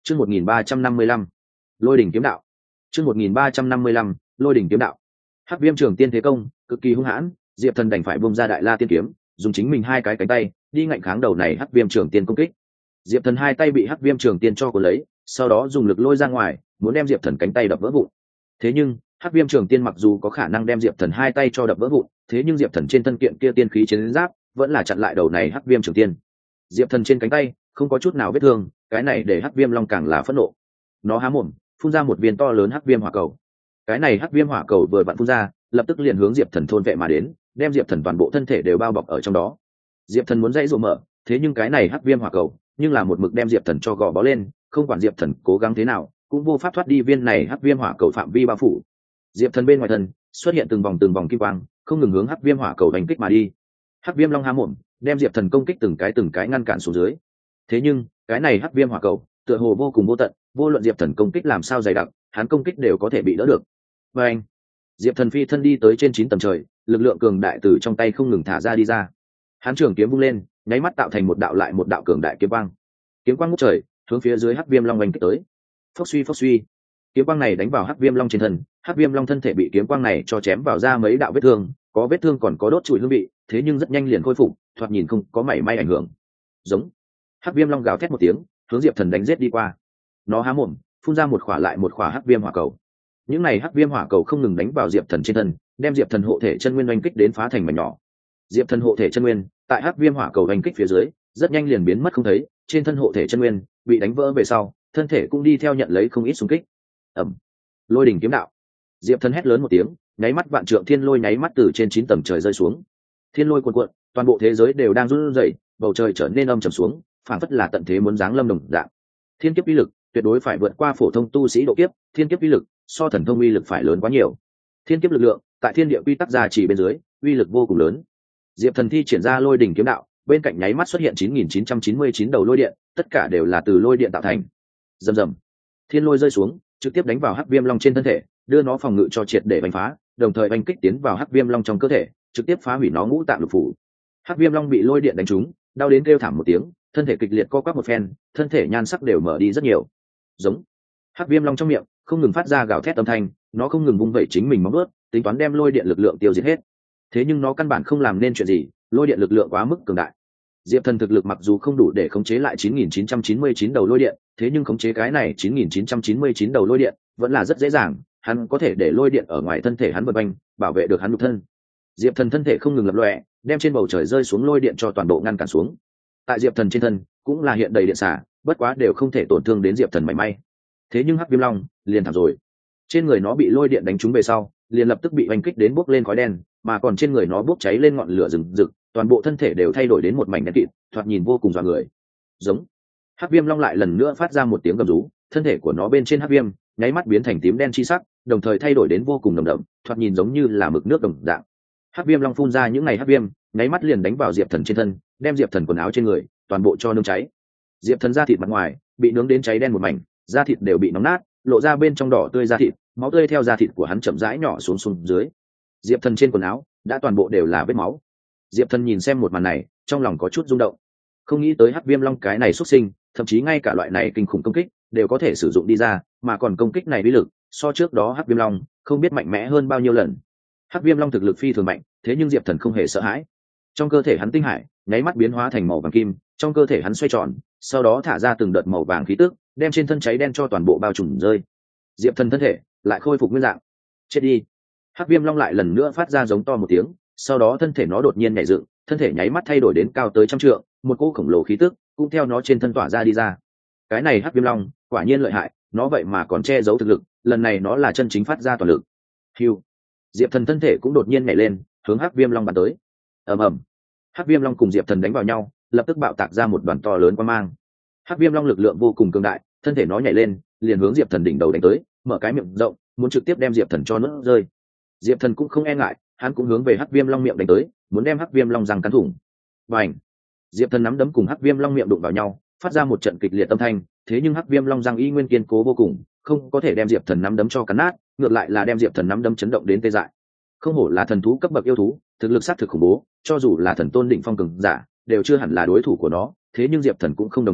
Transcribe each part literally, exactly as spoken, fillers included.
chương một nghìn ba trăm năm mươi lăm lôi đỉnh kiếm đạo. chương một nghìn ba trăm năm mươi lăm lôi đỉnh kiếm đạo. Hắc viêm trường tiên thế công cực kỳ hung hãn, diệp thần đành phải bung ra đại la tiên kiếm, dùng chính mình hai cái cánh tay đi ngạnh kháng đầu này hắc viêm trường tiên công kích. Diệp thần hai tay bị hắc viêm trường tiên cho cuốn lấy, sau đó dùng lực lôi ra ngoài, muốn đem diệp thần cánh tay đập vỡ vụn. Thế nhưng hắc viêm trường tiên mặc dù có khả năng đem diệp thần hai tay cho đập vỡ vụn, thế nhưng diệp thần trên thân kiện kia tiên khí chiến giáp vẫn là chặn lại đầu này hắc viêm trường tiên. Diệp thần trên cánh tay không có chút nào vết thương, cái này để hắc viêm long càng là phẫn nộ. Nó há mồm phun ra một viên to lớn hắc viêm hỏa cầu. Cái này hắc viêm hỏa cầu vừa vặn phun ra, lập tức liền hướng diệp thần thôn vệ mà đến, đem diệp thần toàn bộ thân thể đều bao bọc ở trong đó. Diệp thần muốn dãy dụ mở, thế nhưng cái này hắc viêm hỏa cầu nhưng là một mực đem diệp thần cho gò bó lên, không quản diệp thần cố gắng thế nào cũng vô pháp thoát đi viên này hắc viêm hỏa cầu phạm vi bao phủ. Diệp thần bên ngoài thân xuất hiện từng vòng từng vòng kim quang, không ngừng hướng hắc viêm hỏa cầu đánh kích mà đi. Hắc viêm long há mồm đem diệp thần công kích từng cái từng cái ngăn cản xuống dưới. Thế nhưng cái này hắc viêm hỏa cầu tựa hồ vô cùng vô tận, vô luận diệp thần công kích làm sao dày đặc, hắn công kích đều có thể bị đỡ được. Và anh diệp thần phi thân đi tới trên chín tầng trời, lực lượng cường đại từ trong tay không ngừng thả ra đi ra. Hắn trường kiếm vung lên, nháy mắt tạo thành một đạo lại một đạo cường đại kiếm quang. Kiếm quang ngút trời hướng phía dưới hắc viêm long oanh kích tới. Phốc suy phốc suy, kiếm quang này đánh vào hắc viêm long trên thân, hắc viêm long thân thể bị kiếm quang này cho chém vào ra mấy đạo vết thương, có vết thương còn có đốt trụi hương vị, thế nhưng rất nhanh liền khôi phục, thoạt nhìn không có mảy may ảnh hưởng. Giống. Hắc viêm long gào thét một tiếng, hướng diệp thần đánh giết đi qua. Nó há mồm phun ra một khỏa lại một khỏa hắc viêm hỏa cầu. Những này hắc viêm hỏa cầu không ngừng đánh vào diệp thần trên thân, đem diệp thần hộ thể chân nguyên oanh kích đến phá thành mảnh nhỏ. Diệp thần hộ thể chân nguyên tại hắc viêm hỏa cầu oanh kích phía dưới rất nhanh liền biến mất không thấy, trên thân hộ thể chân nguyên bị đánh vỡ về sau, thân thể cũng đi theo nhận lấy không ít xung kích. Ẩm. Lôi đỉnh kiếm đạo. Diệp thần hét lớn một tiếng, nháy mắt vạn trượng thiên lôi nháy mắt từ trên chín tầng trời rơi xuống. Thiên lôi cuồn cuộn, toàn bộ thế giới đều đang run rẩy, bầu trời trở nên âm trầm xuống, phảng phất là tận thế muốn giáng lâm đồng dạng. Thiên kiếp uy lực tuyệt đối phải vượt qua phổ thông tu sĩ độ kiếp, thiên kiếp uy lực so thần thông uy lực phải lớn quá nhiều. Thiên kiếp lực lượng tại thiên địa quy tắc gia chỉ bên dưới, uy lực vô cùng lớn. Diệp thần thi triển ra lôi đỉnh kiếm đạo, bên cạnh nháy mắt xuất hiện chín nghìn chín trăm chín mươi chín đầu lôi điện, tất cả đều là từ lôi điện tạo thành. Rầm rầm, thiên lôi rơi xuống, trực tiếp đánh vào hắc viêm long trên thân thể, đưa nó phòng ngự cho triệt để đánh phá, đồng thời đánh kích tiến vào hắc viêm long trong cơ thể, trực tiếp phá hủy nó ngũ tạng lục phủ. Hắc viêm long bị lôi điện đánh trúng, đau đến kêu thảm một tiếng, thân thể kịch liệt co quắp một phen, thân thể nhan sắc đều mở đi rất nhiều. Giống. Hắc viêm long trong miệng không ngừng phát ra gào thét âm thanh, nó không ngừng vung vẩy chính mình móng vuốt, tính toán đem lôi điện lực lượng tiêu diệt hết. Thế nhưng nó căn bản không làm nên chuyện gì, lôi điện lực lượng quá mức cường đại. Diệp thần thực lực mặc dù không đủ để khống chế lại chín nghìn chín trăm chín mươi chín đầu lôi điện, thế nhưng khống chế cái này chín nghìn chín trăm chín mươi chín đầu lôi điện vẫn là rất dễ dàng, hắn có thể để lôi điện ở ngoài thân thể hắn vần quanh, bảo vệ được hắn nhục thân. Diệp thần thân thể không ngừng lập lòe, đem trên bầu trời rơi xuống lôi điện cho toàn bộ ngăn cản xuống. Tại Diệp thần trên thân cũng là hiện đầy điện xả, bất quá đều không thể tổn thương đến Diệp thần mảy may. Thế nhưng hắc viêm long liền thảm rồi, trên người nó bị lôi điện đánh trúng về sau, liền lập tức bị oanh kích đến bốc lên khói đen, mà còn trên người nó bốc cháy lên ngọn lửa rừng rực, toàn bộ thân thể đều thay đổi đến một mảnh đen kịt, thoạt nhìn vô cùng dọa người. Giống. Hắc viêm long lại lần nữa phát ra một tiếng gầm rú, thân thể của nó bên trên hắc viêm nháy mắt biến thành tím đen chi sắc, đồng thời thay đổi đến vô cùng nồng đậm, thoạt nhìn giống như là mực nước đồng dạng. Hắc viêm long phun ra những ngày hắc viêm, nháy mắt liền đánh vào diệp thần trên thân, đem diệp thần quần áo trên người toàn bộ cho nướng cháy. Diệp thần da thịt mặt ngoài bị nướng đến cháy đen một mảnh, da thịt đều bị nóng nát, lộ ra bên trong đỏ tươi da thịt, máu tươi theo da thịt của hắn chậm rãi nhỏ xuống xuống dưới. Diệp thần trên quần áo đã toàn bộ đều là vết máu. Diệp thần nhìn xem một màn này, trong lòng có chút rung động. Không nghĩ tới hắc viêm long cái này xuất sinh, thậm chí ngay cả loại này kinh khủng công kích đều có thể sử dụng đi ra, mà còn công kích này uy lực so trước đó hắc viêm long không biết mạnh mẽ hơn bao nhiêu lần. Hắc viêm long thực lực phi thường mạnh, thế nhưng diệp thần không hề sợ hãi. Trong cơ thể hắn tinh hải nháy mắt biến hóa thành màu vàng kim, trong cơ thể hắn xoay tròn, sau đó thả ra từng đợt màu vàng khí tức, đem trên thân cháy đen cho toàn bộ bao trùm rơi. Diệp thần thân thể lại khôi phục nguyên dạng. Chết đi. Hắc viêm long lại lần nữa phát ra giống to một tiếng, sau đó thân thể nó đột nhiên nhảy dựng, thân thể nháy mắt thay đổi đến cao tới trăm trượng, một cỗ khổng lồ khí tức cũng theo nó trên thân tỏa ra đi ra. Cái này hắc viêm long quả nhiên lợi hại, nó vậy mà còn che giấu thực lực, lần này nó là chân chính phát ra toàn lực. Hiu. Diệp thần thân thể cũng đột nhiên nhảy lên, hướng hắc viêm long bắn tới. Ầm ầm. Hắc viêm long cùng diệp thần đánh vào nhau, lập tức bạo tạc ra một đoàn to lớn quang mang. Hắc viêm long lực lượng vô cùng cường đại, thân thể nó nhảy lên, liền hướng diệp thần đỉnh đầu đánh tới, mở cái miệng rộng, muốn trực tiếp đem diệp thần cho nuốt rơi. Diệp thần cũng không e ngại, hắn cũng hướng về hắc viêm long miệng đánh tới, muốn đem hắc viêm long răng cắn thủng. Bành. Diệp thần nắm đấm cùng hắc viêm long miệng đụng vào nhau, phát ra một trận kịch liệt âm thanh, thế nhưng hắc viêm long răng y nguyên kiên cố vô cùng, không có thể đem diệp thần nắm đấm cho cắn nát, ngược lại là đem diệp thần nắm đấm chấn động đến tê dại. Không hổ là thần thú cấp bậc yêu thú, thực lực sát thực khủng bố, cho dù là thần tôn đỉnh phong cường giả đều chưa hẳn là đối thủ của nó, thế nhưng diệp thần cũng không đồng dạng,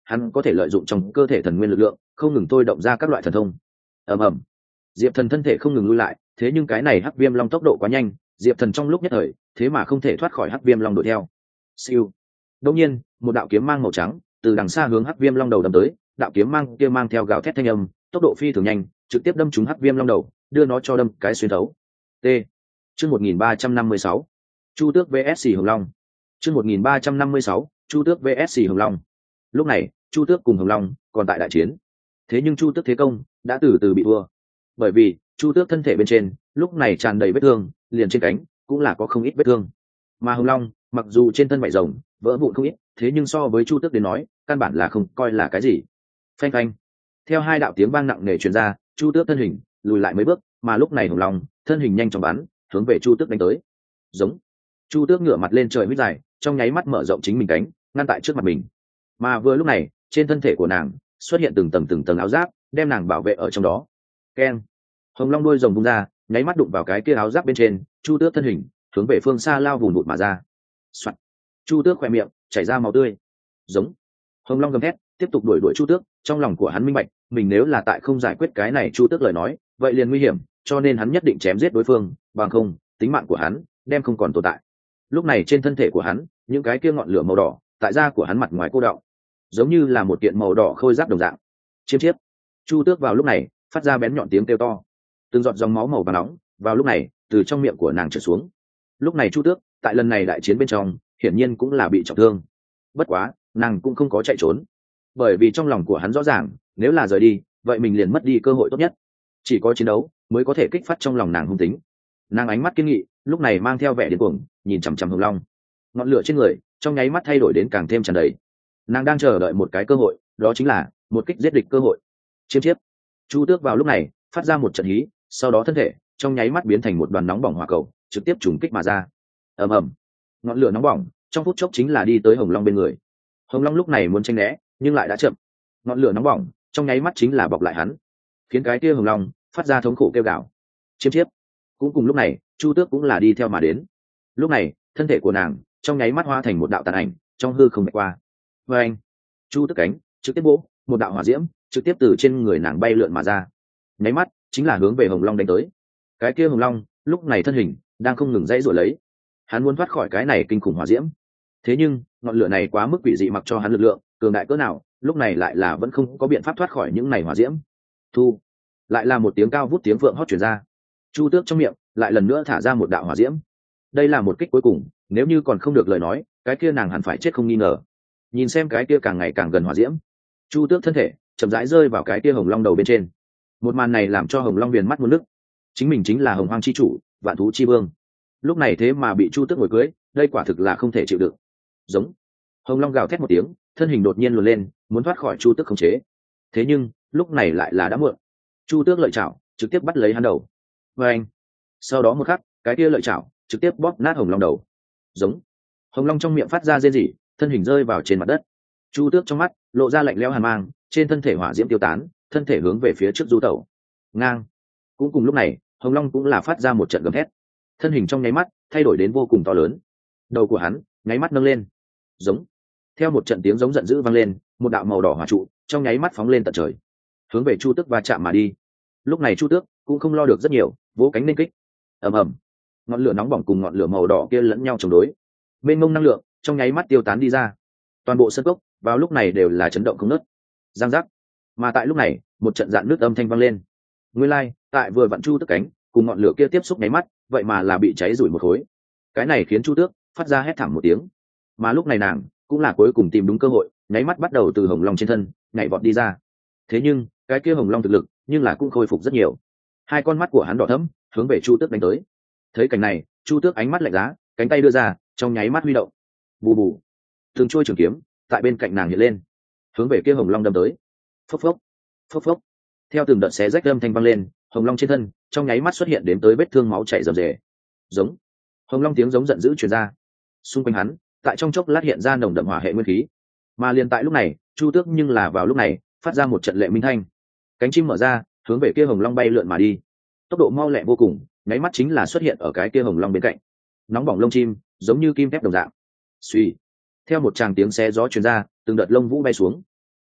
hắn có thể lợi dụng trong cơ thể thần nguyên lực lượng không ngừng thôi động ra các loại thần thông. ầm ầm, diệp thần thân thể không ngừng lui lại, thế nhưng cái này hắc viêm long tốc độ quá nhanh, diệp thần trong lúc nhất thời thế mà không thể thoát khỏi hắc viêm long đuổi theo. Siêu. Đột nhiên một đạo kiếm mang màu trắng từ đằng xa hướng hắc viêm long đầu đâm tới, đạo kiếm mang kia mang theo gào thét thanh âm, tốc độ phi thường nhanh, trực tiếp đâm trúng hắc viêm long đầu, đưa nó cho đâm cái xuyên thấu. T. Chương một nghìn ba trăm năm mươi sáu, Chu Tước vs Hồng Long. Chương một nghìn ba trăm năm mươi sáu, Chu Tước vs Hồng Long. Lúc này, Chu Tước cùng Hồng Long còn tại đại chiến. Thế nhưng Chu Tước thế công đã từ từ bị thua. Bởi vì, Chu Tước thân thể bên trên, lúc này tràn đầy vết thương, liền trên cánh cũng là có không ít vết thương. Mà Hồng Long, mặc dù trên thân vảy rồng vỡ vụn không ít, thế nhưng so với Chu Tước đến nói, căn bản là không coi là cái gì. Phanh phanh. Theo hai đạo tiếng vang nặng nề truyền ra, Chu Tước thân hình lùi lại mấy bước, mà lúc này Hồng Long thân hình nhanh chóng bắn, hướng về Chu Tước đánh tới. Giống. Chu Tước ngửa mặt lên trời huýt dài, trong nháy mắt mở rộng chính mình cánh, ngăn tại trước mặt mình. Mà vừa lúc này, trên thân thể của nàng xuất hiện từng tầng từng tầng áo giáp, đem nàng bảo vệ ở trong đó. Keng. Hồng Long đuôi rồng vung ra, nháy mắt đụng vào cái kia áo giáp bên trên, Chu Tước thân hình hướng về phương xa lao vùn vụt mà ra. Soạt. Chu Tước khỏe miệng chảy ra máu tươi. Giống. Hồng Long gầm thét, tiếp tục đuổi đuổi Chu Tước, trong lòng của hắn minh bạch, mình nếu là tại không giải quyết cái này Chu Tước lời nói, vậy liền nguy hiểm, cho nên hắn nhất định chém giết đối phương, bằng không, tính mạng của hắn đem không còn tồn tại. Lúc này trên thân thể của hắn, những cái kia ngọn lửa màu đỏ, tại da của hắn mặt ngoài cô đọng, giống như là một kiện màu đỏ khôi giáp đồng dạng. Chiêm chiếp. Chu Tước vào lúc này phát ra bén nhọn tiếng kêu to, từng giọt dòng máu màu vàng nóng vào lúc này từ trong miệng của nàng trượt xuống. Lúc này Chu Tước tại lần này đại chiến bên trong hiển nhiên cũng là bị trọng thương, bất quá nàng cũng không có chạy trốn, bởi vì trong lòng của hắn rõ ràng, nếu là rời đi vậy mình liền mất đi cơ hội tốt nhất, chỉ có chiến đấu mới có thể kích phát trong lòng nàng hung tính. Nàng ánh mắt kiên nghị, lúc này mang theo vẻ điên cuồng nhìn chằm chằm Hồng Long, ngọn lửa trên người trong nháy mắt thay đổi đến càng thêm tràn đầy. Nàng đang chờ đợi một cái cơ hội, đó chính là một kích giết địch cơ hội. Chiêm chiếp. Chu Tước vào lúc này phát ra một trận hí, sau đó thân thể trong nháy mắt biến thành một đoàn nóng bỏng hỏa cầu, trực tiếp trùng kích mà ra. ầm ầm, ngọn lửa nóng bỏng trong phút chốc chính là đi tới Hồng Long bên người. Hồng Long lúc này muốn tránh né nhưng lại đã chậm, ngọn lửa nóng bỏng trong nháy mắt chính là bọc lại hắn, khiến cái kia Hồng Long phát ra thống khổ kêu gào. Chiêm chiếp. Cũng cùng lúc này Chu Tước cũng là đi theo mà đến. Lúc này thân thể của nàng trong nháy mắt hóa thành một đạo tàn ảnh trong hư không bay qua. Và anh, Chu Tước cánh trực tiếp bố một đạo hỏa diễm trực tiếp từ trên người nàng bay lượn mà ra, nháy mắt chính là hướng về Hồng Long đánh tới. Cái kia Hồng Long lúc này thân hình đang không ngừng dãy rủa lấy, hắn muốn thoát khỏi cái này kinh khủng hỏa diễm, thế nhưng ngọn lửa này quá mức quỷ dị, mặc cho hắn lực lượng cường đại cỡ nào, lúc này lại là vẫn không có biện pháp thoát khỏi những này hỏa diễm. Thu. Lại là một tiếng cao vút tiếng vượng hót truyền ra, Chu Tước trong miệng lại lần nữa thả ra một đạo hỏa diễm. Đây là một kích cuối cùng, nếu như còn không được lời nói, cái kia nàng hẳn phải chết không nghi ngờ. Nhìn xem cái kia càng ngày càng gần hỏa diễm, Chu Tước thân thể chậm rãi rơi vào cái kia Hồng Long đầu bên trên. Một màn này làm cho Hồng Long viền mắt muốn nứt. Chính mình chính là Hồng Hoang chi chủ, vạn thú chi vương, lúc này thế mà bị Chu Tước ngồi cưới, đây quả thực là không thể chịu đựng. Giống. Hồng Long gào thét một tiếng, thân hình đột nhiên luồn lên, muốn thoát khỏi Chu Tước khống chế. Thế nhưng lúc này lại là đã muộn. Chu Tước lợi chảo trực tiếp bắt lấy hắn đầu. Và anh. Sau đó một khắc, cái kia lợi chảo trực tiếp bóp nát Hồng Long đầu. Giống. Hồng Long trong miệng phát ra rên rỉ, thân hình rơi vào trên mặt đất. Chu Tước trong mắt lộ ra lạnh lẽo hàn mang, trên thân thể hỏa diễm tiêu tán, thân thể hướng về phía trước du tẩu. Ngang. Cũng cùng lúc này, Hồng Long cũng là phát ra một trận gầm thét, thân hình trong nháy mắt thay đổi đến vô cùng to lớn, đầu của hắn nháy mắt nâng lên. Giống. Theo một trận tiếng giống giận dữ vang lên, một đạo màu đỏ hỏa trụ trong nháy mắt phóng lên tận trời, hướng về Chu Tước va chạm mà đi. Lúc này Chu Tước cũng không lo được rất nhiều, vỗ cánh nên kích. ầm ầm, ngọn lửa nóng bỏng cùng ngọn lửa màu đỏ kia lẫn nhau chống đối, mênh mông năng lượng trong nháy mắt tiêu tán đi ra. Toàn bộ sân cốc vào lúc này đều là chấn động không nớt, giang giác. Mà tại lúc này một trận dạn nước âm thanh vang lên. Nguyên lai like, tại vừa vặn Chu Tước cánh cùng ngọn lửa kia tiếp xúc nháy mắt, vậy mà là bị cháy rủi một khối. Cái này khiến Chu Tước phát ra hét thảm một tiếng. Mà lúc này nàng cũng là cuối cùng tìm đúng cơ hội, nháy mắt bắt đầu từ Hồng Long trên thân nhảy vọt đi ra. Thế nhưng cái kia Hồng Long thực lực nhưng là cũng khôi phục rất nhiều. Hai con mắt của hắn đỏ thẫm, hướng về Chu Tước đánh tới. Thấy cảnh này, Chu Tước ánh mắt lạnh giá, cánh tay đưa ra, trong nháy mắt huy động. Bù bù. Từng trôi trường kiếm tại bên cạnh nàng hiện lên, hướng về kia Hồng Long đâm tới. Phốc phốc, phốc phốc. Theo từng đợt xé rách âm thanh vang lên, Hồng Long trên thân trong nháy mắt xuất hiện đến tới vết thương máu chảy rầm rề. Giống. Hồng Long tiếng giống giận dữ truyền ra. Xung quanh hắn, tại trong chốc lát hiện ra nồng đậm hỏa hệ nguyên khí. Mà liền tại lúc này, Chu Tước nhưng là vào lúc này phát ra một trận lệ minh thanh, cánh chim mở ra, hướng về kia Hồng Long bay lượn mà đi. Tốc độ mau lẹ vô cùng, nháy mắt chính là xuất hiện ở cái kia Hồng Long bên cạnh. Nóng bỏng lông chim giống như kim thép đồng dạng. Suy. Theo một tràng tiếng xé gió truyền ra, từng đợt lông vũ bay xuống.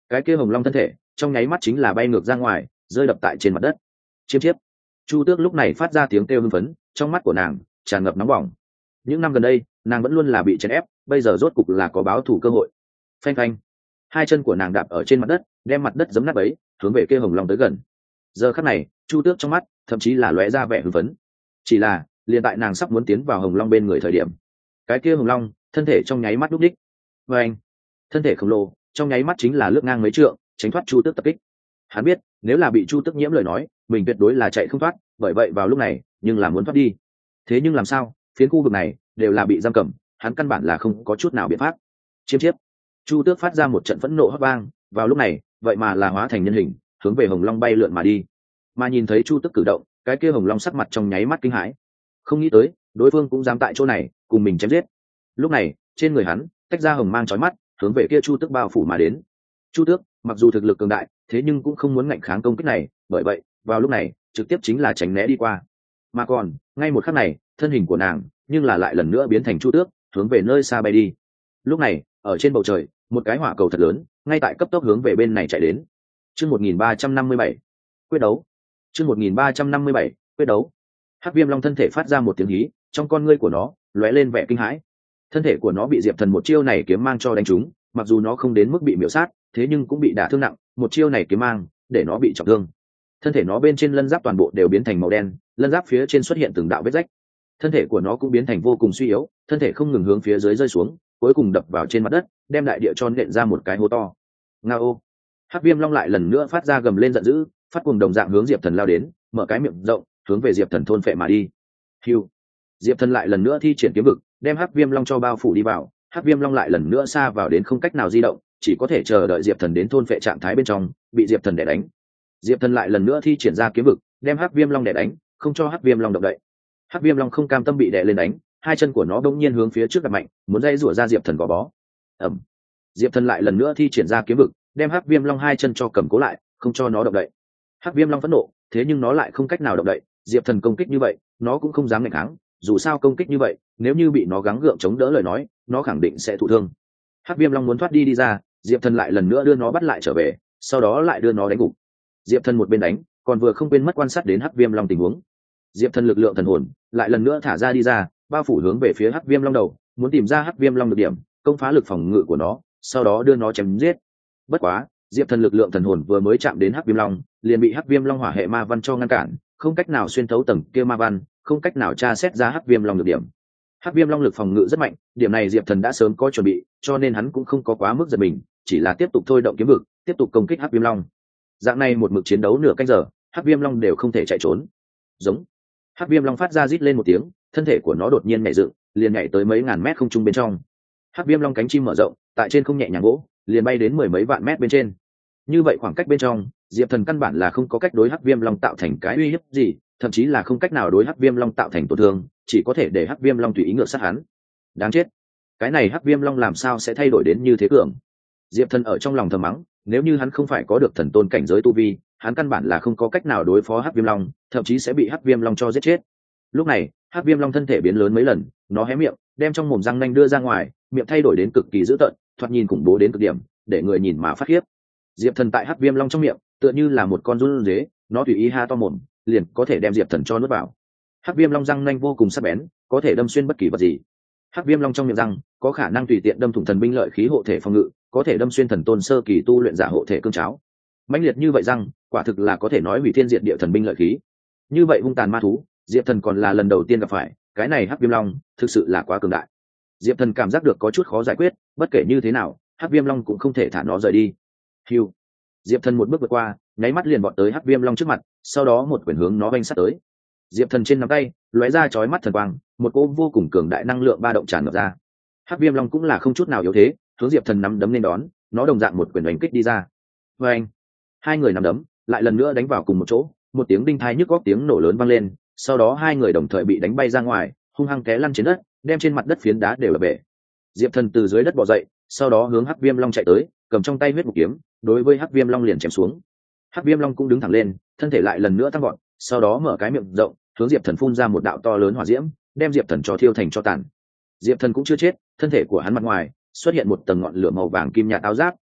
cái kia hồng long thân thể trong nháy mắt chính là bay ngược ra ngoài, rơi đập tại trên mặt đất. Chiêm chiếp. Chu Tước lúc này phát ra tiếng kêu hưng phấn, trong mắt của nàng tràn ngập nóng bỏng. Những năm gần đây nàng vẫn luôn là bị chèn ép, bây giờ rốt cục là có báo thù cơ hội. Phanh phanh, hai chân của nàng đạp ở trên mặt đất, đem mặt đất giấm nát bấy, hướng về kia hồng long tới gần. Giờ khắc này Chu Tước trong mắt thậm chí là lóe ra vẻ hưng phấn. Chỉ là liền tại nàng sắp muốn tiến vào hồng long bên người thời điểm, cái kia hồng long thân thể trong nháy mắt đúc đích. Và anh, thân thể khổng lồ trong nháy mắt chính là lướt ngang mấy trượng, tránh thoát Chu Tước tập kích. Hắn biết nếu là bị Chu Tước nhiễm lời nói, mình tuyệt đối là chạy không thoát, bởi vậy vào lúc này nhưng là muốn thoát đi. Thế nhưng làm sao, phiến khu vực này đều là bị giam cầm, hắn căn bản là không có chút nào biện pháp. Chiêm chiếp. Chu Tước phát ra một trận phẫn nộ hót vang, vào lúc này vậy mà là hóa thành nhân hình, hướng về hồng long bay lượn mà đi. Mà nhìn thấy Chu Tước cử động, cái kia hồng long sắc mặt trong nháy mắt kinh hãi, không nghĩ tới đối phương cũng dám tại chỗ này cùng mình chém giết. Lúc này trên người hắn tách ra hồng mang chói mắt, hướng về kia Chu Tước bao phủ mà đến. Chu Tước mặc dù thực lực cường đại, thế nhưng cũng không muốn ngạnh kháng công kích này, bởi vậy vào lúc này trực tiếp chính là tránh né đi qua. Mà còn ngay một khắc này thân hình của nàng nhưng là lại lần nữa biến thành Chu Tước, hướng về nơi xa bay đi. Lúc này ở trên bầu trời một cái hỏa cầu thật lớn ngay tại cấp tốc hướng về bên này chạy đến. Chương một nghìn ba trăm năm mươi bảy quyết đấu. Chương một nghìn ba trăm năm mươi bảy quyết đấu. Hắc Viêm Long thân thể phát ra một tiếng hí, trong con ngươi của nó lóe lên vẻ kinh hãi. Thân thể của nó bị Diệp Thần một chiêu này kiếm mang cho đánh trúng, mặc dù nó không đến mức bị miểu sát, thế nhưng cũng bị đả thương nặng, một chiêu này kiếm mang để nó bị trọng thương. Thân thể nó bên trên lân giáp toàn bộ đều biến thành màu đen, lân giáp phía trên xuất hiện từng đạo vết rách. Thân thể của nó cũng biến thành vô cùng suy yếu, thân thể không ngừng hướng phía dưới rơi xuống, cuối cùng đập vào trên mặt đất, đem đại địa cho nện ra một cái hố to. Ngao. Hắc Viêm Long lại lần nữa phát ra gầm lên giận dữ, phát cuồng đồng dạng hướng Diệp Thần lao đến, mở cái miệng rộng, hướng về Diệp Thần thôn phệ mà đi. Hưu. Diệp Thần lại lần nữa thi triển kiếm vực, đem Hắc Viêm Long cho bao phủ đi vào. Hắc Viêm Long lại lần nữa xa vào đến không cách nào di động, chỉ có thể chờ đợi Diệp Thần đến thôn phệ trạng thái bên trong, bị Diệp Thần đè đánh. Diệp Thần lại lần nữa thi triển ra kiếm vực, đem Hắc Viêm Long đè đánh, không cho Hắc Viêm Long động đậy. Hắc Viêm Long không cam tâm bị đè lên đánh, hai chân của nó bỗng nhiên hướng phía trước đặt mạnh, muốn dây rủa ra Diệp Thần gò bó. Ầm. Diệp Thần lại lần nữa thi triển ra kiếm vực, đem Hắc Viêm Long hai chân cho cầm cố lại, không cho nó động đậy. Hắc Viêm Long phẫn nộ, thế nhưng nó lại không cách nào động đậy, Diệp Thần công kích như vậy, nó cũng không dám nghịch kháng, dù sao công kích như vậy, nếu như bị nó gắng gượng chống đỡ lời nói, nó khẳng định sẽ thụ thương. Hắc Viêm Long muốn thoát đi đi ra, Diệp Thần lại lần nữa đưa nó bắt lại trở về, sau đó lại đưa nó đánh gục. Diệp Thần một bên đánh, còn vừa không quên mất quan sát đến Hắc Viêm Long tình huống. Diệp Thần lực lượng thần hồn lại lần nữa thả ra đi ra, bao phủ hướng về phía Hắc Viêm Long đầu, muốn tìm ra Hắc Viêm Long được điểm, công phá lực phòng ngự của nó, sau đó đưa nó chém giết. Bất quá, Diệp Thần lực lượng thần hồn vừa mới chạm đến Hắc Viêm Long, liền bị Hắc Viêm Long hỏa hệ ma văn cho ngăn cản, không cách nào xuyên thấu tầng kia ma văn, không cách nào tra xét ra Hắc Viêm Long được điểm. Hắc Viêm Long lực phòng ngự rất mạnh, điểm này Diệp Thần đã sớm có chuẩn bị, cho nên hắn cũng không có quá mức giật mình, chỉ là tiếp tục thôi động kiếm vực, tiếp tục công kích Hắc Viêm Long. Dạng này một mực chiến đấu nửa canh giờ, Hắc Viêm Long đều không thể chạy trốn. Giống. Hắc Viêm Long phát ra rít lên một tiếng, thân thể của nó đột nhiên nhảy dựng, liền nhảy tới mấy ngàn mét không trung bên trong. Hắc Viêm Long cánh chim mở rộng, tại trên không nhẹ nhàng gỗ, liền bay đến mười mấy vạn mét bên trên. Như vậy khoảng cách bên trong, Diệp Thần căn bản là không có cách đối Hắc Viêm Long tạo thành cái uy hiếp gì, thậm chí là không cách nào đối Hắc Viêm Long tạo thành tổn thương, chỉ có thể để Hắc Viêm Long tùy ý ngược sát hắn. Đáng chết, cái này Hắc Viêm Long làm sao sẽ thay đổi đến như thế cường? Diệp Thần ở trong lòng thầm mắng, nếu như hắn không phải có được thần tôn cảnh giới tu vi, hắn căn bản là không có cách nào đối phó Hắc Viêm Long, thậm chí sẽ bị Hắc Viêm Long cho giết chết. Lúc này, Hắc Viêm Long thân thể biến lớn mấy lần, nó hé miệng, đem trong mồm răng nanh đưa ra ngoài, miệng thay đổi đến cực kỳ dữ tợn, thoạt nhìn khủng bố đến cực điểm, để người nhìn mà phát khiếp. Diệp Thần tại Hắc Viêm Long trong miệng, tựa như là một con run dế, nó tùy ý ha to mồm, liền có thể đem Diệp Thần cho nuốt vào. Hắc Viêm Long răng nanh vô cùng sắc bén, có thể đâm xuyên bất kỳ vật gì. Hắc Viêm Long trong miệng răng có khả năng tùy tiện đâm thủng thần binh lợi khí hộ thể phòng ngự, có thể đâm xuyên thần tôn sơ kỳ tu luyện giả hộ thể cương cháo. Mãnh liệt như vậy răng, quả thực là có thể nói hủy thiên diệt địa thần binh lợi khí. Như vậy hung tàn ma thú, Diệp Thần còn là lần đầu tiên gặp phải, cái này Hắc Viêm Long thực sự là quá cường đại. Diệp Thần cảm giác được có chút khó giải quyết, bất kể như thế nào, Hắc Viêm Long cũng không thể thả nó rời đi. Hưu. Diệp Thần một bước vượt qua, nháy mắt liền vọt tới Hắc Viêm Long trước mặt, sau đó một quyền hướng nó vênh sát tới. Diệp Thần trên nắm tay lóe ra chói mắt thần quang, một cỗ vô cùng cường đại năng lượng ba động tràn ngập ra. Hắc Viêm Long cũng là không chút nào yếu thế, hướng Diệp Thần nắm đấm lên đón, nó đồng dạng một quyền đánh kích đi ra. Và anh, hai người nắm đấm lại lần nữa đánh vào cùng một chỗ, một tiếng đinh thai nhức góc tiếng nổ lớn vang lên, sau đó hai người đồng thời bị đánh bay ra ngoài, hung hăng té lăn trên đất, đem trên mặt đất phiến đá đều là bể. Diệp Thần từ dưới đất bò dậy, sau đó hướng Hắc Viêm Long chạy tới, cầm trong tay huyết mục kiếm, đối với Hắc Viêm Long liền chém xuống. Hắc Viêm Long cũng đứng thẳng lên, thân thể lại lần nữa tăng vọt, sau đó mở cái miệng rộng, hướng Diệp Thần phun ra một đạo to lớn hỏa diễm, đem Diệp Thần cho thiêu thành tro tàn. Diệp Thần cũng chưa chết, thân thể của hắn mặt ngoài xuất hiện một tầng ngọn lửa màu vàng kim nhạt áo giáp,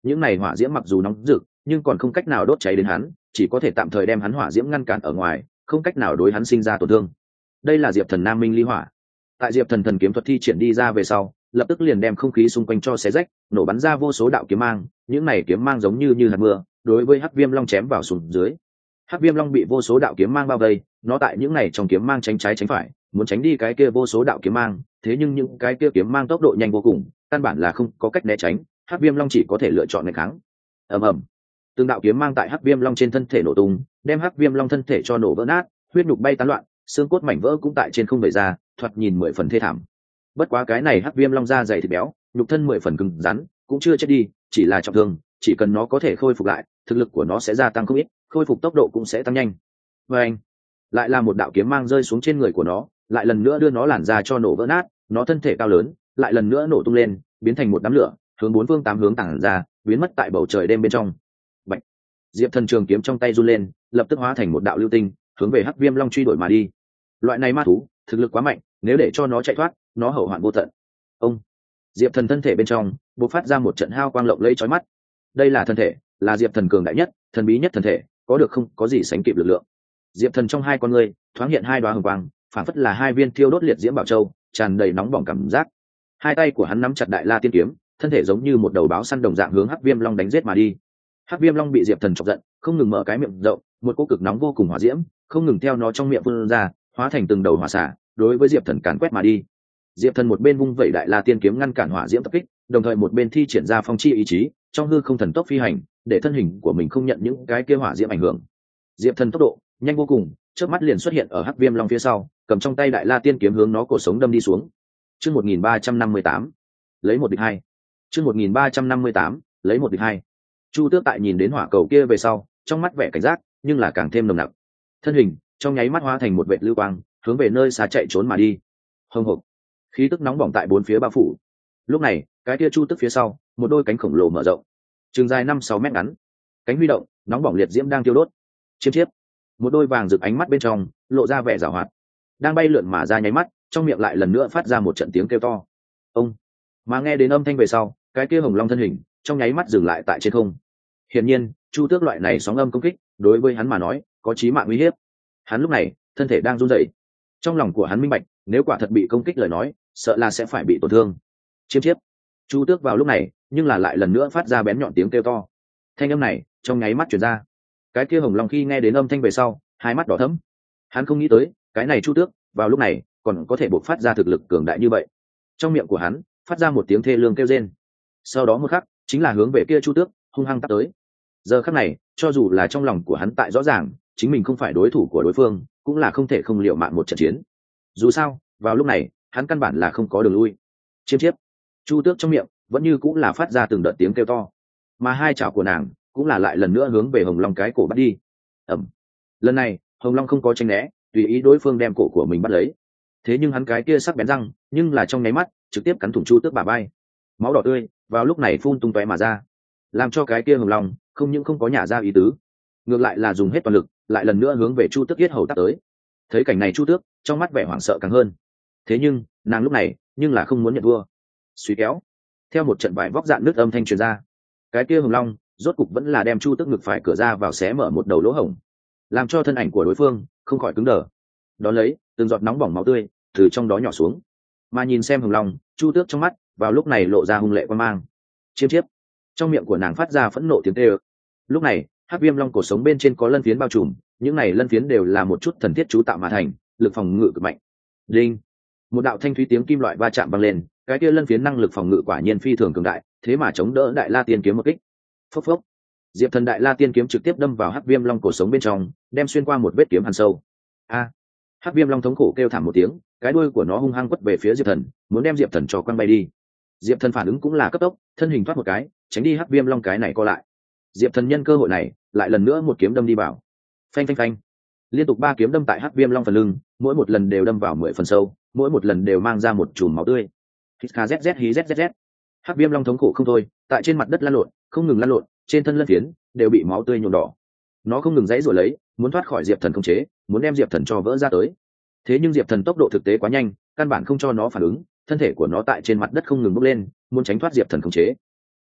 những này hỏa diễm mặc dù nóng rực nhưng còn không cách nào đốt cháy đến hắn, chỉ có thể tạm thời đem hắn hỏa diễm ngăn cản ở ngoài, không cách nào đối hắn sinh ra tổn thương. Đây là diệp thần nam minh ly hỏa. Tại diệp thần thần kiếm thuật thi triển đi ra về sau, lập tức liền đem không khí xung quanh cho xé rách, nổ bắn ra vô số đạo kiếm mang, những này kiếm mang giống như như hạt mưa đối với hắc viêm long chém vào xuống dưới. Hắc viêm long bị vô số đạo kiếm mang bao vây, nó tại những này trong kiếm mang tránh trái tránh phải, muốn tránh đi cái kia vô số đạo kiếm mang, thế nhưng những cái kia kiếm mang tốc độ nhanh vô cùng, căn bản là không có cách né tránh, hắc viêm long chỉ có thể lựa chọn ngày kháng. ầm ầm, từng đạo kiếm mang tại hắc viêm long trên thân thể nổ tung, đem hắc viêm long thân thể cho nổ vỡ nát, huyết nhục bay tán loạn, xương cốt mảnh vỡ cũng tại trên không vẩy ra, thoạt nhìn mười phần thê thảm. Bất quá cái này hắc viêm long da dày thịt béo, nhục thân mười phần cứng rắn, cũng chưa chết đi, chỉ là trọng thương, chỉ cần nó có thể khôi phục lại, thực lực của nó sẽ gia tăng không ít, khôi phục tốc độ cũng sẽ tăng nhanh. Và anh, lại là một đạo kiếm mang rơi xuống trên người của nó, lại lần nữa đưa nó làn da cho nổ vỡ nát, nó thân thể cao lớn, lại lần nữa nổ tung lên, biến thành một đám lửa, hướng bốn phương tám hướng tản ra, biến mất tại bầu trời đêm bên trong. Bạch, diệp thần trường kiếm trong tay run lên, lập tức hóa thành một đạo lưu tinh, hướng về hắc viêm long truy đuổi mà đi. Loại này ma thú, thực lực quá mạnh, nếu để cho nó chạy thoát, nó hậu hoạn vô tận. Ông, diệp thần thân thể bên trong bộc phát ra một trận hao quang lộng lẫy chói mắt. Đây là thân thể, là diệp thần cường đại nhất, thần bí nhất thân thể, có được không có gì sánh kịp lực lượng. Diệp thần trong hai con ngươi thoáng hiện hai đoá hồng quang, phản phất là hai viên thiêu đốt liệt diễm bảo châu, tràn đầy nóng bỏng cảm giác. Hai tay của hắn nắm chặt đại la tiên kiếm, thân thể giống như một đầu báo săn đồng dạng hướng hắc viêm long đánh giết mà đi. Hắc viêm long bị diệp thần chọc giận, không ngừng mở cái miệng rộng, một cỗ cực nóng vô cùng hỏa diễm không ngừng theo nó trong miệng phun ra, hóa thành từng đầu hỏa xả, đối với diệp thần càn quét mà đi. Diệp thần một bên vung vẩy đại la tiên kiếm ngăn cản hỏa diễm tập kích, đồng thời một bên thi triển ra phong chi ý chí, trong hư không thần tốc phi hành, để thân hình của mình không nhận những cái kia hỏa diễm ảnh hưởng. Diệp thần tốc độ nhanh vô cùng, trước mắt liền xuất hiện ở hắc viêm long phía sau, cầm trong tay đại la tiên kiếm hướng nó cổ sống đâm đi xuống. Chương một nghìn ba trăm năm mươi tám, lấy một địch hai. Chương một nghìn ba trăm năm mươi tám, lấy một địch hai. Chu Tước tại nhìn đến hỏa cầu kia về sau, trong mắt vẻ cảnh giác, nhưng là càng thêm nồng nặc. Thân hình trong nháy mắt hóa thành một vệt lưu quang, hướng về nơi xa chạy trốn mà đi. Hồng hộc, khí tức nóng bỏng tại bốn phía bao phủ. Lúc này, cái kia Chu Tước phía sau, một đôi cánh khổng lồ mở rộng, trường dài năm sáu mét ngắn, cánh huy động, nóng bỏng liệt diễm đang tiêu đốt. Chiêm chiếp, một đôi vàng rực ánh mắt bên trong lộ ra vẻ giảo hoạt, đang bay lượn mà ra nháy mắt, trong miệng lại lần nữa phát ra một trận tiếng kêu to. Ông, mà nghe đến âm thanh về sau, cái kia hồng long thân hình trong nháy mắt dừng lại tại trên không. Hiển nhiên, Chu Tước loại này sóng âm công kích, đối với hắn mà nói, có chí mạng uy hiếp. Hắn lúc này, thân thể đang run rẩy. Trong lòng của hắn minh bạch, nếu quả thật bị công kích lời nói, sợ là sẽ phải bị tổn thương. Chiêm chiếp. Chu Tước vào lúc này, nhưng là lại lần nữa phát ra bén nhọn tiếng kêu to. Thanh âm này, trong nháy mắt truyền ra. Cái kia hồng long khi nghe đến âm thanh về sau, hai mắt đỏ thẫm. Hắn không nghĩ tới, cái này Chu Tước, vào lúc này, còn có thể bộc phát ra thực lực cường đại như vậy. Trong miệng của hắn, phát ra một tiếng thê lương kêu rên. Sau đó một khắc, chính là hướng về kia Chu Tước, hung hăng tát tới. Giờ khắc này, cho dù là trong lòng của hắn tại rõ ràng, chính mình không phải đối thủ của đối phương, cũng là không thể không liều mạng một trận chiến. Dù sao, vào lúc này, hắn căn bản là không có đường lui. Chiêm chiếp. Chu Tước trong miệng vẫn như cũng là phát ra từng đợt tiếng kêu to, mà hai chảo của nàng cũng là lại lần nữa hướng về hồng long cái cổ bắt đi. Ẩm. Lần này, hồng long không có tránh né, tùy ý đối phương đem cổ của mình bắt lấy. Thế nhưng hắn cái kia sắc bén răng, nhưng là trong nháy mắt trực tiếp cắn thủng Chu Tước bả vai. Máu đỏ tươi vào lúc này phun tung tóe mà ra, làm cho cái kia hồng long không những không có nhả ra ý tứ, ngược lại là dùng hết toàn lực, lại lần nữa hướng về Chu Tước yết hầu tát tới. Thấy cảnh này Chu Tước trong mắt vẻ hoảng sợ càng hơn. Thế nhưng nàng lúc này nhưng là không muốn nhận thua. Suy kéo, theo một trận vải vóc dạn nước âm thanh truyền ra, cái kia hồng long rốt cục vẫn là đem Chu Tước ngực phải cửa ra vào xé mở một đầu lỗ hổng, làm cho thân ảnh của đối phương không khỏi cứng đờ. Đó lấy từng giọt nóng bỏng máu tươi từ trong đó nhỏ xuống, mà nhìn xem hồng long, Chu Tước trong mắt vào lúc này lộ ra hung lệ quan mang. Chiêm chiếp. Trong miệng của nàng phát ra phẫn nộ tiếng tê ơ. Lúc này, hắc viêm long cổ sống bên trên có lân phiến bao trùm, những này lân phiến đều là một chút thần thiết chú tạo mà thành, lực phòng ngự cực mạnh. Đinh. Một đạo thanh thúy tiếng kim loại va chạm vang lên, cái kia lân phiến năng lực phòng ngự quả nhiên phi thường cường đại, thế mà chống đỡ đại la tiên kiếm một kích. Phốc phốc. Diệp thần đại la tiên kiếm trực tiếp đâm vào hắc viêm long cổ sống bên trong, đem xuyên qua một vết kiếm hằn sâu. A. Hắc viêm long thống khổ kêu thảm một tiếng, cái đuôi của nó hung hăng quất về phía Diệp thần, muốn đem Diệp thần cho quăng bay đi. Diệp thần phản ứng cũng là cấp tốc, thân hình thoát một cái, tránh đi hắc viêm long cái này co lại. Diệp thần nhân cơ hội này lại lần nữa một kiếm đâm đi vào. Phanh phanh phanh, liên tục ba kiếm đâm tại hắc viêm long phần lưng, mỗi một lần đều đâm vào mười phần sâu, mỗi một lần đều mang ra một chùm máu tươi. Hít kha zz hí zzz. Hắc viêm long thống khổ không thôi, tại trên mặt đất lăn lộn, không ngừng lăn lộn, trên thân lân phiến đều bị máu tươi nhuộm đỏ. Nó không ngừng dãy rủa lấy, muốn thoát khỏi Diệp thần khống chế, muốn đem Diệp thần cho vỡ ra tới. Thế nhưng Diệp thần tốc độ thực tế quá nhanh, căn bản không cho nó phản ứng, thân thể của nó tại trên mặt đất không ngừng bốc lên, muốn tránh thoát Diệp thần khống chế.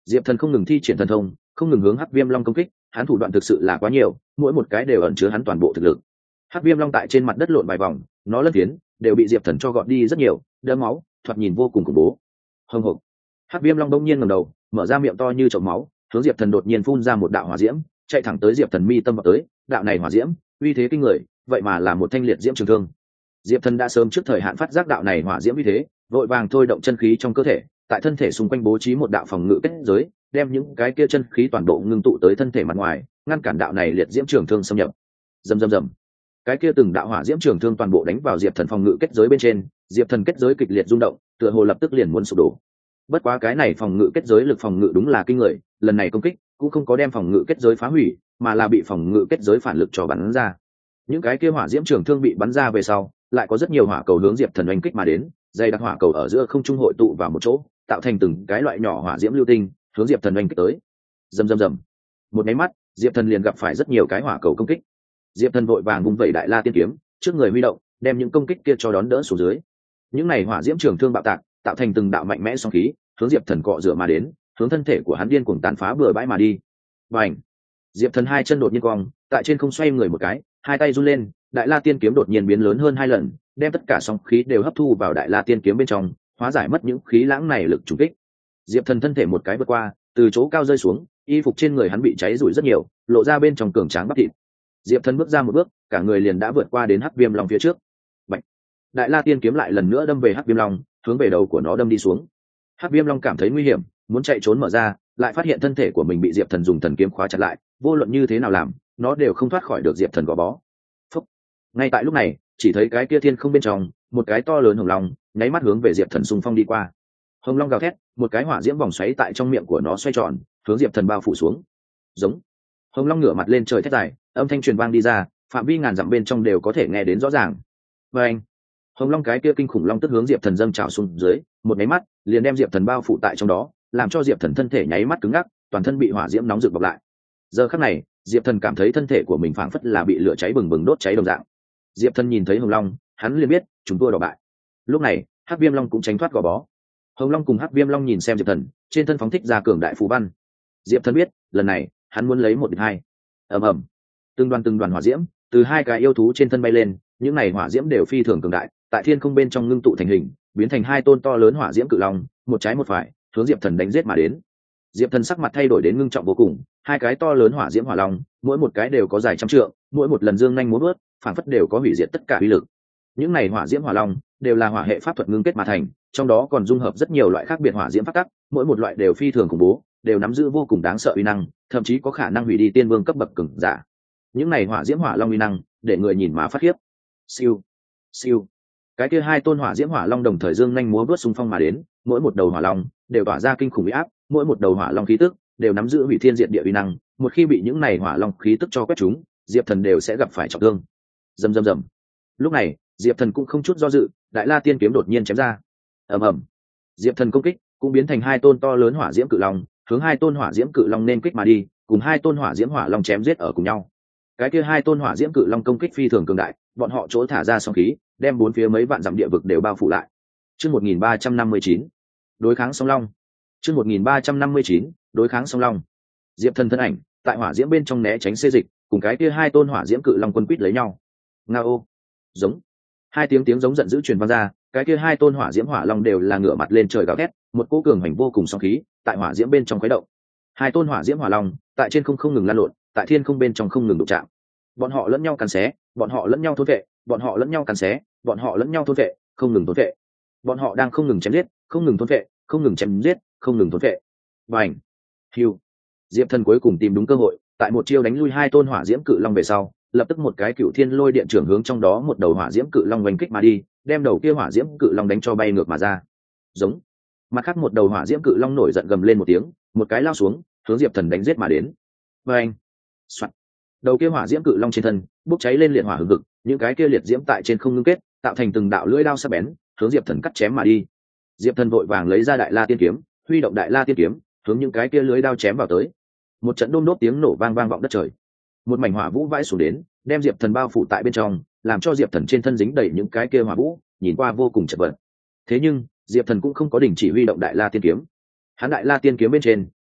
Diệp Thần không ngừng thi triển thần thông, không ngừng hướng Hắc Viêm Long công kích, hắn thủ đoạn thực sự là quá nhiều, mỗi một cái đều ẩn chứa hắn toàn bộ thực lực. Hắc Viêm Long tại trên mặt đất lộn vài vòng, nó lân phiến đều bị Diệp Thần cho gọt đi rất nhiều, đẫm máu, thoạt nhìn vô cùng khủng bố. Hồng hộc. Hắc Viêm Long đông nhiên ngẩng đầu, mở ra miệng to như chậu máu, hướng Diệp Thần đột nhiên phun ra một đạo hỏa diễm, chạy thẳng tới Diệp Thần mi tâm vào tới, đạo này hỏa diễm, uy thế kinh người, vậy mà là một thanh liệt diễm trường thương. Diệp Thần đã sớm trước thời hạn phát giác đạo này hỏa diễm uy thế, vội vàng thôi động chân khí trong cơ thể, tại thân thể xung quanh bố trí một đạo phòng ngự kết giới, đem những cái kia chân khí toàn bộ ngưng tụ tới thân thể mặt ngoài, ngăn cản đạo này liệt diễm trường thương xâm nhập. Rầm rầm rầm. Cái kia từng đạo hỏa diễm trường thương toàn bộ đánh vào Diệp Thần phòng ngự kết giới bên trên, Diệp Thần kết giới kịch liệt rung động, tựa hồ lập tức liền muốn sụp đổ. Bất quá cái này phòng ngự kết giới lực phòng ngự đúng là kinh người, lần này công kích cũng không có đem phòng ngự kết giới phá hủy, mà là bị phòng ngự kết giới phản lực cho bắn ra. Những cái kia hỏa diễm trường thương bị bắn ra về sau, lại có rất nhiều hỏa cầu hướng Diệp Thần oanh kích mà đến, dây đặc hỏa cầu ở giữa không trung hội tụ vào một chỗ, tạo thành từng cái loại nhỏ hỏa diễm lưu tinh, hướng Diệp Thần oanh kích tới. Rầm rầm rầm. Một cái mắt, Diệp Thần liền gặp phải rất nhiều cái hỏa cầu công kích. Diệp Thần vội vàng vung vẩy Đại La Tiên kiếm, trước người huy động, đem những công kích kia cho đón đỡ xuống dưới. Những này hỏa diễm trường thương bạo tạc, tạo thành từng đạo mạnh mẽ sóng khí, hướng Diệp Thần cọ rửa mà đến, hướng thân thể của hắn điên cuồng tàn phá bừa bãi mà đi. Bành! Diệp Thần hai chân đột nhiên cong, tại trên không xoay người một cái, hai tay run lên, Đại La Tiên kiếm đột nhiên biến lớn hơn hai lần, đem tất cả sóng khí đều hấp thu vào Đại La Tiên kiếm bên trong, hóa giải mất những khí lãng này lực trùng kích. Diệp Thần thân thể một cái vượt qua, từ chỗ cao rơi xuống, y phục trên người hắn bị cháy rủi rất nhiều, lộ ra bên trong cường tráng bắp thịt. Diệp Thần bước ra một bước, cả người liền đã vượt qua đến Hắc Viêm Long phía trước. Bạch! Đại La Tiên kiếm lại lần nữa đâm về Hắc Viêm Long, hướng về đầu của nó đâm đi xuống. Hắc Viêm Long cảm thấy nguy hiểm, muốn chạy trốn mở ra, lại phát hiện thân thể của mình bị Diệp Thần dùng thần kiếm khóa chặt lại, vô luận như thế nào làm, nó đều không thoát khỏi được Diệp Thần gò bó. Phúc. Ngay tại lúc này, chỉ thấy cái kia thiên không bên trong, một cái to lớn hồng long, nháy mắt hướng về Diệp Thần xung phong đi qua. Hồng long gào thét, một cái hỏa diễm vòng xoáy tại trong miệng của nó xoay tròn, hướng Diệp Thần bao phủ xuống. Giống. Hồng long ngửa mặt lên trời thét dài, âm thanh truyền vang đi ra, phạm vi ngàn dặm bên trong đều có thể nghe đến rõ ràng. Và anh. Hồng long cái kia kinh khủng long tức hướng Diệp Thần dâng trào xuống dưới, một nháy mắt, liền đem Diệp Thần bao phủ tại trong đó, làm cho Diệp Thần thân thể nháy mắt cứng ngắc, toàn thân bị hỏa diễm nóng rực bọc lại. Giờ khắc này, Diệp Thần cảm thấy thân thể của mình phảng phất là bị lửa cháy bừng bừng đốt cháy đồng dạng. Diệp Thần nhìn thấy Hồng long, hắn liền biết chúng tôi đỏ bại. Lúc này, Hắc Viêm Long cũng tránh thoát gò bó. Hồng long cùng Hắc Viêm Long nhìn xem Diệp Thần, trên thân phóng thích ra cường đại phù văn. Diệp Thần biết, lần này, hắn muốn lấy một địch hai. Ầm ầm. Từng đoàn từng đoàn hỏa diễm từ hai cái yêu thú trên thân bay lên, những này hỏa diễm đều phi thường cường đại, tại thiên không bên trong ngưng tụ thành hình, biến thành hai tôn to lớn hỏa diễm cự long, một trái một phải, hướng Diệp Thần đánh giết mà đến. Diệp Thần sắc mặt thay đổi đến ngưng trọng vô cùng, hai cái to lớn hỏa diễm hỏa long, mỗi một cái đều có dài trăm trượng, mỗi một lần dương nhanh múa vớt, phản phất đều có hủy diệt tất cả uy lực. Những này hỏa diễm hỏa long đều là hỏa hệ pháp thuật ngưng kết mà thành, trong đó còn dung hợp rất nhiều loại khác biệt hỏa diễm pháp tắc, mỗi một loại đều phi thường khủng bố, đều nắm giữ vô cùng đáng sợ uy năng, thậm chí có khả năng hủy đi tiên vương cấp bậc cường giả. Những này hỏa diễm hỏa long uy năng, để người nhìn mà phát khiếp. Siêu, siêu. Cái kia hai tôn hỏa diễm hỏa long đồng thời dương nhanh múa vớt xung phong mà đến, mỗi một đầu hỏa long đều tỏa ra kinh khủng uy áp, mỗi một đầu hỏa long khí tức đều nắm giữ hủy thiên diệt địa uy năng, một khi bị những này hỏa long khí tức cho quét chúng, Diệp Thần đều sẽ gặp phải trọng thương. Rầm rầm rầm. Lúc này, Diệp Thần cũng không chút do dự, Đại La Tiên kiếm đột nhiên chém ra. Ầm ầm. Diệp Thần công kích cũng biến thành hai tôn to lớn hỏa diễm cự long, hướng hai tôn hỏa diễm cự long nên kích mà đi, cùng hai tôn hỏa diễm hỏa long chém giết ở cùng nhau. Cái kia hai tôn hỏa diễm cự long công kích phi thường cường đại, bọn họ chỗ thả ra sóng khí, đem bốn phía mấy vạn dặm địa vực đều bao phủ lại. Chương một nghìn ba trăm năm mươi chín, đối kháng song long. Chương một nghìn ba trăm năm mươi chín, đối kháng song long. Diệp Thần thân ảnh tại hỏa diễm bên trong né tránh xê dịch, cùng cái kia hai tôn hỏa diễm cự long quân quýt lấy nhau. Ngao, giống. Hai tiếng tiếng giống giận dữ truyền vang ra, cái kia hai tôn hỏa diễm hỏa long đều là ngửa mặt lên trời gào thét, một cỗ cường hành vô cùng sóng khí tại hỏa diễm bên trong khuấy động. Hai tôn hỏa diễm hỏa long tại trên không không ngừng lan lộn, tại thiên không bên trong không ngừng đụng chạm. Bọn họ lẫn nhau cắn xé, bọn họ lẫn nhau thôn vệ, bọn họ lẫn nhau cắn xé, bọn họ lẫn nhau thôn vệ, không ngừng thôn vệ. Bọn họ đang không ngừng chém giết, không ngừng thôn vệ, không ngừng chém giết, không ngừng thôn vệ. Bành! Hưu! Diệp Thần cuối cùng tìm đúng cơ hội, tại một chiêu đánh lui hai tôn hỏa diễm cự long về sau, lập tức một cái cựu thiên lôi điện trưởng hướng trong đó một đầu hỏa diễm cự long oanh kích mà đi, đem đầu kia hỏa diễm cự long đánh cho bay ngược mà ra. Giống. Mặt khác một đầu hỏa diễm cự long nổi giận gầm lên một tiếng, một cái lao xuống, hướng Diệp Thần đánh giết mà đến. Bành. Soạt. Đầu kia hỏa diễm cự long trên thân bốc cháy lên liệt hỏa hừng hực, những cái kia liệt diễm tại trên không ngưng kết, tạo thành từng đạo lưỡi đao sắc bén, hướng Diệp Thần cắt chém mà đi. Diệp Thần vội vàng lấy ra Đại La Tiên kiếm, huy động Đại La Tiên kiếm, hướng những cái kia lưỡi đao chém vào tới. Một trận đôm đốp tiếng nổ vang vang vọng đất trời. Một mảnh hỏa vũ vãi xuống đến, đem Diệp Thần bao phủ tại bên trong, làm cho Diệp Thần trên thân dính đầy những cái kia hỏa vũ, nhìn qua vô cùng chật vật. Thế nhưng, Diệp Thần cũng không có đình chỉ huy động Đại La Tiên kiếm. Hắn Đại La Tiên kiếm bên trên,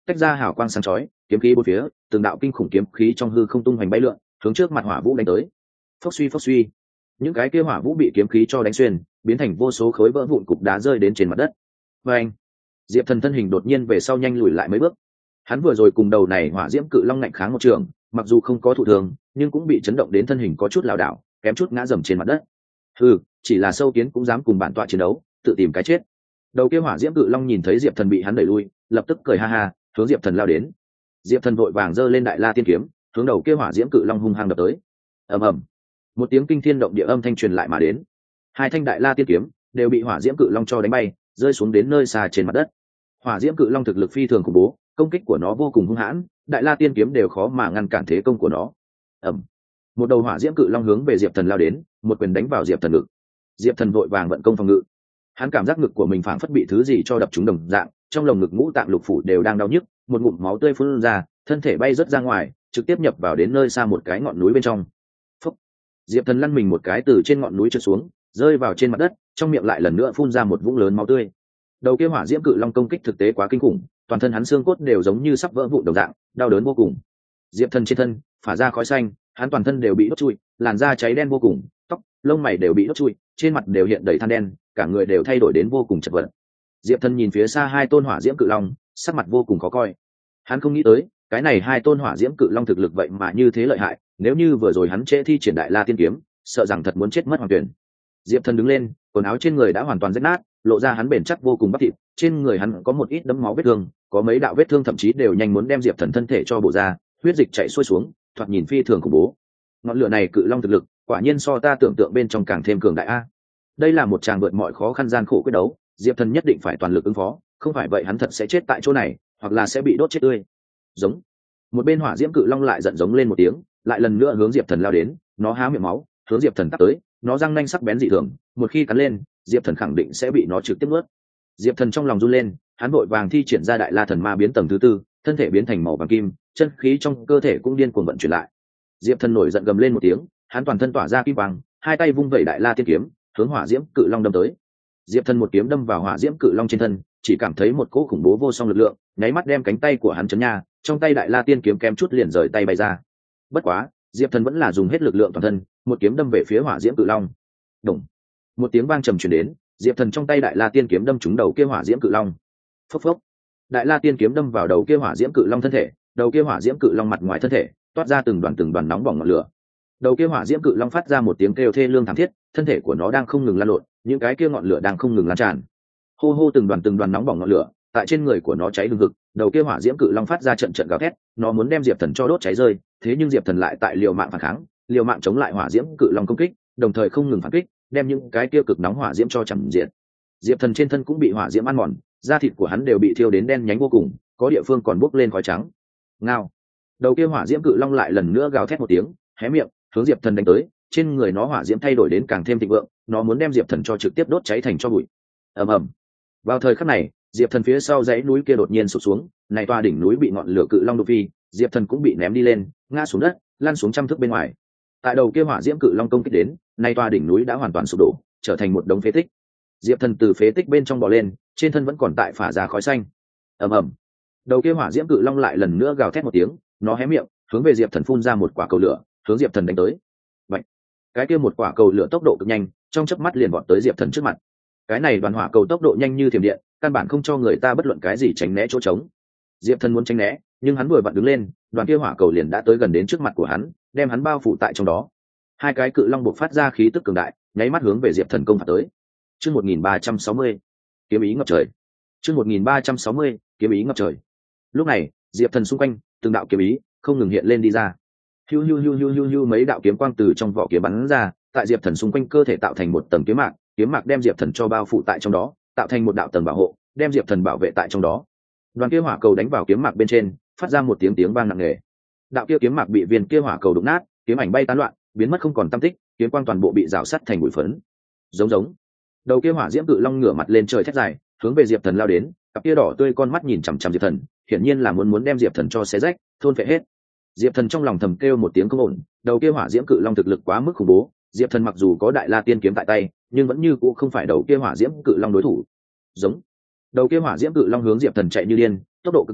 tách ra hào quang sáng chói, kiếm khí bốn phía, từng đạo kinh khủng kiếm khí trong hư không tung hoành bay lượn, hướng trước mặt hỏa vũ đánh tới. Phốc suy phốc suy, những cái kia hỏa vũ bị kiếm khí cho đánh xuyên, biến thành vô số khối vỡ vụn cục đá rơi đến trên mặt đất. Và anh, Diệp Thần thân hình đột nhiên về sau nhanh lùi lại mấy bước. Hắn vừa rồi cùng đầu này hỏa diễm cự long ngạnh kháng một trường, mặc dù không có thụ thường, nhưng cũng bị chấn động đến thân hình có chút lảo đảo, kém chút ngã dầm trên mặt đất. Ừ, chỉ là sâu kiến cũng dám cùng bản tọa chiến đấu, tự tìm cái chết. Đầu kia hỏa diễm cự long nhìn thấy Diệp Thần bị hắn đẩy lui, lập tức cười ha ha, hướng Diệp Thần lao đến. Diệp Thần vội vàng giơ lên đại la tiên kiếm, hướng đầu kia hỏa diễm cự long hung hăng đập tới. Ầm ầm, một tiếng kinh thiên động địa âm thanh truyền lại mà đến. Hai thanh đại la tiên kiếm đều bị hỏa diễm cự long cho đánh bay, rơi xuống đến nơi xa trên mặt đất. Hỏa diễm cự long thực lực phi thường khủng bố, công kích của nó vô cùng hung hãn, đại la tiên kiếm đều khó mà ngăn cản thế công của nó. Ầm, một đầu hỏa diễm cự long hướng về Diệp Thần lao đến, một quyền đánh vào Diệp Thần ngực. Diệp Thần vội vàng vận công phòng ngự. Hắn cảm giác ngực của mình phảng phất bị thứ gì cho đập trúng đồng dạng, trong lồng ngực ngũ tạng lục phủ đều đang đau nhức, một ngụm máu tươi phun ra, thân thể bay rớt ra ngoài, trực tiếp nhập vào đến nơi xa một cái ngọn núi bên trong. Phúc. Diệp Thần lăn mình một cái từ trên ngọn núi trượt xuống, rơi vào trên mặt đất, trong miệng lại lần nữa phun ra một vũng lớn máu tươi. Đầu kia hỏa diễm cự long công kích thực tế quá kinh khủng, toàn thân hắn xương cốt đều giống như sắp vỡ vụn đồng dạng, đau đớn vô cùng. Diệp Thần trên thân phả ra khói xanh, hắn toàn thân đều bị đốt trụi, làn da cháy đen vô cùng, tóc, lông mày đều bị đốt trụi, trên mặt đều hiện đầy than đen, cả người đều thay đổi đến vô cùng chật vật. Diệp Thần nhìn phía xa hai tôn hỏa diễm cự long, sắc mặt vô cùng khó coi. Hắn không nghĩ tới, cái này hai tôn hỏa diễm cự long thực lực vậy mà như thế lợi hại, nếu như vừa rồi hắn trễ thi triển đại la tiên kiếm, sợ rằng thật muốn chết mất hoàn toàn. Diệp Thần đứng lên, quần áo trên người đã hoàn toàn rách nát, lộ ra hắn bền chắc vô cùng bắp thịt, trên người hắn có một ít đấm máu vết thương, có mấy đạo vết thương thậm chí đều nhanh muốn đem Diệp Thần thân thể cho bổ ra, huyết dịch chảy xuôi xuống, thoạt nhìn phi thường khủng bố. Ngọn lửa này cự long thực lực, quả nhiên so ta tưởng tượng bên trong càng thêm cường đại a. Đây là một tràng vượt mọi khó khăn gian khổ quyết đấu, Diệp Thần nhất định phải toàn lực ứng phó, không phải vậy hắn thật sẽ chết tại chỗ này, hoặc là sẽ bị đốt chết tươi. Giống. Một bên hỏa diễm cự long lại giận giống lên một tiếng, lại lần nữa hướng Diệp Thần lao đến, nó há miệng máu, hướng Diệp Thần tắt tới, nó răng nanh sắc bén dị thường, một khi cắn lên, Diệp Thần khẳng định sẽ bị nó trực tiếp nuốt. Diệp Thần trong lòng run lên, hắn vội vàng thi triển ra đại la thần ma biến tầng thứ tư, thân thể biến thành màu vàng kim, chân khí trong cơ thể cũng điên cuồng vận chuyển lại. Diệp Thần nổi giận gầm lên một tiếng, hắn toàn thân tỏa ra kim quang, hai tay vung vẩy đại la tiên kiếm, hướng hỏa diễm cự long đâm tới. Diệp Thần một kiếm đâm vào hỏa diễm cự long trên thân, chỉ cảm thấy một cỗ khủng bố vô song lực lượng, nháy mắt đem cánh tay của hắn chấn nha, trong tay đại la tiên kiếm kém chút liền rời tay bay ra. Bất quá, Diệp Thần vẫn là dùng hết lực lượng toàn thân, một kiếm đâm về phía hỏa diễm cự long. Đùng. Một tiếng vang trầm truyền đến, Diệp Thần trong tay đại la tiên kiếm đâm trúng đầu kia hỏa diễm cự long. Phốc phốc. Đại la tiên kiếm đâm vào đầu kia hỏa diễm cự long thân thể, đầu kia hỏa diễm cự long mặt ngoài thân thể toát ra từng đoàn từng đoàn nóng bỏng ngọn lửa. Đầu kia hỏa diễm cự long phát ra một tiếng kêu thê lương thảm thiết, thân thể của nó đang không ngừng lan lộn, những cái kia ngọn lửa đang không ngừng lan tràn. Hô hô, từng đoàn từng đoàn nóng bỏng ngọn lửa tại trên người của nó cháy hừng hực, đầu kia hỏa diễm cự long phát ra trận trận gào thét, nó muốn đem Diệp Thần cho đốt cháy rơi, thế nhưng Diệp Thần lại tại liều mạng phản kháng, liều mạng chống lại hỏa diễm cự long công kích, đồng thời không ngừng phản kích, đem những cái kia cực nóng hỏa diễm cho chằm diệt. Diệp Thần trên thân cũng bị hỏa diễm ăn mòn, da thịt của hắn đều bị thiêu đến đen nhánh vô cùng, có địa phương còn bốc lên khói trắng. Ngao. Đầu kia hỏa diễm cự long lại lần nữa gào thét một tiếng, hé miệng, hướng Diệp Thần đánh tới, trên người nó hỏa diễm thay đổi đến càng thêm thịnh vượng, nó muốn đem Diệp Thần cho trực tiếp đốt cháy thành tro bụi. Ầm ầm. Vào thời khắc này, Diệp Thần phía sau dãy núi kia đột nhiên sụp xuống, này tòa đỉnh núi bị ngọn lửa cự long đốt phi, Diệp Thần cũng bị ném đi lên, ngã xuống đất, lăn xuống trăm thước bên ngoài. Tại đầu kia hỏa diễm cự long công kích đến, này tòa đỉnh núi đã hoàn toàn sụp đổ, trở thành một đống phế tích. Diệp Thần từ phế tích bên trong bò lên, trên thân vẫn còn tại phả ra khói xanh. Ầm ầm. Đầu kia hỏa diễm cự long lại lần nữa gào thét một tiếng, nó hé miệng, hướng về Diệp Thần phun ra một quả cầu lửa, hướng Diệp Thần đánh tới. Bạch. Cái kia một quả cầu lửa tốc độ cực nhanh, trong chớp mắt liền vọt tới Diệp Thần trước mặt. Cái này đoàn hỏa cầu tốc độ nhanh như thiểm điện, căn bản không cho người ta bất luận cái gì tránh né chỗ trống. Diệp Thần muốn tránh né, nhưng hắn vừa vặn đứng lên, đoàn kia hỏa cầu liền đã tới gần đến trước mặt của hắn, đem hắn bao phủ tại trong đó. Hai cái cự long bộc phát ra khí tức cường đại, nháy mắt hướng về Diệp Thần công phạt tới. Chương một nghìn ba trăm sáu mươi, kiếm ý ngập trời. Chương một nghìn ba trăm sáu mươi, kiếm ý ngập trời. Lúc này, Diệp Thần xung quanh, từng đạo kiếm ý không ngừng hiện lên đi ra. Hiu hiu hiu hiu hiu hiu, mấy đạo kiếm quang từ trong vỏ kiếm bắn ra, tại Diệp Thần xung quanh cơ thể tạo thành một tầng kiếm mạc, kiếm mạc đem Diệp Thần cho bao phủ tại trong đó, tạo thành một đạo tầng bảo hộ, đem Diệp Thần bảo vệ tại trong đó. Đoàn kia hỏa cầu đánh vào kiếm mạc bên trên, phát ra một tiếng tiếng vang nặng nề. Đạo kia kiếm mạc bị viên kia hỏa cầu đụng nát, kiếm ảnh bay tán loạn, biến mất không còn tăm tích, kiếm quang toàn bộ bị rào sắt thành bụi phấn. Giống giống. Đầu kia hỏa diễm cự long ngửa mặt lên trời thét dài, hướng về Diệp Thần lao đến, cặp kia đỏ tươi con mắt nhìn chằm chằm Diệp Thần, hiển nhiên là muốn muốn đem Diệp Thần cho xé rách, thôn phệ hết. Diệp Thần trong lòng thầm kêu một tiếng không ổn, đầu kia hỏa diễm cự long thực lực quá mức khủng bố, Diệp Thần mặc dù có đại la tiên kiếm tại tay, nhưng vẫn như cũ không phải đầu kia hỏa diễm cự long đối thủ. Giống. Đầu kia hỏa diễm cự long hướng Diệp Thần chạy như điên, tốc độ cực nhanh,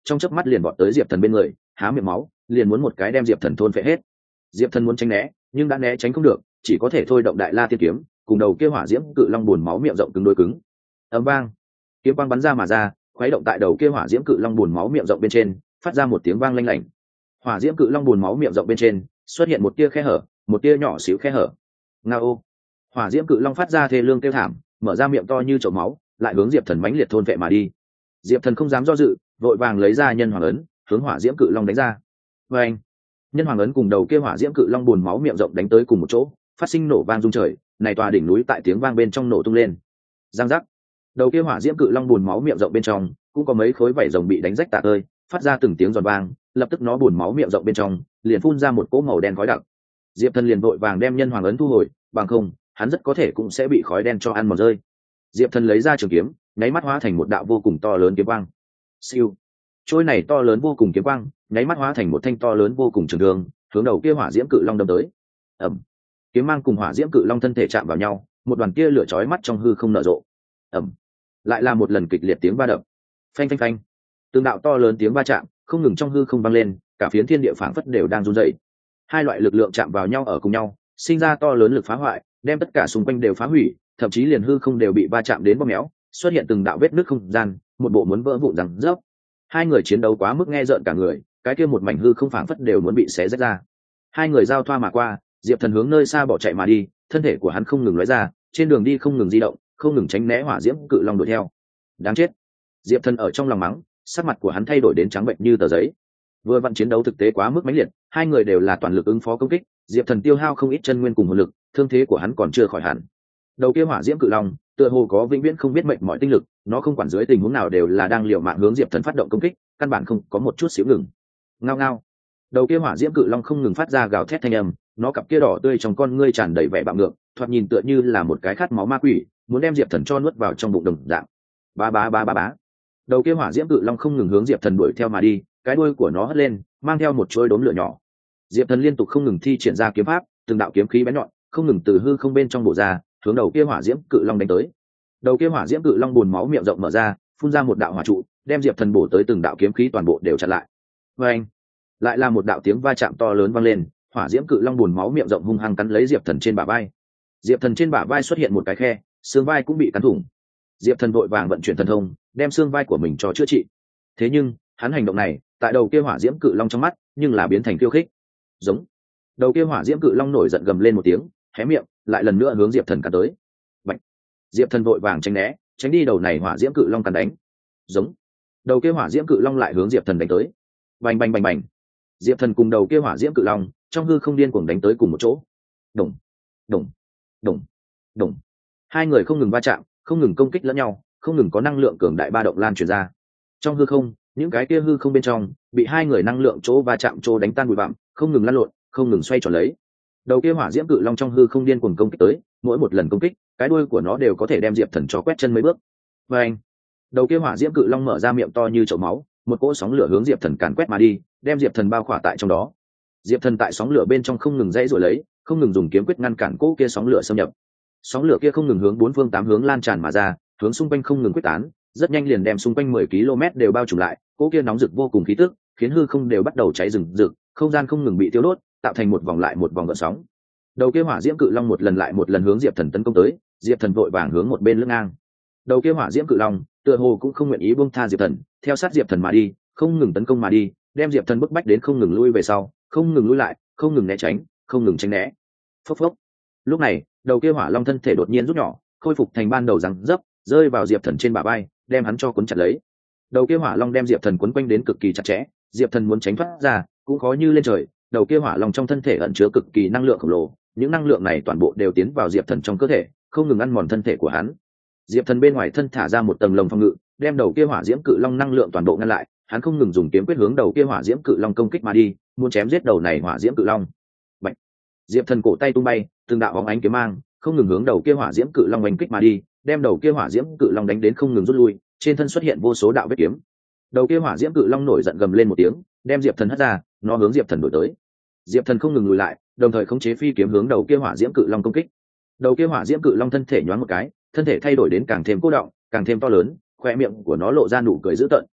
trong chớp mắt liền vọt tới diệp thần bên người, há miệng máu liền muốn một cái đem diệp thần thôn phệ hết. Diệp thần muốn tránh né nhưng đã né tránh không được, chỉ có thể thôi động đại la tiên kiếm cùng đầu kia hỏa diễm cự long buồn máu miệng rộng cứng đối cứng. Ầm vang, kiếm quang bắn ra mà ra, khuấy động tại đầu kia hỏa diễm cự long buồn máu miệng rộng bên trên, phát ra một tiếng vang lanh lảnh. Hỏa diễm cự long buồn máu miệng rộng bên trên xuất hiện một tia khe hở, một tia nhỏ xíu khe hở. Ngao! Hỏa diễm cự long phát ra thê lương kêu thảm, mở ra miệng to như chậu máu, lại hướng diệp thần mãnh liệt thôn vệ mà đi. Diệp thần không dám do dự, vội vàng lấy ra nhân hoàng ấn, hướng hỏa diễm cự long đánh ra. Và anh, nhân hoàng ấn cùng đầu kia hỏa diễm cự long buồn máu miệng rộng đánh tới cùng một chỗ, phát sinh nổ vang rung trời, này tòa đỉnh núi tại tiếng vang bên trong nổ tung lên. Giang giác, đầu kia hỏa diễm cự long buồn máu miệng rộng bên trong cũng có mấy khối vảy rồng bị đánh rách tả tơi, phát ra từng tiếng giòn vang, lập tức nó buồn máu miệng rộng bên trong liền phun ra một cỗ màu đen khói đặc. Diệp thần liền vội vàng đem nhân hoàng ấn thu hồi, bằng không hắn rất có thể cũng sẽ bị khói đen cho ăn mòn rơi. Diệp thần lấy ra trường kiếm, nháy mắt hóa thành một đạo vô cùng to lớn kiếm quang. Siêu, trôi này to lớn vô cùng kiếm quang nháy mắt hóa thành một thanh to lớn vô cùng trường thương, hướng đầu kia hỏa diễm cự long đâm tới. Ẩm, kiếm mang cùng hỏa diễm cự long thân thể chạm vào nhau, một đoàn kia lửa chói mắt trong hư không nở rộ. Ẩm, lại là một lần kịch liệt tiếng va đập. Phanh phanh phanh, từng đạo to lớn tiếng va chạm không ngừng trong hư không vang lên, cả phiến thiên địa phảng phất đều đang run rẩy. Hai loại lực lượng chạm vào nhau ở cùng nhau, sinh ra to lớn lực phá hoại, đem tất cả xung quanh đều phá hủy, thậm chí liền hư không đều bị va chạm đến bóp méo, xuất hiện từng đạo vết nứt không gian, một bộ muốn vỡ vụn rằng rớp. Hai người chiến đấu quá mức nghe rợn cả người, cái kia một mảnh hư không phảng phất đều muốn bị xé rách ra. Hai người giao thoa mà qua, Diệp Thần hướng nơi xa bỏ chạy mà đi, thân thể của hắn không ngừng lóe ra, trên đường đi không ngừng di động, không ngừng tránh né hỏa diễm cự long đuổi theo. Đáng chết! Diệp Thần ở trong lòng mắng, sắc mặt của hắn thay đổi đến trắng bệnh như tờ giấy. Vừa vặn chiến đấu thực tế quá mức mãnh liệt, hai người đều là toàn lực ứng phó công kích, Diệp Thần tiêu hao không ít chân nguyên cùng hồn lực, thương thế của hắn còn chưa khỏi hẳn. Đầu kia hỏa diễm cự long tựa hồ có vĩnh viễn không biết mệnh mọi tinh lực, nó không quản dưới tình huống nào đều là đang liều mạng hướng Diệp Thần phát động công kích, căn bản không có một chút xíu ngừng. Ngao ngao, đầu kia hỏa diễm cự long không ngừng phát ra gào thét thanh âm, nó cặp kia đỏ tươi trong con ngươi tràn đầy vẻ bạo ngược, thoạt nhìn tựa như là một cái khát máu ma quỷ, muốn đem Diệp Thần cho nuốt vào trong bụng đồng dạng. Ba ba ba ba bá, đầu kia hỏa diễm cự long không ngừng hướng Diệp Thần đuổi theo mà đi, cái đuôi của nó hất lên, mang theo một chuỗi đốm lửa nhỏ. Diệp Thần liên tục không ngừng thi triển ra kiếm pháp, từng đạo kiếm khí bén nhọn không ngừng từ hư không bên trong bổ ra, hướng đầu kia hỏa diễm cự long đánh tới. Đầu kia hỏa diễm cự long buồn máu miệng rộng mở ra, phun ra một đạo hỏa trụ, đem Diệp Thần bổ tới từng đạo kiếm khí toàn bộ đều chặn lại. Và anh, lại là một đạo tiếng va chạm to lớn vang lên, hỏa diễm cự long buồn máu miệng rộng hung hăng cắn lấy Diệp Thần trên bả vai. Diệp Thần trên bả vai xuất hiện một cái khe, xương vai cũng bị cắn thủng. Diệp Thần vội vàng vận chuyển thần thông, đem xương vai của mình cho chữa trị. Thế nhưng hắn hành động này tại đầu kia hỏa diễm cự long trong mắt nhưng là biến thành khiêu khích. Giống, đầu kia hỏa diễm cự long nổi giận gầm lên một tiếng, hé miệng lại lần nữa hướng Diệp Thần cắn tới. Bạch, Diệp Thần vội vàng tránh né, tránh đi đầu này hỏa diễm cự long cắn đánh. Giống, đầu kia hỏa diễm cự long lại hướng Diệp Thần đánh tới. Bành bành bành bành, Diệp Thần cùng đầu kia hỏa diễm cự long trong hư không điên cuồng đánh tới cùng một chỗ. Đùng đùng đùng đùng, hai người không ngừng va chạm, không ngừng công kích lẫn nhau, không ngừng có năng lượng cường đại ba động lan truyền ra. Trong hư không, những cái kia hư không bên trong bị hai người năng lượng chỗ va chạm chỗ đánh tan bụi bặm, không ngừng lăn lộn, không ngừng xoay tròn lấy. Đầu kia hỏa diễm cự long trong hư không điên cuồng công kích tới, mỗi một lần công kích, cái đuôi của nó đều có thể đem Diệp Thần cho quét chân mấy bước. Và anh, đầu kia hỏa diễm cự long mở ra miệng to như chậu máu, một cỗ sóng lửa hướng Diệp Thần càn quét mà đi, đem Diệp Thần bao khỏa tại trong đó. Diệp Thần tại sóng lửa bên trong không ngừng dãy rồi lấy, không ngừng dùng kiếm quyết ngăn cản cỗ kia sóng lửa xâm nhập. Sóng lửa kia không ngừng hướng bốn phương tám hướng lan tràn mà ra, hướng xung quanh không ngừng quyết tán, rất nhanh liền đem xung quanh mười ki lô mét đều bao trùm lại, cỗ kia nóng rực vô cùng khí tức, khiến hư không đều bắt đầu cháy rừng rực, không gian không ngừng bị tiêu đốt, tạo thành một vòng lại một vòng gợn sóng. Đầu kia hỏa diễm cự long một lần lại một lần hướng Diệp Thần tấn công tới, Diệp Thần vội vàng hướng một bên lưng ngang. Đầu kia hỏa diễm cự long tựa hồ cũng không nguyện ý buông tha Diệp Thần, theo sát Diệp Thần mà đi, không ngừng tấn công mà đi, đem Diệp Thần bức bách đến không ngừng lui về sau, không ngừng lui lại, không ngừng né tránh, không ngừng tránh né. Phốc phốc. Lúc này, đầu kia hỏa long thân thể đột nhiên rút nhỏ, khôi phục thành ban đầu răng dấp, rơi vào Diệp Thần trên bả vai, đem hắn cho cuốn chặt lấy. Đầu kia hỏa long đem Diệp Thần cuốn quanh đến cực kỳ chặt chẽ, Diệp Thần muốn tránh thoát ra, cũng khó như lên trời. Đầu kia hỏa long trong thân thể ẩn chứa cực kỳ năng lượng khổng lồ, những năng lượng này toàn bộ đều tiến vào Diệp Thần trong cơ thể, không ngừng ăn mòn thân thể của hắn. Diệp Thần bên ngoài thân thả ra một tầng lồng phòng ngự, đem đầu kia hỏa diễm cự long năng lượng toàn bộ ngăn lại, hắn không ngừng dùng kiếm quyết hướng đầu kia hỏa diễm cự long công kích mà đi, muốn chém giết đầu này hỏa diễm cự long. Bạch. Diệp Thần cổ tay tung bay, từng đạo bóng ánh kiếm mang, không ngừng hướng đầu kia hỏa diễm cự long đánh kích mà đi, đem đầu kia hỏa diễm cự long đánh đến không ngừng rút lui, trên thân xuất hiện vô số đạo vết kiếm. Đầu kia hỏa diễm cự long nổi giận gầm lên một tiếng, đem Diệp Thần hất ra, nó hướng Diệp Thần đuổi tới. Diệp Thần không ngừng lùi lại, đồng thời khống chế phi kiếm hướng đầu kia hỏa diễm cự long công kích. Đầu kia hỏa diễm cự long thân thể nhoáng một cái, thân thể thay đổi đến càng thêm cô động, càng thêm to lớn, khoe miệng của nó lộ ra nụ cười dữ tợn,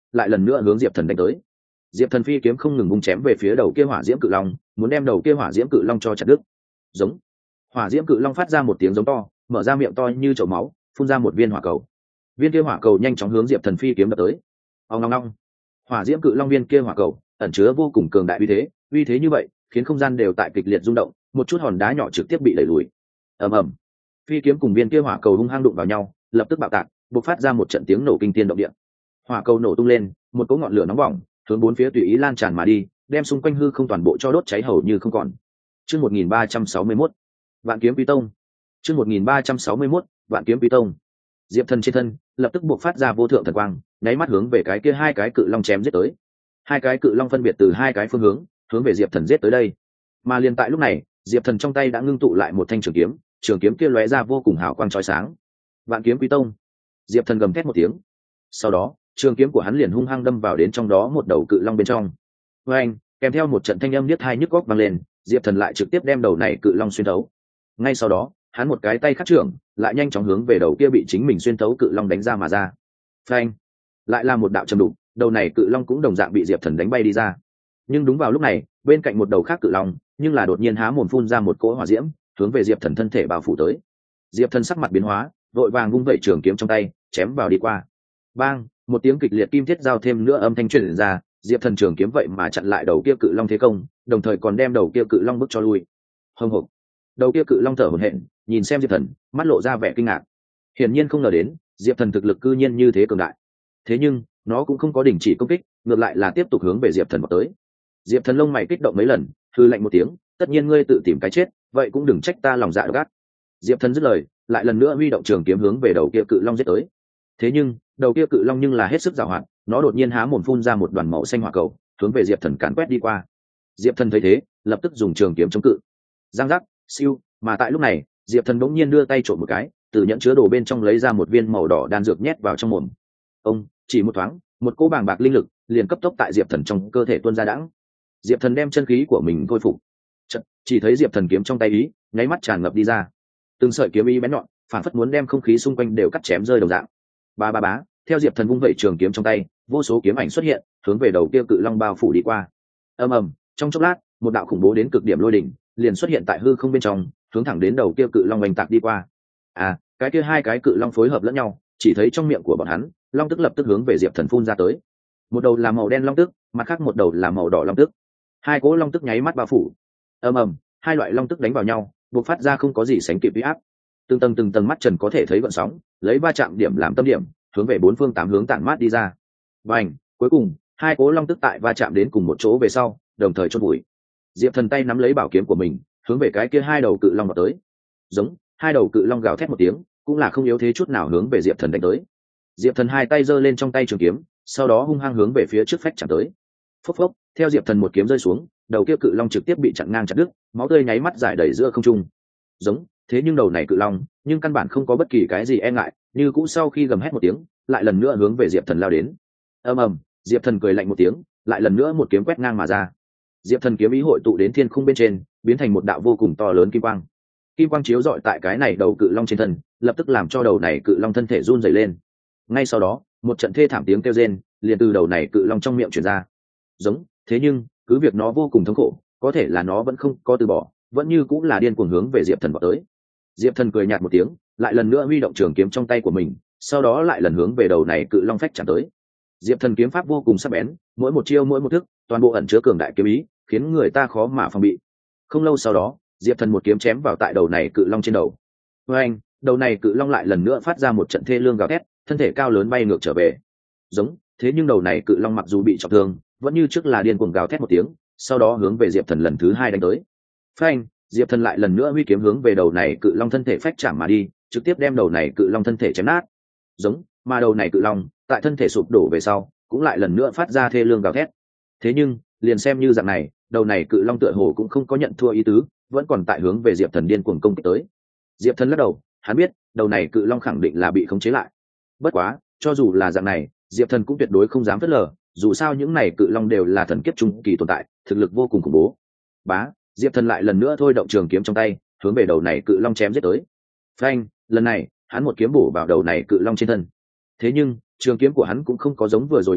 lại lần nữa hướng diệp thần đánh tới. Diệp thần phi kiếm không ngừng vung chém về phía đầu kia hỏa diễm cự long, muốn đem đầu kia hỏa diễm cự long cho chặt đứt. Giống. Hỏa diễm cự long phát ra một tiếng giống to, mở ra miệng to như chậu máu, phun ra một viên hỏa cầu. Viên kia hỏa cầu nhanh chóng hướng diệp thần phi kiếm đập tới. Ong ong ong. Hỏa diễm cự long viên kia hỏa cầu ẩn chứa vô cùng cường đại uy thế, uy thế như vậy khiến không gian đều tại kịch liệt rung động, một chút hòn đá nhỏ trực tiếp bị đẩy lùi. Ầm ầm. Phi kiếm cùng viên kia hỏa cầu hung hăng đụng vào nhau, lập tức bạo tạc, bộc phát ra một trận tiếng nổ kinh thiên động địa. Hỏa cầu nổ tung lên, một cỗ ngọn lửa nóng bỏng hướng bốn phía tùy ý lan tràn mà đi, đem xung quanh hư không toàn bộ cho đốt cháy hầu như không còn. Chương một nghìn ba trăm sáu mươi mốt, Vạn Kiếm Quý Tông. Chương một nghìn ba trăm sáu mươi mốt, Vạn Kiếm Quý Tông. Diệp Thần trên thân lập tức bộc phát ra vô thượng thần quang, nháy mắt hướng về cái kia hai cái cự long chém giết tới. Hai cái cự long phân biệt từ hai cái phương hướng hướng về Diệp Thần giết tới đây. Mà liền tại lúc này, Diệp Thần trong tay đã ngưng tụ lại một thanh trường kiếm, trường kiếm kia lóe ra vô cùng hào quang chói sáng. Vạn Kiếm Quý Tông. Diệp Thần gầm thét một tiếng. Sau đó, trường kiếm của hắn liền hung hăng đâm vào đến trong đó một đầu cự long bên trong. Với anh, kèm theo một trận thanh âm niết hai nhức góc vang lên, Diệp Thần lại trực tiếp đem đầu này cự long xuyên thấu. Ngay sau đó, hắn một cái tay khắc trưởng, lại nhanh chóng hướng về đầu kia bị chính mình xuyên thấu cự long đánh ra mà ra. Phanh! Lại là một đạo trầm đục, đầu này cự long cũng đồng dạng bị Diệp Thần đánh bay đi ra. Nhưng đúng vào lúc này, bên cạnh một đầu khác cự long, nhưng là đột nhiên há mồm phun ra một cỗ hỏa diễm, hướng về Diệp Thần thân thể bao phủ tới. Diệp Thần sắc mặt biến hóa, vội vàng vung vẩy trường kiếm trong tay, chém vào đi qua. Bang! Một tiếng kịch liệt kim thiết giao thêm nữa âm thanh truyền ra, Diệp Thần trường kiếm vậy mà chặn lại đầu kia cự long thế công, đồng thời còn đem đầu kia cự long bước cho lui. Hưng hục. Đầu kia cự long thở hổn hển, nhìn xem Diệp Thần, mắt lộ ra vẻ kinh ngạc. Hiển nhiên không ngờ đến, Diệp Thần thực lực cư nhiên như thế cường đại. Thế nhưng, nó cũng không có đình chỉ công kích, ngược lại là tiếp tục hướng về Diệp Thần vào tới. Diệp Thần lông mày kích động mấy lần, hư lạnh một tiếng, tất nhiên ngươi tự tìm cái chết, vậy cũng đừng trách ta lòng dạ độc ác. Diệp Thần dứt lời, lại lần nữa huy động trường kiếm hướng về đầu kia cự long giết tới. Thế nhưng, đầu kia cự long nhưng là hết sức giàu hoạt, nó đột nhiên há mồm phun ra một đoàn màu xanh hỏa cầu, hướng về Diệp Thần càn quét đi qua. Diệp Thần thấy thế, lập tức dùng trường kiếm chống cự. Giang giác, siêu, mà tại lúc này, Diệp Thần bỗng nhiên đưa tay trộm một cái, từ nhẫn chứa đồ bên trong lấy ra một viên màu đỏ đan dược nhét vào trong mồm. Ông, chỉ một thoáng, một cỗ bàng bạc linh lực liền cấp tốc tại Diệp Thần trong cơ thể tuôn ra đãng. Diệp Thần đem chân khí của mình khôi phục. Chợt, chỉ thấy Diệp Thần kiếm trong tay ý, nháy mắt tràn ngập đi ra. Từng sợi kiếm ý bén nhọn, phản phất muốn đem không khí xung quanh đều cắt chém rơi đồng dạng. Ba ba bá, theo Diệp Thần vung vẩy trường kiếm trong tay, vô số kiếm ảnh xuất hiện, hướng về đầu kia cự long bao phủ đi qua. Ầm ầm, trong chốc lát, một đạo khủng bố đến cực điểm lôi đỉnh liền xuất hiện tại hư không bên trong, hướng thẳng đến đầu kia cự long oanh tạc đi qua. À, cái kia hai cái cự long phối hợp lẫn nhau, chỉ thấy trong miệng của bọn hắn, long tức lập tức hướng về Diệp Thần phun ra tới. Một đầu là màu đen long tức, mặt khác một đầu là màu đỏ long tức. Hai cỗ long tức nháy mắt bao phủ. Ầm ầm, hai loại long tức đánh vào nhau, bộc phát ra không có gì sánh kịp uy áp. Từng tầng từng tầng mắt trần có thể thấy gợn sóng, lấy va chạm điểm làm tâm điểm, hướng về bốn phương tám hướng tản mát đi ra. Bành, cuối cùng, hai cỗ long tức tại va chạm đến cùng một chỗ về sau, đồng thời chôn bụi. Diệp Thần tay nắm lấy bảo kiếm của mình, hướng về cái kia hai đầu cự long vào tới. Giống, hai đầu cự long gào thét một tiếng, cũng là không yếu thế chút nào hướng về Diệp Thần đánh tới. Diệp Thần hai tay giơ lên trong tay trường kiếm, sau đó hung hăng hướng về phía trước phách chạm tới. Phốc phốc, theo Diệp Thần một kiếm rơi xuống, đầu kia cự long trực tiếp bị chặn ngang chặt đứt, máu tươi nháy mắt rải đầy giữa không trung. Giống, thế nhưng đầu này cự long, nhưng căn bản không có bất kỳ cái gì e ngại, như cũ sau khi gầm hét một tiếng, lại lần nữa hướng về Diệp Thần lao đến. Ầm ầm, Diệp Thần cười lạnh một tiếng, lại lần nữa một kiếm quét ngang mà ra. Diệp Thần kiếm ý hội tụ đến thiên khung bên trên, biến thành một đạo vô cùng to lớn kim quang. Kim quang chiếu rọi tại cái này đầu cự long trên thân, lập tức làm cho đầu này cự long thân thể run rẩy lên. Ngay sau đó, một trận thê thảm tiếng kêu rên liền từ đầu này cự long trong miệng truyền ra. Giống, thế nhưng, cứ việc nó vô cùng thống khổ, có thể là nó vẫn không có từ bỏ, vẫn như cũng là điên cuồng hướng về Diệp Thần vào tới. Diệp Thần cười nhạt một tiếng, lại lần nữa huy động trường kiếm trong tay của mình, sau đó lại lần hướng về đầu này cự long phách chạm tới. Diệp Thần kiếm pháp vô cùng sắc bén, mỗi một chiêu mỗi một thức, toàn bộ ẩn chứa cường đại kiếm ý, khiến người ta khó mà phòng bị. Không lâu sau đó, Diệp Thần một kiếm chém vào tại đầu này cự long trên đầu. Với anh, đầu này cự long lại lần nữa phát ra một trận thê lương gào thét, thân thể cao lớn bay ngược trở về. Giống, thế nhưng đầu này cự long mặc dù bị trọng thương, vẫn như trước là điên cuồng gào thét một tiếng, sau đó hướng về Diệp Thần lần thứ hai đánh tới. Phanh, Diệp Thần lại lần nữa huy kiếm hướng về đầu này cự long thân thể phách chạm mà đi, trực tiếp đem đầu này cự long thân thể chém nát. Giống, mà đầu này cự long, tại thân thể sụp đổ về sau, cũng lại lần nữa phát ra thê lương gào thét. Thế nhưng, liền xem như dạng này, đầu này cự long tựa hồ cũng không có nhận thua ý tứ, vẫn còn tại hướng về Diệp Thần điên cuồng công kích tới. Diệp Thần lắc đầu, hắn biết, đầu này cự long khẳng định là bị khống chế lại. Bất quá, cho dù là dạng này, Diệp Thần cũng tuyệt đối không dám phớt lờ, dù sao những này cự long đều là thần kiếp trung kỳ tồn tại, thực lực vô cùng khủng bố. Bá, Diệp Thần lại lần nữa thôi động trường kiếm trong tay, hướng về đầu này cự long chém giết tới. Phanh, lần này, hắn một kiếm bổ vào đầu này cự long trên thân. Thế nhưng, trường kiếm của hắn cũng không có giống vừa rồi như thế,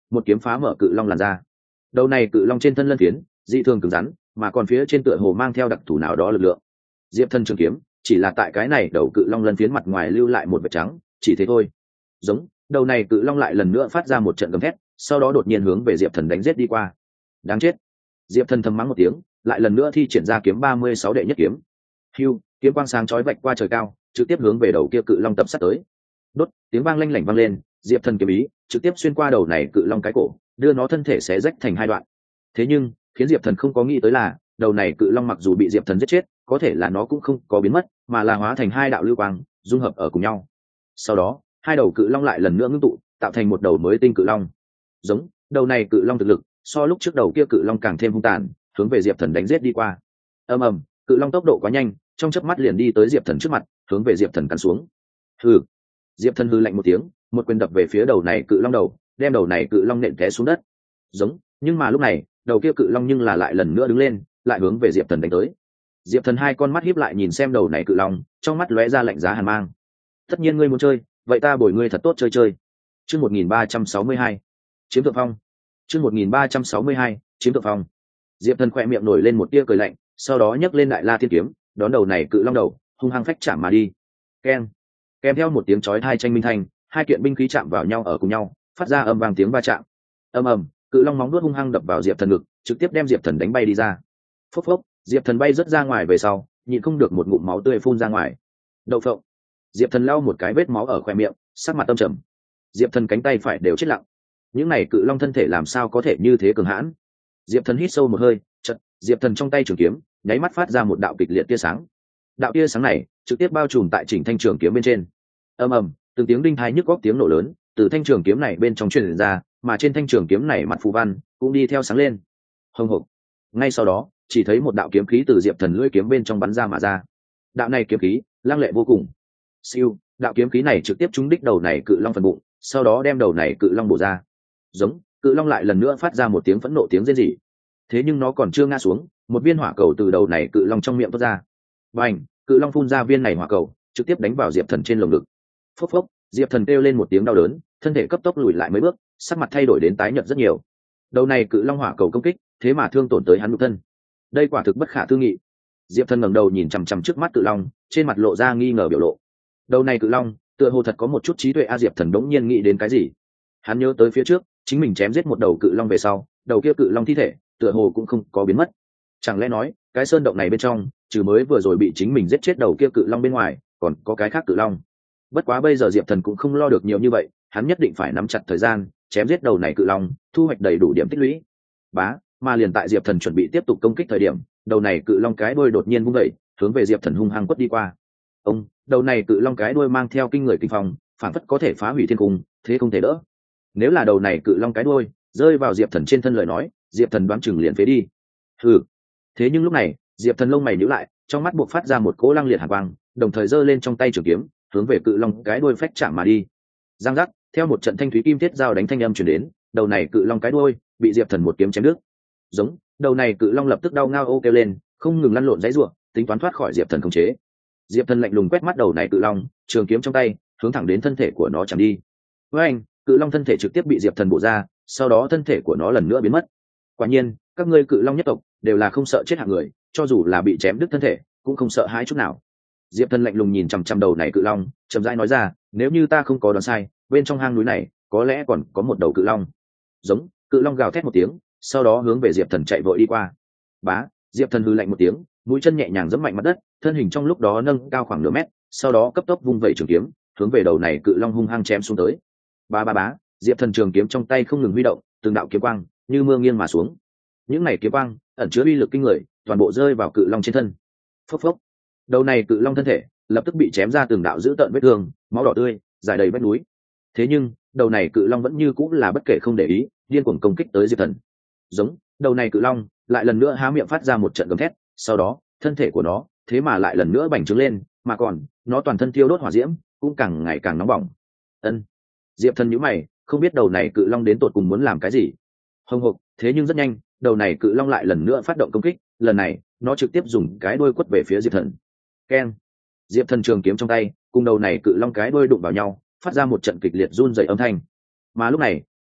một kiếm phá mở cự long làn ra. Đầu này cự long trên thân lân phiến dị thường cứng rắn, mà còn phía trên tựa hồ mang theo đặc thù nào đó lực lượng. Diệp Thần trường kiếm chỉ là tại cái này đầu cự long lân phiến mặt ngoài lưu lại một vệt trắng, chỉ thế thôi. Giống, đầu này cự long lại lần nữa phát ra một trận gầm thét, sau đó đột nhiên hướng về Diệp Thần đánh giết đi qua. Đáng chết! Diệp Thần thầm mắng một tiếng, lại lần nữa thi triển ra kiếm ba mươi sáu đệ nhất kiếm. Hưu, kiếm quang sáng chói vạch qua trời cao, trực tiếp hướng về đầu kia cự long tập sát tới. Đốt, tiếng vang lanh lảnh vang lên, Diệp Thần kiếm ý trực tiếp xuyên qua đầu này cự long cái cổ, đưa nó thân thể xé rách thành hai đoạn. Thế nhưng, khiến Diệp Thần không có nghĩ tới là, đầu này cự long mặc dù bị Diệp Thần giết chết, có thể là nó cũng không có biến mất, mà là hóa thành hai đạo lưu quang, dung hợp ở cùng nhau. Sau đó, hai đầu cự long lại lần nữa ngưng tụ, tạo thành một đầu mới tinh cự long. Giống, đầu này cự long thực lực so lúc trước đầu kia cự long càng thêm hung tàn, hướng về Diệp Thần đánh giết đi qua. Ầm ầm, cự long tốc độ quá nhanh, trong chớp mắt liền đi tới Diệp Thần trước mặt, hướng về Diệp Thần cắn xuống. Hừ. Diệp Thần hừ lạnh một tiếng, một quyền đập về phía đầu này cự long đầu, đem đầu này cự long nện té xuống đất. Giống, nhưng mà lúc này, đầu kia cự long nhưng là lại lần nữa đứng lên, lại hướng về Diệp Thần đánh tới. Diệp Thần hai con mắt híp lại nhìn xem đầu này cự long, trong mắt lóe ra lạnh giá hàn mang. Tất nhiên ngươi muốn chơi, vậy ta bồi ngươi thật tốt chơi chơi. Chương một nghìn ba trăm sáu mươi hai, chiếm thượng phong. Chương một nghìn ba trăm sáu mươi hai, chiếm thượng phong. Diệp Thần khẽ miệng nổi lên một tia cười lạnh, sau đó nhấc lên Đại La Thiên kiếm, đón đầu này cự long đầu, hung hăng phách chạm mà đi. Keng. Kèm theo một tiếng chói tai tranh minh thanh, hai kiện binh khí chạm vào nhau ở cùng nhau, phát ra âm vang tiếng va chạm. Ầm ầm, cự long móng vuốt hung hăng đập vào Diệp Thần ngực, trực tiếp đem Diệp Thần đánh bay đi ra. Phốc phốc, Diệp Thần bay rất ra ngoài về sau, nhịn không được một ngụm máu tươi phun ra ngoài. Đậu phộng. Diệp Thần lau một cái vết máu ở khoe miệng, sắc mặt tâm trầm. Diệp Thần cánh tay phải đều chết lặng. Những này cự long thân thể làm sao có thể như thế cường hãn? Diệp Thần hít sâu một hơi, chợt, Diệp Thần trong tay trường kiếm, nháy mắt phát ra một đạo kịch liệt tia sáng. Đạo tia sáng này trực tiếp bao trùm tại chỉnh thanh trường kiếm bên trên. Ầm ầm, từng tiếng đinh tai nhức óc tiếng nổ lớn từ thanh trường kiếm này bên trong truyền ra, mà trên thanh trường kiếm này mặt phù văn cũng đi theo sáng lên. Hồng hộc. Ngay sau đó, chỉ thấy một đạo kiếm khí từ Diệp Thần lưỡi kiếm bên trong bắn ra mà ra. Đạo này kiếm khí lăng lệ vô cùng. Siêu, đạo kiếm khí này trực tiếp trúng đích đầu này cự long phần bụng, sau đó đem đầu này cự long bổ ra. Giống, cự long lại lần nữa phát ra một tiếng phẫn nộ tiếng rên rỉ. Thế nhưng nó còn chưa ngã xuống, một viên hỏa cầu từ đầu này cự long trong miệng toát ra. Bành, cự long phun ra viên này hỏa cầu, trực tiếp đánh vào Diệp Thần trên lồng ngực. Phốc phốc, Diệp Thần kêu lên một tiếng đau đớn, thân thể cấp tốc lùi lại mấy bước, sắc mặt thay đổi đến tái nhợt rất nhiều. Đầu này cự long hỏa cầu công kích, thế mà thương tổn tới hắn nhục thân. Đây quả thực bất khả tư nghị. Diệp Thần ngẩng đầu nhìn chằm chằm trước mắt cự long, trên mặt lộ ra nghi ngờ biểu lộ. Đầu này cự long, tựa hồ thật có một chút trí tuệ a. Diệp Thần đống nhiên nghĩ đến cái gì. Hắn nhớ tới phía trước, chính mình chém giết một đầu cự long về sau, đầu kia cự long thi thể, tựa hồ cũng không có biến mất. Chẳng lẽ nói, cái sơn động này bên trong, trừ mới vừa rồi bị chính mình giết chết đầu kia cự long bên ngoài, còn có cái khác cự long. Bất quá bây giờ Diệp Thần cũng không lo được nhiều như vậy, hắn nhất định phải nắm chặt thời gian, chém giết đầu này cự long, thu hoạch đầy đủ điểm tích lũy. Bá, mà liền tại Diệp Thần chuẩn bị tiếp tục công kích thời điểm, đầu này cự long cái đuôi đột nhiên vung dậy, hướng về Diệp Thần hung hăng quất đi qua. Ông, đầu này cự long cái đuôi mang theo kinh người kinh phong, phản phất có thể phá hủy thiên cung, thế không thể đỡ. Nếu là đầu này cự long cái đuôi rơi vào Diệp Thần trên thân lời nói, Diệp Thần đoán chừng liền phế đi. Hừ. Thế nhưng lúc này, Diệp Thần lông mày nhíu lại, trong mắt buộc phát ra một cỗ lăng liệt hàn quang, đồng thời giơ lên trong tay trường kiếm, hướng về cự long cái đuôi phách chạm mà đi. Giang giác, theo một trận thanh thúy kim thiết giao đánh thanh âm truyền đến, đầu này cự long cái đuôi bị Diệp Thần một kiếm chém đứt. Giống, đầu này cự long lập tức đau ngao ô kêu lên, không ngừng lăn lộn dãy rủa, tính toán thoát khỏi Diệp Thần khống chế. Diệp Thần lạnh lùng quét mắt đầu này cự long, trường kiếm trong tay hướng thẳng đến thân thể của nó chạm đi. Với anh, cự long thân thể trực tiếp bị Diệp Thần bổ ra, sau đó thân thể của nó lần nữa biến mất. Quả nhiên, các ngươi cự long nhất tộc đều là không sợ chết hạng người, cho dù là bị chém đứt thân thể, cũng không sợ hãi chút nào. Diệp Thần lạnh lùng nhìn chằm chằm đầu này cự long, chậm rãi nói ra, nếu như ta không có đoán sai, bên trong hang núi này có lẽ còn có một đầu cự long. Giống, cự long gào thét một tiếng, sau đó hướng về Diệp Thần chạy vội đi qua. Bá, Diệp Thần hừ lạnh một tiếng, mũi chân nhẹ nhàng giẫm mạnh mặt đất, thân hình trong lúc đó nâng cao khoảng nửa mét, sau đó cấp tốc vung vẩy trường kiếm, hướng về đầu này cự long hung hăng chém xuống tới. Ba ba bá, Diệp Thần trường kiếm trong tay không ngừng huy động, từng đạo kiếm quang như mưa nghiêng mà xuống. Những này kiếm quang ẩn chứa uy lực kinh người, toàn bộ rơi vào cự long trên thân. Phốc phốc, đầu này cự long thân thể lập tức bị chém ra từng đạo dữ tợn vết thương, máu đỏ tươi dài đầy vách núi. Thế nhưng đầu này cự long vẫn như cũng là bất kể không để ý, điên cuồng công kích tới Diệp Thần. Giống, đầu này cự long lại lần nữa há miệng phát ra một trận gầm thét, sau đó thân thể của nó thế mà lại lần nữa bành trướng lên, mà còn nó toàn thân thiêu đốt hỏa diễm, cũng càng ngày càng nóng bỏng. Ân. Diệp Thần nhíu mày, không biết đầu này cự long đến tột cùng muốn làm cái gì. Hồng hộc, thế nhưng rất nhanh, đầu này cự long lại lần nữa phát động công kích, lần này nó trực tiếp dùng cái đuôi quất về phía Diệp Thần. Keng. Diệp Thần trường kiếm trong tay cùng đầu này cự long cái đuôi đụng vào nhau, phát ra một trận kịch liệt run rẩy âm thanh. Mà lúc này,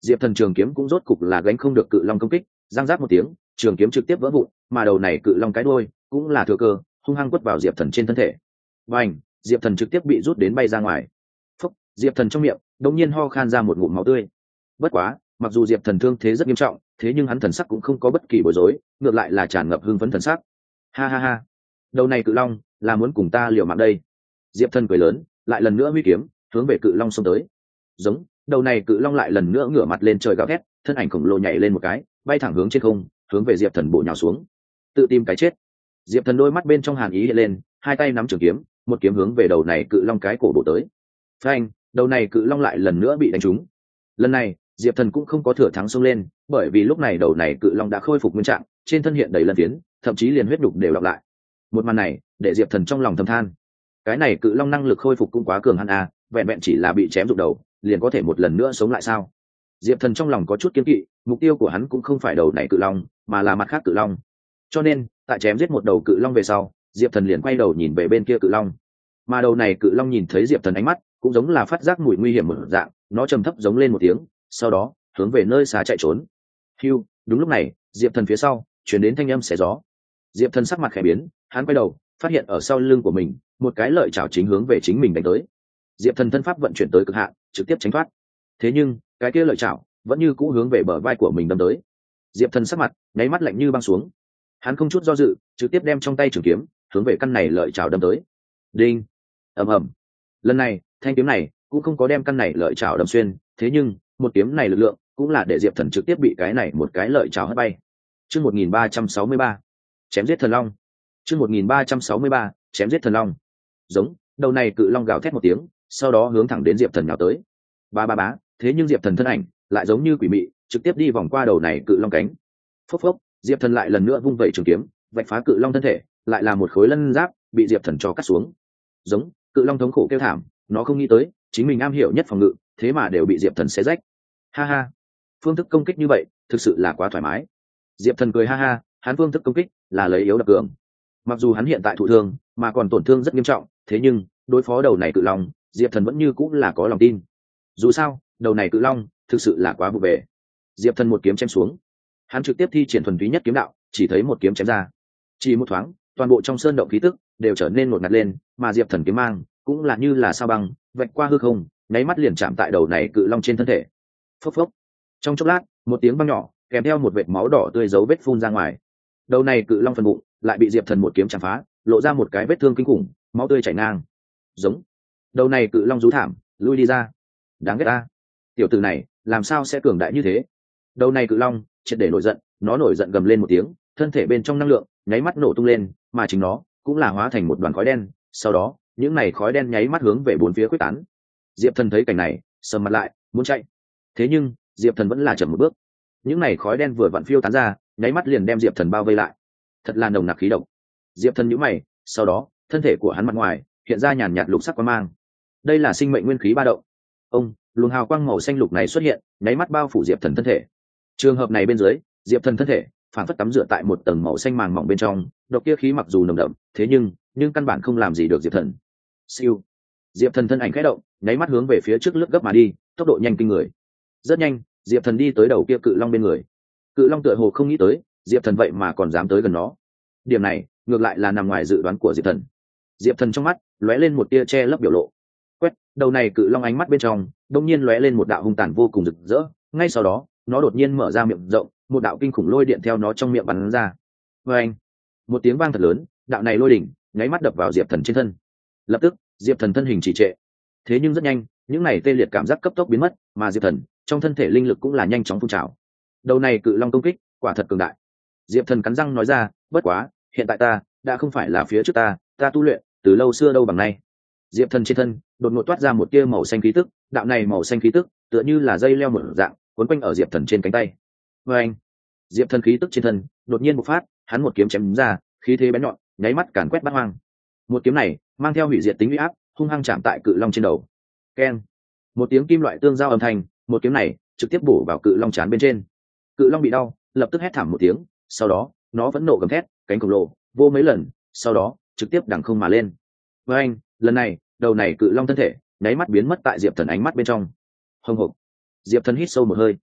diệp thần trường kiếm cũng rốt cục là gánh không được cự long công kích, giang giáp một tiếng, trường kiếm trực tiếp vỡ vụn, mà đầu này cự long cái đuôi cũng là thừa cơ hung hăng quất vào diệp thần trên thân thể. Và ảnh, diệp thần trực tiếp bị rút đến bay ra ngoài. Phúc, diệp thần trong miệng đột nhiên ho khan ra một ngụm máu tươi. Bất quá, mặc dù diệp thần thương thế rất nghiêm trọng, thế nhưng hắn thần sắc cũng không có bất kỳ bối rối, ngược lại là tràn ngập hưng phấn thần sắc. Ha ha ha, đầu này cự long là muốn cùng ta liều mạng đây. Diệp thần cười lớn, lại lần nữa huy kiếm hướng về cự long xông tới. Giống, đầu này cự long lại lần nữa ngửa mặt lên trời gào thét, thân ảnh khổng lồ nhảy lên một cái, bay thẳng hướng trên không, hướng về diệp thần bổ nhào xuống. Tự tìm cái chết. Diệp thần đôi mắt bên trong hàn ý hiện lên, hai tay nắm trường kiếm, một kiếm hướng về đầu này cự long cái cổ bổ tới. Phanh, đầu này cự long lại lần nữa bị đánh trúng. Lần này diệp thần cũng không có thừa thắng xông lên, bởi vì lúc này đầu này cự long đã khôi phục nguyên trạng, trên thân hiện đầy lân phiến, thậm chí liền huyết đục đều đọc lại. Một màn này để diệp thần trong lòng thầm than, cái này cự long năng lực khôi phục cũng quá cường hắn a, vẹn vẹn chỉ là bị chém rụng đầu liền có thể một lần nữa sống lại sao? Diệp thần trong lòng có chút kiên kỵ, mục tiêu của hắn cũng không phải đầu này cự long mà là mặt khác cự long, cho nên tại chém giết một đầu cự long về sau, diệp thần liền quay đầu nhìn về bên kia cự long. Mà đầu này cự long nhìn thấy diệp thần ánh mắt cũng giống là phát giác mùi nguy hiểm một dạng, nó trầm thấp giống lên một tiếng, sau đó hướng về nơi xa chạy trốn. Hưu, đúng lúc này diệp thần phía sau chuyển đến thanh âm xé gió. Diệp thần sắc mặt khẽ biến, hắn quay đầu phát hiện ở sau lưng của mình một cái lợi chảo chính hướng về chính mình đánh tới. Diệp thần thân pháp vận chuyển tới cực hạn, trực tiếp tránh thoát. Thế nhưng cái kia lợi chảo vẫn như cũ hướng về bờ vai của mình đâm tới. Diệp thần sắc mặt nháy mắt lạnh như băng xuống, hắn không chút do dự trực tiếp đem trong tay trường kiếm hướng về căn này lợi chảo đâm tới. Đinh, ầm ầm. Lần này thanh kiếm này cũng không có đem căn này lợi chảo đâm xuyên, thế nhưng một kiếm này lực lượng cũng là để diệp thần trực tiếp bị cái này một cái lợi chảo hất bay. Chương một nghìn ba trăm sáu mươi ba, chém giết thần long. Chương một nghìn ba trăm sáu mươi ba, chém giết thần long. Giống, đầu này cự long gào thét một tiếng, sau đó hướng thẳng đến diệp thần nhào tới. Ba ba bá, thế nhưng diệp thần thân ảnh lại giống như quỷ mị, trực tiếp đi vòng qua đầu này cự long cánh. Phốc phốc, diệp thần lại lần nữa vung vẩy trường kiếm, vạch phá cự long thân thể, lại là một khối lân giáp bị diệp thần cho cắt xuống. Giống, cự long thống khổ kêu thảm, nó không nghĩ tới chính mình am hiểu nhất phòng ngự thế mà đều bị diệp thần xé rách. Ha ha, phương thức công kích như vậy thực sự là quá thoải mái. Diệp thần cười ha ha, hắn phương thức công kích là lấy yếu đập cường. Mặc dù hắn hiện tại thụ thương mà còn tổn thương rất nghiêm trọng, thế nhưng đối phó đầu này cự long diệp thần vẫn như cũng là có lòng tin. Dù sao đầu này cự long thực sự là quá vụ về. Diệp thần một kiếm chém xuống, hắn trực tiếp thi triển thuần túy nhất kiếm đạo, chỉ thấy một kiếm chém ra, chỉ một thoáng toàn bộ trong sơn động khí tức đều trở nên ngột ngạt lên, mà diệp thần kiếm mang cũng là như là sao băng vạch qua hư không, nháy mắt liền chạm tại đầu này cự long trên thân thể. Phốc phốc, trong chốc lát một tiếng vang nhỏ kèm theo một vệt máu đỏ tươi dấu vết phun ra ngoài. Đầu này cự long phần bụng lại bị diệp thần một kiếm chạm phá, lộ ra một cái vết thương kinh khủng, máu tươi chảy ngang. Giống, đầu này cự long rú thảm lui đi ra. Đáng ghét ta, tiểu tử này làm sao sẽ cường đại như thế? Đầu này cự long triệt để nổi giận, nó nổi giận gầm lên một tiếng, thân thể bên trong năng lượng nháy mắt nổ tung lên, mà chính nó cũng là hóa thành một đoàn khói đen, sau đó những này khói đen nháy mắt hướng về bốn phía quyết tán. Diệp thần thấy cảnh này sầm mặt lại muốn chạy, thế nhưng diệp thần vẫn là chậm một bước. Những này khói đen vừa vặn phiêu tán ra, nháy mắt liền đem diệp thần bao vây lại, thật là nồng nặc khí độc. Diệp thần nhíu mày, sau đó thân thể của hắn mặt ngoài hiện ra nhàn nhạt lục sắc quang mang, đây là sinh mệnh nguyên khí ba động. Ông, luồng hào quang màu xanh lục này xuất hiện, nháy mắt bao phủ diệp thần thân thể. Trường hợp này bên dưới, diệp thần thân thể phản phất tắm rửa tại một tầng màu xanh màng mỏng bên trong, độc kia khí mặc dù nồng đậm, thế nhưng nhưng căn bản không làm gì được diệp thần. Siêu, diệp thần thân ảnh khẽ động, nháy mắt hướng về phía trước lướt gấp mà đi, tốc độ nhanh kinh người. Rất nhanh, diệp thần đi tới đầu kia cự long bên người. Cự long tựa hồ không nghĩ tới diệp thần vậy mà còn dám tới gần nó, điểm này ngược lại là nằm ngoài dự đoán của diệp thần. Diệp thần trong mắt lóe lên một tia che lấp biểu lộ, quét đầu này cự long ánh mắt bên trong đông nhiên lóe lên một đạo hung tàn vô cùng rực rỡ, ngay sau đó nó đột nhiên mở ra miệng rộng, một đạo kinh khủng lôi điện theo nó trong miệng bắn ra. Và anh, một tiếng vang thật lớn, đạo này lôi đỉnh nháy mắt đập vào diệp thần trên thân. Lập tức diệp thần thân hình trì trệ, thế nhưng rất nhanh những này tê liệt cảm giác cấp tốc biến mất, mà diệp thần trong thân thể linh lực cũng là nhanh chóng phun trào. Đầu này cự long công kích quả thật cường đại. Diệp thần cắn răng nói ra, bất quá hiện tại ta đã không phải là phía trước ta ta tu luyện từ lâu xưa đâu bằng nay. Diệp thần trên thân đột ngột toát ra một tia màu xanh khí tức, đạo này màu xanh khí tức tựa như là dây leo một dạng quấn quanh ở diệp thần trên cánh tay. Và anh, diệp thần khí tức trên thân đột nhiên bộc phát, hắn một kiếm chém ra, khí thế bén nhọn nháy mắt càn quét bát hoang. Một kiếm này mang theo hủy diệt tính uy áp, hung hăng chạm tại cự long trên đầu. Keng, một tiếng kim loại tương giao âm thanh, một kiếm này trực tiếp bổ vào cự long trán bên trên. Cự long bị đau, lập tức hét thảm một tiếng, sau đó nó vẫn nộ gầm thét, cánh khổng lồ vô mấy lần, sau đó trực tiếp đằng không mà lên. Với anh, lần này đầu này cự long thân thể nháy mắt biến mất tại diệp thần ánh mắt bên trong. Hồng hộc, diệp thần hít sâu một hơi,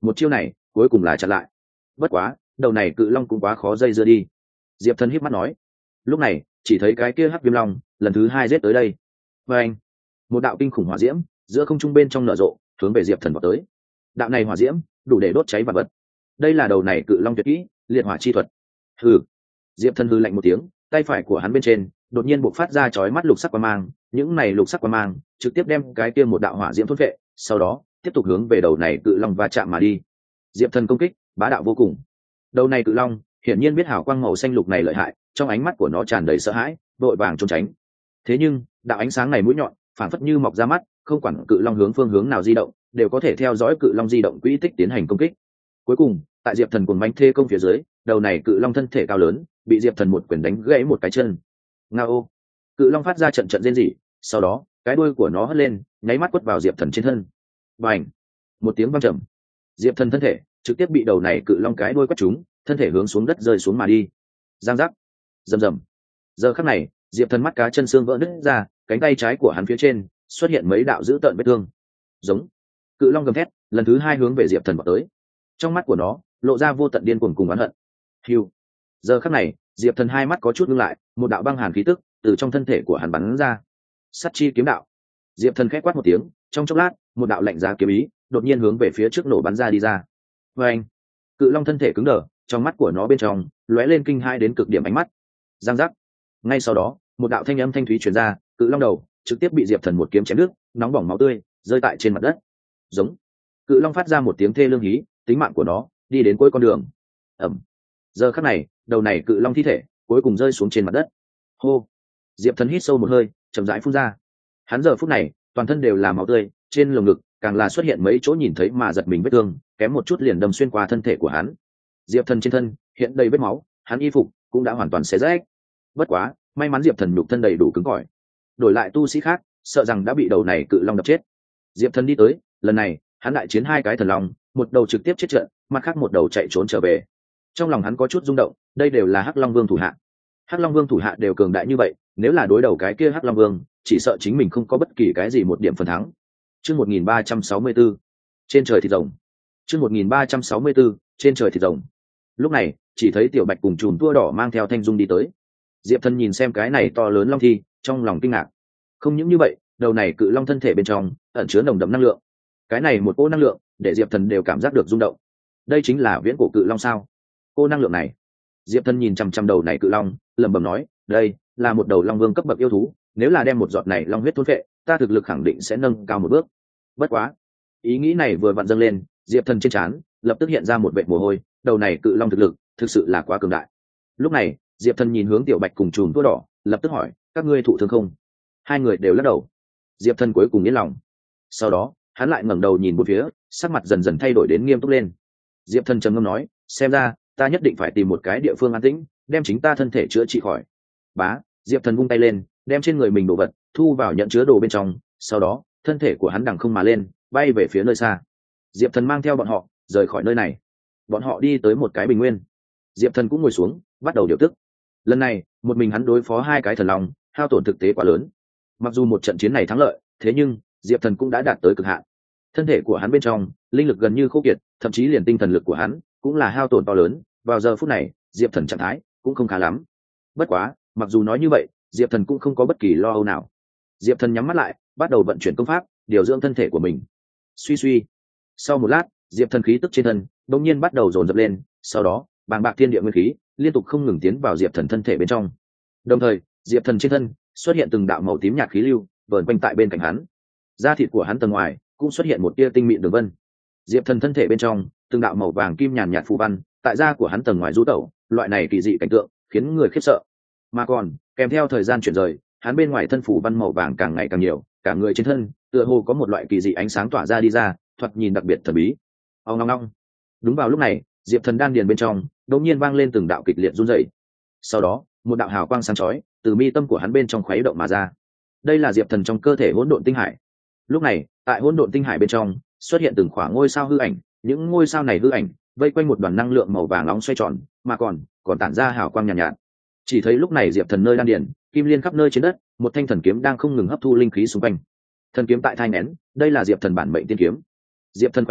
một chiêu này cuối cùng là chặn lại. Bất quá đầu này cự long cũng quá khó dây dưa đi, diệp thần híp mắt nói. Lúc này chỉ thấy cái kia hắc viêm long lần thứ hai giết tới đây, và anh một đạo kinh khủng hỏa diễm giữa không trung bên trong nở rộ, hướng về diệp thần vào tới. Đạo này hỏa diễm đủ để đốt cháy vạn vật. Đây là đầu này cự long tuyệt kỹ liệt hỏa chi thuật. Hừ. Diệp thần hừ lạnh một tiếng, tay phải của hắn bên trên đột nhiên bộc phát ra chói mắt lục sắc quang mang, những này lục sắc quang mang trực tiếp đem cái kia một đạo hỏa diễm thôn vệ, sau đó tiếp tục hướng về đầu này cự long va chạm mà đi. Diệp thần công kích bá đạo vô cùng. Đầu này cự long hiển nhiên biết hào quang màu xanh lục này lợi hại, trong ánh mắt của nó tràn đầy sợ hãi, vội vàng trốn tránh. Thế nhưng đạo ánh sáng này mũi nhọn phản phất như mọc ra mắt, không quản cự long hướng phương hướng nào di động đều có thể theo dõi cự long di động quỹ tích tiến hành công kích. Cuối cùng tại diệp thần cuồng bánh thê công phía dưới, đầu này cự long thân thể cao lớn bị diệp thần một quyền đánh gãy một cái chân. Ngao. Cự long phát ra trận trận rên rỉ, sau đó cái đuôi của nó hất lên, nháy mắt quất vào diệp thần trên thân. Bành. Một tiếng vang trầm, diệp thần thân thể trực tiếp bị đầu này cự long cái đuôi quất trúng, thân thể hướng xuống đất rơi xuống mà đi. Giang giác. Rầm rầm. Giờ khắc này diệp thần mắt cá chân xương vỡ nứt ra, cánh tay trái của hắn phía trên xuất hiện mấy đạo dữ tợn vết thương. Giống. Cự long gầm thét lần thứ hai hướng về diệp thần vào tới, trong mắt của nó lộ ra vô tận điên cuồng cùng oán hận. Hiu. Giờ khắc này diệp thần hai mắt có chút ngưng lại, một đạo băng hàn khí tức từ trong thân thể của hắn bắn ra. Sắt chi kiếm đạo. Diệp thần khẽ quát một tiếng, trong chốc lát một đạo lạnh giá kiếm ý đột nhiên hướng về phía trước nổ bắn ra đi ra. Và anh. Cự long thân thể cứng đờ, trong mắt của nó bên trong lóe lên kinh hãi đến cực điểm ánh mắt. Giang giác. Ngay sau đó một đạo thanh âm thanh thúy truyền ra, cự long đầu trực tiếp bị diệp thần một kiếm chém đứt, nóng bỏng máu tươi rơi tại trên mặt đất. Giống. Cự long phát ra một tiếng thê lương hí, tính mạng của nó đi đến cuối con đường. Ẩm. Giờ khắc này đầu này cự long thi thể cuối cùng rơi xuống trên mặt đất. Hô. Diệp thần hít sâu một hơi, chậm rãi phun ra. Hắn giờ phút này toàn thân đều là máu tươi, trên lồng ngực càng là xuất hiện mấy chỗ nhìn thấy mà giật mình vết thương, kém một chút liền đâm xuyên qua thân thể của hắn. Diệp thần trên thân hiện đầy vết máu, hắn y phục cũng đã hoàn toàn xé rách. Bất quá may mắn diệp thần nhục thân đầy đủ cứng cỏi, đổi lại tu sĩ khác sợ rằng đã bị đầu này cự long đập chết. Diệp thần đi tới, lần này hắn đại chiến hai cái thần long, một đầu trực tiếp chết trận, mặt khác một đầu chạy trốn trở về. Trong lòng hắn có chút rung động, đây đều là hắc long vương thủ hạ. Hắc long vương thủ hạ đều cường đại như vậy, nếu là đối đầu cái kia hắc long vương, chỉ sợ chính mình không có bất kỳ cái gì một điểm phần thắng. Chương một nghìn ba trăm sáu mươi tư, trên trời thịt rồng. Chương một nghìn ba trăm sáu mươi tư, trên trời thịt rồng. Lúc này chỉ thấy tiểu bạch cùng chùm tua đỏ mang theo thanh dung đi tới. Diệp thần nhìn xem cái này to lớn long thi, trong lòng kinh ngạc. Không những như vậy, đầu này cự long thân thể bên trong ẩn chứa nồng đậm năng lượng. Cái này một cỗ năng lượng để diệp thần đều cảm giác được rung động. Đây chính là viễn cổ cự long sao? Cô năng lượng này. Diệp thần nhìn chằm chằm đầu này cự long, lẩm bẩm nói, đây là một đầu long vương cấp bậc yêu thú, nếu là đem một giọt này long huyết thôn phệ, ta thực lực khẳng định sẽ nâng cao một bước. Bất quá, ý nghĩ này vừa vặn dâng lên, diệp thần trên trán lập tức hiện ra một vệt mồ hôi, đầu này cự long thực lực thực sự là quá cường đại. Lúc này diệp thần nhìn hướng tiểu bạch cùng chùm tua đỏ, lập tức hỏi, các ngươi thụ thương không? Hai người đều lắc đầu. Diệp thần cuối cùng yên lòng. Sau đó hắn lại ngẩng đầu nhìn một phía, sắc mặt dần dần thay đổi đến nghiêm túc lên. Diệp thần trầm ngâm nói, xem ra ta nhất định phải tìm một cái địa phương an tĩnh, đem chính ta thân thể chữa trị khỏi. Bá. Diệp thần vung tay lên, đem trên người mình đồ vật thu vào nhận chứa đồ bên trong, sau đó thân thể của hắn đằng không mà lên, bay về phía nơi xa. Diệp thần mang theo bọn họ rời khỏi nơi này. Bọn họ đi tới một cái bình nguyên, diệp thần cũng ngồi xuống bắt đầu điều tức. Lần này một mình hắn đối phó hai cái thần long, hao tổn thực tế quá lớn. Mặc dù một trận chiến này thắng lợi, thế nhưng diệp thần cũng đã đạt tới cực hạn. Thân thể của hắn bên trong linh lực gần như khô kiệt, thậm chí liền tinh thần lực của hắn cũng là hao tổn to lớn. Vào giờ phút này diệp thần trạng thái cũng không khá lắm. Bất quá mặc dù nói như vậy, diệp thần cũng không có bất kỳ lo âu nào. Diệp thần nhắm mắt lại, bắt đầu vận chuyển công pháp điều dưỡng thân thể của mình. Suy suy. Sau một lát, diệp thần khí tức trên thân đột nhiên bắt đầu dồn dập lên, sau đó bàng bạc thiên địa nguyên khí liên tục không ngừng tiến vào diệp thần thân thể bên trong. Đồng thời diệp thần trên thân xuất hiện từng đạo màu tím nhạt khí lưu vờn quanh tại bên cạnh hắn. Da thịt của hắn tầng ngoài cũng xuất hiện một tia tinh mịn đường vân. Diệp thần thân thể bên trong từng đạo màu vàng kim nhàn nhạt phù văn tại da của hắn tầng ngoài du tẩu, loại này kỳ dị cảnh tượng khiến người khiếp sợ. Mà còn kèm theo thời gian chuyển rời, hắn bên ngoài thân phủ văn màu vàng càng ngày càng nhiều, cả người trên thân tựa hồ có một loại kỳ dị ánh sáng tỏa ra đi ra, thoạt nhìn đặc biệt thần bí. Ông ngong ngong. Đúng vào lúc này, diệp thần đan điền bên trong đột nhiên vang lên từng đạo kịch liệt run rẩy. Sau đó một đạo hào quang sáng chói từ mi tâm của hắn bên trong khuấy động mà ra. Đây là diệp thần trong cơ thể hỗn độn tinh hải. Lúc này tại hỗn độn tinh hải bên trong xuất hiện từng khoảng ngôi sao hư ảnh, những ngôi sao này hư ảnh vây quanh một đoàn năng lượng màu vàng nóng xoay tròn, mà còn còn tản ra hào quang nhàn nhạt, nhạt. Chỉ thấy lúc này diệp thần nơi đan điền kim liên khắp nơi trên đất, một thanh thần kiếm đang không ngừng hấp thu linh khí xung quanh. Thần kiếm tại thai nén, đây là diệp thần bản mệnh tiên kiếm. Diệp thần khoe miệng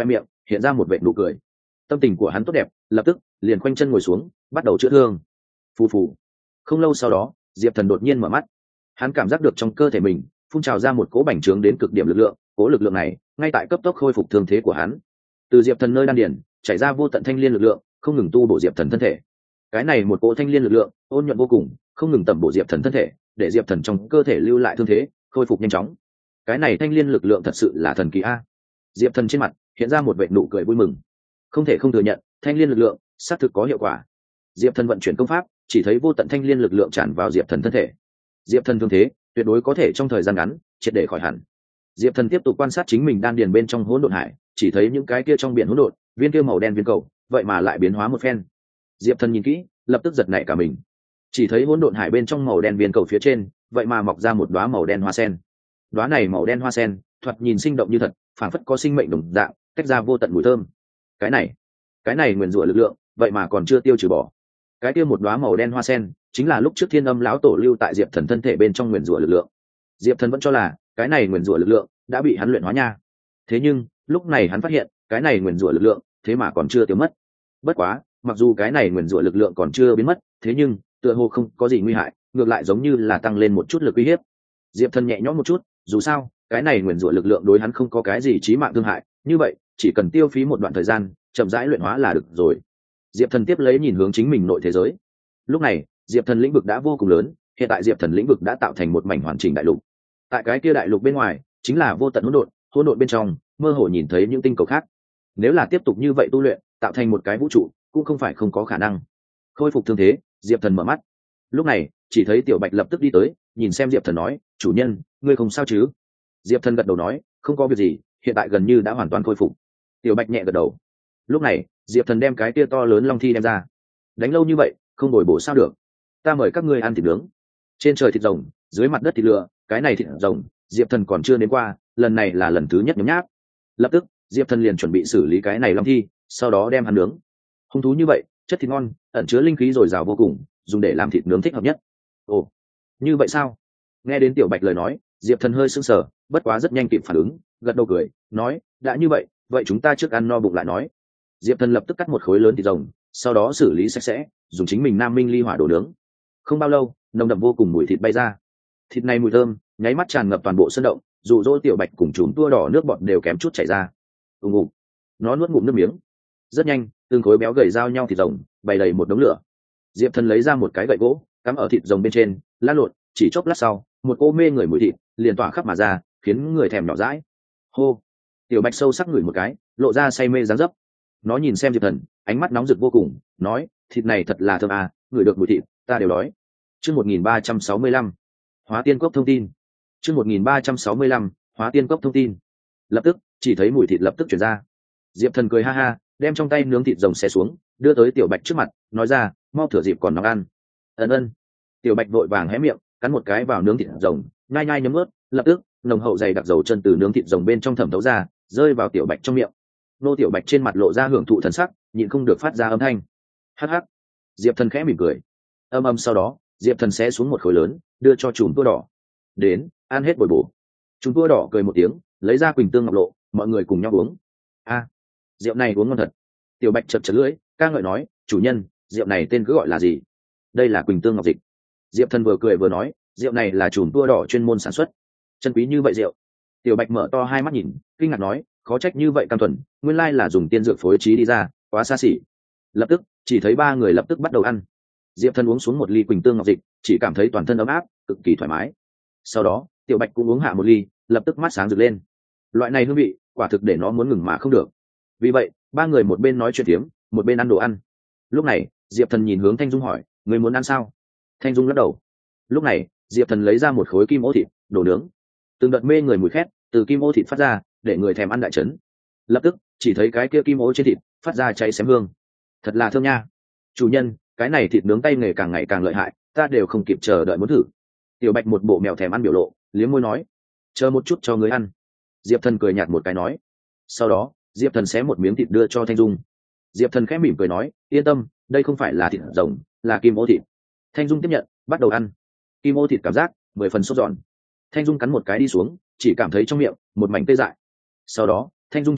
hiện ra một vệ nụ cười. Tâm tình của hắn tốt đẹp, lập tức liền khoanh chân ngồi xuống, bắt đầu chữa thương. Phù phù. Không lâu sau đó, Diệp Thần đột nhiên mở mắt. Hắn cảm giác được trong cơ thể mình phun trào ra một cỗ bành trướng đến cực điểm lực lượng, cỗ lực lượng này ngay tại cấp tốc khôi phục thương thế của hắn. Từ Diệp Thần nơi đan điền chảy ra vô tận thanh liên lực lượng, không ngừng tu bổ Diệp Thần thân thể. Cái này một cỗ thanh liên lực lượng ôn nhuận vô cùng, không ngừng tẩm bổ Diệp Thần thân thể, để Diệp Thần trong cơ thể lưu lại thương thế khôi phục nhanh chóng. Cái này thanh liên lực lượng thật sự là thần kỳ a. Diệp Thần trên mặt hiện ra một vệt nụ cười vui mừng. Không thể không thừa nhận, thanh liên lực lượng xác thực có hiệu quả. Diệp Thần vận chuyển công pháp, chỉ thấy vô tận thanh liên lực lượng tràn vào Diệp Thần thân thể. Diệp Thần thương thế tuyệt đối có thể trong thời gian ngắn triệt để khỏi hẳn. Diệp Thần tiếp tục quan sát chính mình đan điền bên trong hỗn độn hải, chỉ thấy những cái kia trong biển hỗn độn, viên kia màu đen viên cầu, vậy mà lại biến hóa một phen. Diệp Thần nhìn kỹ, lập tức giật nảy cả mình. Chỉ thấy hỗn độn hải bên trong màu đen viên cầu phía trên, vậy mà mọc ra một đóa màu đen hoa sen. Đóa này màu đen hoa sen, thoạt nhìn sinh động như thật, phảng phất có sinh mệnh đồng dạng, tách ra vô tận mùi thơm. Cái này, cái này nguyên rủa lực lượng, vậy mà còn chưa tiêu trừ bỏ. Cái kia một đóa màu đen hoa sen, chính là lúc trước Thiên Âm lão tổ lưu tại Diệp Thần thân thể bên trong nguyên rủa lực lượng. Diệp Thần vẫn cho là cái này nguyên rủa lực lượng đã bị hắn luyện hóa nha. Thế nhưng, lúc này hắn phát hiện, cái này nguyên rủa lực lượng, thế mà còn chưa tiêu mất. Bất quá, mặc dù cái này nguyên rủa lực lượng còn chưa biến mất, thế nhưng, tựa hồ không có gì nguy hại, ngược lại giống như là tăng lên một chút lực uy hiếp. Diệp Thần nhẹ nhõm một chút, dù sao, cái này nguyên rủa lực lượng đối hắn không có cái gì chí mạng thương hại, như vậy, chỉ cần tiêu phí một đoạn thời gian, chậm rãi luyện hóa là được rồi. Diệp Thần tiếp lấy nhìn hướng chính mình nội thế giới. Lúc này, Diệp Thần lĩnh vực đã vô cùng lớn, hiện tại Diệp Thần lĩnh vực đã tạo thành một mảnh hoàn chỉnh đại lục. Tại cái kia đại lục bên ngoài, chính là vô tận hỗn độn, hỗn độn bên trong, mơ hồ nhìn thấy những tinh cầu khác. Nếu là tiếp tục như vậy tu luyện, tạo thành một cái vũ trụ, cũng không phải không có khả năng. Khôi phục thương thế, Diệp Thần mở mắt. Lúc này, chỉ thấy Tiểu Bạch lập tức đi tới, nhìn xem Diệp Thần nói, "Chủ nhân, ngươi không sao chứ?" Diệp Thần gật đầu nói, "Không có việc gì, hiện tại gần như đã hoàn toàn khôi phục." Tiểu Bạch nhẹ gật đầu. Lúc này, Diệp Thần đem cái kia to lớn long thi đem ra. Đánh lâu như vậy, không bồi bổ sao được? Ta mời các ngươi ăn thịt nướng. Trên trời thịt rồng, dưới mặt đất thịt lửa, cái này thịt rồng, Diệp Thần còn chưa đến qua, lần này là lần thứ nhất nhấm nháp. Lập tức, Diệp Thần liền chuẩn bị xử lý cái này long thi, sau đó đem hắn nướng. Hung thú như vậy, chất thịt ngon, ẩn chứa linh khí dồi dào vô cùng, dùng để làm thịt nướng thích hợp nhất. Ồ, như vậy sao? Nghe đến Tiểu Bạch lời nói, Diệp Thần hơi sững sờ, bất quá rất nhanh kịp phản ứng, gật đầu cười, nói, đã như vậy, vậy chúng ta trước ăn no bụng lại nói. Diệp Thần lập tức cắt một khối lớn thịt rồng, sau đó xử lý sạch sẽ, dùng chính mình Nam Minh ly hỏa đổ nướng. Không bao lâu, nồng đậm vô cùng mùi thịt bay ra. Thịt này mùi thơm, nháy mắt tràn ngập toàn bộ sân động, dụ dỗ Tiểu Bạch cùng chùm tua đỏ nước bọt đều kém chút chảy ra. Ùng ục, nó nuốt ngụm nước miếng. Rất nhanh, từng khối béo gầy giao nhau thịt rồng, bày đầy một đống lửa. Diệp Thần lấy ra một cái gậy gỗ, cắm ở thịt rồng bên trên, lăn lộn, chỉ chốc lát sau, một cô mê người mùi thịt liền tỏa khắp mà ra, khiến người thèm nhỏ dãi. Hô, Tiểu Bạch sâu sắc ngửi một cái, lộ ra say mê dáng dấp. Nó nhìn xem Diệp Thần, ánh mắt nóng rực vô cùng, nói, thịt này thật là thơm à, ngửi được mùi thịt, ta đều đói. Chương một nghìn ba trăm sáu mươi lăm, Hóa Tiên Cốc thông tin. Chương một nghìn ba trăm sáu mươi lăm, Hóa Tiên Cốc thông tin. Lập tức, chỉ thấy mùi thịt lập tức truyền ra. Diệp Thần cười ha ha, đem trong tay nướng thịt rồng xé xuống, đưa tới Tiểu Bạch trước mặt, nói ra, mau thửa dịp còn nóng ăn. Ân ân. Tiểu Bạch vội vàng hé miệng, cắn một cái vào nướng thịt rồng, nhai nhai nhấm ướt, lập tức, nồng hậu dày đặc dầu chân từ nướng thịt rồng bên trong thẩm thấu ra, rơi vào Tiểu Bạch trong miệng. Nô Tiểu Bạch trên mặt lộ ra hưởng thụ thần sắc, nhịn không được phát ra âm thanh. Hắc hắc. Diệp Thần khẽ mỉm cười. Âm âm sau đó, Diệp Thần xé xuống một khối lớn, đưa cho chùm tua đỏ. Đến, ăn hết bồi bổ. Chùm tua đỏ cười một tiếng, lấy ra quỳnh tương ngọc lộ, mọi người cùng nhau uống. A, rượu này uống ngon thật. Tiểu Bạch chật chật lưỡi, ca ngợi nói, chủ nhân, rượu này tên cứ gọi là gì? Đây là quỳnh tương ngọc dịch. Diệp Thần vừa cười vừa nói, rượu này là chùm tua đỏ chuyên môn sản xuất, chân quý như vậy rượu. Tiểu Bạch mở to hai mắt nhìn, kinh ngạc nói, khó trách như vậy cam thuần, nguyên lai là dùng tiên dược phối trí đi ra, quá xa xỉ. Lập tức, chỉ thấy ba người lập tức bắt đầu ăn. Diệp Thần uống xuống một ly quỳnh tương ngọc dịch, chỉ cảm thấy toàn thân ấm áp, cực kỳ thoải mái. Sau đó, Tiểu Bạch cũng uống hạ một ly, lập tức mắt sáng rực lên. Loại này hương vị, quả thực để nó muốn ngừng mà không được. Vì vậy, ba người một bên nói chuyện tiếm, một bên ăn đồ ăn. Lúc này, Diệp Thần nhìn hướng Thanh Dung hỏi, người muốn ăn sao? Thanh Dung lắc đầu. Lúc này, Diệp Thần lấy ra một khối kim ô thịt, đồ nướng. Từng đợt mê người mùi khét từ kim ô thịt phát ra, để người thèm ăn đại chấn. Lập tức, chỉ thấy cái kia kim ô trên thịt phát ra cháy xém hương. Thật là thơm nha. Chủ nhân, cái này thịt nướng tay nghề càng ngày càng lợi hại, ta đều không kịp chờ đợi muốn thử. Tiểu Bạch một bộ mèo thèm ăn biểu lộ, liếm môi nói, chờ một chút cho người ăn. Diệp Thần cười nhạt một cái nói. Sau đó, Diệp Thần xé một miếng thịt đưa cho Thanh Dung. Diệp Thần khẽ mỉm cười nói, yên tâm, đây không phải là thịt rồng, là kim ô thịt. Thanh Dung tiếp nhận, bắt đầu ăn. Kim ô thịt cảm giác mười phần sốt giòn. Thanh Dung cắn một cái đi xuống, chỉ cảm thấy trong miệng một mảnh tê dại. Sau đó, Thanh Dung trên mặt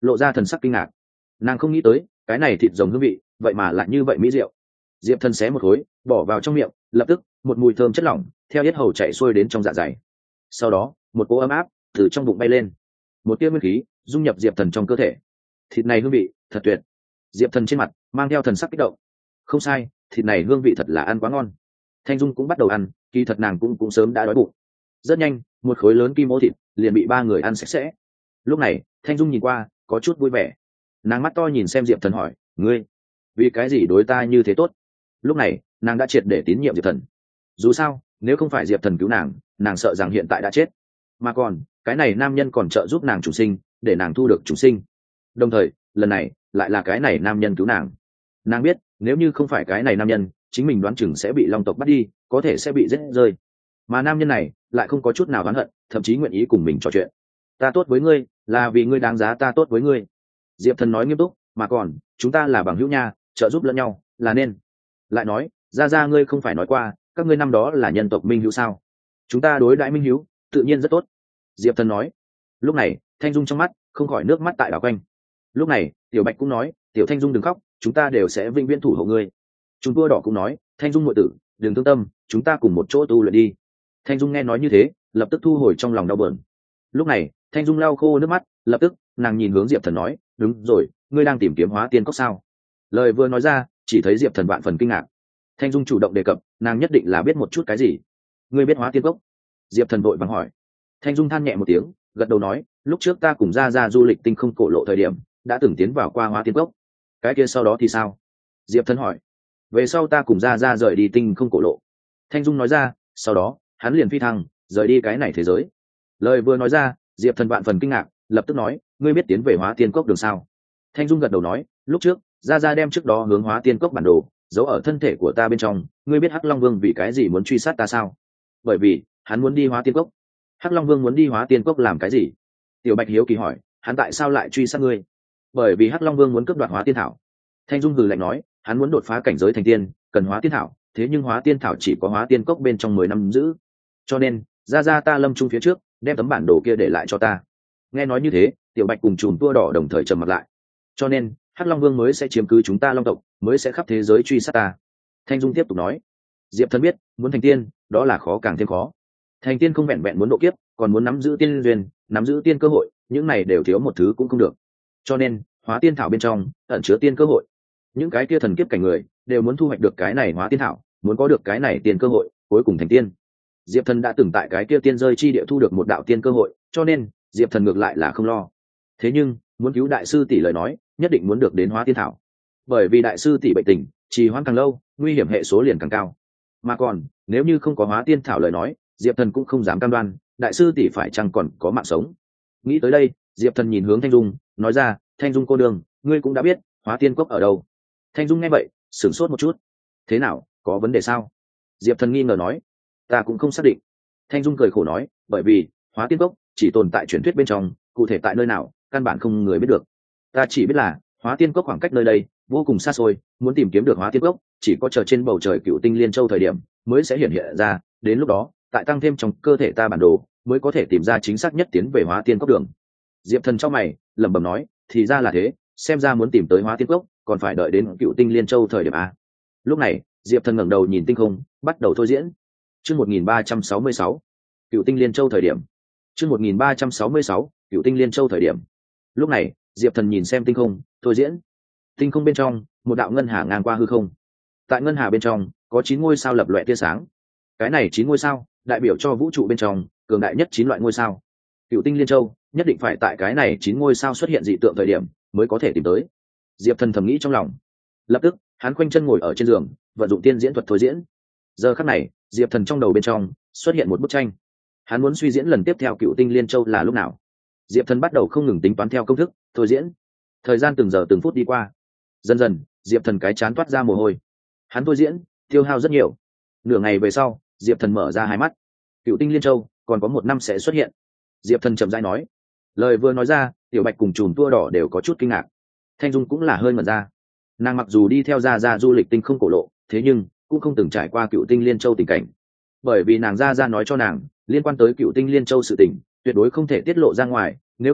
lộ ra thần sắc kinh ngạc. Nàng không nghĩ tới cái này thịt rồng hương vị vậy mà lại như vậy mỹ diệu. Diệp thần xé một khối bỏ vào trong miệng, lập tức một mùi thơm chất lỏng theo yết hầu chạy xuôi đến trong dạ dày. Sau đó một cỗ ấm áp từ trong bụng bay lên, một tia nguyên khí dung nhập diệp thần trong cơ thể. Thịt này hương vị thật tuyệt. Diệp thần trên mặt mang theo thần sắc kích động. Không sai, thịt này hương vị thật là ăn quá ngon. Thanh Dung cũng bắt đầu ăn, kỳ thật nàng cũng cũng sớm đã đói bụng. Rất nhanh một khối lớn kim ô thịt liền bị ba người ăn sạch sẽ. Lúc này Thanh Dung nhìn qua có chút vui vẻ, nàng mắt to nhìn xem diệp thần hỏi, ngươi vì cái gì đối ta như thế tốt? Lúc này nàng đã triệt để tín nhiệm diệp thần. Dù sao nếu không phải diệp thần cứu nàng, nàng sợ rằng hiện tại đã chết, mà còn cái này nam nhân còn trợ giúp nàng chủ sinh, để nàng thu được chủ sinh. Đồng thời lần này lại là cái này nam nhân cứu nàng. Nàng biết nếu như không phải cái này nam nhân, chính mình đoán chừng sẽ bị long tộc bắt đi, có thể sẽ bị giết rơi. Mà nam nhân này lại không có chút nào oán hận, thậm chí nguyện ý cùng mình trò chuyện. Ta tốt với ngươi là vì ngươi đáng giá ta tốt với ngươi. Diệp thần nói nghiêm túc, mà còn chúng ta là bằng hữu nha, trợ giúp lẫn nhau là nên. Lại nói ra ra ngươi không phải nói qua các ngươi năm đó là nhân tộc minh hữu sao? Chúng ta đối đãi minh hữu tự nhiên rất tốt. Diệp thần nói. Lúc này Thanh Dung trong mắt không khỏi nước mắt tại đảo quanh. Lúc này Tiểu Bạch cũng nói, Tiểu Thanh Dung đừng khóc, chúng ta đều sẽ vĩnh viễn thủ hộ ngươi. Chúng vua đỏ cũng nói, Thanh Dung muội tử đừng thương tâm, chúng ta cùng một chỗ tu luyện đi. Thanh Dung nghe nói như thế lập tức thu hồi trong lòng đau buồn. Lúc này Thanh Dung lau khô nước mắt, lập tức nàng nhìn hướng Diệp thần nói, đúng rồi, ngươi đang tìm kiếm hóa tiên cốc sao? Lời vừa nói ra chỉ thấy Diệp thần vạn phần kinh ngạc. Thanh Dung chủ động đề cập, nàng nhất định là biết một chút cái gì. Ngươi biết hóa tiên cốc? Diệp thần vội vàng hỏi. Thanh Dung than nhẹ một tiếng, gật đầu nói, lúc trước ta cùng ra ra du lịch tinh không cổ lộ thời điểm đã từng tiến vào qua hóa tiên cốc. Cái kia sau đó thì sao? Diệp thần hỏi. Về sau ta cùng ra ra rời đi tinh không cổ lộ. Thanh Dung nói ra, sau đó hắn liền phi thăng rời đi cái này thế giới. Lời vừa nói ra Diệp thần vạn phần kinh ngạc, lập tức nói, ngươi biết tiến về hóa tiên cốc đường sao? Thanh Dung gật đầu nói, lúc trước ra ra đem trước đó hướng hóa tiên cốc bản đồ giấu ở thân thể của ta bên trong. Ngươi biết Hắc Long Vương vì cái gì muốn truy sát ta sao? Bởi vì hắn muốn đi hóa tiên cốc. Hắc Long Vương muốn đi hóa tiên cốc làm cái gì? Tiểu Bạch hiếu kỳ hỏi, hắn tại sao lại truy sát ngươi? Bởi vì Hắc Long Vương muốn cướp đoạt hóa tiên thảo. Thanh Dung hừ lạnh nói, hắn muốn đột phá cảnh giới thành tiên cần hóa tiên thảo, thế nhưng hóa tiên thảo chỉ có hóa tiên cốc bên trong mười năm giữ, cho nên ra ra ta lâm trung phía trước đem tấm bản đồ kia để lại cho ta. Nghe nói như thế Tiểu Bạch cùng chùm tua đỏ đồng thời trầm mặt lại. Cho nên Hắc Long Vương mới sẽ chiếm cứ chúng ta long tộc, mới sẽ khắp thế giới truy sát ta. Thanh Dung tiếp tục nói. Diệp thần biết muốn thành tiên đó là khó càng thêm khó. Thành tiên không vẹn vẹn muốn độ kiếp, còn muốn nắm giữ tiên duyên, nắm giữ tiên cơ hội, những này đều thiếu một thứ cũng không được. Cho nên hóa tiên thảo bên trong ẩn chứa tiên cơ hội. Những cái kia thần kiếp cảnh người đều muốn thu hoạch được cái này hóa tiên thảo, muốn có được cái này tiên cơ hội, cuối cùng thành tiên. Diệp thần đã từng tại cái kia tiên rơi chi địa thu được một đạo tiên cơ hội, cho nên Diệp thần ngược lại là không lo. Thế nhưng muốn cứu đại sư tỷ lời nói, nhất định muốn được đến hóa tiên thảo, bởi vì đại sư tỷ bệnh tình trì hoãn càng lâu, nguy hiểm hệ số liền càng cao. Mà còn nếu như không có hóa tiên thảo lời nói, Diệp thần cũng không dám cam đoan đại sư tỷ phải chăng còn có mạng sống. Nghĩ tới đây Diệp thần nhìn hướng Thanh Dung nói ra, Thanh Dung cô đường, ngươi cũng đã biết hóa tiên cốc ở đâu? Thanh Dung nghe vậy sửng sốt một chút. Thế nào, có vấn đề sao? Diệp thần nghi ngờ nói. Ta cũng không xác định. Thanh Dung cười khổ nói, bởi vì hóa tiên cốc chỉ tồn tại truyền thuyết bên trong, cụ thể tại nơi nào căn bản không người biết được. Ta chỉ biết là hóa tiên cốc khoảng cách nơi đây vô cùng xa xôi, muốn tìm kiếm được hóa tiên cốc chỉ có chờ trên bầu trời Cựu Tinh Liên Châu thời điểm mới sẽ hiện hiện ra, đến lúc đó tại tăng thêm trong cơ thể ta bản đồ mới có thể tìm ra chính xác nhất tiến về hóa tiên cốc đường. Diệp thần trong mày lẩm bẩm nói, thì ra là thế, xem ra muốn tìm tới hóa tiên cốc còn phải đợi đến Cựu Tinh Liên Châu thời điểm a. Lúc này Diệp thần ngẩng đầu nhìn tinh không, bắt đầu thôi diễn. Chương một nghìn ba trăm sáu mươi sáu, Cựu Tinh Liên Châu thời điểm. Chương một nghìn ba trăm sáu mươi sáu, Cựu Tinh Liên Châu thời điểm. Lúc này Diệp thần nhìn xem tinh không, thôi diễn. Tinh không bên trong một đạo ngân hà ngang qua hư không. Tại ngân hà bên trong có chín ngôi sao lập loè tia sáng. Cái này chín ngôi sao đại biểu cho vũ trụ bên trong cường đại nhất chín loại ngôi sao. Cựu Tinh Liên Châu nhất định phải tại cái này chín ngôi sao xuất hiện dị tượng thời điểm mới có thể tìm tới. Diệp thần thầm nghĩ trong lòng. Lập tức hắn khoanh chân ngồi ở trên giường, vận dụng tiên diễn thuật thôi diễn. Giờ khắc này Diệp thần trong đầu bên trong xuất hiện một bức tranh. Hắn muốn suy diễn lần tiếp theo Cựu Tinh Liên Châu là lúc nào. Diệp thần bắt đầu không ngừng tính toán theo công thức thôi diễn. Thời gian từng giờ từng phút đi qua, dần dần Diệp thần cái chán toát ra mồ hôi. Hắn thôi diễn tiêu hao rất nhiều. Nửa ngày về sau Diệp thần mở ra hai mắt. Cựu Tinh Liên Châu còn có một năm sẽ xuất hiện. Diệp thần chậm rãi nói. Lời vừa nói ra Tiểu Bạch cùng chùm tua đỏ đều có chút kinh ngạc. Thanh Dung cũng là hơi ngẩn ra. Nàng mặc dù đi theo ra ra du lịch tinh không cổ lộ, thế nhưng cũng không từng trải qua Cựu Tinh Liên Châu tình cảnh. Bởi vì nàng ra ra nói cho nàng liên quan tới Cựu Tinh Liên Châu sự tình tuyệt đối không thể tiết lộ ra ngoài, nếu không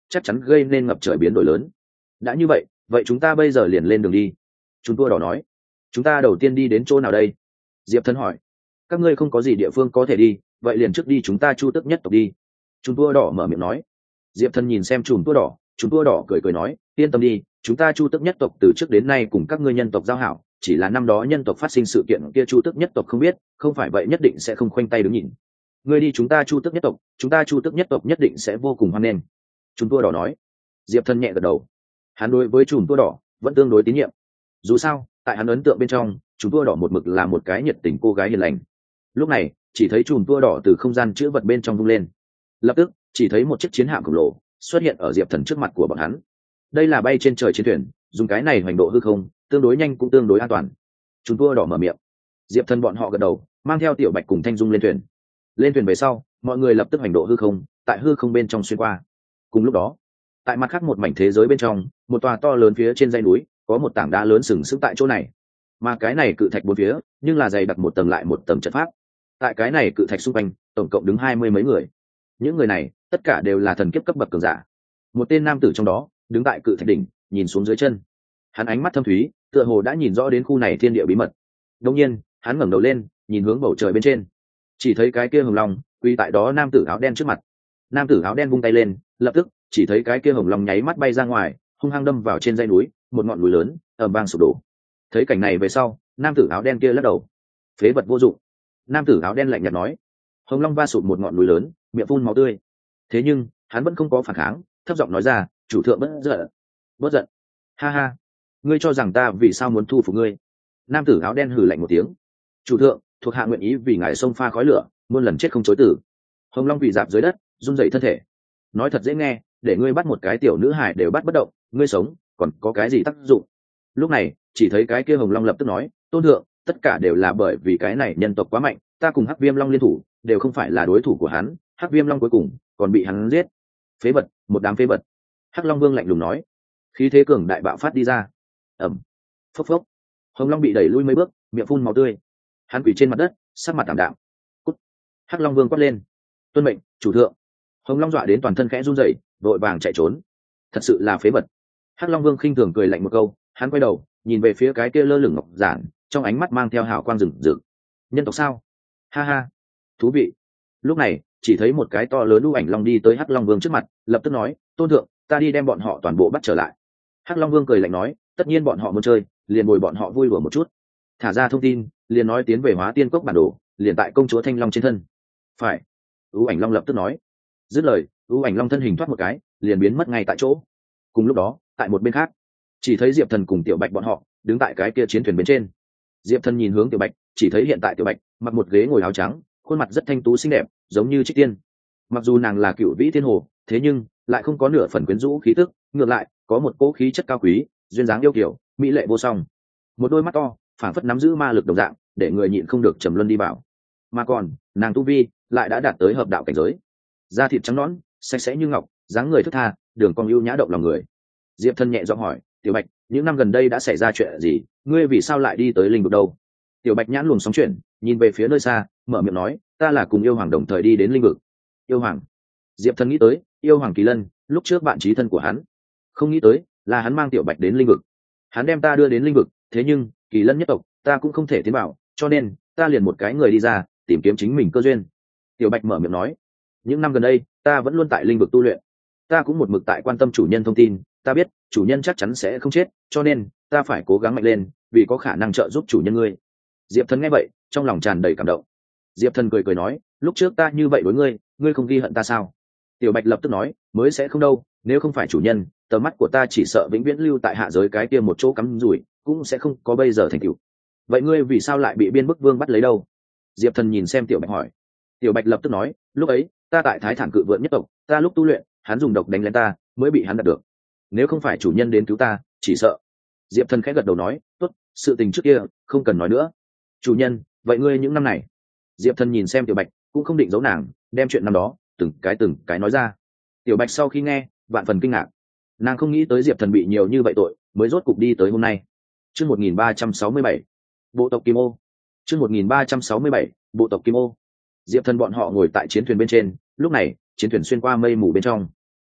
chắc chắn gây nên ngập trời biến đổi lớn. Đã như vậy vậy chúng ta bây giờ liền lên đường đi. Chúng tua đỏ nói. Chúng ta đầu tiên đi đến chỗ nào đây? Diệp Thần hỏi. Các ngươi không có gì địa phương có thể đi, vậy liền trước đi chúng ta Chu Tước nhất tộc đi. Chúng tua đỏ mở miệng nói. Diệp Thần nhìn xem chùm tua đỏ, chùm tua đỏ cười cười nói, yên tâm đi, chúng ta Chu Tước nhất tộc từ trước đến nay cùng các ngươi nhân tộc giao hảo, chỉ là năm đó nhân tộc phát sinh sự kiện kia Chu Tước nhất tộc không biết, không phải vậy nhất định sẽ không khoanh tay đứng nhìn. Ngươi đi chúng ta Chu Tước nhất tộc, chúng ta Chu Tước nhất tộc nhất định sẽ vô cùng hoan nghênh. Chùm tua đỏ nói. Diệp Thần nhẹ gật đầu. Hắn đối với chùm tua đỏ vẫn tương đối tín nhiệm. Dù sao, tại hắn ấn tượng bên trong, chùm tua đỏ một mực là một cái nhiệt tình cô gái hiền lành. Lúc này, chỉ thấy chùm tua đỏ từ không gian chữ vật bên trong vung lên. Lập tức, chỉ thấy một chiếc chiến hạm khổng lồ xuất hiện ở Diệp Thần trước mặt của bọn hắn. Đây là bay trên trời chiến thuyền, dùng cái này hoành độ hư không, tương đối nhanh cũng tương đối an toàn. Chùm tua đỏ mở miệng. Diệp Thần bọn họ gật đầu, mang theo Tiểu Bạch cùng Thanh Dung lên thuyền. Lên thuyền về sau, mọi người lập tức hoành độ hư không, tại hư không bên trong xuyên qua. Cùng lúc đó, tại mặt khác một mảnh thế giới bên trong, một tòa to lớn phía trên dãy núi, có một tảng đá lớn sừng sững tại chỗ này. Mà cái này cự thạch bốn phía, nhưng là dày đặc một tầng lại một tầng trận pháp. Tại cái này cự thạch xung quanh, tổng cộng đứng hai mươi mấy người. Những người này, tất cả đều là thần kiếp cấp bậc cường giả. Một tên nam tử trong đó, đứng tại cự thạch đỉnh, nhìn xuống dưới chân. Hắn ánh mắt thâm thúy, tựa hồ đã nhìn rõ đến khu này thiên địa bí mật. Đột nhiên, hắn ngẩng đầu lên, nhìn hướng bầu trời bên trên. Chỉ thấy cái kia hồng long quy tại đó nam tử áo đen trước mặt. Nam tử áo đen vung tay lên, lập tức chỉ thấy cái kia hồng long nháy mắt bay ra ngoài, hung hăng đâm vào trên dãy núi, một ngọn núi lớn ầm vang sụp đổ. Thấy cảnh này về sau, nam tử áo đen kia lắc đầu. Phế vật vô dụng. Nam tử áo đen lạnh nhạt nói. Hồng long va sụp một ngọn núi lớn, miệng phun máu tươi. Thế nhưng hắn vẫn không có phản kháng, thấp giọng nói ra, chủ thượng bất giận. Bất giận. Ha ha, ngươi cho rằng ta vì sao muốn thu phục ngươi? Nam tử áo đen hừ lạnh một tiếng. Chủ thượng, thuộc hạ nguyện ý vì ngài xông pha khói lửa, muôn lần chết không chối từ. Hồng long quỳ dạp dưới đất, run rẩy thân thể. Nói thật dễ nghe, để ngươi bắt một cái tiểu nữ hài đều bắt bất động, ngươi sống còn có cái gì tác dụng? Lúc này chỉ thấy cái kia hồng long lập tức nói, tôn thượng, tất cả đều là bởi vì cái này nhân tộc quá mạnh, ta cùng hắc viêm long liên thủ đều không phải là đối thủ của hắn, hắc viêm long cuối cùng còn bị hắn giết. Phế vật, một đám phế vật. Hắc long vương lạnh lùng nói. Khí thế cường đại bạo phát đi ra. Ẩm. Phốc phốc. Hồng long bị đẩy lui mấy bước, miệng phun máu tươi. Hắn quỳ trên mặt đất, sắc mặt tạm đạm. Cút. Hắc long vương quát lên. Tuân mệnh, chủ thượng. Hồng long dọa đến toàn thân khẽ run rẩy, vội vàng chạy trốn. Thật sự là phế vật. Hắc long vương khinh thường cười lạnh một câu, hắn quay đầu nhìn về phía cái kia lơ lửng ngọc giản, trong ánh mắt mang theo hào quang rừng rực. Nhân tộc sao? Ha ha, thú vị. Lúc này chỉ thấy một cái to lớn u ảnh long đi tới Hắc long vương trước mặt, lập tức nói, tôn thượng, ta đi đem bọn họ toàn bộ bắt trở lại. Hắc long vương cười lạnh nói, tất nhiên bọn họ muốn chơi, liền bồi bọn họ vui đùa một chút. Thả ra thông tin, liền nói tiến về Hóa Tiên Cốc bản đồ, liền tại công chúa Thanh Long trên thân. Phải. U ảnh long lập tức nói. Dứt lời, u ảnh long thân hình thoát một cái, liền biến mất ngay tại chỗ. Cùng lúc đó, tại một bên khác, chỉ thấy Diệp Thần cùng Tiểu Bạch bọn họ đứng tại cái kia chiến thuyền bên trên. Diệp Thần nhìn hướng Tiểu Bạch, chỉ thấy hiện tại Tiểu Bạch mặc một ghế ngồi áo trắng, khuôn mặt rất thanh tú xinh đẹp, giống như trích tiên. Mặc dù nàng là cựu vĩ thiên hồ, thế nhưng lại không có nửa phần quyến rũ khí tức, ngược lại có một cỗ khí chất cao quý, duyên dáng yêu kiều, mỹ lệ vô song. Một đôi mắt to, phảng phất nắm giữ ma lực đồng dạng, để người nhịn không được trầm luân đi vào. Mà còn, nàng tu vi lại đã đạt tới hợp đạo cảnh giới. Da thịt trắng nõn, sạch sẽ như ngọc, dáng người thướt tha, đường cong ưu nhã động lòng người. Diệp Thần nhẹ giọng hỏi, Tiểu Bạch, những năm gần đây đã xảy ra chuyện gì, ngươi vì sao lại đi tới linh vực đâu? Tiểu Bạch nhãn luồng sóng chuyển, nhìn về phía nơi xa, mở miệng nói, ta là cùng yêu hoàng đồng thời đi đến linh vực. Yêu hoàng? Diệp Thần nghĩ tới yêu hoàng Kỳ Lân, lúc trước bạn chí thân của hắn. Không nghĩ tới là hắn mang Tiểu Bạch đến linh vực. Hắn đem ta đưa đến linh vực, thế nhưng Kỳ Lân nhất tộc ta cũng không thể tiến vào, cho nên ta liền một cái người đi ra, tìm kiếm chính mình cơ duyên. Tiểu Bạch mở miệng nói, những năm gần đây ta vẫn luôn tại linh vực tu luyện, ta cũng một mực tại quan tâm chủ nhân thông tin, ta biết chủ nhân chắc chắn sẽ không chết, cho nên ta phải cố gắng mạnh lên, vì có khả năng trợ giúp chủ nhân ngươi. Diệp Thần nghe vậy, trong lòng tràn đầy cảm động. Diệp Thần cười cười nói, lúc trước ta như vậy đối ngươi, ngươi không ghi hận ta sao? Tiểu Bạch lập tức nói, mới sẽ không đâu, nếu không phải chủ nhân, tầm mắt của ta chỉ sợ vĩnh viễn lưu tại hạ giới cái kia một chỗ cắm rủi, cũng sẽ không có bây giờ thành tựu. Vậy ngươi vì sao lại bị Biên Bức Vương bắt lấy đâu? Diệp Thần nhìn xem Tiểu Bạch hỏi. Tiểu Bạch lập tức nói, lúc ấy ta tại Thái Thản Cự Vượn nhất tộc, ta lúc tu luyện, hắn dùng độc đánh lên ta, mới bị hắn đạt được. Nếu không phải chủ nhân đến cứu ta, chỉ sợ. Diệp Thần khẽ gật đầu nói, tốt, sự tình trước kia không cần nói nữa. Chủ nhân, vậy ngươi những năm này? Diệp Thần nhìn xem Tiểu Bạch, cũng không định giấu nàng, đem chuyện năm đó từng cái từng cái nói ra. Tiểu Bạch sau khi nghe, vạn phần kinh ngạc. Nàng không nghĩ tới Diệp Thần bị nhiều như vậy tội, mới rốt cục đi tới hôm nay. Chương một nghìn ba trăm sáu mươi bảy, bộ tộc Kim Ô. Chương một nghìn ba trăm sáu mươi bảy, bộ tộc Kim Ô. Diệp Thần bọn họ ngồi tại chiến thuyền bên trên, lúc này chiến thuyền xuyên qua mây mù bên trong.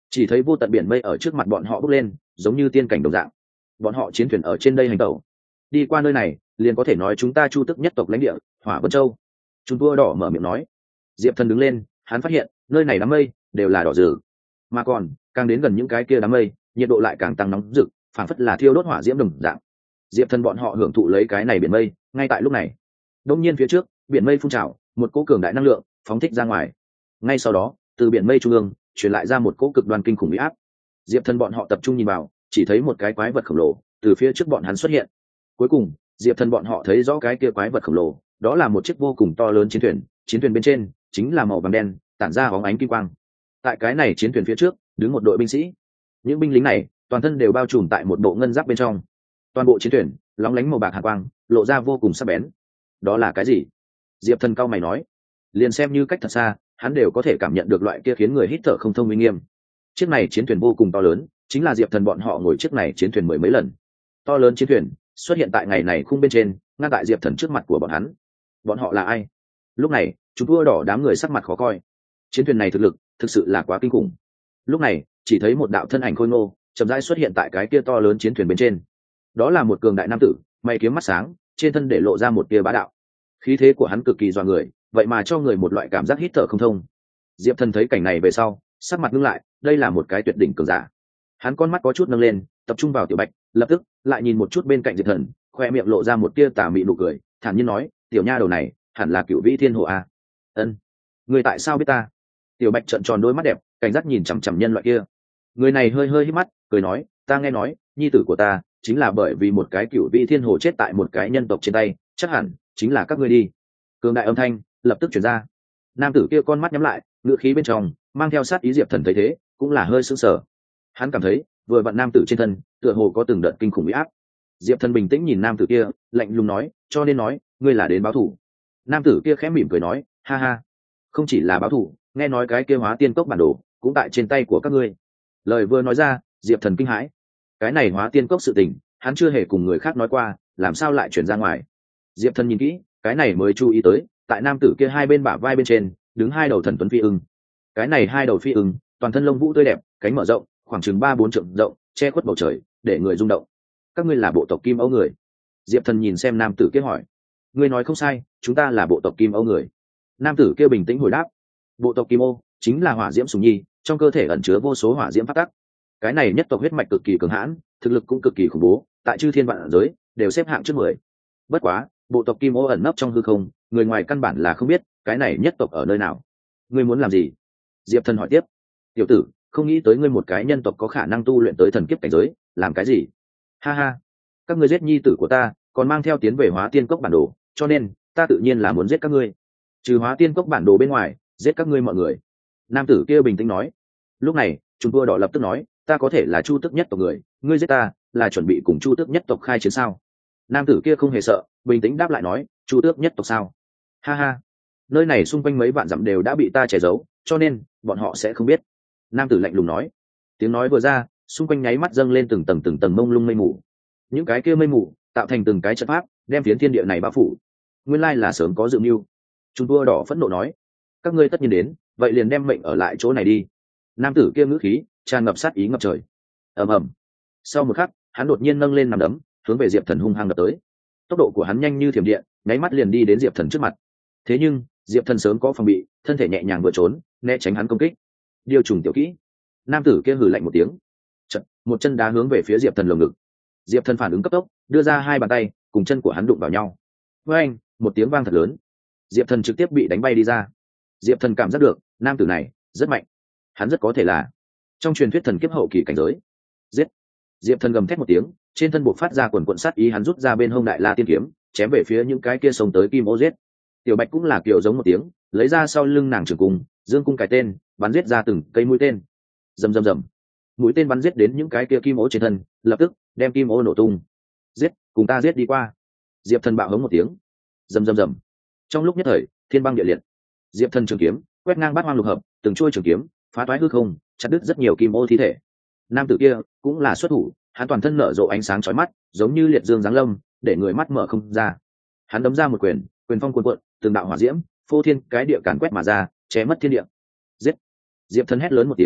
chỉ thấy vô tận biển mây ở trước mặt bọn họ bốc lên, giống như tiên cảnh đồng dạng. Bọn họ chiến thuyền ở trên đây hành tẩu, đi qua nơi này liền có thể nói chúng ta Chu Tước nhất tộc lãnh địa Hỏa Vân Châu. Chúng tua đỏ mở miệng nói. Diệp Thần đứng lên, hắn phát hiện nơi này đám mây đều là đỏ rực, mà còn càng đến gần những cái kia đám mây, nhiệt độ lại càng tăng nóng rực, phảng phất là thiêu đốt hỏa diễm đồng dạng. Diệp Thần bọn họ hưởng thụ lấy cái này biển mây. Ngay tại lúc này, đông nhiên phía trước biển mây phun trào, một cỗ cường đại năng lượng phóng thích ra ngoài. Ngay sau đó, từ biển mây trung ương truyền lại ra một cỗ cực đoan kinh khủng uy áp. Diệp Thần bọn họ tập trung nhìn vào, chỉ thấy một cái quái vật khổng lồ từ phía trước bọn hắn xuất hiện. Cuối cùng, Diệp Thần bọn họ thấy rõ cái kia quái vật khổng lồ, đó là một chiếc vô cùng to lớn chiến thuyền, chiến thuyền bên trên chính là màu vàng đen, tản ra bóng ánh kim quang. Tại cái này chiến thuyền phía trước, đứng một đội binh sĩ. Những binh lính này, toàn thân đều bao trùm tại một bộ ngân giáp bên trong. Toàn bộ chiến thuyền lóng lánh màu bạc hàn quang, lộ ra vô cùng sắc bén. Đó là cái gì? Diệp Thần cao mày nói. Liền xem như cách thật xa, hắn đều có thể cảm nhận được loại kia khiến người hít thở không thông uy nghiêm. Chiếc này chiến thuyền vô cùng to lớn, chính là Diệp Thần bọn họ ngồi chiếc này chiến thuyền mười mấy lần. To lớn chiến thuyền xuất hiện tại ngày này khung bên trên, ngăn tại Diệp Thần trước mặt của bọn hắn. Bọn họ là ai? Lúc này, chúng tua đỏ đám người sắc mặt khó coi. Chiến thuyền này thực lực thực sự là quá kinh khủng. Lúc này, chỉ thấy một đạo thân ảnh khôi ngô chậm rãi xuất hiện tại cái kia to lớn chiến thuyền bên trên. Đó là một cường đại nam tử, mày kiếm mắt sáng, trên thân để lộ ra một tia bá đạo. Khí thế của hắn cực kỳ dọa người, vậy mà cho người một loại cảm giác hít thở không thông. Diệp Thần thấy cảnh này về sau, sắc mặt ngưng lại, đây là một cái tuyệt đỉnh cường giả. Hắn con mắt có chút nâng lên, tập trung vào Tiểu Bạch, lập tức lại nhìn một chút bên cạnh Diệp Thần, khoe miệng lộ ra một tia tà mị nụ cười, thản nhiên nói, tiểu nha đầu này hẳn là Cửu Vĩ Thiên Hồ a. Ân, người tại sao biết ta? Tiểu Bạch trợn tròn đôi mắt đẹp, cảnh giác nhìn chằm chằm nhân loại kia. Người này hơi hơi hít mắt, cười nói, ta nghe nói nhi tử của ta chính là bởi vì một cái Cửu Vĩ Thiên Hồ chết tại một cái nhân tộc trên tay, chắc hẳn chính là các ngươi đi. Cường đại âm thanh lập tức truyền ra. Nam tử kia con mắt nhắm lại, ngữ khí bên trong mang theo sát ý. Diệp Thần thấy thế cũng là hơi sững sờ. Hắn cảm thấy vừa vặn nam tử trên thân tựa hồ có từng đợt kinh khủng uy áp. Diệp Thần bình tĩnh nhìn nam tử kia, lạnh lùng nói, cho nên nói ngươi là đến báo thù. Nam tử kia khẽ mỉm cười nói, ha ha, không chỉ là báo thù, nghe nói cái kia Hóa Tiên Cốc bản đồ cũng tại trên tay của các ngươi. Lời vừa nói ra, Diệp Thần kinh hãi. Cái này Hóa Tiên Cốc sự tình hắn chưa hề cùng người khác nói qua, làm sao lại chuyển ra ngoài? Diệp Thần nhìn kỹ, cái này mới chú ý tới, tại nam tử kia hai bên bả vai bên trên đứng hai đầu thần tuấn phi ưng. Cái này hai đầu phi ưng toàn thân lông vũ tươi đẹp, cánh mở rộng, khoảng chừng ba bốn trượng rộng, che khuất bầu trời, để người rung động. Các ngươi là bộ tộc Kim Âu người? Diệp Thần nhìn xem nam tử kia hỏi. Ngươi nói không sai, chúng ta là bộ tộc Kim Âu người. Nam tử kia bình tĩnh hồi đáp. Bộ tộc Kim Âu chính là hỏa diễm sùng nhi, trong cơ thể ẩn chứa vô số hỏa diễm phát tắc. Cái này nhất tộc huyết mạch cực kỳ cường hãn, thực lực cũng cực kỳ khủng bố, tại chư thiên vạn giới đều xếp hạng trước mười. Bất quá, bộ tộc Kim Âu ẩn nấp trong hư không, người ngoài căn bản là không biết cái này nhất tộc ở nơi nào. Ngươi muốn làm gì? Diệp Thần hỏi tiếp. Tiểu tử, không nghĩ tới ngươi một cái nhân tộc có khả năng tu luyện tới thần kiếp cảnh giới, làm cái gì? Ha ha, các ngươi giết nhi tử của ta, còn mang theo tiến về Hóa Tiên Cốc bản đồ, cho nên ta tự nhiên là muốn giết các ngươi. Trừ Hóa Tiên Cốc bản đồ bên ngoài, giết các ngươi mọi người. Nam tử kia bình tĩnh nói. Lúc này, Trung Tua Đỏ lập tức nói, ta có thể là Chu Tước nhất tộc người, ngươi giết ta là chuẩn bị cùng Chu Tước nhất tộc khai chiến sao? Nam tử kia không hề sợ, bình tĩnh đáp lại nói, Chu Tước nhất tộc sao? Ha ha, nơi này xung quanh mấy vạn dặm đều đã bị ta che giấu, cho nên bọn họ sẽ không biết. Nam tử lạnh lùng nói. Tiếng nói vừa ra, xung quanh nháy mắt dâng lên từng tầng từng tầng mông lung mây mù. Những cái kia mây mù tạo thành từng cái trận pháp, đem phiến thiên địa này bao phủ. Nguyên lai là sớm có dự mưu. Trung Tua Đỏ phẫn nộ nói, các ngươi tất nhiên đến, vậy liền đem mệnh ở lại chỗ này đi. Nam tử kia ngữ khí tràn ngập sát ý ngập trời. Ầm ầm. Sau một khắc, hắn đột nhiên nâng lên nằm đấm, hướng về Diệp Thần hung hăng đập tới. Tốc độ của hắn nhanh như thiểm điện, nháy mắt liền đi đến Diệp Thần trước mặt. Thế nhưng Diệp Thần sớm có phòng bị, thân thể nhẹ nhàng vừa trốn, né tránh hắn công kích. Điều trùng tiểu kỹ. Nam tử kia hừ lạnh một tiếng, chật, một chân đá hướng về phía Diệp Thần lồng ngực. Diệp Thần phản ứng cấp tốc, đưa ra hai bàn tay, cùng chân của hắn đụng vào nhau. Với anh, một tiếng vang thật lớn, Diệp Thần trực tiếp bị đánh bay đi ra. Diệp Thần cảm giác được, nam tử này rất mạnh, hắn rất có thể là trong truyền thuyết thần kiếp hậu kỳ cảnh giới. Giết! Diệp Thần gầm thét một tiếng, trên thân buộc phát ra quần quận sát ý, hắn rút ra bên hông Đại La Tiên kiếm, chém về phía những cái kia xông tới Kim Ô giết. Tiểu Bạch cũng là kiều giống một tiếng, lấy ra sau lưng nàng trường cung, dương cung cái tên, bắn giết ra từng cây mũi tên. Rầm rầm rầm, mũi tên bắn giết đến những cái kia Kim Ô trên thân, lập tức đem Kim Ô nổ tung. Giết, cùng ta giết đi qua. Diệp Thần bạo hống một tiếng. Rầm rầm rầm, trong lúc nhất thời thiên băng địa liệt. Diệp Thần trường kiếm quét ngang bát hoang lục hợp, từng chuôi trường kiếm phá toái hư không, chặt đứt rất nhiều Kim Ô thi thể. Nam tử kia cũng là xuất thủ, hắn toàn thân nở rộ ánh sáng chói mắt, giống như liệt dương giáng lâm, để người mắt mở không ra. Hắn đấm ra một quyền, quyền phong cuồn cuộn, từng đạo hỏa diễm phô thiên cái địa càn quét mà ra, che mất thiên địa. Giết! Diệp Thần hét lớn một tiếng,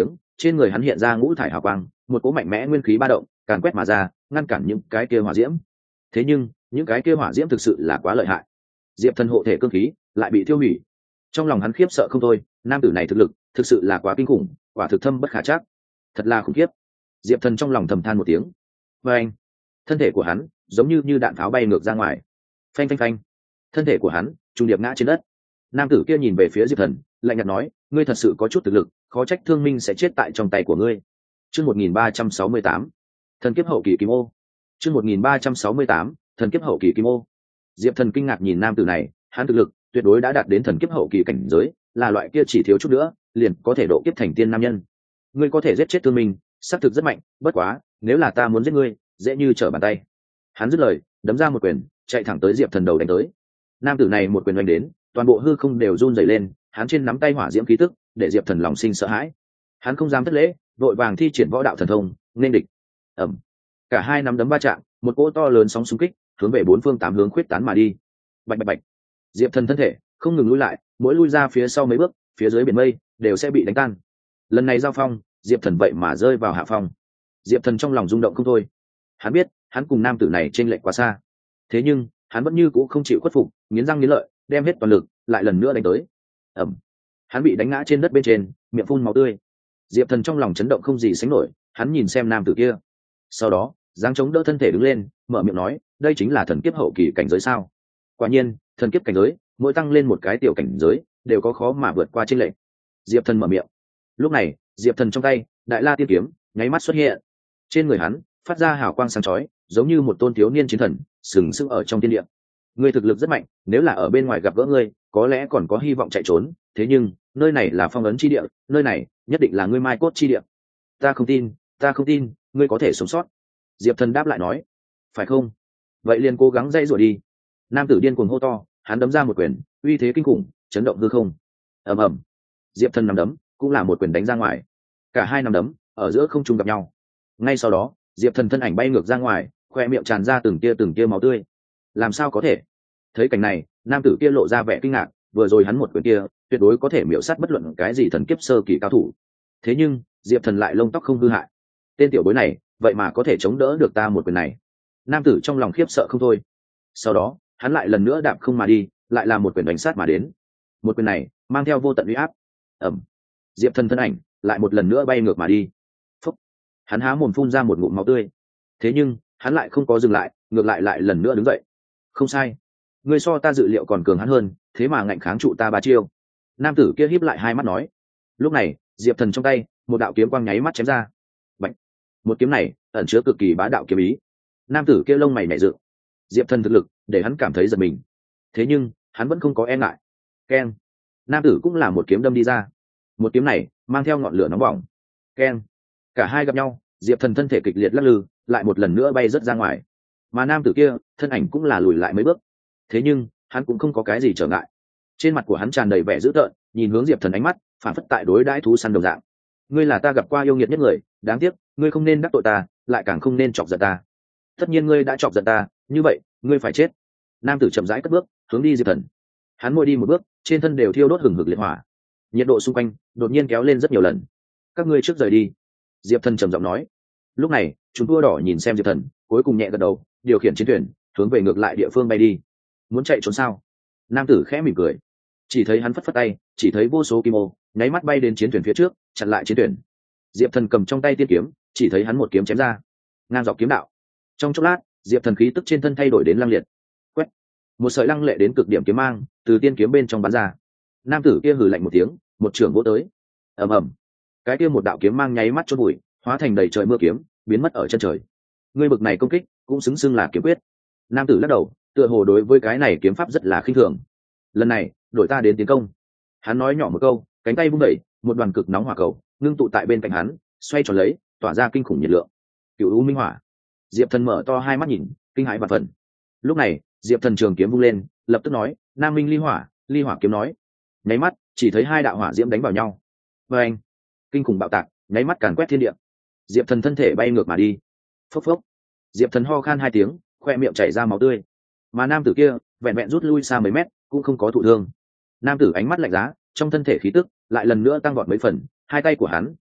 trên người hắn hiện ra ngũ thải hào quang, một cỗ mạnh mẽ nguyên khí ba động càn quét mà ra, ngăn cản những cái kia hỏa diễm. Thế nhưng những cái kia hỏa diễm thực sự là quá lợi hại, diệp thần hộ thể cương khí lại bị tiêu hủy. Trong lòng hắn khiếp sợ không thôi, nam tử này thực lực thực sự là quá kinh khủng, quả thực thâm bất khả trắc, thật là khủng khiếp. Diệp thần trong lòng thầm than một tiếng. Và anh, thân thể của hắn giống như như đạn pháo bay ngược ra ngoài. Phanh phanh phanh, thân thể của hắn trùng điệp ngã trên đất. Nam tử kia nhìn về phía diệp thần, lạnh nhạt nói, ngươi thật sự có chút thực lực, khó trách thương minh sẽ chết tại trong tay của ngươi. Chương một nghìn ba trăm sáu mươi tám, thần kiếp hậu kỳ kim ô. Chương một nghìn ba trăm sáu mươi tám, thần kiếp hậu kỳ kim ô. Diệp thần kinh ngạc nhìn nam tử này, hắn thực lực tuyệt đối đã đạt đến thần kiếp hậu kỳ cảnh giới, là loại kia chỉ thiếu chút nữa liền có thể độ kiếp thành tiên nam nhân. Ngươi có thể giết chết thương minh, xác thực rất mạnh, bất quá nếu là ta muốn giết ngươi, dễ như trở bàn tay. Hắn dứt lời, đấm ra một quyền, chạy thẳng tới diệp thần đầu đánh tới. Nam tử này một quyền đánh đến, toàn bộ hư không đều run rẩy lên, hắn trên nắm tay hỏa diễm khí tức để diệp thần lòng sinh sợ hãi. Hắn không dám thất lễ, vội vàng thi triển võ đạo thần thông nên địch. Ẩm, cả hai nắm đấm va chạm, một cỗ to lớn sóng xung kích hướng về bốn phương tám hướng khuyết tán mà đi. Bạch bạch bạch, diệp thần thân thể không ngừng lui lại, mỗi lui ra phía sau mấy bước, phía dưới biển mây đều sẽ bị đánh tan. Lần này giao phong, diệp thần vậy mà rơi vào hạ phong. Diệp thần trong lòng rung động không thôi. Hắn biết hắn cùng nam tử này chênh lệch quá xa, thế nhưng hắn vẫn như cũ không chịu khuất phục, nghiến răng nghiến lợi, đem hết toàn lực lại lần nữa đánh tới. Ẩm, hắn bị đánh ngã trên đất bên trên, miệng phun máu tươi. Diệp thần trong lòng chấn động không gì sánh nổi, hắn nhìn xem nam tử kia, sau đó giáng chống đỡ thân thể đứng lên, mở miệng nói, đây chính là thần kiếp hậu kỳ cảnh giới sao? Quả nhiên, thần kiếp cảnh giới mỗi tăng lên một cái tiểu cảnh giới đều có khó mà vượt qua chênh lệch. Diệp thần mở miệng. Lúc này diệp thần trong tay đại la tiên kiếm nháy mắt xuất hiện, trên người hắn phát ra hào quang sáng chói, giống như một tôn thiếu niên chiến thần sừng sững ở trong thiên địa. Ngươi thực lực rất mạnh, nếu là ở bên ngoài gặp gỡ ngươi, có lẽ còn có hy vọng chạy trốn, thế nhưng nơi này là phong ấn chi địa, nơi này nhất định là ngươi mai cốt chi địa. Ta không tin, ta không tin ngươi có thể sống sót. Diệp thần đáp lại nói. Phải không? Vậy liền cố gắng dây rủa đi. Nam tử điên cuồng hô to, hắn đấm ra một quyền, uy thế kinh khủng chấn động hư không. Ầm ầm, diệp thần nắm đấm cũng là một quyền đánh ra ngoài, cả hai nắm đấm ở giữa không trung gặp nhau. Ngay sau đó diệp thần thân ảnh bay ngược ra ngoài, khoe miệng tràn ra từng tia từng tia máu tươi. Làm sao có thể? Thấy cảnh này, nam tử kia lộ ra vẻ kinh ngạc, vừa rồi hắn một quyền kia tuyệt đối có thể miểu sát bất luận cái gì thần kiếp sơ kỳ cao thủ, thế nhưng diệp thần lại lông tóc không hư hại. Tên tiểu bối này vậy mà có thể chống đỡ được ta một quyền này. Nam tử trong lòng khiếp sợ không thôi. Sau đó hắn lại lần nữa đạp không mà đi, lại là một quyền đánh sát mà đến. Một quyền này mang theo vô tận uy áp. Ẩm, diệp thần thân ảnh lại một lần nữa bay ngược mà đi. Phúc, hắn há mồm phun ra một ngụm máu tươi, thế nhưng hắn lại không có dừng lại, ngược lại lại lần nữa đứng dậy. Không sai, ngươi so ta dự liệu còn cường hắn hơn, thế mà ngạnh kháng trụ ta ba chiêu. Nam tử kia híp lại hai mắt nói. Lúc này diệp thần trong tay một đạo kiếm quang nháy mắt chém ra. Bạch, một kiếm này ẩn chứa cực kỳ bá đạo kiếm ý. Nam tử kia lông mày nhảy dựng. Diệp thần thực lực để hắn cảm thấy giật mình, thế nhưng hắn vẫn không có e ngại. Keng, nam tử cũng là một kiếm đâm đi ra. Một kiếm này mang theo ngọn lửa nóng bỏng. Keng, cả hai gặp nhau, diệp thần thân thể kịch liệt lắc lư, lại một lần nữa bay rớt ra ngoài. Mà nam tử kia thân ảnh cũng là lùi lại mấy bước, thế nhưng hắn cũng không có cái gì trở ngại. Trên mặt của hắn tràn đầy vẻ dữ tợn, nhìn hướng diệp thần ánh mắt phản phất tại đối đãi thú săn đồng dạng. Ngươi là ta gặp qua yêu nghiệt nhất người, đáng tiếc ngươi không nên đắc tội ta, lại càng không nên chọc giận ta. Tất nhiên ngươi đã chọc giận ta, như vậy ngươi phải chết. Nam tử chậm rãi cất bước hướng đi diệp thần. Hắn mỗi đi một bước, trên thân đều thiêu đốt hừng hực liệt hỏa, nhiệt độ xung quanh đột nhiên kéo lên rất nhiều lần. Các ngươi trước rời đi, diệp thần trầm giọng nói. Lúc này chúng tua đỏ nhìn xem diệp thần, cuối cùng nhẹ gật đầu, điều khiển chiến thuyền hướng về ngược lại địa phương bay đi. Muốn chạy trốn sao? Nam tử khẽ mỉm cười, chỉ thấy hắn phất phất tay, chỉ thấy vô số kim ô nháy mắt bay đến chiến thuyền phía trước, chặn lại chiến thuyền. Diệp thần cầm trong tay tiên kiếm, chỉ thấy hắn một kiếm chém ra, ngang dọc kiếm đạo. Trong chốc lát diệp thần khí tức trên thân thay đổi đến lăng liệt. Quét, một sợi lăng lệ đến cực điểm kiếm mang từ tiên kiếm bên trong bắn ra. Nam tử kia hừ lạnh một tiếng, một trường vỗ tới. Ầm ầm, cái kia một đạo kiếm mang nháy mắt chôn bụi, hóa thành đầy trời mưa kiếm, biến mất ở chân trời. Ngươi bực này công kích cũng xứng xưng là kiếm quyết. Nam tử lắc đầu, tựa hồ đối với cái này kiếm pháp rất là khinh thường. Lần này đổi ta đến tiến công. Hắn nói nhỏ một câu, cánh tay vung đẩy, một đoàn cực nóng hỏa cầu ngưng tụ tại bên cạnh hắn, xoay tròn lấy, tỏa ra kinh khủng nhiệt lượng. Cựu u minh hỏa. Diệp thần mở to hai mắt nhìn, kinh hãi vạn phần. Lúc này diệp thần trường kiếm vung lên, lập tức nói, nam minh ly hỏa. Ly hỏa kiếm nói. Nháy mắt chỉ thấy hai đạo hỏa diễm đánh vào nhau. Và anh, kinh khủng bạo tạc nháy mắt càn quét thiên địa. Diệp thần thân thể bay ngược mà đi. Phốc phốc, diệp thần ho khan hai tiếng, khoe miệng chảy ra máu tươi. Mà nam tử kia vẹn vẹn rút lui xa mấy mét, cũng không có thụ thương. Nam tử ánh mắt lạnh giá, trong thân thể khí tức lại lần nữa tăng vọt mấy phần, hai tay của hắn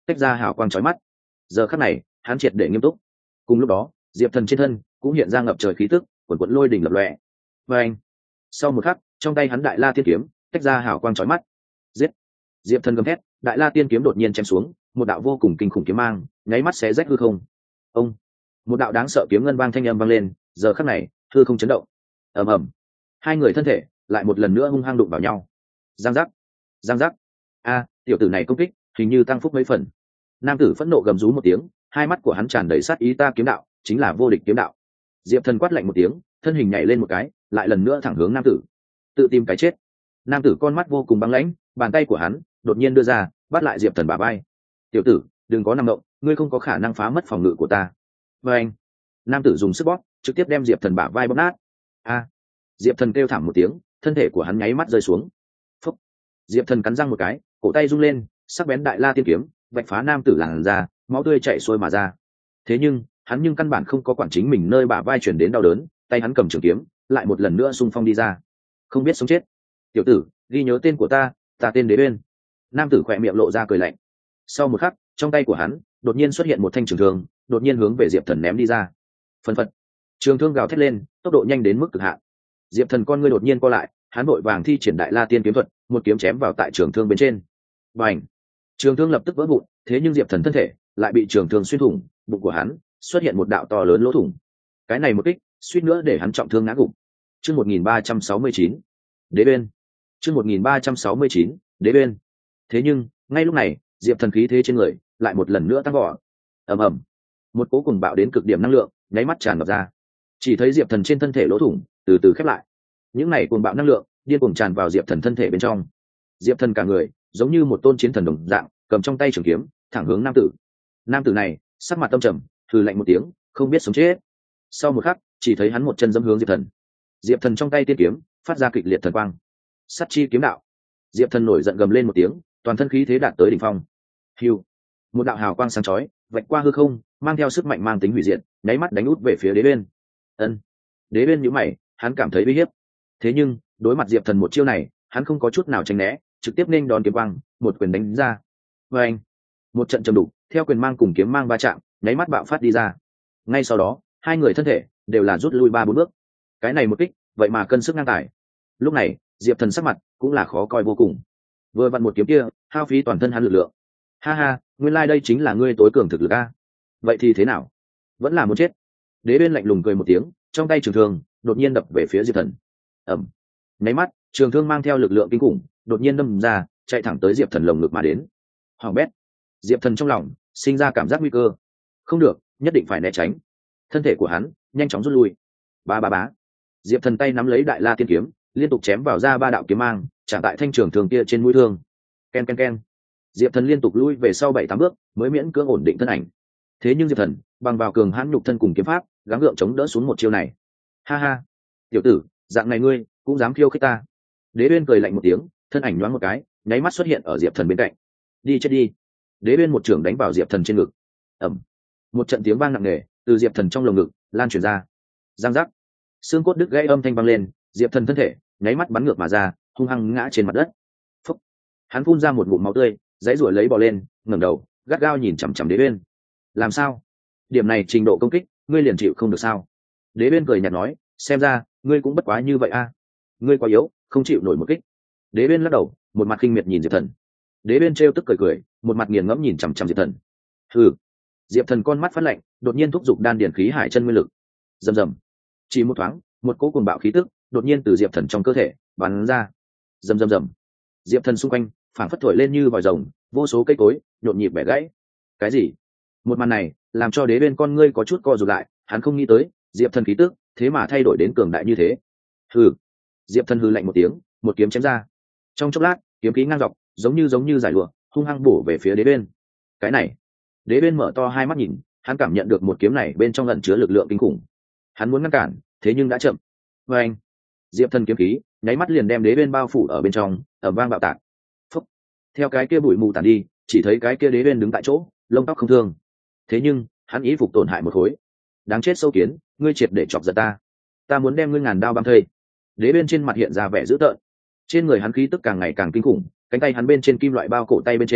tách ra hào quang chói mắt. Giờ khắc này hắn triệt để nghiêm túc. Cùng lúc đó diệp thần trên thân cũng hiện ra ngập trời khí tức, quần quận lôi đỉnh lập lòe. Và anh sau một khắc trong tay hắn đại la tiên kiếm tách ra hào quang chói mắt. Giết! Diệp thần gầm thét, đại la tiên kiếm đột nhiên chém xuống, một đạo vô cùng kinh khủng kiếm mang nháy mắt xé rách hư không. Ông! Một đạo đáng sợ kiếm ngân vang thanh âm vang lên. Giờ khắc này hư không chấn động. Ầm ầm! Hai người thân thể lại một lần nữa hung hăng đụng vào nhau. Giang giác! Giang giác! A, tiểu tử này công kích hình như tăng phúc mấy phần. Nam tử phẫn nộ gầm rú một tiếng, hai mắt của hắn tràn đầy sát ý. Ta kiếm đạo chính là vô địch kiếm đạo. Diệp thần quát lạnh một tiếng, thân hình nhảy lên một cái, lại lần nữa thẳng hướng nam tử. Tự tìm cái chết. Nam tử con mắt vô cùng băng lãnh, bàn tay của hắn đột nhiên đưa ra, bắt lại diệp thần bả vai. Tiểu tử, đừng có nằm động, ngươi không có khả năng phá mất phòng ngự của ta. Và anh, nam tử dùng sức bóp, trực tiếp đem diệp thần bả vai bóp nát. A! Diệp thần kêu thảm một tiếng, thân thể của hắn nháy mắt rơi xuống. Phúc! Diệp thần cắn răng một cái, cổ tay rung lên, sắc bén đại la tiên kiếm vạch phá nam tử làn ra, máu tươi chảy xuôi mà ra. Thế nhưng hắn nhưng căn bản không có quản chính mình nơi bả vai chuyển đến đau đớn, tay hắn cầm trường kiếm lại một lần nữa xung phong đi ra. Không biết sống chết. Tiểu tử, ghi nhớ tên của ta, ta tên Đế Uyên. Nam tử khỏe miệng lộ ra cười lạnh. Sau một khắc trong tay của hắn đột nhiên xuất hiện một thanh trường thương, đột nhiên hướng về diệp thần ném đi ra. Phần phật, trường thương gào thét lên, tốc độ nhanh đến mức cực hạn. Diệp thần con ngươi đột nhiên co lại, hắn vội vàng thi triển đại la tiên kiếm thuật, một kiếm chém vào tại trường thương bên trên. Bành! Trường thương lập tức vỡ vụn, thế nhưng diệp thần thân thể lại bị trường thương xuyên thủng, bụng của hắn xuất hiện một đạo to lớn lỗ thủng. Cái này một kích suýt nữa để hắn trọng thương ngã gục. Chương một nghìn ba trăm sáu mươi chín, Đế Uyên. Chương một nghìn ba trăm sáu mươi chín, Đế Uyên. Thế nhưng ngay lúc này diệp thần khí thế trên người lại một lần nữa tăng vọt. Ầm ầm! Một cỗ cùng bạo đến cực điểm năng lượng nháy mắt tràn ngập ra. Chỉ thấy diệp thần trên thân thể lỗ thủng từ từ khép lại. Những này cuồng bạo năng lượng điên cuồng tràn vào diệp thần thân thể bên trong. Diệp thần cả người giống như một tôn chiến thần đồng dạng, cầm trong tay trường kiếm thẳng hướng nam tử. Nam tử này sắc mặt tâm trầm, hừ lạnh một tiếng, không biết sống chết. Sau một khắc chỉ thấy hắn một chân giẫm hướng diệp thần. Diệp thần trong tay tiên kiếm phát ra kịch liệt thần quang. Sắt chi kiếm đạo. Diệp thần nổi giận gầm lên một tiếng, toàn thân khí thế đạt tới đỉnh phong. Hưu! Một đạo hào quang sáng chói vạch qua hư không, mang theo sức mạnh mang tính hủy diệt, nháy mắt đánh út về phía Đế Uyên. Ân! Đế Uyên nhíu mày, hắn cảm thấy uy hiếp. Thế nhưng đối mặt diệp thần một chiêu này, hắn không có chút nào tránh né, trực tiếp nên đòn kiếm quang, một quyền đánh ra. Và anh, một trận trầm đục theo quyền mang cùng kiếm mang va chạm, nháy mắt bạo phát đi ra. Ngay sau đó hai người thân thể đều là rút lui ba bốn bước. Cái này một kích vậy mà cân sức ngang tài. Lúc này diệp thần sắc mặt cũng là khó coi vô cùng. Vừa vặn một kiếm kia hao phí toàn thân hắn lực lượng. Ha ha, nguyên lai đây chính là ngươi tối cường thực lực a. Vậy thì thế nào, vẫn là muốn chết? Đế Uyên lạnh lùng cười một tiếng, trong tay trường thương đột nhiên đập về phía diệp thần. Ẩm! Nháy mắt trường thương mang theo lực lượng kinh khủng đột nhiên đâm ra, chạy thẳng tới diệp thần lồng ngực mà đến. Hoàng bét! Diệp thần trong lòng sinh ra cảm giác nguy cơ. Không được, nhất định phải né tránh. Thân thể của hắn nhanh chóng rút lui. Ba ba bá! Diệp thần tay nắm lấy đại la tiên kiếm, liên tục chém vào ra ba đạo kiếm mang, trả tại thanh trường thương kia trên mũi thương. Ken ken ken! Diệp thần liên tục lui về sau bảy tám bước mới miễn cưỡng ổn định thân ảnh. Thế nhưng diệp thần bằng vào cường hãn nhục thân cùng kiếm pháp gắng gượng chống đỡ xuống một chiêu này. Ha ha! Tiểu tử, dạng này ngươi cũng dám khiêu khích ta? Đế Uyên cười lạnh một tiếng, thân ảnh nhoáng một cái, nháy mắt xuất hiện ở diệp thần bên cạnh. Đi chết đi! Đế Uyên một trưởng đánh vào diệp thần trên ngực. Ẩm! Một trận tiếng vang nặng nề từ diệp thần trong lồng ngực lan truyền ra. Giang giác! Xương cốt đứt gãy âm thanh vang lên, diệp thần thân thể nháy mắt bắn ngược mà ra, hung hăng ngã trên mặt đất. Phúc! Hắn phun ra một ngụm máu tươi, dãy ruổi lấy bò lên, ngẩng đầu gắt gao nhìn chằm chằm Đế Uyên. Làm sao? Điểm này trình độ công kích ngươi liền chịu không được sao? Đế Uyên cười nhạt nói, xem ra ngươi cũng bất quá như vậy a. Ngươi quá yếu, không chịu nổi một kích. Đế Uyên lắc đầu, một mặt khinh miệt nhìn diệp thần. Đế Uyên trêu tức cười cười, một mặt nghiền ngẫm nhìn chằm chằm diệp thần. Hừ! Diệp thần con mắt phát lạnh, đột nhiên thúc giục đan điển khí hải chân nguyên lực. Rầm rầm! Chỉ một thoáng, một cỗ cuồng bạo khí tức đột nhiên từ diệp thần trong cơ thể bắn ra. Rầm rầm rầm! Diệp thần xung quanh phảng phất thổi lên như vòi rồng, vô số cây cối nhộn nhịp bẻ gãy. Cái gì? Một màn này làm cho Đế Uyên con ngươi có chút co rụt lại, hắn không nghĩ tới diệp thần khí tức thế mà thay đổi đến cường đại như thế. Hừ! Diệp thần hừ lạnh một tiếng, một kiếm chém ra. Trong chốc lát kiếm khí ngang dọc, giống như giống như giải lụa, hung hăng bổ về phía Đế Uyên. Cái này! Đế Uyên mở to hai mắt nhìn, hắn cảm nhận được một kiếm này bên trong ẩn chứa lực lượng kinh khủng. Hắn muốn ngăn cản, thế nhưng đã chậm. Và anh! Diệp thần kiếm khí nháy mắt liền đem Đế Uyên bao phủ ở bên trong, ầm vang bạo tạc. Phúc! Theo cái kia bụi mù tàn đi, chỉ thấy cái kia Đế Uyên đứng tại chỗ, lông tóc không thương. Thế nhưng hắn ý phục tổn hại một khối. Đáng chết sâu kiến, ngươi triệt để chọc giận ta. Ta muốn đem ngươi ngàn đao băm thây. Đế Uyên trên mặt hiện ra vẻ dữ tợn. Trên người hắn khí tức càng ngày càng kinh khủng, cánh tay hắn bên trên kim loại bao cổ tay bên trên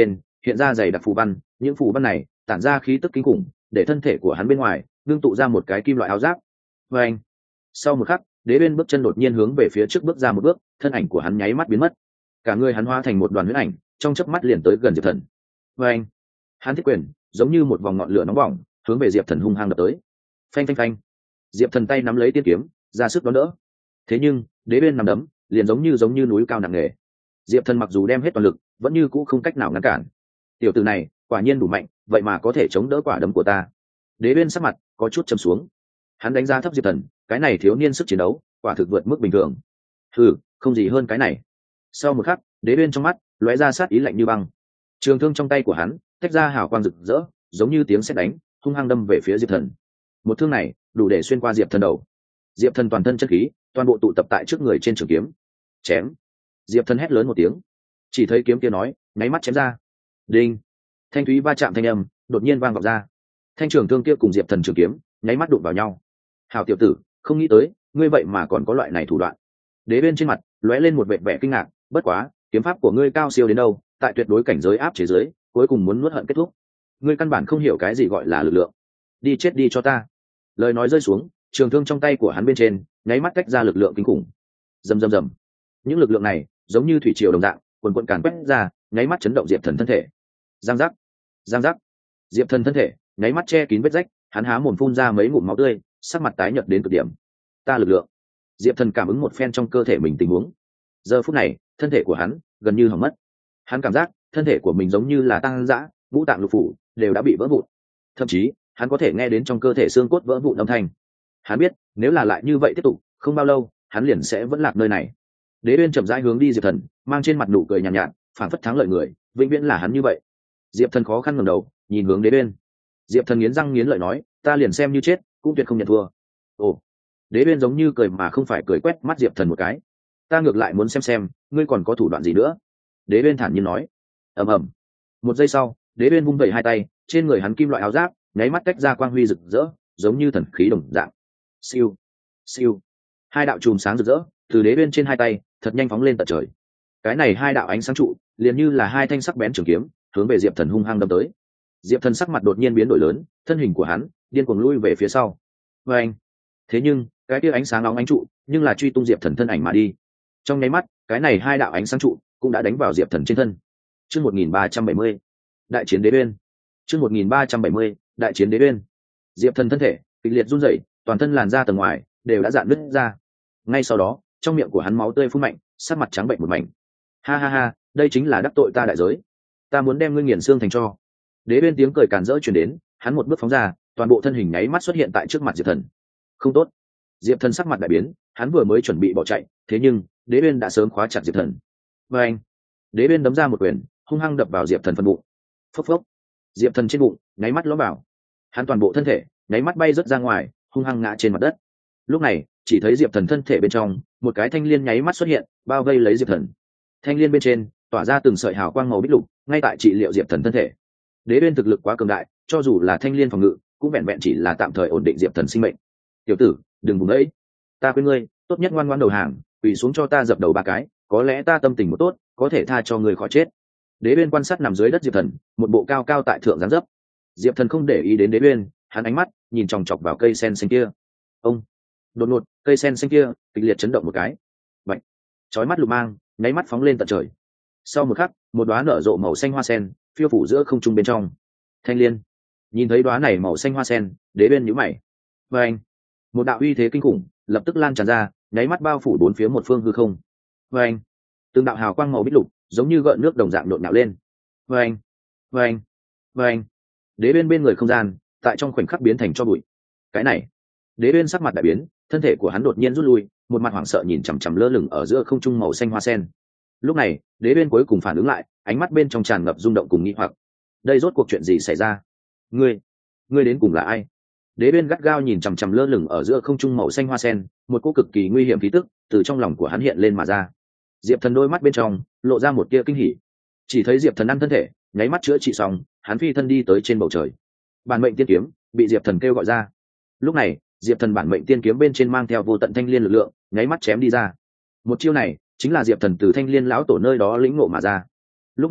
hiện ra dày đặc phù văn, những phù văn này tản ra khí tức kinh khủng, để thân thể của hắn bên ngoài ngưng tụ ra một cái kim loại áo giáp. Và anh, sau một khắc, Đế Uyên bước chân đột nhiên hướng về phía trước bước ra một bước, thân ảnh của hắn nháy mắt biến mất, cả người hắn hóa thành một đoàn huyễn ảnh, trong chớp mắt liền tới gần Diệp Thần. Và anh, hắn thiết quyền giống như một vòng ngọn lửa nóng bỏng hướng về Diệp Thần hung hăng đập tới. Phanh phanh phanh, Diệp Thần tay nắm lấy tiên kiếm, ra sức đón đỡ. Thế nhưng Đế Uyên nằm đấm liền giống như giống như núi cao nặng nề. Diệp Thần mặc dù đem hết toàn lực, vẫn như cũ không cách nào ngăn cản. Tiểu tử này quả nhiên đủ mạnh, vậy mà có thể chống đỡ quả đấm của ta. Đế Uyên sắc mặt có chút trầm xuống, hắn đánh giá thấp Diệp Thần, cái này thiếu niên sức chiến đấu quả thực vượt mức bình thường. Hừ, không gì hơn cái này. Sau một khắc, Đế Uyên trong mắt lóe ra sát ý lạnh như băng. Trường thương trong tay của hắn tách ra hào quang rực rỡ, giống như tiếng sét đánh, hung hăng đâm về phía Diệp Thần. Một thương này đủ để xuyên qua Diệp Thần đầu. Diệp Thần toàn thân chất khí, toàn bộ tụ tập tại trước người trên trường kiếm. Chém! Diệp Thần hét lớn một tiếng, chỉ thấy kiếm kia nói, nháy mắt chém ra. Đinh! Thanh thúy va chạm thanh âm đột nhiên vang vọng ra. Thanh trường thương kia cùng Diệp Thần trường kiếm nháy mắt đụng vào nhau. Hảo tiểu tử, không nghĩ tới ngươi vậy mà còn có loại này thủ đoạn. Đế Uyên trên mặt lóe lên một vẻ vẻ kinh ngạc, bất quá, kiếm pháp của ngươi cao siêu đến đâu, tại tuyệt đối cảnh giới áp chế giới, cuối cùng muốn nuốt hận kết thúc. Ngươi căn bản không hiểu cái gì gọi là lực lượng. Đi chết đi cho ta. Lời nói rơi xuống, trường thương trong tay của hắn bên trên nháy mắt tách ra lực lượng kinh khủng. Rầm rầm rầm. Những lực lượng này giống như thủy triều đồng dạng, quần quần càn quét ra, nháy mắt chấn động Diệp Thần thân thể. Giang giác, giang giác. Diệp Thần thân thể nháy mắt che kín vết rách, hắn há mồm phun ra mấy ngụm máu tươi, sắc mặt tái nhợt đến cực điểm. Ta lực lượng. Diệp Thần cảm ứng một phen trong cơ thể mình tình huống. Giờ phút này, thân thể của hắn gần như hỏng mất. Hắn cảm giác thân thể của mình giống như là tăng dã, ngũ tạng lục phủ đều đã bị vỡ vụn. Thậm chí, hắn có thể nghe đến trong cơ thể xương cốt vỡ vụn âm thanh. Hắn biết, nếu là lại như vậy tiếp tục, không bao lâu, hắn liền sẽ vẫn lạc nơi này. Đế Uyên chậm rãi hướng đi Diệp Thần, mang trên mặt nụ cười nhàn nhạt, nhạt, phảng phất thắng lợi người, vĩnh viễn là hắn như vậy. Diệp Thần khó khăn ngẩng đầu, nhìn hướng Đế Uyên. Diệp Thần nghiến răng nghiến lợi nói, ta liền xem như chết, cũng tuyệt không nhận thua. Ồ. Đế Uyên giống như cười mà không phải cười, quét mắt Diệp Thần một cái. Ta ngược lại muốn xem xem, ngươi còn có thủ đoạn gì nữa. Đế Uyên thản nhiên nói. Ầm ầm. Một giây sau, Đế Uyên vung vẩy hai tay, trên người hắn kim loại áo giáp nháy mắt tách ra quang huy rực rỡ, giống như thần khí đồng dạng. Siêu, siêu. Hai đạo chùm sáng rực rỡ từ Đế Uyên trên hai tay thật nhanh phóng lên tận trời. Cái này hai đạo ánh sáng trụ liền như là hai thanh sắc bén trường kiếm, hướng về Diệp Thần hung hăng đâm tới. Diệp Thần sắc mặt đột nhiên biến đổi lớn, thân hình của hắn điên cuồng lui về phía sau. Và anh. Thế nhưng cái tia ánh sáng nóng ánh trụ nhưng là truy tung Diệp Thần thân ảnh mà đi. Trong nháy mắt, cái này hai đạo ánh sáng trụ cũng đã đánh vào Diệp Thần trên thân. Chương một nghìn ba trăm bảy mươi, đại chiến Đế Uyên. Chương một nghìn ba trăm bảy mươi, đại chiến Đế Uyên. Diệp Thần thân thể kịch liệt run rẩy, toàn thân làn da tầng ngoài đều đã rạn nứt ra. Ngay sau đó, trong miệng của hắn máu tươi phun mạnh, sắc mặt trắng bệnh một mảnh. Ha ha ha, đây chính là đắc tội ta đại giới. Ta muốn đem ngươi nghiền xương thành tro. Đế Uyên tiếng cười càn rỡ truyền đến, hắn một bước phóng ra, toàn bộ thân hình nháy mắt xuất hiện tại trước mặt Diệp Thần. Không tốt. Diệp Thần sắc mặt đại biến, hắn vừa mới chuẩn bị bỏ chạy, thế nhưng Đế Uyên đã sớm khóa chặt Diệp Thần. Và anh. Đế Uyên đấm ra một quyền, hung hăng đập vào Diệp Thần phần bụng. Phốc phốc. Diệp Thần trên bụng nháy mắt lõm vào, hắn toàn bộ thân thể nháy mắt bay rớt ra ngoài, hung hăng ngã trên mặt đất. Lúc này, chỉ thấy Diệp Thần thân thể bên trong một cái thanh liên nháy mắt xuất hiện, bao vây lấy Diệp Thần. Thanh liên bên trên tỏa ra từng sợi hào quang màu bích lục, ngay tại trị liệu Diệp Thần thân thể. Đế Uyên thực lực quá cường đại, cho dù là thanh liên phòng ngự cũng vẹn vẹn chỉ là tạm thời ổn định Diệp Thần sinh mệnh. Tiểu tử, đừng vùng ấy, ta khuyên ngươi tốt nhất ngoan ngoãn đầu hàng, quỳ xuống cho ta dập đầu ba cái, có lẽ ta tâm tình một tốt, có thể tha cho ngươi khỏi chết. Đế Uyên quan sát nằm dưới đất Diệp Thần, một bộ cao cao tại thượng dáng dấp. Diệp Thần không để ý đến Đế Uyên, hắn ánh mắt nhìn chòng chọc vào cây sen xanh kia. Ông. Đột ngột, cây sen xanh kia kịch liệt chấn động một cái. Bạch. Chói mắt lục mang nháy mắt phóng lên tận trời. Sau một khắc, một đóa nở rộ màu xanh hoa sen phiêu phủ giữa không trung bên trong. Thanh liên. Nhìn thấy đóa này màu xanh hoa sen, Đế Uyên nhíu mày. Và anh. Một đạo uy thế kinh khủng lập tức lan tràn ra, nháy mắt bao phủ bốn phía một phương hư không. Và anh. Từng đạo hào quang màu bích lục giống như gợn nước đồng dạng nhộn nhạo lên. Và anh. Và anh. Và anh. Đế Uyên bên người không gian tại trong khoảnh khắc biến thành cho bụi. Cái này. Đế Uyên sắc mặt đại biến, thân thể của hắn đột nhiên rút lui, một mặt hoảng sợ nhìn chằm chằm lơ lửng ở giữa không trung màu xanh hoa sen. Lúc này, Đế Uyên cuối cùng phản ứng lại, ánh mắt bên trong tràn ngập rung động cùng nghi hoặc. Đây rốt cuộc chuyện gì xảy ra? Ngươi, ngươi đến cùng là ai? Đế Uyên gắt gao nhìn chằm chằm lơ lửng ở giữa không trung màu xanh hoa sen, một cỗ cực kỳ nguy hiểm khí tức từ trong lòng của hắn hiện lên mà ra. Diệp Thần đôi mắt bên trong lộ ra một tia kinh hỉ. Chỉ thấy Diệp Thần ăn thân thể, nháy mắt chữa trị xong, hắn phi thân đi tới trên bầu trời. Bản mệnh tiên kiếm bị Diệp Thần kêu gọi ra. Lúc này, Diệp Thần bản mệnh tiên kiếm bên trên mang theo vô tận thanh liên lực lượng, nháy mắt chém đi ra. Một chiêu này chính là Diệp Thần từ thanh liên lão tổ nơi đó lĩnh ngộ mà ra. Lúc này,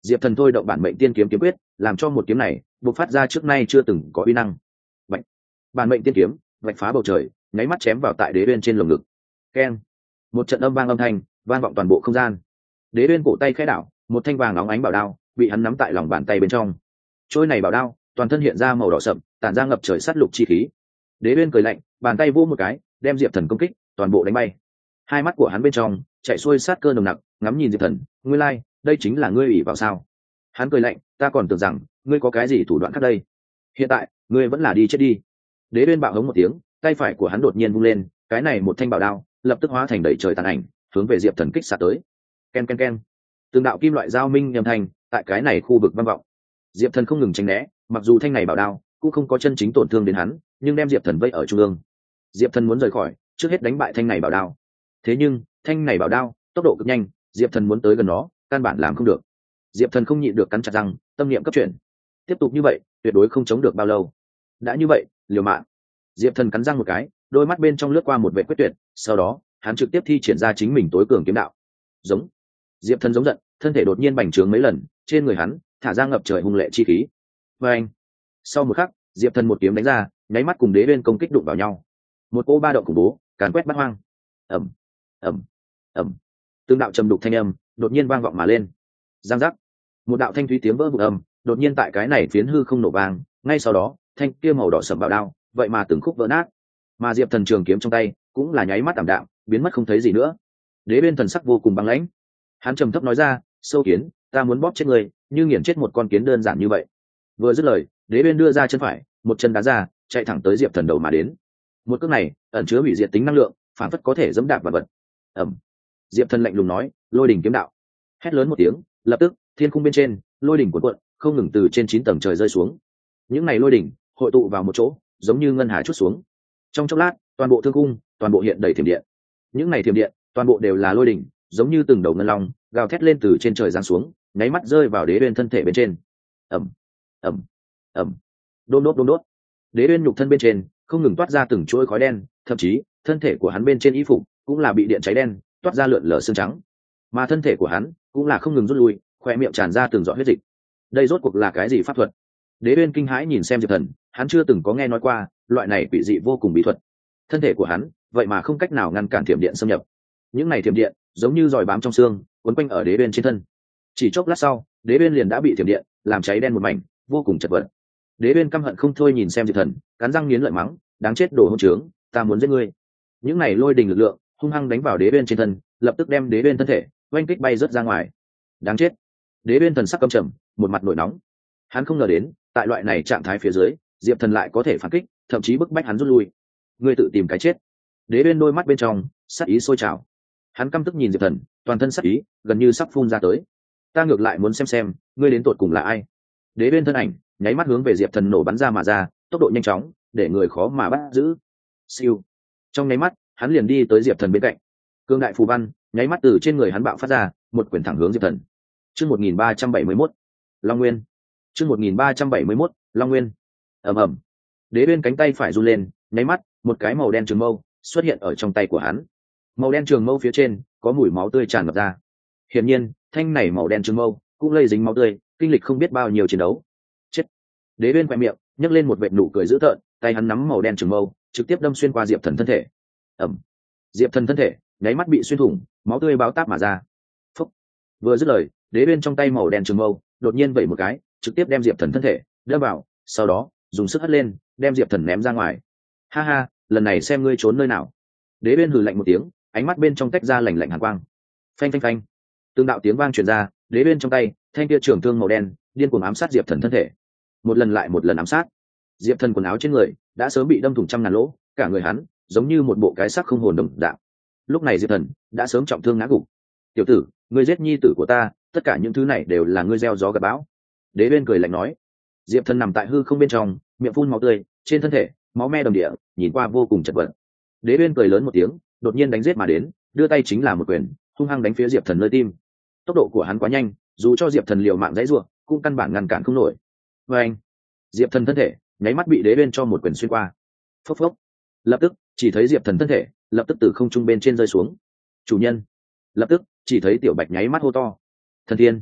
Diệp Thần thôi động bản mệnh tiên kiếm kiếm quyết, làm cho một kiếm này bộc phát ra trước nay chưa từng có uy năng. Bạch. Bản mệnh tiên kiếm vạch phá bầu trời, nháy mắt chém vào tại Đế Uyên trên lồng ngực. Keng. Một trận âm vang âm thanh vang vọng toàn bộ không gian. Đế Uyên cổ tay khẽ đảo, một thanh vàng óng ánh bảo đao bị hắn nắm tại lòng bàn tay bên trong. Trôi này bảo đao toàn thân hiện ra màu đỏ sậm, tản ra ngập trời sát lục chi khí. Đế Uyên cười lạnh, bàn tay vỗ một cái, đem Diệp Thần công kích toàn bộ đánh bay. Hai mắt của hắn bên trong chạy xuôi sát cơ nồng nặc, ngắm nhìn Diệp Thần, ngươi lai, like, đây chính là ngươi ủy vào sao? Hắn cười lạnh, ta còn tưởng rằng ngươi có cái gì thủ đoạn khác đây. Hiện tại ngươi vẫn là đi chết đi. Đế Uyên bạo hống một tiếng, tay phải của hắn đột nhiên vung lên, cái này một thanh bảo đao lập tức hóa thành đầy trời tàn ảnh, hướng về Diệp Thần kích xạ tới. Ken ken ken. Từng đạo kim loại giao minh âm thanh tại cái này khu vực vang vọng. Diệp Thần không ngừng tránh né, mặc dù thanh này bảo đao cũng không có chân chính tổn thương đến hắn, nhưng đem Diệp Thần vây ở trung ương. Diệp Thần muốn rời khỏi, trước hết đánh bại thanh này bảo đao. Thế nhưng thanh này bảo đao tốc độ cực nhanh, Diệp Thần muốn tới gần nó căn bản làm không được. Diệp Thần không nhịn được cắn chặt răng, tâm niệm cấp chuyển. Tiếp tục như vậy tuyệt đối không chống được bao lâu. Đã như vậy, liều mạng. Diệp Thần cắn răng một cái, đôi mắt bên trong lướt qua một vẻ quyết tuyệt, sau đó hắn trực tiếp thi triển ra chính mình tối cường kiếm đạo. Giống. Diệp Thần giống giận, thân thể đột nhiên bành trướng mấy lần, trên người hắn thả ra ngập trời hung lệ chi khí. Và anh. Sau một khắc, Diệp Thần một kiếm đánh ra, nháy mắt cùng Đế Uyên công kích đụng vào nhau. Một cỗ ba động khủng bố càn quét bát hoang. Ầm, ầm, ầm. Từng đạo trầm đục thanh âm đột nhiên vang vọng mà lên. Giang giác. Một đạo thanh thúy tiếng vỡ vụn âm đột nhiên tại cái này phiến hư không nổ vang, ngay sau đó, thanh kia màu đỏ sẫm bảo đao, vậy mà từng khúc vỡ nát. Mà Diệp Thần trường kiếm trong tay cũng là nháy mắt tạm đạm, biến mất không thấy gì nữa. Đế Uyên thần sắc vô cùng băng lãnh. Hắn trầm thấp nói ra, "Sâu kiến, ta muốn bóp chết ngươi, như nghiền chết một con kiến đơn giản như vậy." Vừa dứt lời, Đế Uyên đưa ra chân phải, một chân đá ra, chạy thẳng tới Diệp Thần đầu mà đến. Một cước này ẩn chứa hủy diệt tính năng lượng, phản phất có thể dẫm đạp vật vật. Ầm. Diệp Thần lạnh lùng nói, "Lôi đỉnh kiếm đạo." Hét lớn một tiếng, lập tức, thiên khung bên trên, lôi đỉnh cuộn cuộn, không ngừng từ trên chín tầng trời rơi xuống. Những này lôi đỉnh hội tụ vào một chỗ, giống như ngân hà chút xuống. Trong chốc lát, toàn bộ thương cung, toàn bộ hiện đầy thiểm điện. Những này thiểm điện, toàn bộ đều là lôi đỉnh, giống như từng đầu ngân long, gào thét lên từ trên trời giáng xuống, nháy mắt rơi vào Đế Uyên thân thể bên trên. Ầm, ầm, ầm. Đôn đốt đôn đốt. Đế Uyên nhục thân bên trên không ngừng toát ra từng chuỗi khói đen, thậm chí, thân thể của hắn bên trên y phục cũng là bị điện cháy đen, toát ra lượn lờ xương trắng. Mà thân thể của hắn cũng là không ngừng rút lui, khoe miệng tràn ra từng giọt huyết dịch. Đây rốt cuộc là cái gì pháp thuật? Đế Uyên kinh hãi nhìn xem Diệp Thần, hắn chưa từng có nghe nói qua loại này quỷ dị vô cùng bí thuật. Thân thể của hắn vậy mà không cách nào ngăn cản thiểm điện xâm nhập. Những này thiểm điện giống như giòi bám trong xương, quấn quanh ở Đế Uyên trên thân. Chỉ chốc lát sau, Đế Uyên liền đã bị thiểm điện làm cháy đen một mảnh, vô cùng chật vật. Đế Uyên căm hận không thôi nhìn xem Diệp Thần, cắn răng nghiến lợi mắng, đáng chết đồ hỗn trướng, ta muốn giết ngươi. Những này lôi đình lực lượng hung hăng đánh vào Đế Uyên trên thân, lập tức đem Đế Uyên thân thể oanh kích bay rớt ra ngoài. Đáng chết. Đế Uyên thần sắc căm trầm, một mặt nổi nóng. Hắn không ngờ đến, tại loại này trạng thái phía dưới, Diệp Thần lại có thể phản kích, thậm chí bức bách hắn rút lui. Ngươi tự tìm cái chết. Đế Uyên đôi mắt bên trong sát ý sôi trào. Hắn căm tức nhìn Diệp Thần, toàn thân sát ý gần như sắp phun ra tới. Ta ngược lại muốn xem xem, ngươi đến tột cùng là ai. Đế Uyên thân ảnh nháy mắt hướng về Diệp Thần nổ bắn ra mà ra, tốc độ nhanh chóng, để người khó mà bắt giữ. Siêu. Trong nháy mắt, hắn liền đi tới Diệp Thần bên cạnh. Cương đại phù văn nháy mắt từ trên người hắn bạo phát ra, một quyền thẳng hướng Diệp Thần. Chương một nghìn ba trăm bảy mươi mốt, Long Nguyên. Chương một nghìn ba trăm bảy mươi mốt, Long Nguyên. Ầm ầm. Đế Uyên cánh tay phải run lên, nháy mắt, một cái màu đen trường mâu xuất hiện ở trong tay của hắn. Màu đen trường mâu phía trên có mùi máu tươi tràn ngập ra. Hiển nhiên, thanh này màu đen trường mâu cũng lây dính máu tươi, kinh lịch không biết bao nhiêu chiến đấu. Chết. Đế Uyên quẹt miệng, nhấc lên một vệt nụ cười dữ tợn, tay hắn nắm màu đen trường mâu, trực tiếp đâm xuyên qua Diệp Thần thân thể. Ầm. Diệp Thần thân thể nháy mắt bị xuyên thủng, máu tươi báo táp mà ra. Phúc. Vừa dứt lời, Đế Uyên trong tay màu đen trường mâu đột nhiên vẩy một cái, trực tiếp đem Diệp Thần thân thể đâm vào, sau đó dùng sức hất lên, đem Diệp Thần ném ra ngoài. Ha ha, lần này xem ngươi trốn nơi nào. Đế Uyên hừ lạnh một tiếng, ánh mắt bên trong tách ra lạnh lạnh hàn quang. Phanh phanh phanh. Từng đạo tiếng vang truyền ra, Đế Uyên trong tay thanh kia trường thương màu đen điên cuồng ám sát Diệp Thần thân thể. Một lần lại một lần ám sát. Diệp Thần quần áo trên người đã sớm bị đâm thủng trăm ngàn lỗ, cả người hắn giống như một bộ cái xác không hồn đồng dạng. Lúc này Diệp Thần đã sớm trọng thương ngã gục. Tiểu tử, ngươi giết nhi tử của ta, tất cả những thứ này đều là ngươi gieo gió gặt bão. Đế Uyên cười lạnh nói. Diệp Thần nằm tại hư không bên trong, miệng phun máu tươi, trên thân thể máu me đầm địa, nhìn qua vô cùng chật vật. Đế Uyên cười lớn một tiếng, đột nhiên đánh giết mà đến, đưa tay chính là một quyền, hung hăng đánh phía Diệp Thần nơi tim. Tốc độ của hắn quá nhanh, dù cho Diệp Thần liều mạng dãy rủa, cũng căn bản ngăn cản không nổi. Và anh, Diệp Thần thân thể nháy mắt bị Đế Uyên cho một quyền xuyên qua. Phốc phốc. Lập tức, chỉ thấy Diệp Thần thân thể lập tức từ không trung bên trên rơi xuống. Chủ nhân. Lập tức, chỉ thấy Tiểu Bạch nháy mắt hô to. Thần Thiên.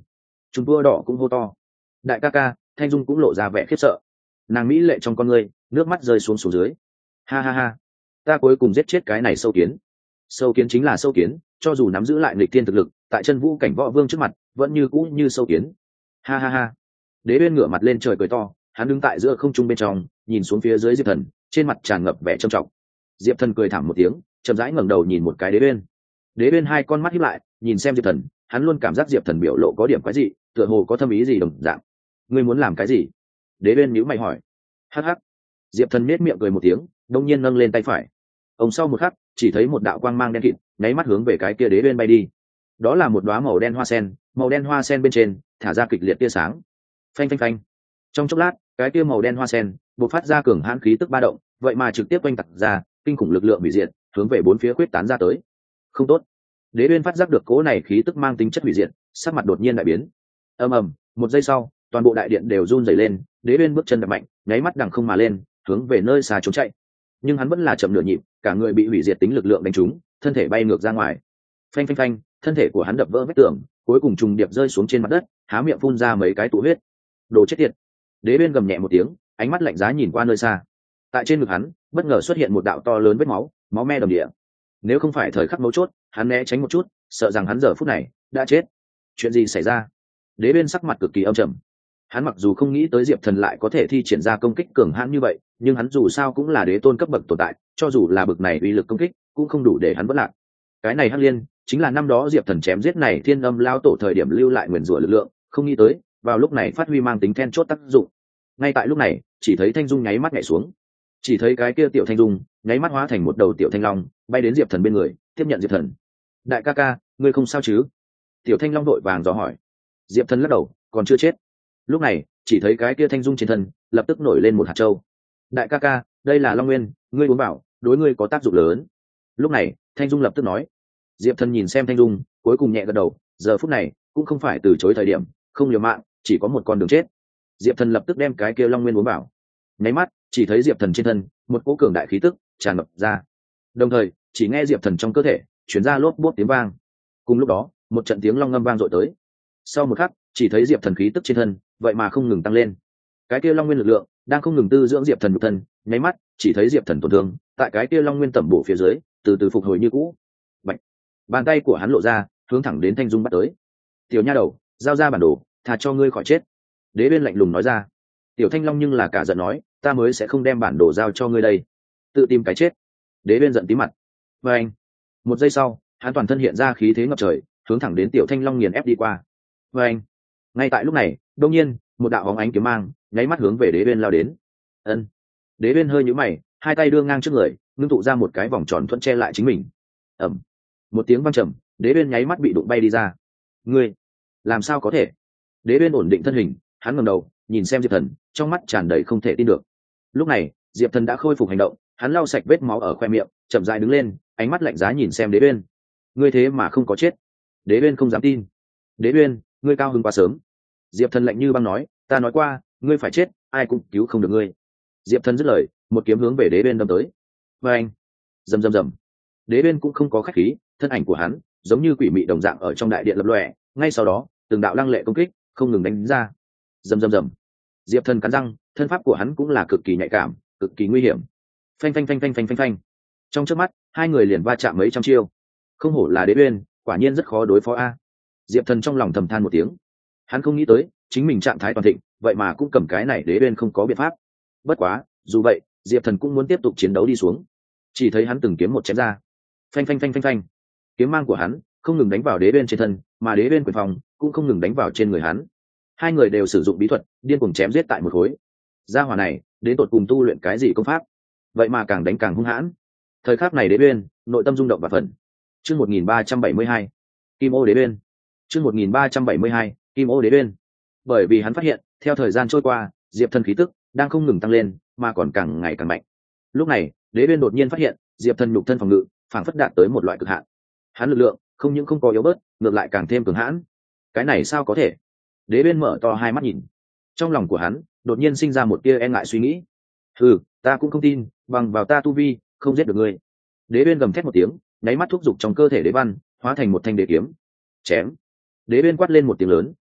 chúng tua đỏ cũng hô to. Đại ca ca, Thanh Dung cũng lộ ra vẻ khiếp sợ. Nàng mỹ lệ trong con ngươi, nước mắt rơi xuống xuống dưới. Ha ha ha, ta cuối cùng giết chết cái này sâu kiến. Sâu kiến chính là sâu kiến, cho dù nắm giữ lại nghịch thiên thực lực, tại chân vũ cảnh võ vương trước mặt vẫn như cũ như sâu kiến. Ha ha ha. Đế Uyên ngửa mặt lên trời cười to, hắn đứng tại giữa không trung bên trong, nhìn xuống phía dưới Diệp Thần, trên mặt tràn ngập vẻ trầm trọng. Diệp Thần cười thảm một tiếng, chậm rãi ngẩng đầu nhìn một cái Đế Uyên. Đế Uyên hai con mắt híp lại, nhìn xem Diệp Thần, hắn luôn cảm giác Diệp Thần biểu lộ có điểm quái dị, tựa hồ có thâm ý gì đồng dạng. Ngươi muốn làm cái gì? Đế Uyên nhíu mày hỏi. Hắc hắc. Diệp Thần nhếch miệng cười một tiếng, đột nhiên nâng lên tay phải. Ông sau một khắc, chỉ thấy một đạo quang mang đen kịt, nháy mắt hướng về cái kia Đế Uyên bay đi. Đó là một đóa màu đen hoa sen, màu đen hoa sen bên trên thả ra kịch liệt tia sáng. Phanh phanh phanh. Trong chốc lát, cái tia màu đen hoa sen bộc phát ra cường hãn khí tức ba động, vậy mà trực tiếp quanh tạc ra kinh khủng lực lượng hủy diệt, hướng về bốn phía quyết tán ra tới. Không tốt. Đế Uyên phát giác được cỗ này khí tức mang tính chất hủy diệt, sắc mặt đột nhiên đại biến. Ầm ầm, một giây sau, toàn bộ đại điện đều run rẩy lên, Đế Uyên bước chân đập mạnh, nháy mắt đằng không mà lên, hướng về nơi xa trốn chạy. Nhưng hắn vẫn là chậm nửa nhịp, cả người bị hủy diệt tính lực lượng đánh trúng, thân thể bay ngược ra ngoài. Phanh phanh phanh, thân thể của hắn đập vỡ vách tường, cuối cùng trùng điệp rơi xuống trên mặt đất, há miệng phun ra mấy cái tụ huyết. Đồ chết tiệt. Đế Uyên gầm nhẹ một tiếng, ánh mắt lạnh giá nhìn qua nơi xa. Tại trên ngực hắn, bất ngờ xuất hiện một đạo to lớn vết máu, máu me đầm địa. Nếu không phải thời khắc mấu chốt, hắn né tránh một chút, sợ rằng hắn giờ phút này đã chết. Chuyện gì xảy ra? Đế Uyên sắc mặt cực kỳ âm trầm. Hắn mặc dù không nghĩ tới Diệp Thần lại có thể thi triển ra công kích cường hãn như vậy, nhưng hắn dù sao cũng là đế tôn cấp bậc tồn tại, cho dù là bậc này uy lực công kích, cũng không đủ để hắn vỡ lạc. Cái này Hắc Liên, chính là năm đó Diệp Thần chém giết này Thiên Âm lao tổ thời điểm lưu lại nguyền rủa lực lượng, không nghĩ tới, vào lúc này phát huy mang tính then chốt tác dụng. Ngay tại lúc này, chỉ thấy Thanh Dung nháy mắt nhảy xuống. Chỉ thấy cái kia tiểu Thanh Dung, nháy mắt hóa thành một đầu tiểu thanh long, bay đến Diệp Thần bên người, tiếp nhận Diệp Thần. "Đại ca ca, ngươi không sao chứ?" Tiểu Thanh Long đội vàng dò hỏi. Diệp Thần lắc đầu, còn chưa chết. Lúc này, chỉ thấy cái kia Thanh Dung trên thân, lập tức nổi lên một hạt châu. "Đại ca ca, đây là Long Nguyên, ngươi uống vào, đối ngươi có tác dụng lớn." Lúc này, Thanh Dung lập tức nói. Diệp Thần nhìn xem Thanh Dung, cuối cùng nhẹ gật đầu, giờ phút này cũng không phải từ chối thời điểm, không liều mạng, chỉ có một con đường chết. Diệp Thần lập tức đem cái kia Long Nguyên uống vào. Nháy mắt, chỉ thấy Diệp Thần trên thân, một cỗ cường đại khí tức tràn ngập ra. Đồng thời, chỉ nghe Diệp Thần trong cơ thể truyền ra lốp bốp tiếng vang. Cùng lúc đó, một trận tiếng long ngâm vang dội tới. Sau một khắc, chỉ thấy Diệp Thần khí tức trên thân, vậy mà không ngừng tăng lên. Cái kia Long Nguyên lực lượng đang không ngừng tư dưỡng Diệp Thần nhục thân, nháy mắt, chỉ thấy Diệp Thần tổn thương, tại cái kia Long Nguyên tẩm bổ phía dưới, từ từ phục hồi như cũ. Bạch. Bàn tay của hắn lộ ra, hướng thẳng đến Thanh Dung bắt tới. "Tiểu nha đầu, giao ra bản đồ, thà cho ngươi khỏi chết." Đế Uyên lạnh lùng nói ra. Tiểu Thanh Long nhưng là cả giận nói, "Ta mới sẽ không đem bản đồ giao cho ngươi đây, tự tìm cái chết." Đế Uyên giận tí mặt. Và anh, một giây sau, hắn toàn thân hiện ra khí thế ngập trời, hướng thẳng đến Tiểu Thanh Long nghiền ép đi qua. Và anh, ngay tại lúc này, đột nhiên, một đạo bóng ánh kiếm mang, nháy mắt hướng về Đế Uyên lao đến. Ân. Đế Uyên hơi nhíu mày, hai tay đưa ngang trước người, ngưng tụ ra một cái vòng tròn thuận che lại chính mình. Ầm. Một tiếng vang trầm, Đế Uyên nháy mắt bị đụng bay đi ra. "Ngươi, làm sao có thể?" Đế Uyên ổn định thân hình, hắn ngẩng đầu, nhìn xem Diệp Thần, trong mắt tràn đầy không thể tin được. Lúc này, Diệp Thần đã khôi phục hành động, hắn lau sạch vết máu ở khoe miệng, chậm rãi đứng lên, ánh mắt lạnh giá nhìn xem Đế Uyên. "Ngươi thế mà không có chết?" Đế Uyên không dám tin. "Đế Uyên, ngươi cao hứng quá sớm." Diệp Thần lạnh như băng nói, "Ta nói qua, ngươi phải chết, ai cũng cứu không được ngươi." Diệp Thần dứt lời, một kiếm hướng về Đế Uyên đâm tới. Và anh, rầm rầm rầm. Đế Uyên cũng không có khách khí, thân ảnh của hắn giống như quỷ mị đồng dạng ở trong đại điện lập lòe, ngay sau đó, từng đạo lăng lệ công kích không ngừng đánh ra. Rầm rầm rầm. Diệp Thần cắn răng, thân pháp của hắn cũng là cực kỳ nhạy cảm, cực kỳ nguy hiểm. Phanh phanh phanh phanh phanh phanh phanh. Trong chớp mắt, hai người liền va chạm mấy trăm chiêu. Không hổ là Đế Uyên, quả nhiên rất khó đối phó a. Diệp Thần trong lòng thầm than một tiếng. Hắn không nghĩ tới, chính mình trạng thái toàn thịnh, vậy mà cũng cầm cái này Đế Uyên không có biện pháp. Bất quá, dù vậy, Diệp Thần cũng muốn tiếp tục chiến đấu đi xuống. Chỉ thấy hắn từng kiếm một chém ra. Phanh phanh phanh phanh phanh. Kiếm mang của hắn không ngừng đánh vào Đế Uyên trên thân, mà Đế Uyên quyền phòng cũng không ngừng đánh vào trên người hắn. Hai người đều sử dụng bí thuật, điên cuồng chém giết tại một khối. Gia hỏa này, đến tột cùng tu luyện cái gì công pháp? Vậy mà càng đánh càng hung hãn. Thời khắc này Đế Uyên, nội tâm rung động và phần. Chương một nghìn ba trăm bảy mươi hai, Kim Ô Đế Uyên. Chương một nghìn ba trăm bảy mươi hai, Kim Ô Đế Uyên. Bởi vì hắn phát hiện, theo thời gian trôi qua, Diệp Thần khí tức đang không ngừng tăng lên, mà còn càng ngày càng mạnh. Lúc này, Đế Uyên đột nhiên phát hiện, Diệp Thần nhục thân phòng ngự, phảng phất đạt tới một loại cực hạn. Hắn lực lượng không những không có yếu bớt, ngược lại càng thêm cường hãn. Cái này sao có thể? Đế Uyên mở to hai mắt nhìn. Trong lòng của hắn đột nhiên sinh ra một tia e ngại suy nghĩ. "Ừ, ta cũng không tin, bằng vào ta tu vi, không giết được ngươi." Đế Uyên gầm thét một tiếng, nháy mắt thúc giục trong cơ thể đế văn, hóa thành một thanh đế kiếm. Chém. Đế Uyên quát lên một tiếng lớn,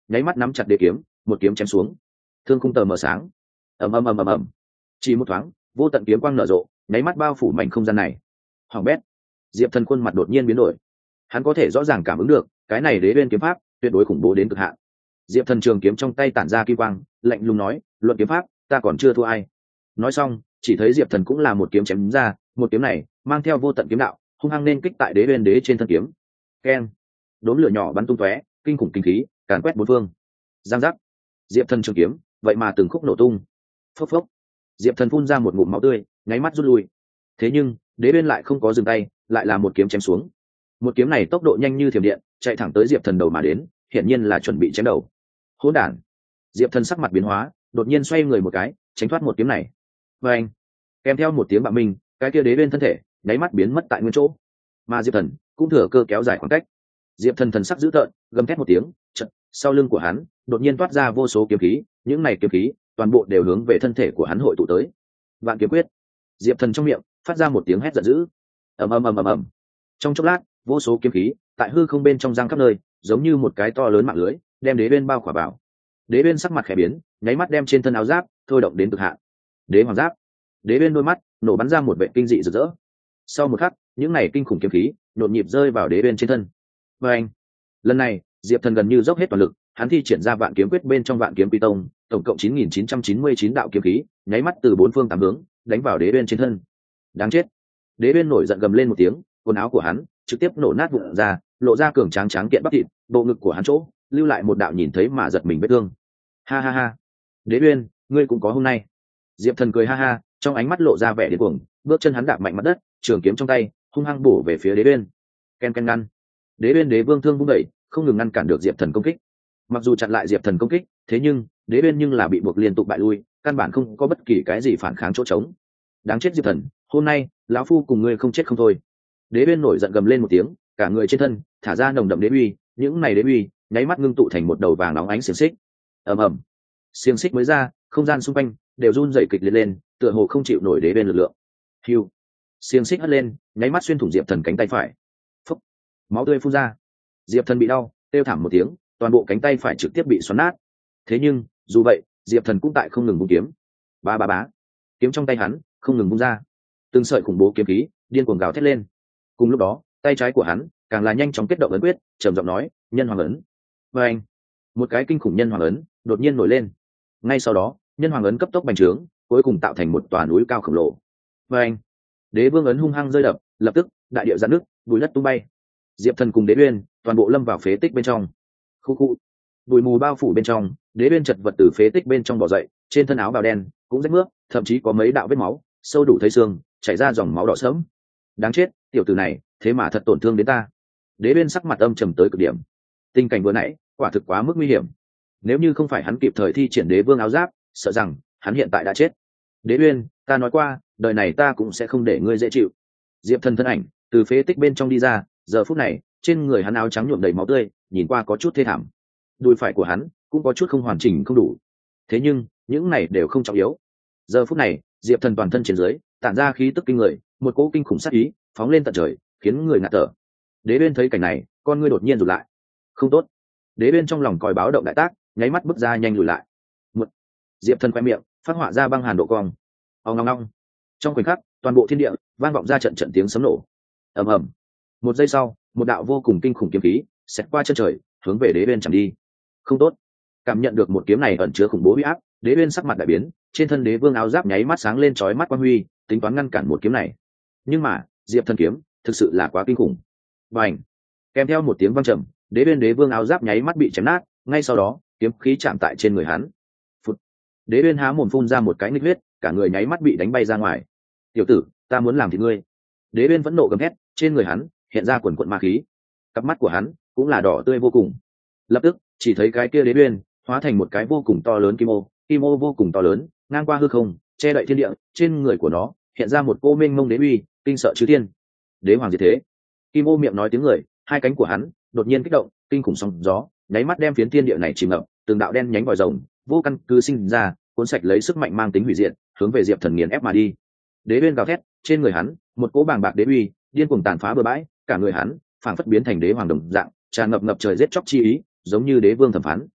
nháy mắt nắm chặt đế kiếm, một kiếm chém xuống. Thương khung tờ mờ sáng, ầm ầm ầm ầm ầm. Chỉ một thoáng, vô tận kiếm quang nở rộ, nháy mắt bao phủ mảnh không gian này. Hoàng bét. Diệp Thần khuôn mặt đột nhiên biến đổi. Hắn có thể rõ ràng cảm ứng được, cái này đế bên kiếm pháp tuyệt đối khủng bố đến cực hạn. Diệp Thần trường kiếm trong tay tản ra kim quang, lạnh lùng nói, luận kiếm pháp, ta còn chưa thua ai. Nói xong, chỉ thấy Diệp Thần cũng là một kiếm chém ra, một kiếm này mang theo vô tận kiếm đạo, hung hăng nên kích tại đế bên đế trên thân kiếm. Keng. Đốm lửa nhỏ bắn tung tóe, kinh khủng kinh khí càn quét bốn phương. Giang giác. Diệp Thần trường kiếm vậy mà từng khúc nổ tung. Phốc phốc. Diệp Thần phun ra một ngụm máu tươi, nháy mắt rút lui. Thế nhưng đế bên lại không có dừng tay, lại là một kiếm chém xuống. Một kiếm này tốc độ nhanh như thiểm điện, chạy thẳng tới Diệp Thần đầu mà đến, hiển nhiên là chuẩn bị chém đầu. Hỗn đản. Diệp Thần sắc mặt biến hóa, đột nhiên xoay người một cái, tránh thoát một kiếm này. Và anh, kèm theo một tiếng bạo minh, cái kia đế bên thân thể nháy mắt biến mất tại nguyên chỗ. Mà Diệp Thần cũng thừa cơ kéo dài khoảng cách. Diệp Thần thần sắc dữ tợn, gầm thét một tiếng, chợt, sau lưng của hắn đột nhiên toát ra vô số kiếm khí, những này kiếm khí toàn bộ đều hướng về thân thể của hắn hội tụ tới. Vạn kiếm quyết. Diệp Thần trong miệng phát ra một tiếng hét giận dữ. Ầm ầm ầm ầm ầm. Trong chốc lát, vô số kiếm khí tại hư không bên trong giang khắp nơi, giống như một cái to lớn mạng lưới, đem đế bên bao khỏa vào. Đế bên sắc mặt khẽ biến, nháy mắt đem trên thân áo giáp thôi động đến cực hạn. Đế hoàng giáp. Đế bên đôi mắt nổ bắn ra một vệ kinh dị rực rỡ. Sau một khắc, những này kinh khủng kiếm khí nhộn nhịp rơi vào đế bên trên thân. Và anh, lần này Diệp Thần gần như dốc hết toàn lực, hắn thi triển ra vạn kiếm quyết bên trong vạn kiếm quy tông, tổng cộng chín nghìn chín trăm chín mươi chín đạo kiếm khí, nháy mắt từ bốn phương tám hướng đánh vào đế bên trên thân. Đáng chết. Đế bên nổi giận gầm lên một tiếng, quần áo của hắn trực tiếp nổ nát vụn ra, lộ ra cường tráng tráng kiện bắp thịt, bộ ngực của hắn chỗ lưu lại một đạo nhìn thấy mà giật mình vết thương. Ha ha ha. Đế Uyên, ngươi cũng có hôm nay. Diệp Thần cười ha ha, trong ánh mắt lộ ra vẻ điên cuồng, bước chân hắn đạp mạnh mặt đất, trường kiếm trong tay hung hăng bổ về phía đế Uyên. Ken ken ngăn. Đế Uyên đế vương thương vung đẩy, không ngừng ngăn cản được Diệp Thần công kích. Mặc dù chặn lại Diệp Thần công kích, thế nhưng đế Uyên nhưng là bị buộc liên tục bại lui, căn bản không có bất kỳ cái gì phản kháng chỗ trống. Đáng chết Diệp Thần, hôm nay lão phu cùng ngươi không chết không thôi. Đế Uyên nổi giận gầm lên một tiếng, cả người trên thân thả ra nồng đậm đế uy, những này đế uy nháy mắt ngưng tụ thành một đầu vàng nóng ánh xiềng xích. Ầm ầm. Xiềng xích mới ra, không gian xung quanh đều run rẩy kịch liệt lên, tựa hồ không chịu nổi đế bên lực lượng. Hưu. Xiềng xích hất lên, nháy mắt xuyên thủng Diệp Thần cánh tay phải. Phốc. Máu tươi phun ra. Diệp Thần bị đau, kêu thảm một tiếng, toàn bộ cánh tay phải trực tiếp bị xoắn nát. Thế nhưng, dù vậy, Diệp Thần cũng tại không ngừng vung kiếm. Ba ba bá. Kiếm trong tay hắn không ngừng vung ra. Từng sợi khủng bố kiếm khí điên cuồng gào thét lên. Cùng lúc đó, tay trái của hắn càng là nhanh chóng kết động ấn quyết, trầm giọng nói, nhân hoàng ấn. Và anh, một cái kinh khủng nhân hoàng ấn đột nhiên nổi lên. Ngay sau đó, nhân hoàng ấn cấp tốc bành trướng, cuối cùng tạo thành một tòa núi cao khổng lồ. Và anh, đế vương ấn hung hăng rơi đập, lập tức đại địa giãn nước, bụi đất tung bay. Diệp Thần cùng đế uyên toàn bộ lâm vào phế tích bên trong. Khu khu, bụi mù bao phủ bên trong, đế uyên chật vật từ phế tích bên trong bò dậy, trên thân áo bào đen cũng rách nước, thậm chí có mấy đạo vết máu sâu đủ thấy xương, chảy ra dòng máu đỏ sớm. Đáng chết, tiểu tử này thế mà thật tổn thương đến ta. Đế bên sắc mặt âm trầm tới cực điểm. Tình cảnh vừa nãy quả thực quá mức nguy hiểm, nếu như không phải hắn kịp thời thi triển đế vương áo giáp, sợ rằng hắn hiện tại đã chết. Đế uyên, ta nói qua, đời này ta cũng sẽ không để ngươi dễ chịu. Diệp Thần thân ảnh từ phế tích bên trong đi ra, giờ phút này trên người hắn áo trắng nhuộm đầy máu tươi, nhìn qua có chút thê thảm. Đùi phải của hắn cũng có chút không hoàn chỉnh không đủ, thế nhưng những này đều không trọng yếu. Giờ phút này Diệp Thần toàn thân trên dưới tản ra khí tức kinh người, một cỗ kinh khủng sát ý phóng lên tận trời, khiến người ngạt thở. Đế Uyên thấy cảnh này, con ngươi đột nhiên rụt lại. Không tốt. Đế Uyên trong lòng còi báo động đại tác, nháy mắt bước ra nhanh lùi lại. Một. Diệp Thần quay miệng, phát họa ra băng hàn độ cong. Ong ong ong. Trong khoảnh khắc, toàn bộ thiên địa vang vọng ra trận trận tiếng sấm nổ. Ầm ầm. Một giây sau, một đạo vô cùng kinh khủng kiếm khí xẹt qua chân trời, hướng về Đế Uyên chạm đi. Không tốt. Cảm nhận được một kiếm này ẩn chứa khủng bố uy áp, Đế Uyên sắc mặt đại biến, trên thân đế vương áo giáp nháy mắt sáng lên chói mắt quang huy, tính toán ngăn cản một kiếm này. Nhưng mà, Diệp Thần kiếm thực sự là quá kinh khủng. Bành. Kèm theo một tiếng vang trầm, Đế Uyên đế vương áo giáp nháy mắt bị chém nát, ngay sau đó, kiếm khí chạm tại trên người hắn. Phụt. Đế Uyên há mồm phun ra một cái nghịch huyết, cả người nháy mắt bị đánh bay ra ngoài. "Tiểu tử, ta muốn làm thịt ngươi." Đế Uyên vẫn nộ gầm thét, trên người hắn hiện ra quần quần ma khí. Cặp mắt của hắn cũng là đỏ tươi vô cùng. Lập tức, chỉ thấy cái kia Đế Uyên hóa thành một cái vô cùng to lớn kim ô, kim ô vô cùng to lớn, ngang qua hư không, che đậy thiên địa, trên người của nó hiện ra một cô mênh mông đế uy, kinh sợ chư thiên. Đế hoàng diệt thế. Kim ô miệng nói tiếng người, hai cánh của hắn đột nhiên kích động, kinh khủng sóng gió nháy mắt đem phiến thiên địa này chìm ngập, từng đạo đen nhánh vòi rồng vô căn cứ sinh ra, cuốn sạch lấy sức mạnh mang tính hủy diệt, hướng về Diệp Thần nghiền ép mà đi. Đế Uyên gào thét, trên người hắn một cỗ bàng bạc đế uy điên cuồng tàn phá bừa bãi, cả người hắn phảng phất biến thành đế hoàng đồng dạng, tràn ngập ngập trời giết chóc chi ý, giống như đế vương thẩm phán.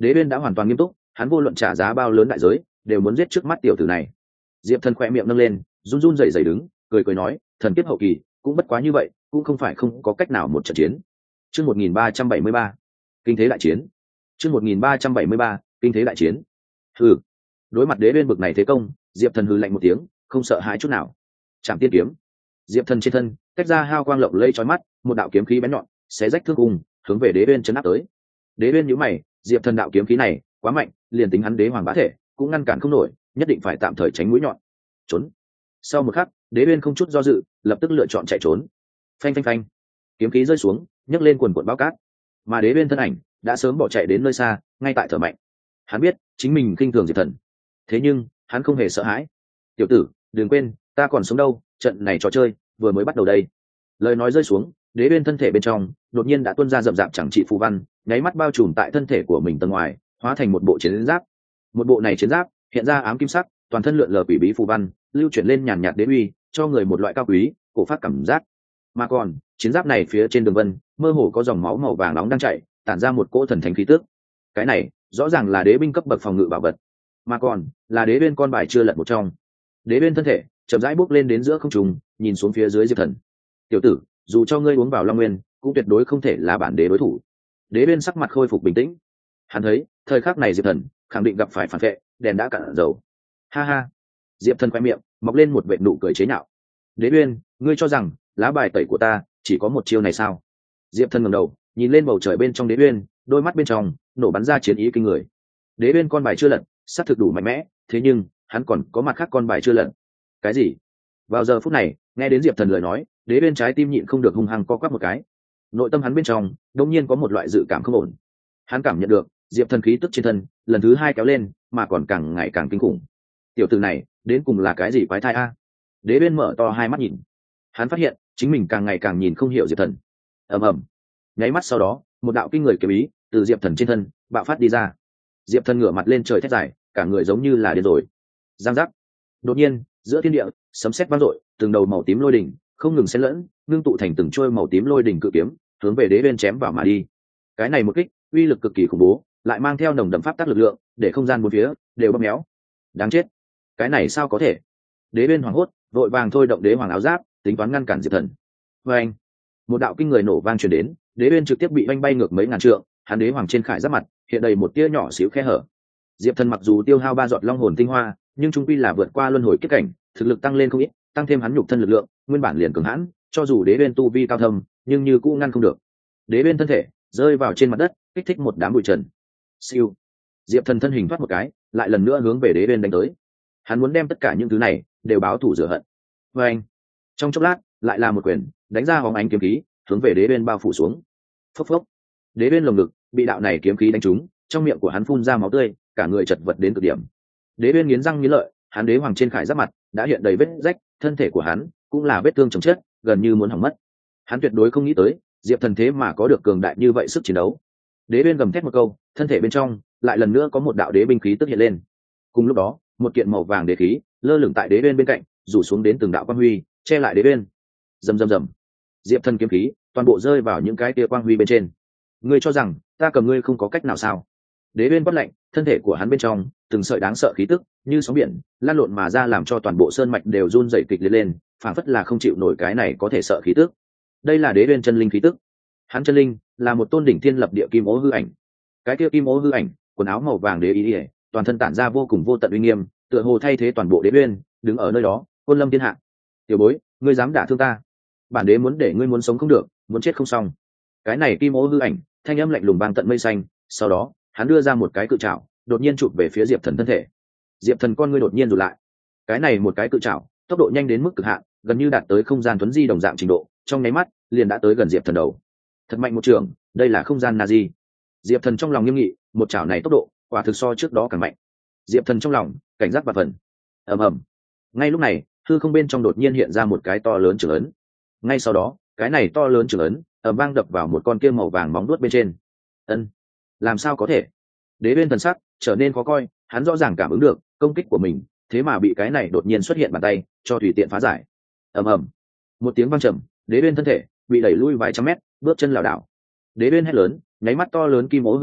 Đế Uyên đã hoàn toàn nghiêm túc, hắn vô luận trả giá bao lớn đại giới đều muốn giết trước mắt tiểu tử này. Diệp Thần khỏe miệng nâng lên, run run rẩy rẩy đứng, cười cười nói, thần kiếp hậu kỳ cũng bất quá như vậy, cũng không phải không có cách nào một trận chiến. Chương một nghìn ba trăm bảy mươi ba, kinh thế đại chiến. Chương một nghìn ba trăm bảy mươi ba, kinh thế đại chiến. Hừ. Đối mặt Đế Uyên bực này thế công, Diệp Thần hừ lạnh một tiếng, không sợ hãi chút nào. Trảm tiên kiếm. Diệp Thần trên thân tách ra hao quang lộng lẫy chói mắt, một đạo kiếm khí bén nhọn xé rách thương cung, hướng về Đế Uyên chấn áp tới. Đế Uyên nhíu mày, Diệp Thần đạo kiếm khí này quá mạnh, liền tính hắn đế hoàng bá thể cũng ngăn cản không nổi, nhất định phải tạm thời tránh mũi nhọn. Trốn. Sau một khắc, Đế Uyên không chút do dự, lập tức lựa chọn chạy trốn. Phanh phanh phanh. Kiếm khí rơi xuống, nhấc lên quần quần bão cát. Mà Đế Uyên thân ảnh đã sớm bỏ chạy đến nơi xa, ngay tại thở mạnh. Hắn biết chính mình khinh thường Diệp Thần, thế nhưng hắn không hề sợ hãi. Tiểu tử, đừng quên, ta còn sống đâu, trận này trò chơi vừa mới bắt đầu đây. Lời nói rơi xuống, Đế Uyên thân thể bên trong đột nhiên đã tuôn ra rậm rạp chẳng trị phù văn, nháy mắt bao trùm tại thân thể của mình tầng ngoài, hóa thành một bộ chiến giáp. Một bộ này chiến giáp hiện ra ám kim sắc, toàn thân lượn lờ quỷ bí phù văn, lưu chuyển lên nhàn nhạt đế uy, cho người một loại cao quý cổ phát cảm giác. Mà còn chiến giáp này phía trên đường vân mơ hồ có dòng máu màu vàng nóng đang chảy, tản ra một cỗ thần thánh khí tức. Cái này rõ ràng là đế binh cấp bậc phòng ngự bảo vật, mà còn là Đế Uyên con bài chưa lật một trong. Đế Uyên thân thể chậm rãi bước lên đến giữa không trung, nhìn xuống phía dưới Diệp Thần. Tiểu tử, dù cho ngươi uống vào Long Nguyên, cũng tuyệt đối không thể là bản đế đối thủ. Đế Uyên sắc mặt khôi phục bình tĩnh. Hắn thấy thời khắc này Diệp Thần khẳng định gặp phải phản vệ, đèn đã cạn dầu. Ha ha. Diệp Thần khoe miệng mọc lên một vệt nụ cười chế nhạo. Đế Uyên, ngươi cho rằng lá bài tẩy của ta chỉ có một chiêu này sao? Diệp Thần ngẩng đầu nhìn lên bầu trời bên trong Đế Uyên, đôi mắt bên trong nổ bắn ra chiến ý kinh người. Đế Uyên con bài chưa lật, sát thực đủ mạnh mẽ, thế nhưng hắn còn có mặt khác con bài chưa lật. Cái gì? Vào giờ phút này, nghe đến Diệp Thần lời nói, Đế Uyên trái tim nhịn không được hung hăng co quắp một cái. Nội tâm hắn bên trong đột nhiên có một loại dự cảm không ổn. Hắn cảm nhận được Diệp Thần khí tức trên thân lần thứ hai kéo lên, mà còn càng ngày càng kinh khủng. Tiểu tử này đến cùng là cái gì quái thai a? Đế Uyên mở to hai mắt nhìn. Hắn phát hiện chính mình càng ngày càng nhìn không hiểu Diệp Thần. Ầm ầm. Nháy mắt sau đó, một đạo kinh người kiếm ý từ Diệp Thần trên thân bạo phát đi ra. Diệp Thần ngửa mặt lên trời thét dài, cả người giống như là điên rồi. Giang giác. Đột nhiên, giữa thiên địa sấm sét vang dội, từng đầu màu tím lôi đỉnh không ngừng xen lẫn, ngưng tụ thành từng trôi màu tím lôi đỉnh cự kiếm, hướng về Đế Uyên chém vào mà đi. Cái này một kích, uy lực cực kỳ khủng bố, lại mang theo nồng đậm pháp tắc lực lượng, để không gian bốn phía đều bóp méo. Đáng chết, cái này sao có thể? Đế Uyên hoảng hốt, vội vàng thôi động đế hoàng áo giáp, tính toán ngăn cản Diệp Thần. Và anh, một đạo kinh người nổ vang truyền đến, Đế Uyên trực tiếp bị oanh bay ngược mấy ngàn trượng, hắn đế hoàng trên khải giáp mặt hiện đầy một tia nhỏ xíu khe hở. Diệp Thần mặc dù tiêu hao ba giọt long hồn tinh hoa, nhưng trung quy là vượt qua luân hồi kết cảnh, thực lực tăng lên không ít, tăng thêm hắn nhục thân lực lượng, nguyên bản liền cường hãn, cho dù Đế Uyên tu vi cao thâm, nhưng như cũ ngăn không được. Đế Uyên thân thể rơi vào trên mặt đất, kích thích một đám bụi trần. Siêu. Diệp Thần thân hình thoát một cái, lại lần nữa hướng về Đế Uyên đánh tới. Hắn muốn đem tất cả những thứ này đều báo thù rửa hận. Và anh, trong chốc lát, lại là một quyền, đánh ra hóng ánh kiếm khí, hướng về Đế Uyên bao phủ xuống. Phốc phốc. Đế Uyên lồng ngực bị đạo này kiếm khí đánh trúng, trong miệng của hắn phun ra máu tươi, cả người chật vật đến cực điểm. Đế Uyên nghiến răng nghiến lợi, hắn đế hoàng trên khải giáp mặt đã hiện đầy vết rách, thân thể của hắn cũng là vết thương chồng chết, gần như muốn hỏng mất. Hắn tuyệt đối không nghĩ tới Diệp Thần thế mà có được cường đại như vậy sức chiến đấu. Đế Uyên gầm thét một câu, thân thể bên trong lại lần nữa có một đạo đế binh khí tức hiện lên. Cùng lúc đó, một kiện màu vàng đế khí lơ lửng tại Đế Uyên bên cạnh, rủ xuống đến từng đạo quang huy, che lại Đế Uyên. Rầm rầm rầm. Diệp Thần kiếm khí toàn bộ rơi vào những cái tia quang huy bên trên. Ngươi cho rằng ta cầm ngươi không có cách nào sao? Đế Uyên quát lạnh, thân thể của hắn bên trong từng sợi đáng sợ khí tức như sóng biển lan lộn mà ra, làm cho toàn bộ sơn mạch đều run rẩy kịch liệt lên, phảng phất là không chịu nổi cái này có thể sợ khí tức. Đây là Đế Uyên chân linh khí tức. Hắn chân linh là một tôn đỉnh thiên lập địa kim ố hư ảnh. Cái kia kim ố hư ảnh, quần áo màu vàng đế ý, toàn thân tản ra vô cùng vô tận uy nghiêm, tựa hồ thay thế toàn bộ Đế Uyên, đứng ở nơi đó, côn lâm thiên hạ. Tiểu bối, ngươi dám đả thương ta? Bản đế muốn để ngươi muốn sống không được, muốn chết không xong. Cái này kim ố hư ảnh, thanh âm lạnh lùng vang tận mây xanh, sau đó, hắn đưa ra một cái cự trảo, đột nhiên chụp về phía Diệp Thần thân thể. Diệp Thần con ngươi đột nhiên rụt lại. Cái này một cái cự trảo, tốc độ nhanh đến mức cực hạn, gần như đạt tới không gian tuấn di đồng dạng trình độ, trong nháy mắt liền đã tới gần Diệp Thần đầu. Thật mạnh một trường, đây là không gian Nazi. Diệp Thần trong lòng nghiêm nghị, một chảo này tốc độ quả thực so trước đó càng mạnh. Diệp Thần trong lòng cảnh giác và phần. Ầm ầm. Ngay lúc này, hư không bên trong đột nhiên hiện ra một cái to lớn trường ấn. Ngay sau đó, cái này to lớn trường ấn ầm vang đập vào một con kia màu vàng móng vuốt bên trên. Ân, làm sao có thể? Đế Uyên thần sắc trở nên khó coi, hắn rõ ràng cảm ứng được công kích của mình, thế mà bị cái này đột nhiên xuất hiện bàn tay cho tùy tiện phá giải. Ầm ầm. Một tiếng vang trầm, Đế Uyên thân thể bị đẩy lui vài trăm mét, bước chân lảo đảo. Đế Uyên hét lớn, nháy mắt to lớn kim ố hư ảnh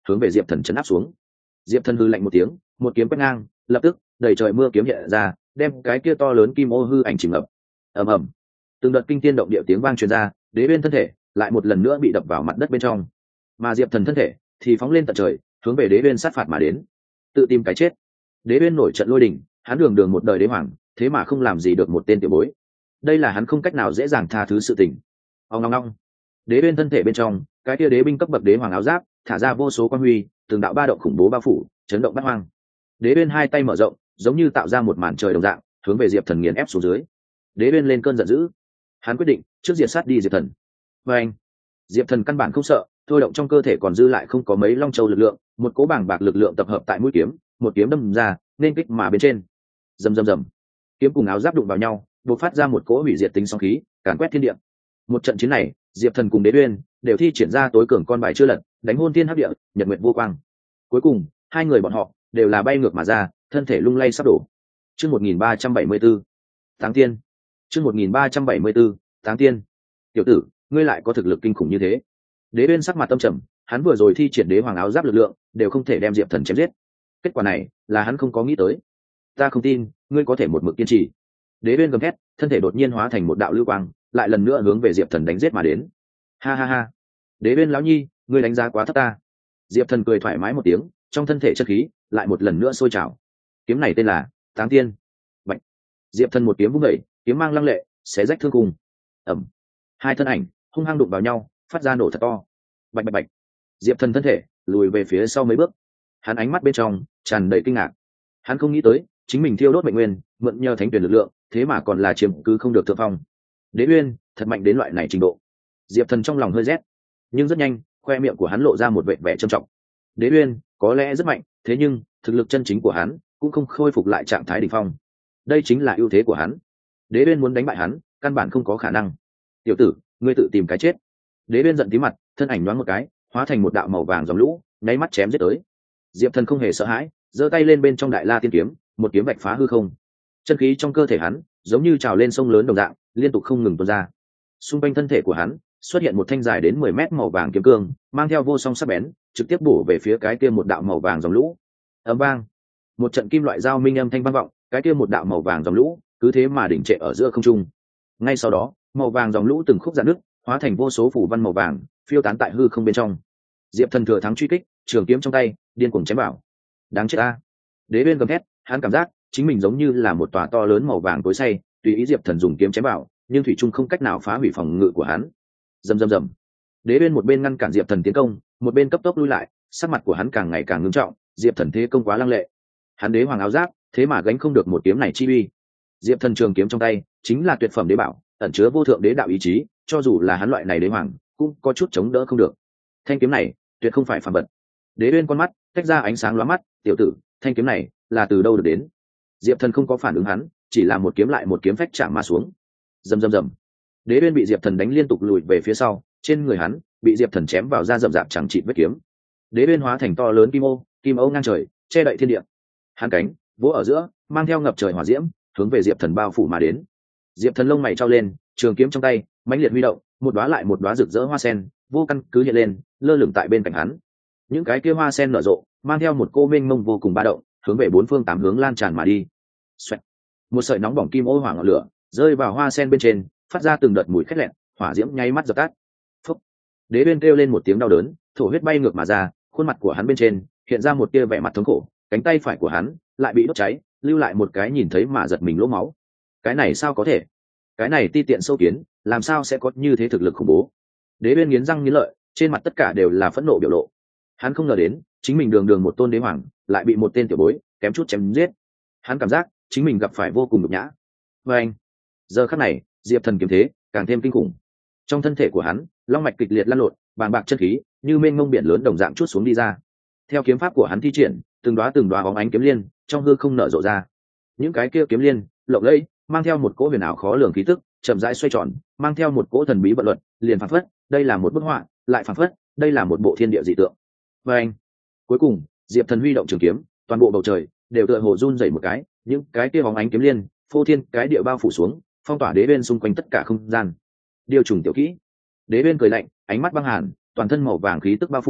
hướng về diệp thần chấn áp xuống. Diệp thần hư lạnh một tiếng, một kiếm quét ngang, lập tức đầy trời mưa kiếm hiện ra, đem cái kia to lớn kim ô hư ảnh chìm ngập. Ầm ầm, từng đợt kinh thiên động địa tiếng vang truyền ra, đế uyên thân thể lại một lần nữa bị đập vào mặt đất bên trong, mà diệp thần thân thể thì phóng lên tận trời, hướng về đế uyên sát phạt mà đến. Tự tìm cái chết. Đế uyên nổi trận lôi đình, hắn đường đường một đời đế hoàng, thế mà không làm gì được một tên tiểu bối, đây là hắn không cách nào dễ dàng tha thứ sự tình. Ông long long, đế uyên thân thể bên trong cái kia đế binh cấp bậc đế hoàng áo giáp thả ra vô số quang huy, từng đạo ba động khủng bố bao phủ, chấn động bát hoang. Đế uyên hai tay mở rộng, giống như tạo ra một màn trời đồng dạng, hướng về diệp thần nghiền ép xuống dưới. Đế uyên lên cơn giận dữ, hắn quyết định trước diệt sát đi diệp thần. Và anh, diệp thần căn bản không sợ, thôi động trong cơ thể còn dư lại không có mấy long châu lực lượng, một cỗ bảng bạc lực lượng tập hợp tại mũi kiếm, một kiếm đâm ra, nên kích mà bên trên. Rầm rầm rầm, kiếm cùng áo giáp đụng vào nhau, bộc phát ra một cỗ hủy diệt tính sóng khí, càn quét thiên địa. Một trận chiến này, diệp thần cùng đế uyên đều thi triển ra tối cường con bài chưa lật, đánh hôn thiên hấp địa, nhật nguyệt vô quang. Cuối cùng hai người bọn họ đều là bay ngược mà ra, thân thể lung lay sắp đổ. Chương một nghìn ba trăm bảy mươi 1 Táng Tiên. Chương một nghìn ba trăm bảy mươi 1 Táng Tiên. Tiểu tử, ngươi lại có thực lực kinh khủng như thế. Đế uyên sắc mặt tâm trầm, hắn vừa rồi thi triển đế hoàng áo giáp lực lượng, đều không thể đem diệp thần chém giết. Kết quả này là hắn không có nghĩ tới. Ta không tin ngươi có thể một mực kiên trì. Đế uyên gầm thét, thân thể đột nhiên hóa thành một đạo lưu quang, lại lần nữa hướng về diệp thần đánh giết mà đến. Ha ha ha, đế uyên lão nhi, ngươi đánh giá quá thấp ta. Diệp thần cười thoải mái một tiếng, trong thân thể chất khí lại một lần nữa sôi trào. Kiếm này tên là Táng Tiên. Bạch. Diệp thần một kiếm vung đẩy, kiếm mang lăng lệ, xé rách thương cùng. Ẩm. Hai thân ảnh hung hăng đụng vào nhau, phát ra nổ thật to. Bạch bạch bạch. Diệp thần thân thể lùi về phía sau mấy bước, hắn ánh mắt bên trong tràn đầy kinh ngạc. Hắn không nghĩ tới chính mình thiêu đốt mệnh nguyên, mượn nhờ thánh tuyển lực lượng, thế mà còn là chiếm cứ không được thượng phong. Đế uyên thật mạnh đến loại này trình độ. Diệp thần trong lòng hơi rét, nhưng rất nhanh khoe miệng của hắn lộ ra một vẻ vẻ trầm trọng. Đế uyên có lẽ rất mạnh, thế nhưng thực lực chân chính của hắn cũng không khôi phục lại trạng thái đỉnh phong. Đây chính là ưu thế của hắn. Đế uyên muốn đánh bại hắn căn bản không có khả năng. Tiểu tử, ngươi tự tìm cái chết. Đế uyên giận tí mặt, thân ảnh nhoáng một cái, hóa thành một đạo màu vàng dòng lũ, nháy mắt chém giết tới. Diệp thần không hề sợ hãi, giơ tay lên bên trong đại la tiên kiếm, một kiếm vạch phá hư không. Chân khí trong cơ thể hắn giống như trào lên sông lớn đồng dạng, liên tục không ngừng tuôn ra. Xung quanh thân thể của hắn xuất hiện một thanh dài đến mười mét màu vàng kiếm cương, mang theo vô song sắc bén, trực tiếp bổ về phía cái kia một đạo màu vàng dòng lũ. Ầm vang, một trận kim loại giao minh âm thanh vang vọng, cái kia một đạo màu vàng dòng lũ cứ thế mà đỉnh trệ ở giữa không trung. Ngay sau đó, màu vàng dòng lũ từng khúc rạn nứt, hóa thành vô số phủ văn màu vàng, phiêu tán tại hư không bên trong. Diệp thần thừa thắng truy kích, trường kiếm trong tay điên cuồng chém vào. Đáng chết a! Đế uyên gầm thét, hắn cảm giác chính mình giống như là một tòa to lớn màu vàng tối say, tùy ý diệp thần dùng kiếm chém vào, nhưng thủy trung không cách nào phá hủy phòng ngự của hắn. Rầm rầm rầm. Đế uyên một bên ngăn cản diệp thần tiến công, một bên cấp tốc lui lại, sắc mặt của hắn càng ngày càng ngưng trọng. Diệp thần thế công quá lăng lệ, hắn đế hoàng áo giáp thế mà gánh không được một kiếm này chi uy. Diệp thần trường kiếm trong tay chính là tuyệt phẩm đế bảo, ẩn chứa vô thượng đế đạo ý chí, cho dù là hắn loại này đế hoàng cũng có chút chống đỡ không được. Thanh kiếm này tuyệt không phải phàm vật. Đế uyên con mắt tách ra ánh sáng lóa mắt, tiểu tử, thanh kiếm này là từ đâu được đến? Diệp thần không có phản ứng hắn, chỉ là một kiếm lại một kiếm phách chạm mà xuống. Rầm rầm rầm. Đế uyên bị diệp thần đánh liên tục lùi về phía sau, trên người hắn bị diệp thần chém vào da rậm rạp chẳng chịt vết kiếm. Đế uyên hóa thành to lớn kim ô, kim âu ngang trời, che đậy thiên địa. Hắn cánh vỗ ở giữa, mang theo ngập trời hỏa diễm, hướng về diệp thần bao phủ mà đến. Diệp thần lông mày trao lên, trường kiếm trong tay mãnh liệt huy động, một đóa lại một đóa rực rỡ hoa sen vô căn cứ hiện lên, lơ lửng tại bên cạnh hắn. Những cái kia hoa sen nở rộ, mang theo một cô mênh mông vô cùng ba động, hướng về bốn phương tám hướng lan tràn mà đi. Xoẹt. Một sợi nóng bỏng kim ô hỏa ngọn lửa rơi vào hoa sen bên trên, phát ra từng đợt mùi khét lẹn, hỏa diễm nháy mắt dập tắt. Phúc. Đế uyên kêu lên một tiếng đau đớn, thổ huyết bay ngược mà ra, khuôn mặt của hắn bên trên hiện ra một tia vẻ mặt thống khổ, cánh tay phải của hắn lại bị đốt cháy, lưu lại một cái nhìn thấy mà giật mình lỗ máu. Cái này sao có thể? Cái này ti tiện sâu kiến, làm sao sẽ có như thế thực lực khủng bố? Đế uyên nghiến răng nghiến lợi, trên mặt tất cả đều là phẫn nộ biểu lộ. Hắn không ngờ đến, chính mình đường đường một tôn đế hoàng, lại bị một tên tiểu bối kém chút chém giết. Hắn cảm giác chính mình gặp phải vô cùng nhục nhã. Và anh, giờ khắc này, diệp thần kiếm thế càng thêm kinh khủng. Trong thân thể của hắn, long mạch kịch liệt lăn lộn, bàng bạc chân khí như mênh mông biển lớn đồng dạng chút xuống đi ra. Theo kiếm pháp của hắn thi triển, từng đóa từng đóa bóng ánh kiếm liên trong hư không nở rộ ra. Những cái kia kiếm liên lộng lẫy, mang theo một cỗ huyền ảo khó lường khí tức, chậm rãi xoay tròn, mang theo một cỗ thần bí vận luật, liền phảng phất đây là một bức họa, lại phảng phất đây là một bộ thiên địa dị tượng. Và anh, cuối cùng, diệp thần huy động trường kiếm, toàn bộ bầu trời đều tựa hồ run rẩy một cái, những cái kia bóng ánh kiếm liên phô thiên cái địa bao phủ xuống, phong tỏa đế bên xung quanh tất cả không gian. Điều trùng tiểu kỹ. Đế bên cười lạnh, ánh mắt băng hàn, toàn thân màu vàng khí tức bao phủ,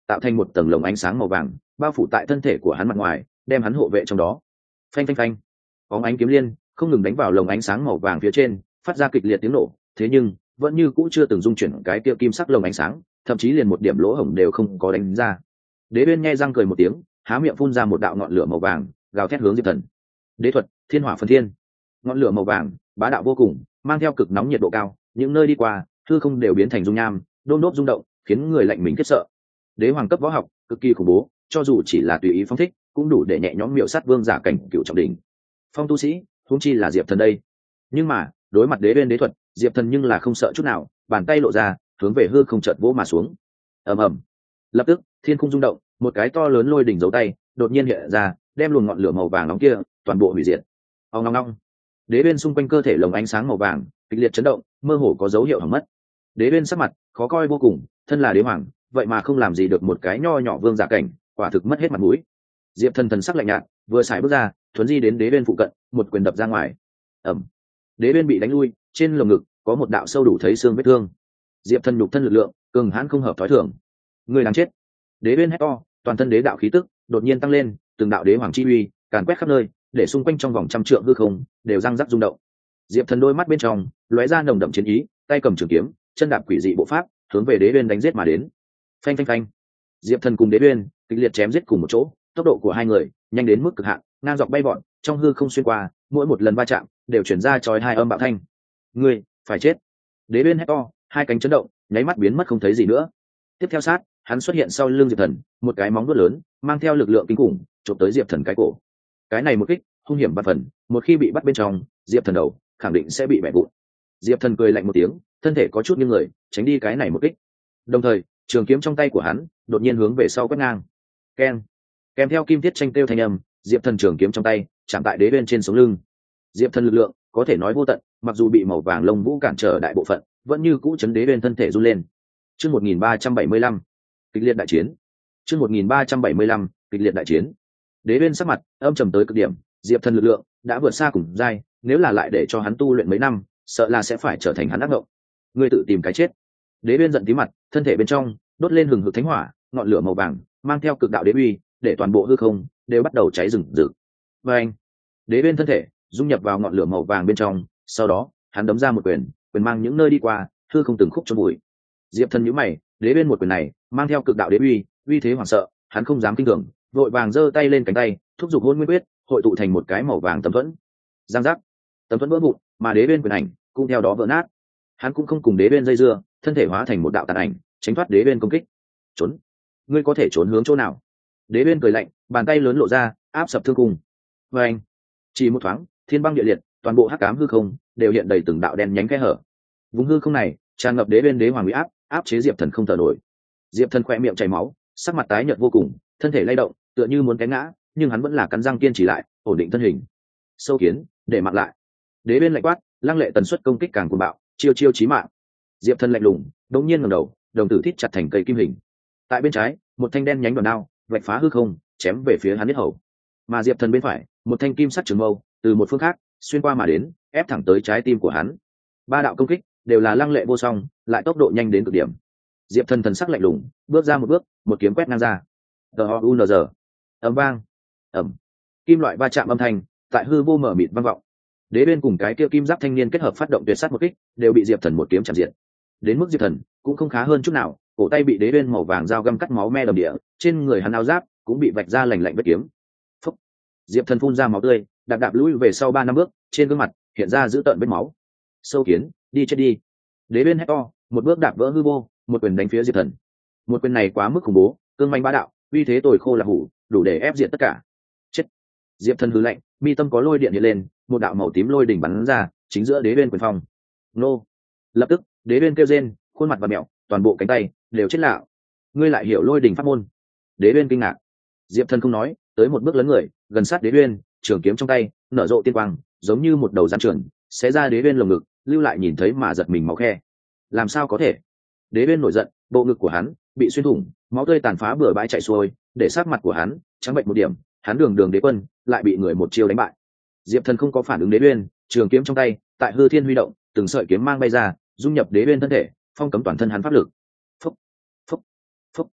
tạo thành một tầng lồng ánh sáng màu vàng bao phủ tại thân thể của hắn mặt ngoài, đem hắn hộ vệ trong đó. Phanh phanh phanh, bóng ánh kiếm liên không ngừng đánh vào lồng ánh sáng màu vàng phía trên, phát ra kịch liệt tiếng nổ. Thế nhưng vẫn như cũ chưa từng dung chuyển cái kia kim sắc lồng ánh sáng, thậm chí liền một điểm lỗ hổng đều không có đánh ra. Đế Uyên nhe răng cười một tiếng, há miệng phun ra một đạo ngọn lửa màu vàng, gào thét hướng Diệp Thần. Đế thuật, Thiên Hỏa Phần Thiên. Ngọn lửa màu vàng bá đạo vô cùng, mang theo cực nóng nhiệt độ cao, những nơi đi qua hư không đều biến thành dung nham, đôm đốp rung động, khiến người lạnh mình khiếp sợ. Đế hoàng cấp võ học cực kỳ khủng bố, cho dù chỉ là tùy ý phóng thích cũng đủ để nhẹ nhõm miểu sát vương giả cảnh cựu trọng đỉnh phong tu sĩ, huống chi là Diệp Thần đây. Nhưng mà đối mặt Đế Uyên đế thuật, Diệp Thần nhưng là không sợ chút nào, bàn tay lộ ra, hướng về hư không chợt vỗ mà xuống. Ầm ầm, lập tức thiên khung rung động, một cái to lớn lôi đỉnh dấu tay đột nhiên hiện ra, đem luồng ngọn lửa màu vàng nóng kia toàn bộ hủy diệt. Ong ong ong, Đế Uyên xung quanh cơ thể lồng ánh sáng màu vàng kịch liệt chấn động, mơ hồ có dấu hiệu hỏng mất. Đế Uyên sắc mặt khó coi vô cùng, thân là đế hoàng vậy mà không làm gì được một cái nho nhỏ vương giả cảnh, quả thực mất hết mặt mũi. Diệp Thần thần sắc lạnh nhạt, vừa xài bước ra, thuấn di đến Đế Uyên phụ cận, một quyền đập ra ngoài. Ầm, Đế Uyên bị đánh lui, trên lồng ngực có một đạo sâu đủ thấy xương vết thương. Diệp Thần nhục thân lực lượng cường hãn không hợp thói thường. Người đáng chết! Đế Uyên hét to, toàn thân đế đạo khí tức đột nhiên tăng lên, từng đạo đế hoàng chi uy càn quét khắp nơi, để xung quanh trong vòng trăm trượng hư không đều răng rắc rung động. Diệp Thần đôi mắt bên trong lóe ra nồng đậm chiến ý, tay cầm trường kiếm, chân đạp quỷ dị bộ pháp, hướng về Đế Uyên đánh giết mà đến. Phanh phanh phanh, Diệp Thần cùng Đế Uyên kịch liệt chém giết cùng một chỗ, tốc độ của hai người nhanh đến mức cực hạn, ngang dọc bay vọt, trong hư không xuyên qua, mỗi một lần va chạm đều truyền ra chói hai âm bạo thanh. Ngươi phải chết! Đế Uyên hét to, hai cánh chấn động, nháy mắt biến mất không thấy gì nữa. Tiếp theo sát, hắn xuất hiện sau lưng Diệp Thần, một cái móng vuốt lớn mang theo lực lượng kinh khủng chộp tới Diệp Thần cái cổ. Cái này một kích hung hiểm bạt phần, một khi bị bắt bên trong, Diệp Thần đầu khẳng định sẽ bị bẻ vụn. Diệp Thần cười lạnh một tiếng, thân thể có chút nghiêng người tránh đi cái này một kích, đồng thời trường kiếm trong tay của hắn đột nhiên hướng về sau quét ngang. Keng, kèm theo kim thiết tranh tiêu thanh âm, Diệp Thần trường kiếm trong tay chạm tại Đế Uyên trên sống lưng. Diệp Thần lực lượng có thể nói vô tận, mặc dù bị màu vàng lông vũ cản trở đại bộ phận, vẫn như cũ chấn Đế Uyên thân thể run lên. Chương một nghìn ba trăm bảy mươi lăm, kịch liệt đại chiến. Chương một nghìn ba trăm bảy mươi lăm, kịch liệt đại chiến. Đế Uyên sắc mặt âm trầm tới cực điểm, Diệp Thần lực lượng đã vượt xa cùng giai, nếu là lại để cho hắn tu luyện mấy năm, sợ là sẽ phải trở thành hắn ác ngộng. Ngươi tự tìm cái chết! Đế Uyên giận tí mặt, thân thể bên trong đốt lên hừng hực thánh hỏa, ngọn lửa màu vàng mang theo cực đạo đế uy, để toàn bộ hư không đều bắt đầu cháy rừng rực. Và anh, Đế Uyên thân thể dung nhập vào ngọn lửa màu vàng bên trong, sau đó hắn đấm ra một quyền, quyền mang những nơi đi qua, hư không từng khúc cho bụi. Diệp Thần nhíu mày, Đế Uyên một quyền này mang theo cực đạo đế uy, uy thế hoảng sợ, hắn không dám kinh thường, vội vàng giơ tay lên cánh tay, thúc giục hôn nguyên quyết, hội tụ thành một cái màu vàng tấm thuẫn. Giang giác, tấm thuẫn vỡ vụn, mà Đế Uyên quyền ảnh cũng theo đó vỡ nát. Hắn cũng không cùng Đế Uyên dây dưa, thân thể hóa thành một đạo tàn ảnh, tránh thoát Đế Uyên công kích. Trốn! Ngươi có thể trốn hướng chỗ nào? Đế Uyên cười lạnh, bàn tay lớn lộ ra, áp sập thương cung. Và anh, chỉ một thoáng, thiên băng địa liệt, toàn bộ hắc ám hư không đều hiện đầy từng đạo đen nhánh kẽ hở. Vùng hư không này tràn ngập Đế Uyên đế hoàng uy áp, áp chế Diệp Thần không thở nổi. Diệp Thần khỏe miệng chảy máu, sắc mặt tái nhợt vô cùng, thân thể lay động, tựa như muốn té ngã, nhưng hắn vẫn là cắn răng kiên trì lại, ổn định thân hình. Sâu kiến, để mạng lại! Đế Uyên lạnh quát, lăng lệ tần suất công kích càng cuồng bạo, chiêu chiêu chí mạng. Diệp Thần lạnh lùng, đột nhiên ngẩng đầu, đồng tử thít chặt thành cây kim hình. Tại bên trái, một thanh đen nhánh đòn đao vạch phá hư không, chém về phía hắn huyết hầu. Mà Diệp Thần bên phải, một thanh kim sắc trường mâu từ một phương khác xuyên qua mà đến, ép thẳng tới trái tim của hắn. Ba đạo công kích đều là lăng lệ vô song, lại tốc độ nhanh đến cực điểm. Diệp Thần thần sắc lạnh lùng, bước ra một bước, một kiếm quét ngang ra. T O U N G, ầm vang, ầm, kim loại va chạm âm thanh tại hư vô mở mịt vang vọng. Đế Uyên cùng cái kia kim giáp thanh niên kết hợp phát động tuyệt sát một kích, đều bị Diệp Thần một kiếm chạm diệt. Đến mức Diệp Thần cũng không khá hơn chút nào, cổ tay bị Đế Uyên màu vàng dao găm cắt máu me đầm địa, trên người hắn áo giáp cũng bị vạch ra lành lạnh vết kiếm. Phúc! Diệp Thần phun ra máu tươi, đạp đạp lùi về sau ba năm bước, trên gương mặt hiện ra dữ tợn vết máu. Sâu kiến, đi chết đi! Đế Uyên hét to, một bước đạp vỡ hư vô, một quyền đánh phía Diệp Thần. Một quyền này quá mức khủng bố, cương manh bá đạo, uy thế tồi khô là hủ, đủ để ép diệt tất cả. Chết! Diệp Thần hừ lạnh, mi tâm có lôi điện hiện lên, một đạo màu tím lôi đỉnh bắn ra, chính giữa Đế Uyên quyền phong. Nô! Lập tức, Đế Uyên kêu rên, khuôn mặt và mẹo, toàn bộ cánh tay đều chết lạo. Ngươi lại hiểu lôi đỉnh pháp môn? Đế Uyên kinh ngạc. Diệp Thần không nói, tới một bước lớn người, gần sát Đế Uyên, trường kiếm trong tay nở rộ tiên quang, giống như một đầu rắn trườn, xé ra Đế Uyên lồng ngực, lưu lại nhìn thấy mà giật mình máu khe. Làm sao có thể? Đế Uyên nổi giận, bộ ngực của hắn bị xuyên thủng, máu tươi tàn phá bừa bãi chảy xuôi, để sắc mặt của hắn trắng bệnh một điểm, hắn đường đường đế quân lại bị người một chiêu đánh bại. Diệp Thần không có phản ứng Đế Uyên, trường kiếm trong tay tại hư thiên huy động, từng sợi kiếm mang bay ra, dung nhập Đế Uyên thân thể, phong cấm toàn thân hắn pháp lực. Phúc, phúc, phúc.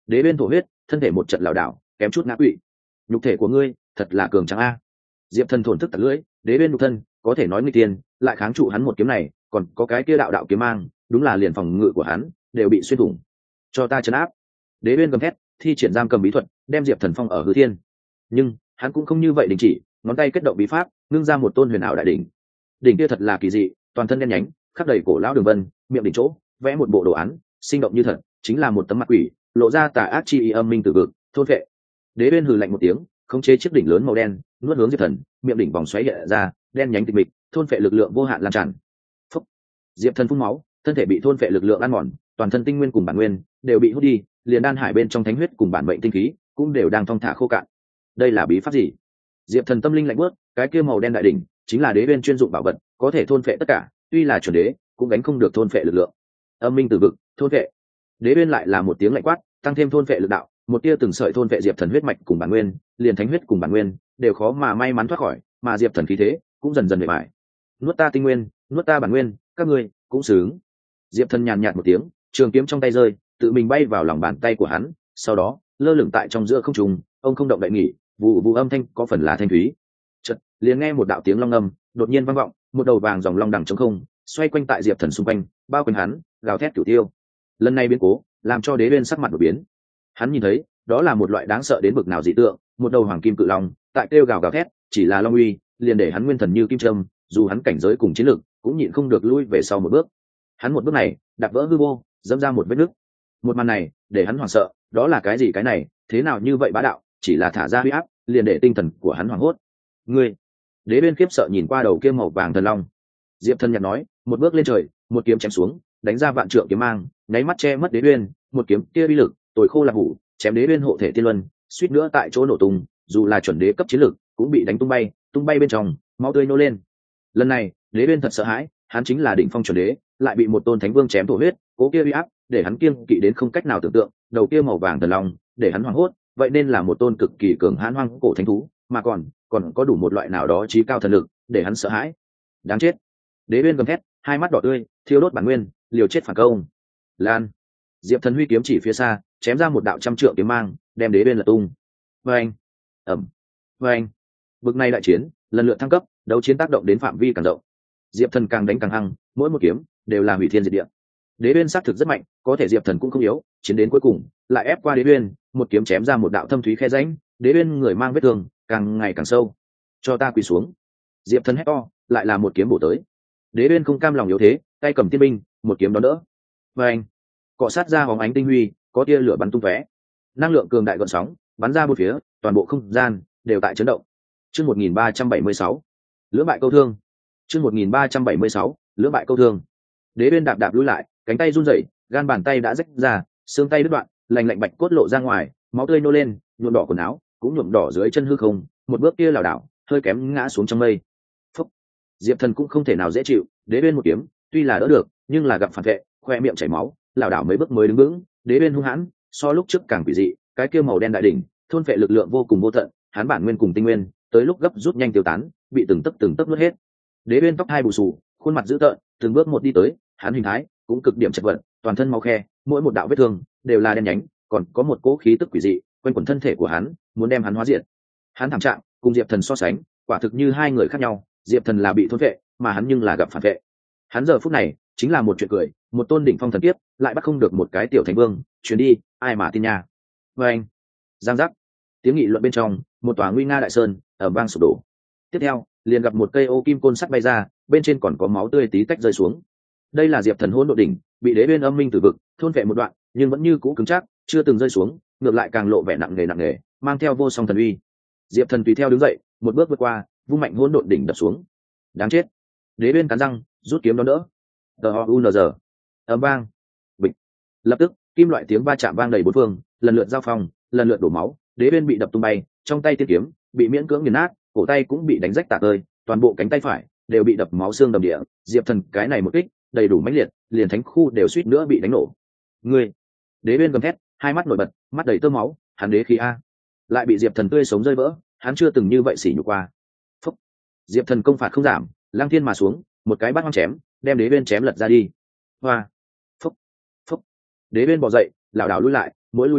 Đế bên thổ huyết, thân thể một trận lảo đảo, kém chút ngã quỵ. Nhục thể của ngươi thật là cường tráng a. Diệp Thần thổn thức tạt lưỡi, đế bên nhục thân có thể nói nguy tiên, lại kháng trụ hắn một kiếm này, còn có cái kia đạo đạo kiếm mang, đúng là liền phòng ngự của hắn đều bị xuyên thủng. Cho ta trấn áp. Đế bên gầm thét, thi triển giam cầm bí thuật, đem Diệp Thần phong ở hư thiên. Nhưng hắn cũng không như vậy đình chỉ, ngón tay kết động bí pháp, ngưng ra một tôn huyền ảo đại đỉnh. Đỉnh kia thật là kỳ dị, toàn thân đen nhánh, khắc đầy cổ lão đường vân, miệng đỉnh chỗ vẽ một bộ đồ án, sinh động như thật, chính là một tấm mặt quỷ, lộ ra tà ác chi ý âm minh tử vực, thôn vệ. Đế bên hừ lạnh một tiếng, khống chế chiếc đỉnh lớn màu đen, nuốt hướng Diệp Thần, miệng đỉnh vòng xoáy hiện ra, đen nhánh tịch mịch, thôn phệ lực lượng vô hạn lan tràn. Phúc. Diệp Thần phun máu, thân thể bị thôn phệ lực lượng ăn mòn, toàn thân tinh nguyên cùng bản nguyên đều bị hút đi, liền đan hải bên trong thánh huyết cùng bản mệnh tinh khí cũng đều đang thong thả khô cạn. Đây là bí pháp gì? Diệp Thần tâm linh lạnh bước, cái kia màu đen đại đỉnh chính là đế bên chuyên dụng bảo vật, có thể thôn phệ tất cả, tuy là chuẩn đế cũng gánh không được thôn phệ lực lượng. Âm minh tử vực, thôn phệ. Đế bên lại là một tiếng lạnh quát, tăng thêm thôn phệ lực đạo, một tia từng sợi thôn vệ Diệp Thần huyết mạch cùng bản nguyên, liền thánh huyết cùng bản nguyên đều khó mà may mắn thoát khỏi, mà Diệp Thần khí thế cũng dần dần bề bại. Nuốt ta tinh nguyên, nuốt ta bản nguyên, các ngươi cũng xứng. Diệp Thần nhàn nhạt một tiếng, trường kiếm trong tay rơi, tự mình bay vào lòng bàn tay của hắn, sau đó lơ lửng tại trong giữa không trung, ông không động đậy nghỉ, vụ vụ âm thanh có phần là thanh thúy. Chợt, liền nghe một đạo tiếng long ngâm đột nhiên vang vọng, một đầu vàng dòng long đằng trống không, xoay quanh tại Diệp Thần xung quanh, bao quanh hắn, gào thét cửu tiêu. Lần này biến cố, làm cho đế bên sắc mặt đổi biến. Hắn nhìn thấy, đó là một loại đáng sợ đến bực nào dị tượng, một đầu hoàng kim cự long, tại kêu gào gào thét, chỉ là long uy, liền để hắn nguyên thần như kim châm, dù hắn cảnh giới cùng chiến lực, cũng nhịn không được lui về sau một bước. Hắn một bước này, đạp vỡ hư vô, dẫm ra một vết nứt. Một màn này, để hắn hoảng sợ, đó là cái gì cái này, thế nào như vậy bá đạo, chỉ là thả ra huy áp, liền để tinh thần của hắn hoảng hốt. Ngươi, đế bên khiếp sợ nhìn qua đầu kia màu vàng thần long. Diệp Thần nhạt nói, một bước lên trời, một kiếm chém xuống, đánh ra vạn trượng kiếm mang, nháy mắt che mất đế uyên, một kiếm kia uy lực, tồi khô là hủ, chém đế uyên hộ thể tiên luân, suýt nữa tại chỗ nổ tung, dù là chuẩn đế cấp chiến lực, cũng bị đánh tung bay, tung bay bên trong, máu tươi nô lên. Lần này, đế uyên thật sợ hãi, hắn chính là đỉnh phong chuẩn đế, lại bị một tôn thánh vương chém thổ huyết, cố kia uy áp, để hắn kiêng kỵ đến không cách nào tưởng tượng, đầu kia màu vàng thần long, để hắn hoảng hốt, vậy nên là một tôn cực kỳ cường hãn hoang cổ thánh thú, mà còn, còn có đủ một loại nào đó trí cao thần lực, để hắn sợ hãi. Đáng chết. Đế uyên gầm thét, hai mắt đỏ tươi, thiêu đốt bản nguyên, liều chết phản công. Lan. Diệp Thần huy kiếm chỉ phía xa, chém ra một đạo trăm trượng kiếm mang, đem đế uyên lật tung. Vâng. Ẩm. Vâng. Bực này đại chiến, lần lượt thăng cấp, đấu chiến tác động đến phạm vi càng rộng. Diệp Thần càng đánh càng hăng, mỗi một kiếm đều là hủy thiên diệt địa. Đế uyên xác thực rất mạnh, có thể Diệp Thần cũng không yếu, chiến đến cuối cùng, lại ép qua đế uyên, một kiếm chém ra một đạo thâm thúy khe rãnh, đế uyên người mang vết thương, càng ngày càng sâu. Cho ta quỳ xuống. Diệp Thần hét to, lại là một kiếm bổ tới. Đế uyên không cam lòng yếu thế, tay cầm tiên binh, một kiếm đón đỡ. Và anh, cọ sát ra hóng ánh tinh huy, có tia lửa bắn tung tóe, năng lượng cường đại gợn sóng bắn ra bốn phía, toàn bộ không gian đều tại chấn động. Chương một nghìn ba trăm bảy mươi sáu, lưỡng bại câu thương. Chương một nghìn ba trăm bảy mươi sáu, lưỡng bại câu thương. Đế uyên đạp đạp lùi lại, cánh tay run rẩy, gan bàn tay đã rách ra, xương tay đứt đoạn, lành lạnh bạch cốt lộ ra ngoài, máu tươi nô lên, nhuộm đỏ quần áo, cũng nhuộm đỏ dưới chân hư không, một bước kia lảo đảo, hơi kém ngã xuống trong mây. Phúc. Diệp Thần cũng không thể nào dễ chịu, đế uyên một kiếm, tuy là đỡ được, nhưng là gặp phản vệ, khoe miệng chảy máu, lảo đảo mấy bước mới đứng vững. Đế uyên hung hãn, so lúc trước càng quỷ dị, cái kia màu đen đại đỉnh, thôn phệ lực lượng vô cùng vô tận, hắn bản nguyên cùng tinh nguyên, tới lúc gấp rút nhanh tiêu tán, bị từng tấc từng tấc nuốt hết. Đế uyên tóc hai bù xù, khuôn mặt dữ tợn, từng bước một đi tới, hắn hình thái cũng cực điểm chật vật, toàn thân máu khe, mỗi một đạo vết thương đều là đen nhánh, còn có một cỗ khí tức quỷ dị quanh quẩn thân thể của hắn, muốn đem hắn hóa diệt. Hắn thảm trạng cùng Diệp Thần so sánh, quả thực như hai người khác nhau, Diệp Thần là bị thôn vệ, mà hắn nhưng là gặp phản vệ. Hắn giờ phút này chính là một chuyện cười, một tôn đỉnh phong thần kiếp lại bắt không được một cái tiểu thánh vương, chuyến đi ai mà tin nha. Và anh, giang giác, tiếng nghị luận bên trong, một tòa nguy nga đại sơn ở vang sụp đổ. Tiếp theo, liền gặp một cây ô kim côn sắt bay ra, bên trên còn có máu tươi tí tách rơi xuống. Đây là Diệp Thần hỗn độn đỉnh, bị đế uyên âm minh tử vực thôn vệ một đoạn, nhưng vẫn như cũ cứng chắc, chưa từng rơi xuống, ngược lại càng lộ vẻ nặng nề nặng nề, mang theo vô song thần uy. Diệp Thần tùy theo đứng dậy, một bước vượt qua, vung mạnh hỗn độn đỉnh đập xuống. Đáng chết. Đế uyên cắn răng, rút kiếm đón đỡ. Tờ ho u n g, ầm vang, bịch. Lập tức, kim loại tiếng va chạm vang đầy bốn phương, lần lượt giao phong, lần lượt đổ máu, đế uyên bị đập tung bay, trong tay tiên kiếm bị miễn cưỡng nghiền nát, cổ tay cũng bị đánh rách tả tơi, toàn bộ cánh tay phải đều bị đập máu xương đầm địa. Diệp Thần cái này một kích đầy đủ mãnh liệt, liền thánh khu đều suýt nữa bị đánh nổ. Ngươi! Đế uyên gầm thét, hai mắt nổi bật, mắt đầy tơ máu, hắn đế khí a, lại bị Diệp Thần tươi sống rơi vỡ, hắn chưa từng như vậy xỉ nhục qua. Phúc! Diệp Thần công phạt không giảm, lang thiên mà xuống, một cái bát hoang chém, đem đế uyên chém lật ra đi. Hoa! Phúc! Phúc! Đế uyên bò dậy, lảo đảo lùi lại, mỗi lui một bước,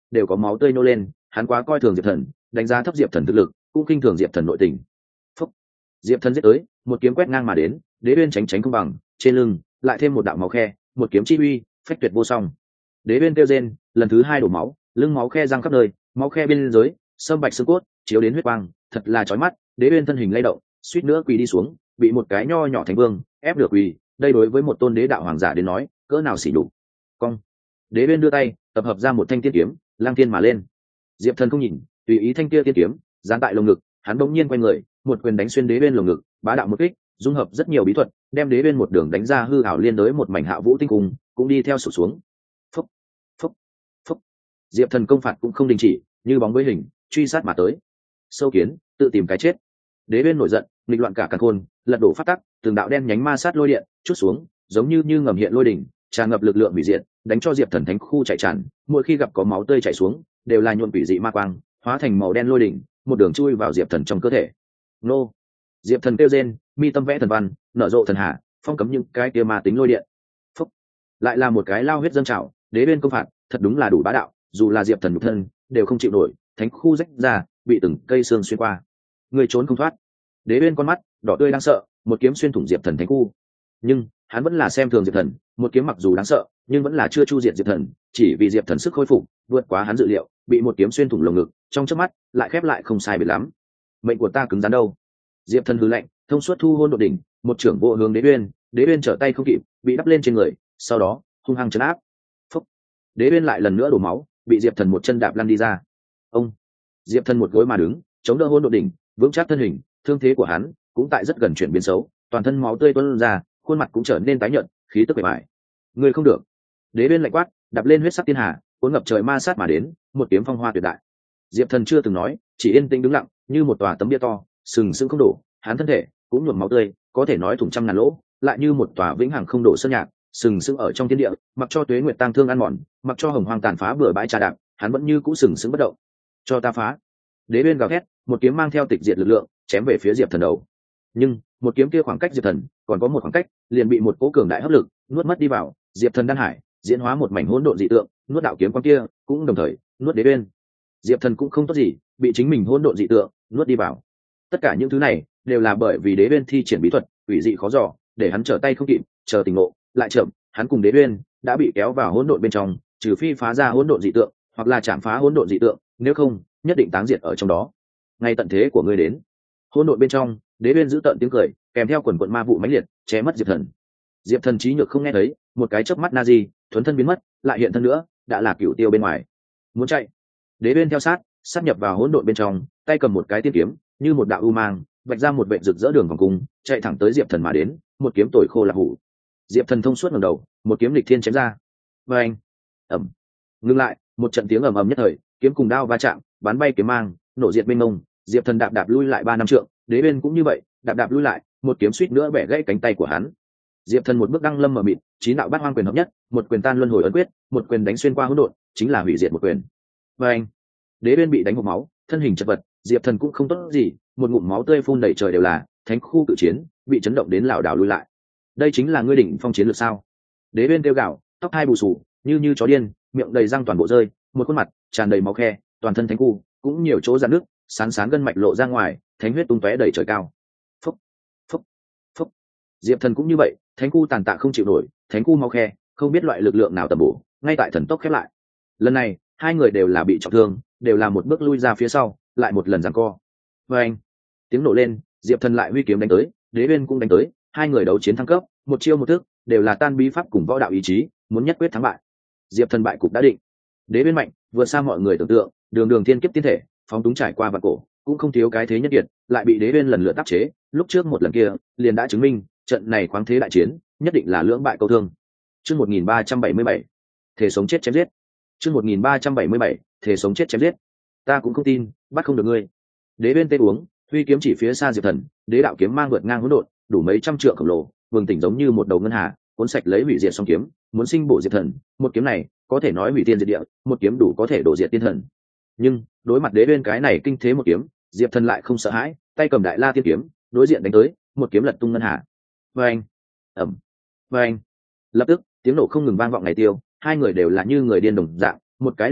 đều có máu tươi nô lên. Hắn quá coi thường Diệp Thần, đánh giá thấp Diệp Thần thực lực, cũng khinh thường Diệp Thần nội tình. Phúc. Diệp Thần giết tới, một kiếm quét ngang mà đến, Đế Uyên tránh tránh không bằng, trên lưng lại thêm một đạo máu khe, một kiếm chi uy phách tuyệt vô song. Đế Uyên kêu rên, lần thứ hai đổ máu, lưng máu khe răng khắp nơi, máu khe bên dưới sâm bạch xương cốt chiếu đến huyết quang, thật là chói mắt. Đế Uyên thân hình lay động, suýt nữa quỳ đi xuống, bị một cái nho nhỏ thánh vương ép được quỳ. Đây đối với một tôn đế đạo hoàng giả đến nói, cỡ nào xỉ nhục. Cong. Đế Uyên đưa tay tập hợp ra một thanh tiên kiếm, lang thiên mà lên. Diệp Thần không nhìn, tùy ý thanh kia tiên kiếm dán tại lồng ngực, hắn bỗng nhiên quay người, một quyền đánh xuyên Đế Uyên lồng ngực, bá đạo một kích, dung hợp rất nhiều bí thuật, đem Đế Uyên một đường đánh ra hư ảo liên đối một mảnh hạ vũ tinh cung, cũng đi theo sụp xuống. Phúc, phúc, phúc. Diệp Thần công phạt cũng không đình chỉ, như bóng với hình, truy sát mà tới. Sâu kiến, tự tìm cái chết. Đế Uyên nổi giận, nghịch loạn cả càn khôn, lật đổ phát tắc, từng đạo đen nhánh ma sát lôi điện chút xuống, giống như như ngầm hiện lôi đỉnh, tràn ngập lực lượng hủy diệt, đánh cho Diệp Thần thánh khu chạy tràn. Mỗi khi gặp có máu tươi chảy xuống, đều là nhuộm quỷ dị ma quang, hóa thành màu đen lôi đỉnh, một đường chui vào Diệp Thần trong cơ thể. Nô. Diệp Thần kêu rên, mi tâm vẽ thần văn, nở rộ thần hà, phong cấm những cái kia ma tính lôi điện. Phúc. Lại là một cái lao huyết dâng trào. Đế Uyên công phạt thật đúng là đủ bá đạo, dù là Diệp Thần nhục thân đều không chịu nổi, thánh khu rách ra, bị từng cây xương xuyên qua. Người trốn không thoát. Đế Uyên con mắt đỏ tươi đang sợ, một kiếm xuyên thủng Diệp Thần thánh khu. Nhưng hắn vẫn là xem thường Diệp Thần, một kiếm mặc dù đáng sợ, nhưng vẫn là chưa chu diệt Diệp Thần, chỉ vì Diệp Thần sức khôi phục vượt quá hắn dự liệu, bị một kiếm xuyên thủng lồng ngực, trong chớp mắt lại khép lại không sai biệt lắm. Mệnh của ta cứng rắn đâu? Diệp Thần hừ lạnh, thông suốt thu hôn độ đỉnh, một trưởng vô hướng Đế Uyên, Đế Uyên trở tay không kịp, bị đắp lên trên người, sau đó hung hăng trấn áp. Phúc. Đế Uyên lại lần nữa đổ máu, bị Diệp Thần một chân đạp lăn đi ra. Ông. Diệp Thần một gối mà đứng, chống đỡ hôn độ đỉnh, vững chắc thân hình, thương thế của hắn cũng tại rất gần chuyển biến xấu, toàn thân máu tươi tuôn ra, khuôn mặt cũng trở nên tái nhợt, khí tức bề bại. Người không được. Đế Uyên lạnh quát, đạp lên huyết sắc tiên hà, cuốn ngập trời ma sát mà đến, một kiếm phong hoa tuyệt đại. Diệp Thần chưa từng nói, chỉ yên tĩnh đứng lặng, như một tòa tấm bia to, sừng sững không đổ, hắn thân thể cũng nhuộm máu tươi, có thể nói thủng trăm ngàn lỗ, lại như một tòa vĩnh hằng không đổ sơn nhạc, sừng sững ở trong thiên địa, mặc cho tuế nguyệt tang thương ăn mòn, mặc cho hồng hoang tàn phá bừa bãi trà đạp, hắn vẫn như cũ sừng sững bất động. Cho ta phá. Đế Uyên gào thét, một kiếm mang theo tịch diệt lực lượng, chém về phía Diệp Thần đầu. Nhưng một kiếm kia khoảng cách Diệp Thần còn có một khoảng cách, liền bị một cỗ cường đại hấp lực nuốt mất đi vào. Diệp Thần đan hải diễn hóa một mảnh hỗn độn dị tượng, nuốt đạo kiếm quang kia, cũng đồng thời nuốt Đế Uyên. Diệp Thần cũng không tốt gì, bị chính mình hỗn độn dị tượng nuốt đi vào. Tất cả những thứ này đều là bởi vì Đế Uyên thi triển bí thuật quỷ dị khó dò, để hắn trở tay không kịp, chờ tỉnh ngộ lại chậm, hắn cùng Đế Uyên đã bị kéo vào hỗn độn bên trong, trừ phi phá ra hỗn độn dị tượng, hoặc là chạm phá hỗn độn dị tượng, nếu không nhất định táng diệt ở trong đó. Ngay tận thế của ngươi đến. Hỗn độn bên trong, Đế Uyên giữ tận tiếng cười, kèm theo quần quần ma vụ mãnh liệt, che mất Diệp Thần. Diệp Thần trí nhược không nghe thấy, một cái chớp mắt na di, thuấn thân biến mất, lại hiện thân nữa, đã là cửu tiêu bên ngoài. Muốn chạy. Đế Uyên theo sát, sát nhập vào hỗn độn bên trong, tay cầm một cái tiên kiếm, như một đạo u mang, vạch ra một vệt rực rỡ đường vòng cung, chạy thẳng tới Diệp Thần mà đến, một kiếm tồi khô là hủ. Diệp Thần thông suốt ngẩng đầu, một kiếm lịch thiên chém ra. Oeng. Ầm. Ngưng lại, một trận tiếng ầm ầm nhất thời, kiếm cùng đao va chạm, bắn bay kiếm mang, nổ diệt bên mông. Diệp Thần đạp đạp lui lại ba năm trượng, Đế Uyên cũng như vậy, đạp đạp lui lại, một kiếm suýt nữa bẻ gãy cánh tay của hắn. Diệp Thần một bước đăng lâm mở mịt, chín đạo bát hoang quyền hợp nhất, một quyền tan luân hồi ấn quyết, một quyền đánh xuyên qua hỗn độn, chính là hủy diệt một quyền. Oeng. Đế Uyên bị đánh hộc máu, thân hình chật vật, Diệp Thần cũng không tốt gì, một ngụm máu tươi phun đầy trời đều là, thánh khu cự chiến bị chấn động đến lảo đảo lui lại. Đây chính là ngươi đỉnh phong chiến lược sao? Đế Uyên kêu gào, tóc hai bù xù, như như chó điên, miệng đầy răng toàn bộ rơi, một khuôn mặt tràn đầy máu khe, toàn thân thánh khu cũng nhiều chỗ rạn nước, sán sán gân mạch lộ ra ngoài, thánh huyết tung tóe đầy trời cao. Phúc, phúc, phúc. Diệp Thần cũng như vậy, thánh khu tàn tạ không chịu nổi, thánh khu máu khe, không biết loại lực lượng nào tầm bổ, ngay tại thần tốc khép lại. Lần này, hai người đều là bị trọng thương, đều là một bước lui ra phía sau, lại một lần giằng co. Và anh, tiếng nổ lên, Diệp Thần lại huy kiếm đánh tới, Đế Uyên cũng đánh tới, hai người đấu chiến thăng cấp, một chiêu một thức, đều là tan bí pháp cùng võ đạo ý chí, muốn nhất quyết thắng bại. Diệp Thần bại cục đã định. Đế Uyên mạnh, vượt xa mọi người tưởng tượng, đường đường thiên kiếp tiên thể, phóng túng trải qua vạn cổ, cũng không thiếu cái thế nhất kiệt, lại bị Đế Uyên lần lượt áp chế, lúc trước một lần kia, liền đã chứng minh, trận này khoáng thế đại chiến, nhất định là lưỡng bại câu thương. Chương một nghìn ba trăm bảy mươi bảy, thể sống chết chém giết. Chương một nghìn ba trăm bảy mươi bảy, thể sống chết chém giết. Ta cũng không tin, bắt không được ngươi. Đế Uyên tê uống, huy kiếm chỉ phía xa Diệp Thần, đế đạo kiếm mang vượt ngang hỗn độn, đủ mấy trăm trượng khổng lồ, vương tỉnh giống như một đầu ngân hà, cuốn sạch lấy hủy diệt song kiếm, muốn sinh bổ Diệp Thần, một kiếm này, có thể nói hủy tiên diệt địa, một kiếm đủ có thể đổ diệt tiên thần. Nhưng, đối mặt Đế Uyên cái này kinh thế một kiếm, Diệp Thần lại không sợ hãi, tay cầm đại la tiên kiếm, đối diện đánh tới, một kiếm lật tung ngân hà. Oeng, ầm, oeng. Lập tức, tiếng nổ không ngừng vang vọng ngày tiêu, hai người đều là như người điên đồng dạng, một cái liều mạng,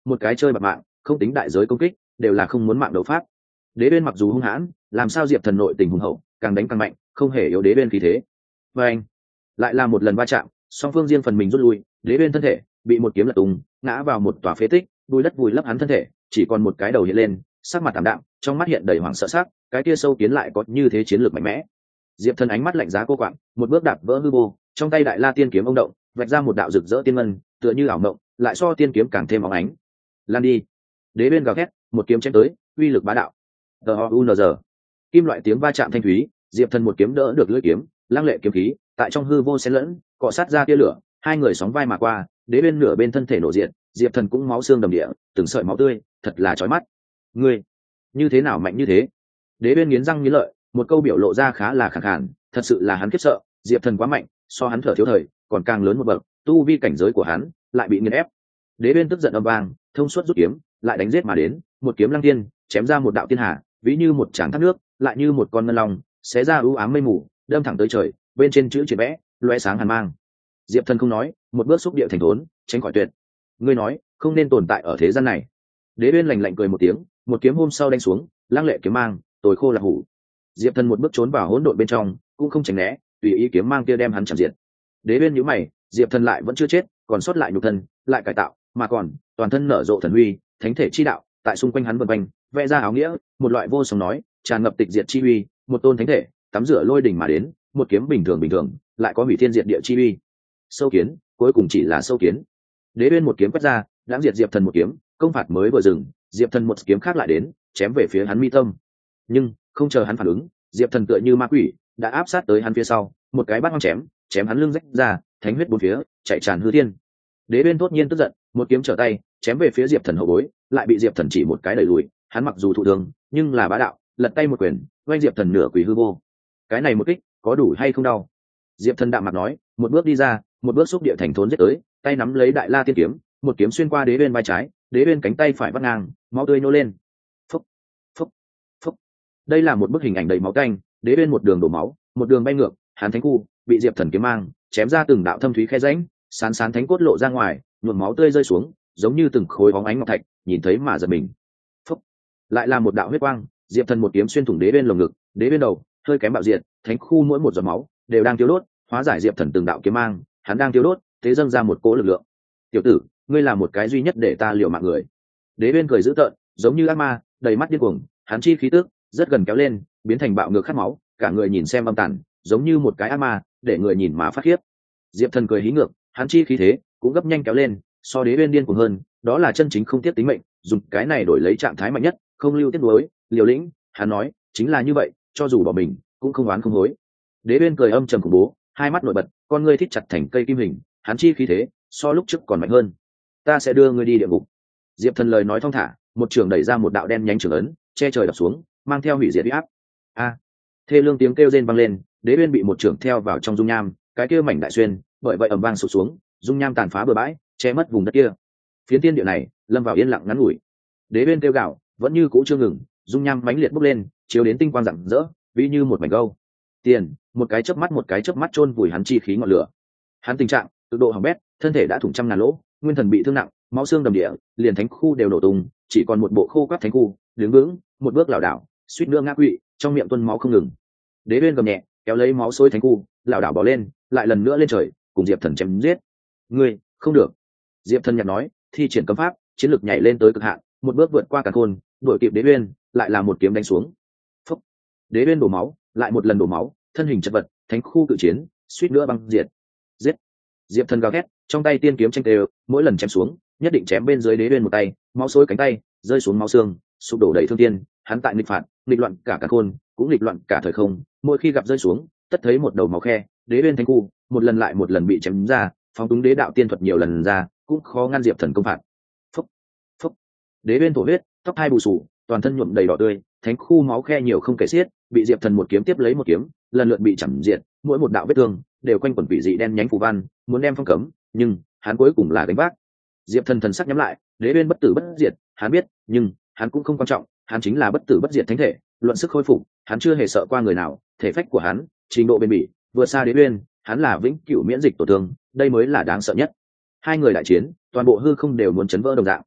một cái chơi bạc mạng không tính đại giới công kích đều là không muốn mạng đấu pháp. Đế Uyên mặc dù hung hãn, làm sao Diệp Thần nội tình hùng hậu, càng đánh càng mạnh, không hề yếu Đế Uyên khí thế. Và anh lại là một lần va chạm, song phương riêng phần mình rút lui, Đế Uyên thân thể bị một kiếm lật tung, ngã vào một tòa phế tích, bùi đất vùi lấp hắn thân thể, chỉ còn một cái đầu hiện lên, sắc mặt tạm đạm, trong mắt hiện đầy hoảng sợ sắc, cái kia sâu kiến lại có như thế chiến lược mạnh mẽ. Diệp Thần ánh mắt lạnh giá cô quạng, một bước đạp vỡ hư vô, trong tay đại la tiên kiếm ông động, vạch ra một đạo rực rỡ tiên ngân, tựa như ảo mộng, lại so tiên kiếm càng thêm óng ánh. Lan đi! Đế Uyên gào thét, một kiếm chém tới, uy lực bá đạo. Tờ u n g kim loại tiếng va chạm thanh thúy, Diệp Thần một kiếm đỡ được lưỡi kiếm, lăng lệ kiếm khí tại trong hư vô xen lẫn, cọ sát ra tia lửa, hai người sóng vai mà qua, Đế Uyên nửa bên thân thể nổ diện, Diệp Thần cũng máu xương đầm địa, từng sợi máu tươi, thật là chói mắt. Ngươi, như thế nào mạnh như thế? Đế Uyên nghiến răng nghiến lợi, một câu biểu lộ ra khá là khẳng khàn, thật sự là hắn khiếp sợ, Diệp Thần quá mạnh, so hắn thở thiếu thời, còn càng lớn một bậc, tu vi cảnh giới của hắn lại bị nghiền ép. Đế Uyên tức giận âm vang, thông suốt rút kiếm, lại đánh giết mà đến, một kiếm lăng thiên, chém ra một đạo tiên hà, ví như một tràng thác nước, lại như một con ngân long, xé ra u ám mây mù, đâm thẳng tới trời, bên trên chữ triệt vẽ, loé sáng hàn mang. Diệp Thần không nói, một bước xúc địa thành thốn, tránh khỏi tuyệt. Ngươi nói, không nên tồn tại ở thế gian này. Đế Uyên lạnh lạnh cười một tiếng, một kiếm hôm sau đánh xuống, lăng lệ kiếm mang, tồi khô là hủ. Diệp Thần một bước trốn vào hỗn độn bên trong, cũng không tránh né, tùy ý kiếm mang kia đem hắn chạm diệt. Đế Uyên nhíu mày, Diệp Thần lại vẫn chưa chết, còn sót lại nhục thân, lại cải tạo, mà còn toàn thân nở rộ thần huy, thánh thể chi đạo, tại xung quanh hắn vần quanh, vẽ ra áo nghĩa, một loại vô song nói, tràn ngập tịch diệt chi uy, một tôn thánh thể, tắm rửa lôi đỉnh mà đến, một kiếm bình thường bình thường, lại có hủy thiên diệt địa chi uy. Sâu kiến, cuối cùng chỉ là sâu kiến. Đế Uyên một kiếm quét ra, lãng diệt Diệp Thần một kiếm, công phạt mới vừa dừng, Diệp Thần một kiếm khác lại đến, chém về phía hắn mi tâm. Nhưng không chờ hắn phản ứng, Diệp Thần tựa như ma quỷ, đã áp sát tới hắn phía sau, một cái bắt hoang chém, chém hắn lưng rách ra, thánh huyết bốn phía, chạy tràn hư thiên. Đế Uyên đột nhiên tức giận, một kiếm trở tay, chém về phía Diệp Thần hậu bối, lại bị Diệp Thần chỉ một cái đẩy lùi, hắn mặc dù thụ thương, nhưng là bá đạo, lật tay một quyền, vênh Diệp Thần nửa quỷ hư vô. Cái này một kích, có đủ hay không đau? Diệp Thần đạm mặt nói, một bước đi ra, một bước xúc địa thành thốn giết tới, tay nắm lấy đại la tiên kiếm, một kiếm xuyên qua Đế Uyên vai trái, Đế Uyên cánh tay phải vắt ngang, máu tươi nô lên. Phúc, phúc, phúc. Đây là một bức hình ảnh đầy máu tanh, Đế Uyên một đường đổ máu, một đường bay ngược, hắn thánh khu bị Diệp Thần kiếm mang chém ra từng đạo thâm thúy khe rãnh, sán sán thánh cốt lộ ra ngoài, nhuộm máu tươi rơi xuống, giống như từng khối bóng ánh ngọc thạch, nhìn thấy mà giật mình. Phúc, lại là một đạo huyết quang, Diệp Thần một kiếm xuyên thủng Đế Uyên lồng ngực, Đế Uyên đầu hơi kém bạo diệt, thánh khu mỗi một giọt máu đều đang tiêu đốt, hóa giải Diệp Thần từng đạo kiếm mang, hắn đang tiêu đốt, thế dâng ra một cỗ lực lượng. Tiểu tử, ngươi là một cái duy nhất để ta liều mạng người. Đế Uyên cười dữ tợn, giống như ác ma, đầy mắt điên cuồng, hắn chi khí tức rất gần kéo lên, biến thành bạo ngược khát máu, cả người nhìn xem âm tàn, giống như một cái ác ma, để người nhìn mà phát khiếp. Diệp Thần cười hí ngược, hắn chi khí thế cũng gấp nhanh kéo lên, so Đế Uyên điên cuồng hơn, đó là chân chính không tiếc tính mệnh, dùng cái này đổi lấy trạng thái mạnh nhất, không lưu tiếc nuối, liều lĩnh, hắn nói, chính là như vậy, cho dù bỏ mình, cũng không oán không hối. Đế Uyên cười âm trầm khủng bố, hai mắt nổi bật, con ngươi thít chặt thành cây kim hình, hắn chi khí thế so lúc trước còn mạnh hơn. Ta sẽ đưa ngươi đi địa ngục. Diệp Thần lời nói thong thả, một trường đẩy ra một đạo đen nhánh trường ấn, che trời đập xuống, mang theo hủy diệt uy áp. A! Thê lương tiếng kêu rên vang lên, Đế Uyên bị một trường theo vào trong dung nham, cái kia mảnh đại xuyên, bởi vậy ầm vang sụp xuống, dung nham tàn phá bừa bãi, che mất vùng đất kia. Phiến thiên địa này lâm vào yên lặng ngắn ngủi. Đế Uyên kêu gào, vẫn như cũ chưa ngừng, dung nham mãnh liệt bốc lên, chiếu đến tinh quang rạng rỡ, ví như một mảnh gâu. Tiền, một cái chớp mắt một cái chớp mắt chôn vùi hắn chi khí ngọn lửa. Hắn tình trạng cực độ hỏng bét, thân thể đã thủng trăm ngàn lỗ, nguyên thần bị thương nặng, máu xương đầm địa, liền thánh khu đều nổ tung, chỉ còn một bộ khô quắt thánh khu, đứng vững, một bước lảo đảo, suýt nữa ngã quỵ, trong miệng tuôn máu không ngừng. Đế Uyên gầm nhẹ, kéo lấy máu xối thánh khu, lảo đảo bò lên, lại lần nữa lên trời, cùng Diệp Thần chém giết. Ngươi, không được. Diệp Thần nhạt nói, thi triển cấm pháp, chiến lực nhảy lên tới cực hạn, một bước vượt qua càn khôn, đuổi kịp Đế Uyên, lại là một kiếm đánh xuống. Phúc. Đế Uyên đổ máu, lại một lần đổ máu, thân hình chật vật, thánh khu cự chiến, suýt nữa băng diệt. Giết. Diệp Thần gào thét, trong tay tiên kiếm tranh đều, mỗi lần chém xuống, nhất định chém bên dưới Đế Uyên một tay, máu xối cánh tay, rơi xuống máu xương, sụp đổ đầy thương tiên, hắn tại nghịch phạt, nghịch loạn cả cả khôn, cũng nghịch loạn cả thời không, mỗi khi gặp rơi xuống, tất thấy một đầu máu khe, Đế Uyên thánh khu, một lần lại một lần bị chém ra, phóng túng đế đạo tiên thuật nhiều lần ra, cũng khó ngăn Diệp Thần công phạt. Phúc, phúc. Đế Uyên thổ huyết, tóc hai bù sù, toàn thân nhuộm đầy đỏ tươi, thánh khu máu khe nhiều không kể xiết, bị Diệp Thần một kiếm tiếp lấy một kiếm, lần lượt bị chằm diệt, mỗi một đạo vết thương đều quanh quẩn vị dị đen nhánh phù văn, muốn đem phong cấm, nhưng hắn cuối cùng là gánh vác. Diệp Thần thần sắc nhắm lại, Đế Uyên bất tử bất diệt, hắn biết, nhưng hắn cũng không quan trọng, hắn chính là bất tử bất diệt thánh thể, luận sức khôi phục, hắn chưa hề sợ qua người nào, thể phách của hắn, trình độ bền bỉ, vượt xa Đế Uyên, hắn là vĩnh cửu miễn dịch tổn thương, đây mới là đáng sợ nhất. Hai người đại chiến, toàn bộ hư không đều muốn chấn vỡ đồng dạng.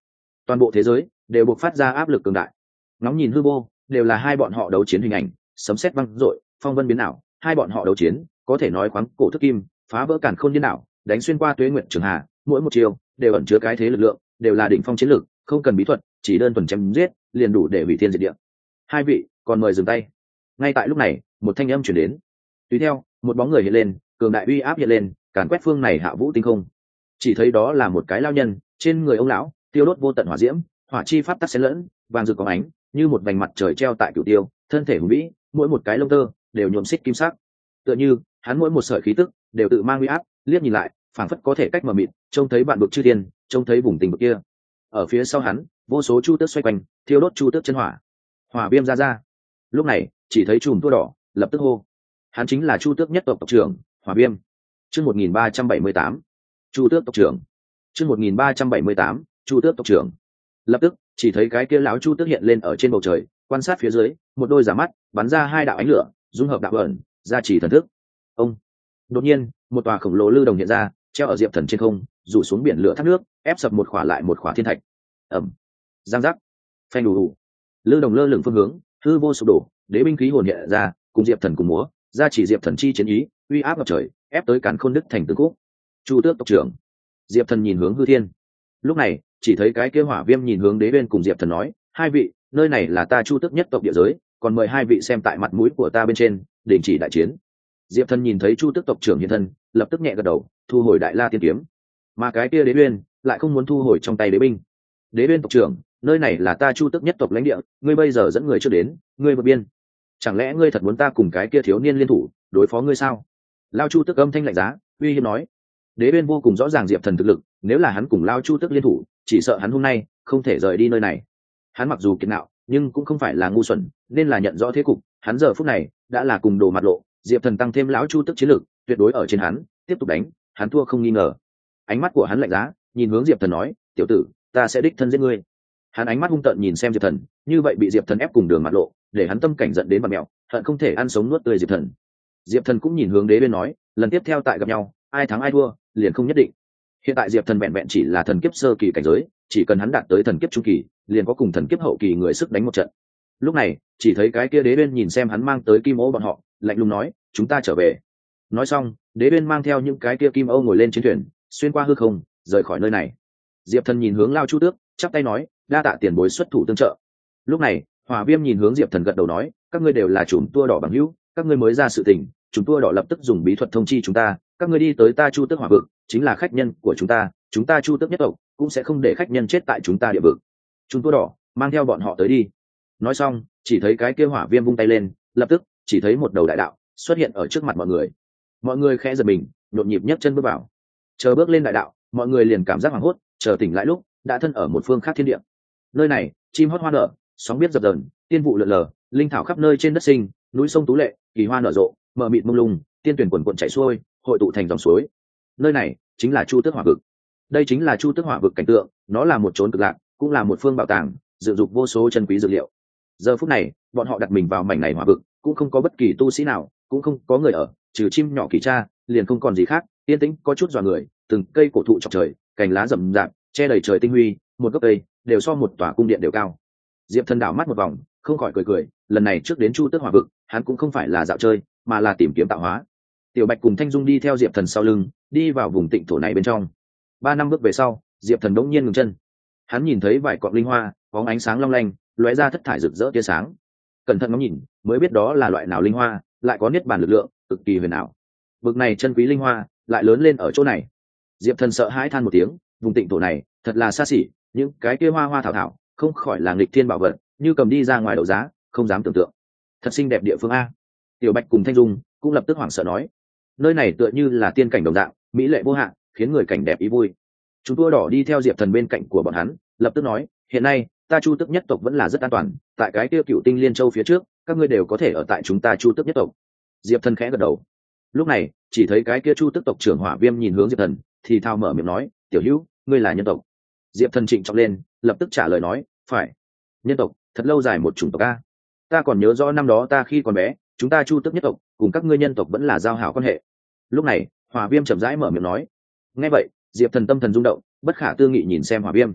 toàn bộ thế giới đều buộc phát ra áp lực cường đại. Ngóng nhìn hư vô đều là hai bọn họ đấu chiến hình ảnh, sấm sét văng rội, phong vân biến ảo, hai bọn họ đấu chiến có thể nói khoáng cổ thức kim, phá vỡ cản khôn điên đảo, đánh xuyên qua tuế nguyện trường hà, mỗi một chiều đều ẩn chứa cái thế lực lượng, đều là đỉnh phong chiến lược, không cần bí thuật, chỉ đơn thuần chém giết liền đủ để hủy thiên diệt địa. Hai vị còn mời dừng tay. Ngay tại lúc này một thanh âm chuyển đến, tùy theo một bóng người hiện lên, cường đại uy áp hiện lên, càn quét phương này hạ vũ tinh không. Chỉ thấy đó là một cái lao nhân, trên người ông lão tiêu đốt vô tận hỏa diễm, hỏa chi pháp tắc xen lẫn, vàng rực có ánh như một vành mặt trời treo tại cửu tiêu, thân thể hùng vĩ, mỗi một cái lông tơ đều nhuộm xích kim sắc, tựa như hắn mỗi một sợi khí tức đều tự mang uy áp, liếc nhìn lại phảng phất có thể cách mờ mịt trông thấy bạn bực chư thiên, trông thấy vùng tình vực kia. Ở phía sau hắn vô số chu tước xoay quanh, thiêu đốt chu tước chân hỏa, hỏa viêm ra ra. Lúc này chỉ thấy chùm tua đỏ lập tức hô, hắn chính là chu tước nhất tộc tộc trưởng hỏa viêm. Chương một nghìn ba trăm bảy mươi tám chu tước tộc trưởng. Chương một nghìn ba trăm bảy mươi tám chu tước tộc trưởng. Lập tức chỉ thấy cái kia lão chu tước hiện lên ở trên bầu trời, quan sát phía dưới, một đôi giả mắt bắn ra hai đạo ánh lửa, dung hợp đạo ẩn, gia trì thần thức. Ông đột nhiên một tòa khổng lồ lư đồng hiện ra, treo ở diệp thần trên không, rủ xuống biển lửa thác nước, ép sập một khỏa lại một khỏa thiên thạch. Ẩm, giang giác, phanh đủ đủ, lư đồng lơ lửng phương hướng, hư vô sụp đổ, đế binh khí hồn hiện ra, cùng diệp thần cùng múa, gia chỉ diệp thần chi chiến ý, uy áp ngập trời, ép tới càn khôn đức thành từng khúc. Chu tước tộc trưởng. Diệp thần nhìn hướng hư thiên. Lúc này chỉ thấy cái kia hỏa viêm nhìn hướng đế bên cùng diệp thần nói, hai vị, nơi này là ta chu tước nhất tộc địa giới, còn mời hai vị xem tại mặt mũi của ta bên trên, đình chỉ đại chiến. Diệp thần nhìn thấy chu tước tộc trưởng hiện thân, lập tức nhẹ gật đầu, thu hồi đại la tiên kiếm. Mà cái kia đế bên lại không muốn thu hồi trong tay đế binh. Đế bên tộc trưởng, nơi này là ta chu tước nhất tộc lãnh địa, ngươi bây giờ dẫn người trước đến, ngươi vượt biên, chẳng lẽ ngươi thật muốn ta cùng cái kia thiếu niên liên thủ đối phó ngươi sao? Lao chu tước âm thanh lạnh giá, uy hiếp nói. Đế bên vô cùng rõ ràng diệp thần thực lực, nếu là hắn cùng Lao chu tước liên thủ, chỉ sợ hắn hôm nay không thể rời đi nơi này. Hắn mặc dù kiệt ngạo, nhưng cũng không phải là ngu xuẩn, nên là nhận rõ thế cục. Hắn giờ phút này đã là cùng đồ mặt lộ, diệp thần tăng thêm lão chu tước chiến lực, tuyệt đối ở trên hắn, tiếp tục đánh, hắn thua không nghi ngờ. Ánh mắt của hắn lạnh giá, nhìn hướng diệp thần nói, tiểu tử, ta sẽ đích thân giết ngươi. Hắn ánh mắt hung tợn nhìn xem diệp thần, như vậy bị diệp thần ép cùng đường mặt lộ, để hắn tâm cảnh giận đến mặt mẹo, hận không thể ăn sống nuốt tươi diệp thần. Diệp thần cũng nhìn hướng đế bên nói, lần tiếp theo tại gặp nhau, ai thắng ai thua liền không nhất định. Hiện tại diệp thần vẹn vẹn chỉ là thần kiếp sơ kỳ cảnh giới, chỉ cần hắn đạt tới thần kiếp trung kỳ, liền có cùng thần kiếp hậu kỳ người sức đánh một trận. Lúc này chỉ thấy cái kia đế bên nhìn xem hắn mang tới kim ô bọn họ, lạnh lùng nói, chúng ta trở về. Nói xong đế bên mang theo những cái kia kim ô ngồi lên chiến thuyền, xuyên qua hư không rời khỏi nơi này. Diệp thần nhìn hướng Lao chu tước, chắp tay nói, đa tạ tiền bối xuất thủ tương trợ. Lúc này hỏa viêm nhìn hướng diệp thần gật đầu nói, các ngươi đều là chùm tua đỏ bằng hữu, các ngươi mới ra sự tình, chùm tua đỏ lập tức dùng bí thuật thông chi chúng ta, các ngươi đi tới ta chu tước hỏa vực, chính là khách nhân của chúng ta, chúng ta chu tước nhất tộc cũng sẽ không để khách nhân chết tại chúng ta địa vực. Chùm tua đỏ mang theo bọn họ tới đi. Nói xong chỉ thấy cái kia hỏa viêm vung tay lên, lập tức chỉ thấy một đầu đại đạo xuất hiện ở trước mặt mọi người. Mọi người khẽ giật mình, nhộn nhịp nhấc chân bước vào. Chờ bước lên đại đạo, mọi người liền cảm giác hoảng hốt, chờ tỉnh lại lúc đã thân ở một phương khác thiên địa. Nơi này chim hót hoa nở, sóng biết dập dờn, tiên vụ lượn lờ, linh thảo khắp nơi trên đất sinh, núi sông tú lệ, kỳ hoa nở rộ, mờ mịt mông lung, tiên tuyển quần quần chảy xuôi, hội tụ thành dòng suối. Nơi này chính là chu tước hỏa vực. Đây chính là chu tước hỏa vực cảnh tượng, nó là một chốn cực lạc, cũng là một phương bảo tàng, dự dục vô số chân quý dược liệu. Giờ phút này bọn họ đặt mình vào mảnh này hỏa vực, cũng không có bất kỳ tu sĩ nào, cũng không có người ở, trừ chim nhỏ kỳ tra, liền không còn gì khác. Yên tĩnh có chút dọa người, từng cây cổ thụ chọc trời, cành lá rậm rạp, che đầy trời tinh huy, một gốc cây đều so một tòa cung điện đều cao. Diệp thần đảo mắt một vòng, không khỏi cười cười, lần này trước đến chu tước hỏa vực, hắn cũng không phải là dạo chơi, mà là tìm kiếm tạo hóa. Tiểu bạch cùng thanh dung đi theo diệp thần sau lưng, đi vào vùng tịnh thổ này bên trong. Ba năm bước về sau, diệp thần đống nhiên ngừng chân. Hắn nhìn thấy vài cọng linh hoa có ánh sáng long lanh, lóe ra thất thải rực rỡ tia sáng. Cẩn thận ngắm nhìn mới biết đó là loại nào linh hoa, lại có niết bàn lực lượng cực kỳ huyền ảo. Vực này chân quý linh hoa lại lớn lên ở chỗ này. Diệp thần sợ hãi than một tiếng, vùng tịnh thổ này thật là xa xỉ, những cái kia hoa hoa thảo thảo không khỏi là nghịch thiên bảo vật, như cầm đi ra ngoài đấu giá không dám tưởng tượng. Thật xinh đẹp địa phương a. Tiểu bạch cùng thanh dung cũng lập tức hoảng sợ nói, nơi này tựa như là tiên cảnh đồng dạng, mỹ lệ vô hạn, khiến người cảnh đẹp ý vui. Chúng tua đỏ đi theo diệp thần bên cạnh của bọn hắn, lập tức nói, hiện nay ta chu tước nhất tộc vẫn là rất an toàn, tại cái kia cựu tinh liên châu phía trước, các ngươi đều có thể ở tại chúng ta chu tước nhất tộc. Diệp thần khẽ gật đầu. Lúc này chỉ thấy cái kia chu tước tộc trưởng hỏa viêm nhìn hướng diệp thần, thì thao mở miệng nói, tiểu hữu, ngươi là nhân tộc? Diệp thần trịnh trọng lên, lập tức trả lời nói, phải. Nhân tộc? Thật lâu dài một chủng tộc a. Ta còn nhớ rõ năm đó ta khi còn bé, chúng ta chu tước nhất tộc cùng các ngươi nhân tộc vẫn là giao hảo quan hệ. Lúc này hỏa viêm chậm rãi mở miệng nói. Nghe vậy diệp thần tâm thần rung động, bất khả tư nghị nhìn xem hỏa viêm.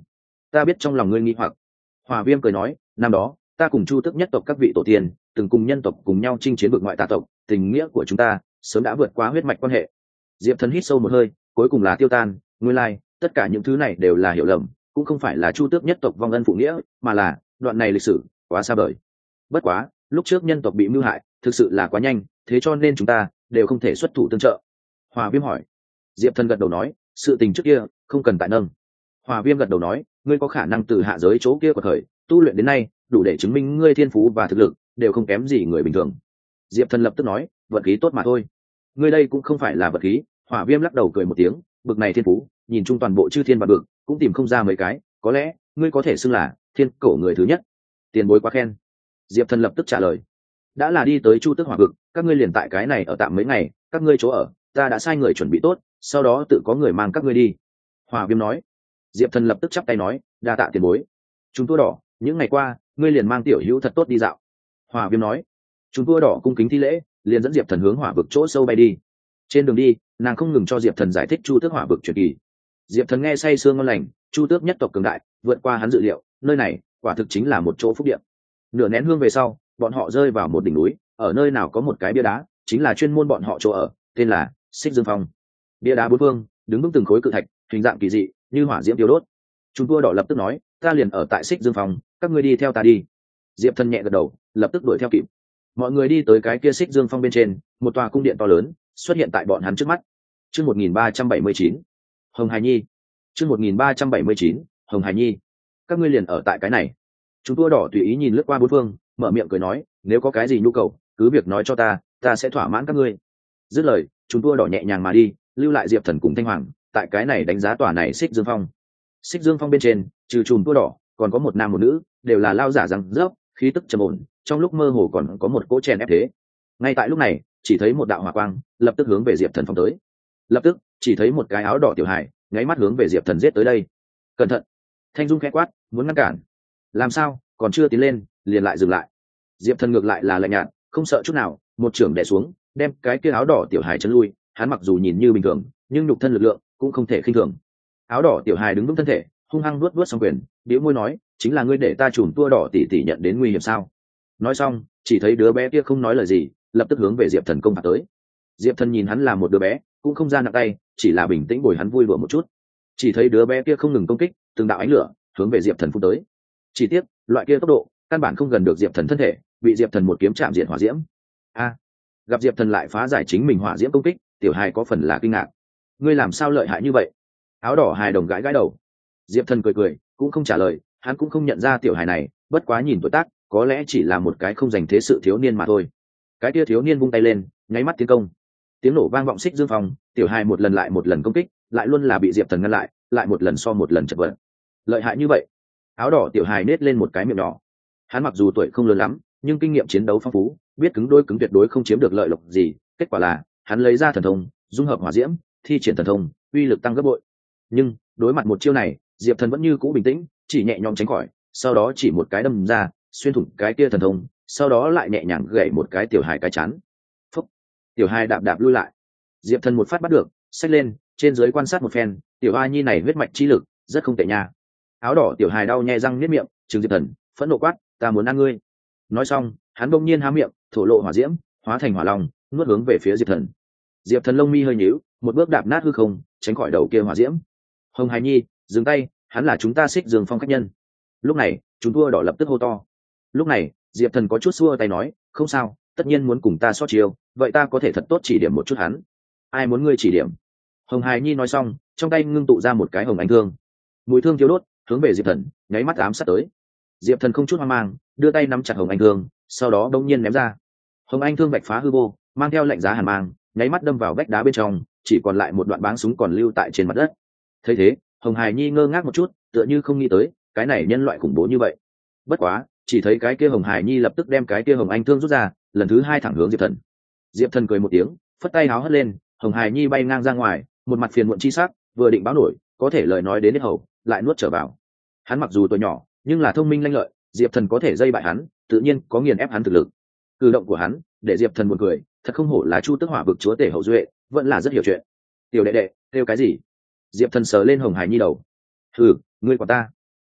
ta biết trong lòng ngươi nghi hoặc. Hỏa Viêm cười nói, năm đó ta cùng Chu Tước nhất tộc các vị tổ tiên từng cùng nhân tộc cùng nhau chinh chiến vực ngoại tà tộc, tình nghĩa của chúng ta sớm đã vượt qua huyết mạch quan hệ. Diệp Thần hít sâu một hơi, cuối cùng là tiêu tan. Nguyên lai like, tất cả những thứ này đều là hiểu lầm, cũng không phải là Chu Tước nhất tộc vong ân phụ nghĩa, mà là đoạn này lịch sử quá xa vời. Bất quá lúc trước nhân tộc bị mưu hại thực sự là quá nhanh, thế cho nên chúng ta đều không thể xuất thủ tương trợ. Hỏa Viêm hỏi. Diệp Thần gật đầu nói, sự tình trước kia không cần tại nâng. Hỏa Viêm gật đầu nói, ngươi có khả năng từ hạ giới chỗ kia của thời tu luyện đến nay, đủ để chứng minh ngươi thiên phú và thực lực đều không kém gì người bình thường. Diệp Thần lập tức nói, vật khí tốt mà thôi. Ngươi đây cũng không phải là vật khí. Hỏa Viêm lắc đầu cười một tiếng, bực này thiên phú nhìn chung toàn bộ chư thiên và bực cũng tìm không ra mấy cái, có lẽ ngươi có thể xưng là thiên cổ người thứ nhất. Tiền bối quá khen. Diệp Thần lập tức trả lời, đã là đi tới Chu Tước hỏa vực, các ngươi liền tại cái này ở tạm mấy ngày, các ngươi chỗ ở ta đã sai người chuẩn bị tốt, sau đó tự có người mang các ngươi đi. Hỏa Viêm nói. Diệp Thần lập tức chắp tay nói, đa tạ tiền bối. Chúng tua đỏ, những ngày qua ngươi liền mang tiểu hữu thật tốt đi dạo. Hỏa Viêm nói. Chúng tua đỏ cung kính thi lễ, liền dẫn Diệp Thần hướng hỏa vực chỗ sâu bay đi. Trên đường đi nàng không ngừng cho Diệp Thần giải thích Chu Tước hỏa vực truyền kỳ. Diệp Thần nghe say sương ngon lành, Chu Tước nhất tộc cường đại vượt qua hắn dự liệu, nơi này quả thực chính là một chỗ phúc địa. Nửa nén hương về sau, bọn họ rơi vào một đỉnh núi, ở nơi nào có một cái bia đá, chính là chuyên môn bọn họ chỗ ở, tên là Xích Dương Phong. Bia đá bốn phương đứng vững từng khối cự thạch, hình dạng kỳ dị như hỏa diễm tiêu đốt. Chúng tua đỏ lập tức nói, ta liền ở tại Xích Dương Phong, các ngươi đi theo ta đi. Diệp Thần nhẹ gật đầu, lập tức đuổi theo kịp. Mọi người đi tới cái kia Xích Dương Phong bên trên, một tòa cung điện to lớn xuất hiện tại bọn hắn trước mắt. Chương một nghìn ba trăm bảy mươi chín, Hồng Hải Nhi. Chương một nghìn ba trăm bảy mươi chín, Hồng Hải Nhi. Các ngươi liền ở tại cái này. Chúng tua đỏ tùy ý nhìn lướt qua bốn phương, mở miệng cười nói, nếu có cái gì nhu cầu cứ việc nói cho ta, ta sẽ thỏa mãn các ngươi. Dứt lời, chúng tua đỏ nhẹ nhàng mà đi, lưu lại Diệp Thần cùng Thanh Hoàng tại cái này đánh giá tòa này Xích Dương Phong. Xích Dương Phong bên trên trừ chùm tua đỏ còn có một nam một nữ, đều là lao giả răng rớp, khí tức trầm ổn, trong lúc mơ hồ còn có một cỗ chèn ép thế. Ngay tại lúc này chỉ thấy một đạo hỏa quang lập tức hướng về Diệp Thần phong tới. Lập tức chỉ thấy một cái áo đỏ tiểu hài nháy mắt hướng về Diệp Thần giết tới đây. Cẩn thận! Thanh Dung khẽ quát, muốn ngăn cản. Làm sao còn chưa tiến lên liền lại dừng lại. Diệp Thần ngược lại là lạnh nhạt, không sợ chút nào, một trưởng đè xuống đem cái kia áo đỏ tiểu hài chấn lui. Hắn mặc dù nhìn như bình thường nhưng nhục thân lực lượng cũng không thể khinh thường. Áo đỏ tiểu hài đứng vững thân thể, hung hăng nuốt nuốt xong quyền, bĩu môi nói, chính là ngươi để ta chùm tua đỏ tỉ tỉ nhận đến nguy hiểm sao? Nói xong chỉ thấy đứa bé kia không nói lời gì, lập tức hướng về Diệp Thần công phạt tới. Diệp Thần nhìn hắn là một đứa bé, cũng không ra nặng tay, chỉ là bình tĩnh bồi hắn vui đùa một chút. Chỉ thấy đứa bé kia không ngừng công kích, từng đạo ánh lửa hướng về Diệp Thần phun tới. Chỉ tiếc loại kia tốc độ căn bản không gần được Diệp Thần thân thể, bị Diệp Thần một kiếm chạm diện hỏa diễm. A! Gặp Diệp Thần lại phá giải chính mình hỏa diễm công kích, tiểu hài có phần là kinh ngạc. Ngươi làm sao lợi hại như vậy? Áo đỏ hài đồng gãi gãi đầu. Diệp Thần cười cười, cũng không trả lời, hắn cũng không nhận ra tiểu hài này, bất quá nhìn tuổi tác, có lẽ chỉ là một cái không dành thế sự thiếu niên mà thôi. Cái kia thiếu niên vung tay lên, nháy mắt tiến công. Tiếng nổ vang vọng Xích Dương Phong, tiểu hài một lần lại một lần công kích, lại luôn là bị Diệp Thần ngăn lại, lại một lần so một lần chật vật. Lợi hại như vậy? Áo đỏ tiểu hài nết lên một cái miệng nhỏ. Hắn mặc dù tuổi không lớn lắm, nhưng kinh nghiệm chiến đấu phong phú, biết cứng đôi cứng tuyệt đối không chiếm được lợi lộc gì. Kết quả là hắn lấy ra thần thông, dung hợp hỏa diễm, thi triển thần thông, uy lực tăng gấp bội. Nhưng đối mặt một chiêu này, Diệp Thần vẫn như cũ bình tĩnh, chỉ nhẹ nhõm tránh khỏi, sau đó chỉ một cái đâm ra, xuyên thủng cái kia thần thông, sau đó lại nhẹ nhàng gậy một cái tiểu hài cái chán. Phúc! Tiểu hài đạp đạp lui lại. Diệp Thần một phát bắt được, xách lên, trên dưới quan sát một phen, tiểu a nhi này huyết mạch chi lực rất không tệ nha. Áo đỏ tiểu hài đau nhè răng niết miệng, trừng Diệp Thần, phẫn nộ quát, ta muốn ăn ngươi. Nói xong, hắn bỗng nhiên há miệng, thổ lộ hỏa diễm, hóa thành hỏa long, nuốt hướng về phía Diệp Thần. Diệp Thần lông mi hơi nhíu, một bước đạp nát hư không, tránh khỏi đầu kia hỏa diễm. Hồng Hải Nhi, dừng tay, hắn là chúng ta Xích Dương Phong khách nhân. Lúc này chúng tua đỏ lập tức hô to. Lúc này Diệp Thần có chút xua tay nói, không sao, tất nhiên muốn cùng ta xót chiêu, vậy ta có thể thật tốt chỉ điểm một chút hắn. Ai muốn ngươi chỉ điểm? Hồng Hải Nhi nói xong, trong tay ngưng tụ ra một cái hồng ánh thương, mùi thương thiếu đốt hướng về Diệp Thần nháy mắt ám sát tới. Diệp Thần không chút hoang mang, đưa tay nắm chặt hồng ánh thương, sau đó đống nhiên ném ra. Hồng ánh thương bạch phá hư vô, mang theo lạnh giá hàn mang, nháy mắt đâm vào vách đá bên trong, chỉ còn lại một đoạn báng súng còn lưu tại trên mặt đất. Thấy thế, Hồng Hải Nhi ngơ ngác một chút, tựa như không nghĩ tới cái này nhân loại khủng bố như vậy. Bất quá chỉ thấy cái kia Hồng Hải Nhi lập tức đem cái kia hồng anh thương rút ra, lần thứ hai thẳng hướng Diệp Thần. Diệp Thần cười một tiếng, phất tay háo hất lên, Hồng Hải Nhi bay ngang ra ngoài, một mặt phiền muộn chi sắc, vừa định báo nổi, có thể lời nói đến hết hầu, lại nuốt trở vào. Hắn mặc dù tuổi nhỏ, nhưng là thông minh lanh lợi, Diệp Thần có thể dây bại hắn, tự nhiên có nghiền ép hắn thực lực. Cử động của hắn để Diệp Thần buồn cười, thật không hổ là Chu Tước Hỏa vực chúa tể hậu duệ, vẫn là rất hiểu chuyện. Tiểu đệ đệ, kêu cái gì? Diệp Thần sờ lên Hồng Hải Nhi đầu. Ừ, ngươi của ta.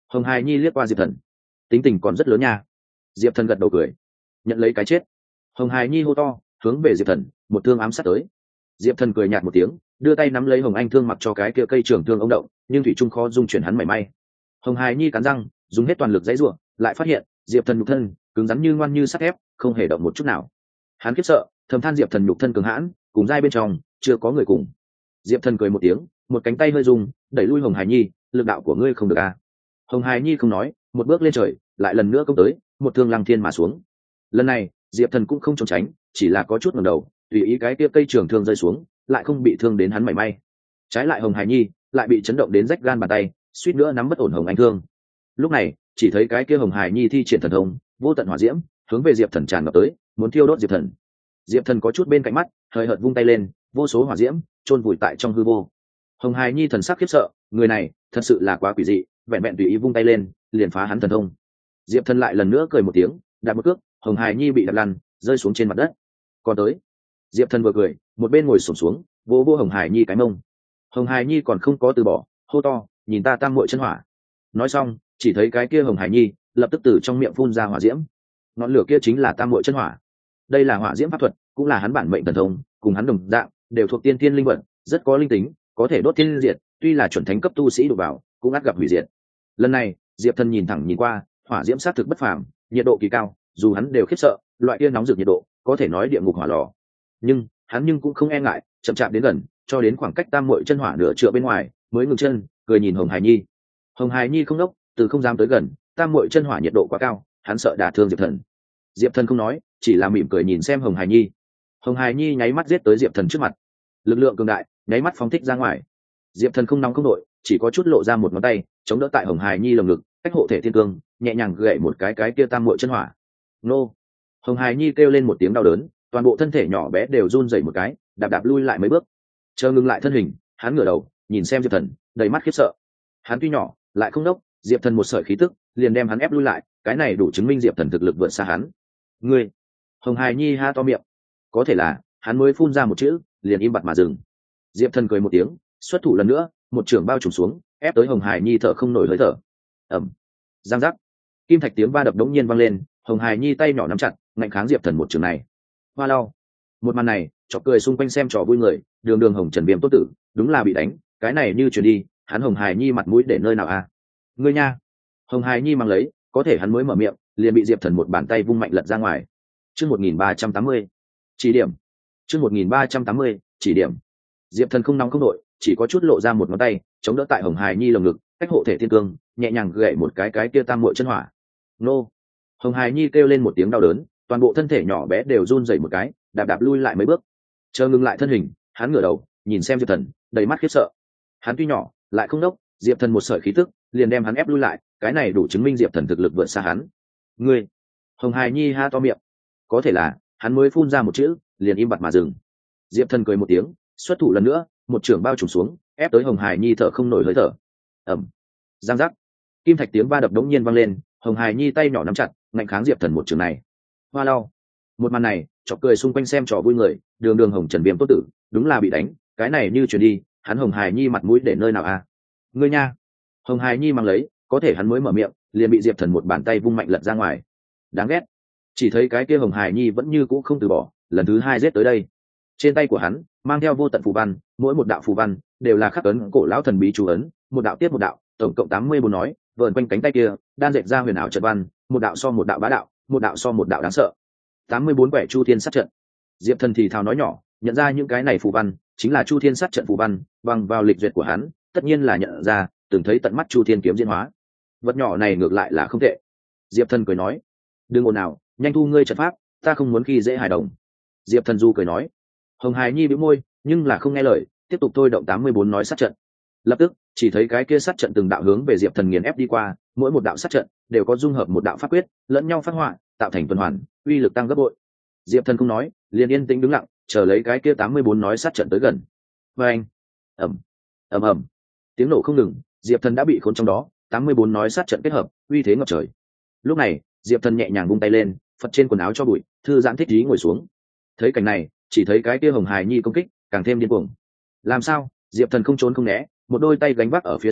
Hồng Hải Nhi liếc qua Diệp Thần, tính tình còn rất lớn nha. Diệp Thần gật đầu cười, nhận lấy cái chết. Hồng Hải Nhi hô to hướng về Diệp Thần một thương ám sát tới. Diệp Thần cười nhạt một tiếng, đưa tay nắm lấy Hồng Anh thương mặc cho cái kia cây trường thương ông động, nhưng thủy trung khó dung chuyển hắn mảy may. Hồng Hải Nhi cắn răng dùng hết toàn lực giãy giụa, lại phát hiện Diệp Thần nhục thân cứng rắn như ngoan như sắt thép, không hề động một chút nào. Hắn khiếp sợ thầm than Diệp Thần nhục thân cường hãn, cùng giai bên trong chưa có người cùng. Diệp Thần cười một tiếng, một cánh tay hơi rung, đẩy lui Hồng Hải Nhi, lực đạo của ngươi không được à. Hồng Hải Nhi không nói, một bước lên trời, lại lần nữa công tới, một thương lăng thiên mà xuống. Lần này Diệp Thần cũng không trốn tránh, chỉ là có chút ngẩng đầu, tùy ý cái kia cây trường thương rơi xuống, lại không bị thương đến hắn mảy may. Trái lại Hồng Hải Nhi lại bị chấn động đến rách gan bàn tay, suýt nữa nắm bất ổn Hồng Anh thương. Lúc này chỉ thấy cái kia Hồng Hải Nhi thi triển thần thông vô tận hỏa diễm hướng về Diệp Thần tràn ngập tới, muốn thiêu đốt Diệp Thần. Diệp Thần có chút bên cạnh mắt, hơi hợt vung tay lên, vô số hỏa diễm chôn vùi tại trong hư vô. Hồng Hải Nhi thần sắc khiếp sợ, người này thật sự là quá quỷ dị, vẹn vẹn tùy ý vung tay lên liền phá hắn thần thông. Diệp Thần lại lần nữa cười một tiếng, đạp một cước, Hồng Hải Nhi bị đạp lăn rơi xuống trên mặt đất. Còn tới, Diệp Thần vừa cười, một bên ngồi xổm xuống, vỗ vỗ Hồng Hải Nhi cái mông. Hồng Hải Nhi còn không có từ bỏ, hô to, nhìn ta tam muội chân hỏa. Nói xong, chỉ thấy cái kia Hồng Hải Nhi lập tức từ trong miệng phun ra hỏa diễm. Ngọn lửa kia chính là tam muội chân hỏa. Đây là hỏa diễm pháp thuật, cũng là hắn bản mệnh thần thông, cùng hắn đồng dạng, đều thuộc tiên thiên linh vật, rất có linh tính, có thể đốt thiên diệt, tuy là chuẩn thánh cấp tu sĩ đụng vào, cũng ắt gặp hủy diệt. Lần này, Diệp Thần nhìn thẳng nhìn qua, hỏa diễm sát thực bất phàm, nhiệt độ kỳ cao, dù hắn đều khiếp sợ, loại kia nóng rực nhiệt độ, có thể nói địa ngục hỏa lò. Nhưng, hắn nhưng cũng không e ngại, chậm chạp đến gần, cho đến khoảng cách tam muội chân hỏa nửa trượng bên ngoài, mới ngừng chân, cười nhìn Hồng Hải Nhi. Hồng Hải Nhi không đốc, từ không dám tới gần, tam muội chân hỏa nhiệt độ quá cao, hắn sợ đả thương Diệp Thần. Diệp Thần không nói, chỉ là mỉm cười nhìn xem Hồng Hải Nhi. Hồng Hải Nhi nháy mắt giết tới Diệp Thần trước mặt, lực lượng cường đại, nháy mắt phóng thích ra ngoài. Diệp Thần không nóng không đội, chỉ có chút lộ ra một ngón tay, chống đỡ tại Hồng Hải Nhi lồng ngực, cách hộ thể thiên cương, nhẹ nhàng gậy một cái cái kia tam muội chân hỏa. Nô! Hồng Hải Nhi kêu lên một tiếng đau đớn, toàn bộ thân thể nhỏ bé đều run rẩy một cái, đạp đạp lui lại mấy bước. Chờ ngừng lại thân hình, hắn ngửa đầu, nhìn xem Diệp Thần, đầy mắt khiếp sợ. Hắn tuy nhỏ, lại không đốc, Diệp Thần một sợi khí tức, liền đem hắn ép lui lại, cái này đủ chứng minh Diệp Thần thực lực vượt xa hắn. Ngươi! Hồng Hải Nhi ha to miệng. Có thể là, hắn mới phun ra một chữ, liền im bặt mà dừng. Diệp Thần cười một tiếng, xuất thủ lần nữa, một trường bao trùm xuống, ép tới Hồng Hải Nhi thở không nổi hơi thở. Ầm! Giang giác! Kim thạch tiếng va đập đống nhiên vang lên, Hồng Hải Nhi tay nhỏ nắm chặt, ngạnh kháng Diệp Thần một trường này. Hoa lau! Một màn này, chọc cười xung quanh xem trò vui người, đường đường Hồng Trần Viêm tốt tử, đúng là bị đánh, cái này như truyền đi, hắn Hồng Hải Nhi mặt mũi để nơi nào a? À? Ngươi nha! Hồng Hải Nhi mang lấy, có thể hắn mới mở miệng, liền bị Diệp Thần một bàn tay vung mạnh lật ra ngoài. Chương một nghìn ba trăm tám mươi, chỉ điểm. Chương một nghìn ba trăm tám mươi, chỉ điểm. Diệp Thần không nóng không nội, chỉ có chút lộ ra một ngón tay, chống đỡ tại Hồng Hải Nhi lồng ngực, cách hộ thể thiên cương, nhẹ nhàng gậy một cái cái kia tam muội chân hỏa. Nô! Hồng Hải Nhi kêu lên một tiếng đau đớn, toàn bộ thân thể nhỏ bé đều run rẩy một cái, đạp đạp lui lại mấy bước. Chờ ngừng lại thân hình, hắn ngửa đầu, nhìn xem Diệp Thần, đầy mắt khiếp sợ. Hắn tuy nhỏ, lại không đốc, Diệp Thần một sợi khí tức, liền đem hắn ép lui lại, cái này đủ chứng minh Diệp Thần thực lực vượt xa hắn. Ngươi! Hồng Hải Nhi ha to miệng. Có thể là, hắn mới phun ra một chữ, liền im bặt mà dừng. Diệp Thần cười một tiếng, xuất thủ lần nữa, một trường bao trùm xuống, ép tới Hồng Hải Nhi thở không nổi hơi thở. Ầm! Giang giác! Kim thạch tiếng va đập đống nhiên vang lên, Hồng Hải Nhi tay nhỏ nắm chặt, ngạnh kháng Diệp Thần một trường này. Hoa lau! Một màn này, chọc cười xung quanh xem trò vui người, đường đường Hồng Trần Viêm tốt tử, đúng là bị đánh, cái này như truyền đi, hắn Hồng Hải Nhi mặt mũi để nơi nào a? À? Ngươi nha! Hồng Hải Nhi mang lấy, có thể hắn mới mở miệng, liền bị Diệp Thần một bàn tay vung mạnh lật ra ngoài. Đáng ghét! Chỉ thấy cái kia Hồng Hải Nhi vẫn như cũ không từ bỏ, lần thứ hai giết tới đây. Trên tay của hắn mang theo vô tận phù văn, mỗi một đạo phù văn đều là khắc ấn cổ lão thần bí chú ấn, một đạo tiếp một đạo, tổng cộng tám mươi bốn nói, vờn quanh cánh tay kia, đan dệt ra huyền ảo trận văn, một đạo so một đạo bá đạo, một đạo so một đạo đáng sợ. tám mươi bốn quẻ Chu Thiên sát trận. Diệp Thần thì thào nói nhỏ, nhận ra những cái này phù văn chính là Chu Thiên sát trận phù văn, bằng vào lịch duyệt của hắn, tất nhiên là nhận ra, từng thấy tận mắt Chu Thiên kiếm diễn hóa. Vật nhỏ này ngược lại là không tệ. Diệp Thần cười nói, đừng ồn nào, nhanh thu ngươi trận pháp, ta không muốn khi dễ hài đồng. Diệp Thần du cười nói. Hồng Hải Nhi bĩu môi, nhưng là không nghe lời, tiếp tục thôi động tám mươi bốn nói sát trận. Lập tức, chỉ thấy cái kia sát trận từng đạo hướng về Diệp Thần nghiền ép đi qua, mỗi một đạo sát trận đều có dung hợp một đạo pháp quyết, lẫn nhau phát họa, tạo thành tuần hoàn, uy lực tăng gấp bội. Diệp Thần không nói, liền yên tĩnh đứng lặng, chờ lấy cái kia tám mươi bốn nói sát trận tới gần. Oeng! Ầm! Ầm ầm! Tiếng nổ không ngừng, Diệp Thần đã bị khốn trong đó, tám mươi bốn nói sát trận kết hợp, uy thế ngập trời. Lúc này, Diệp Thần nhẹ nhàng vung tay lên, phật trên quần áo cho bụi, thư giãn thích ý ngồi xuống. Thấy cảnh này, chỉ thấy cái kia Hồng Hải Nhi công kích càng thêm điên cuồng. Làm sao? Diệp Thần không trốn không né, một đôi tay gánh vác ở phía sau,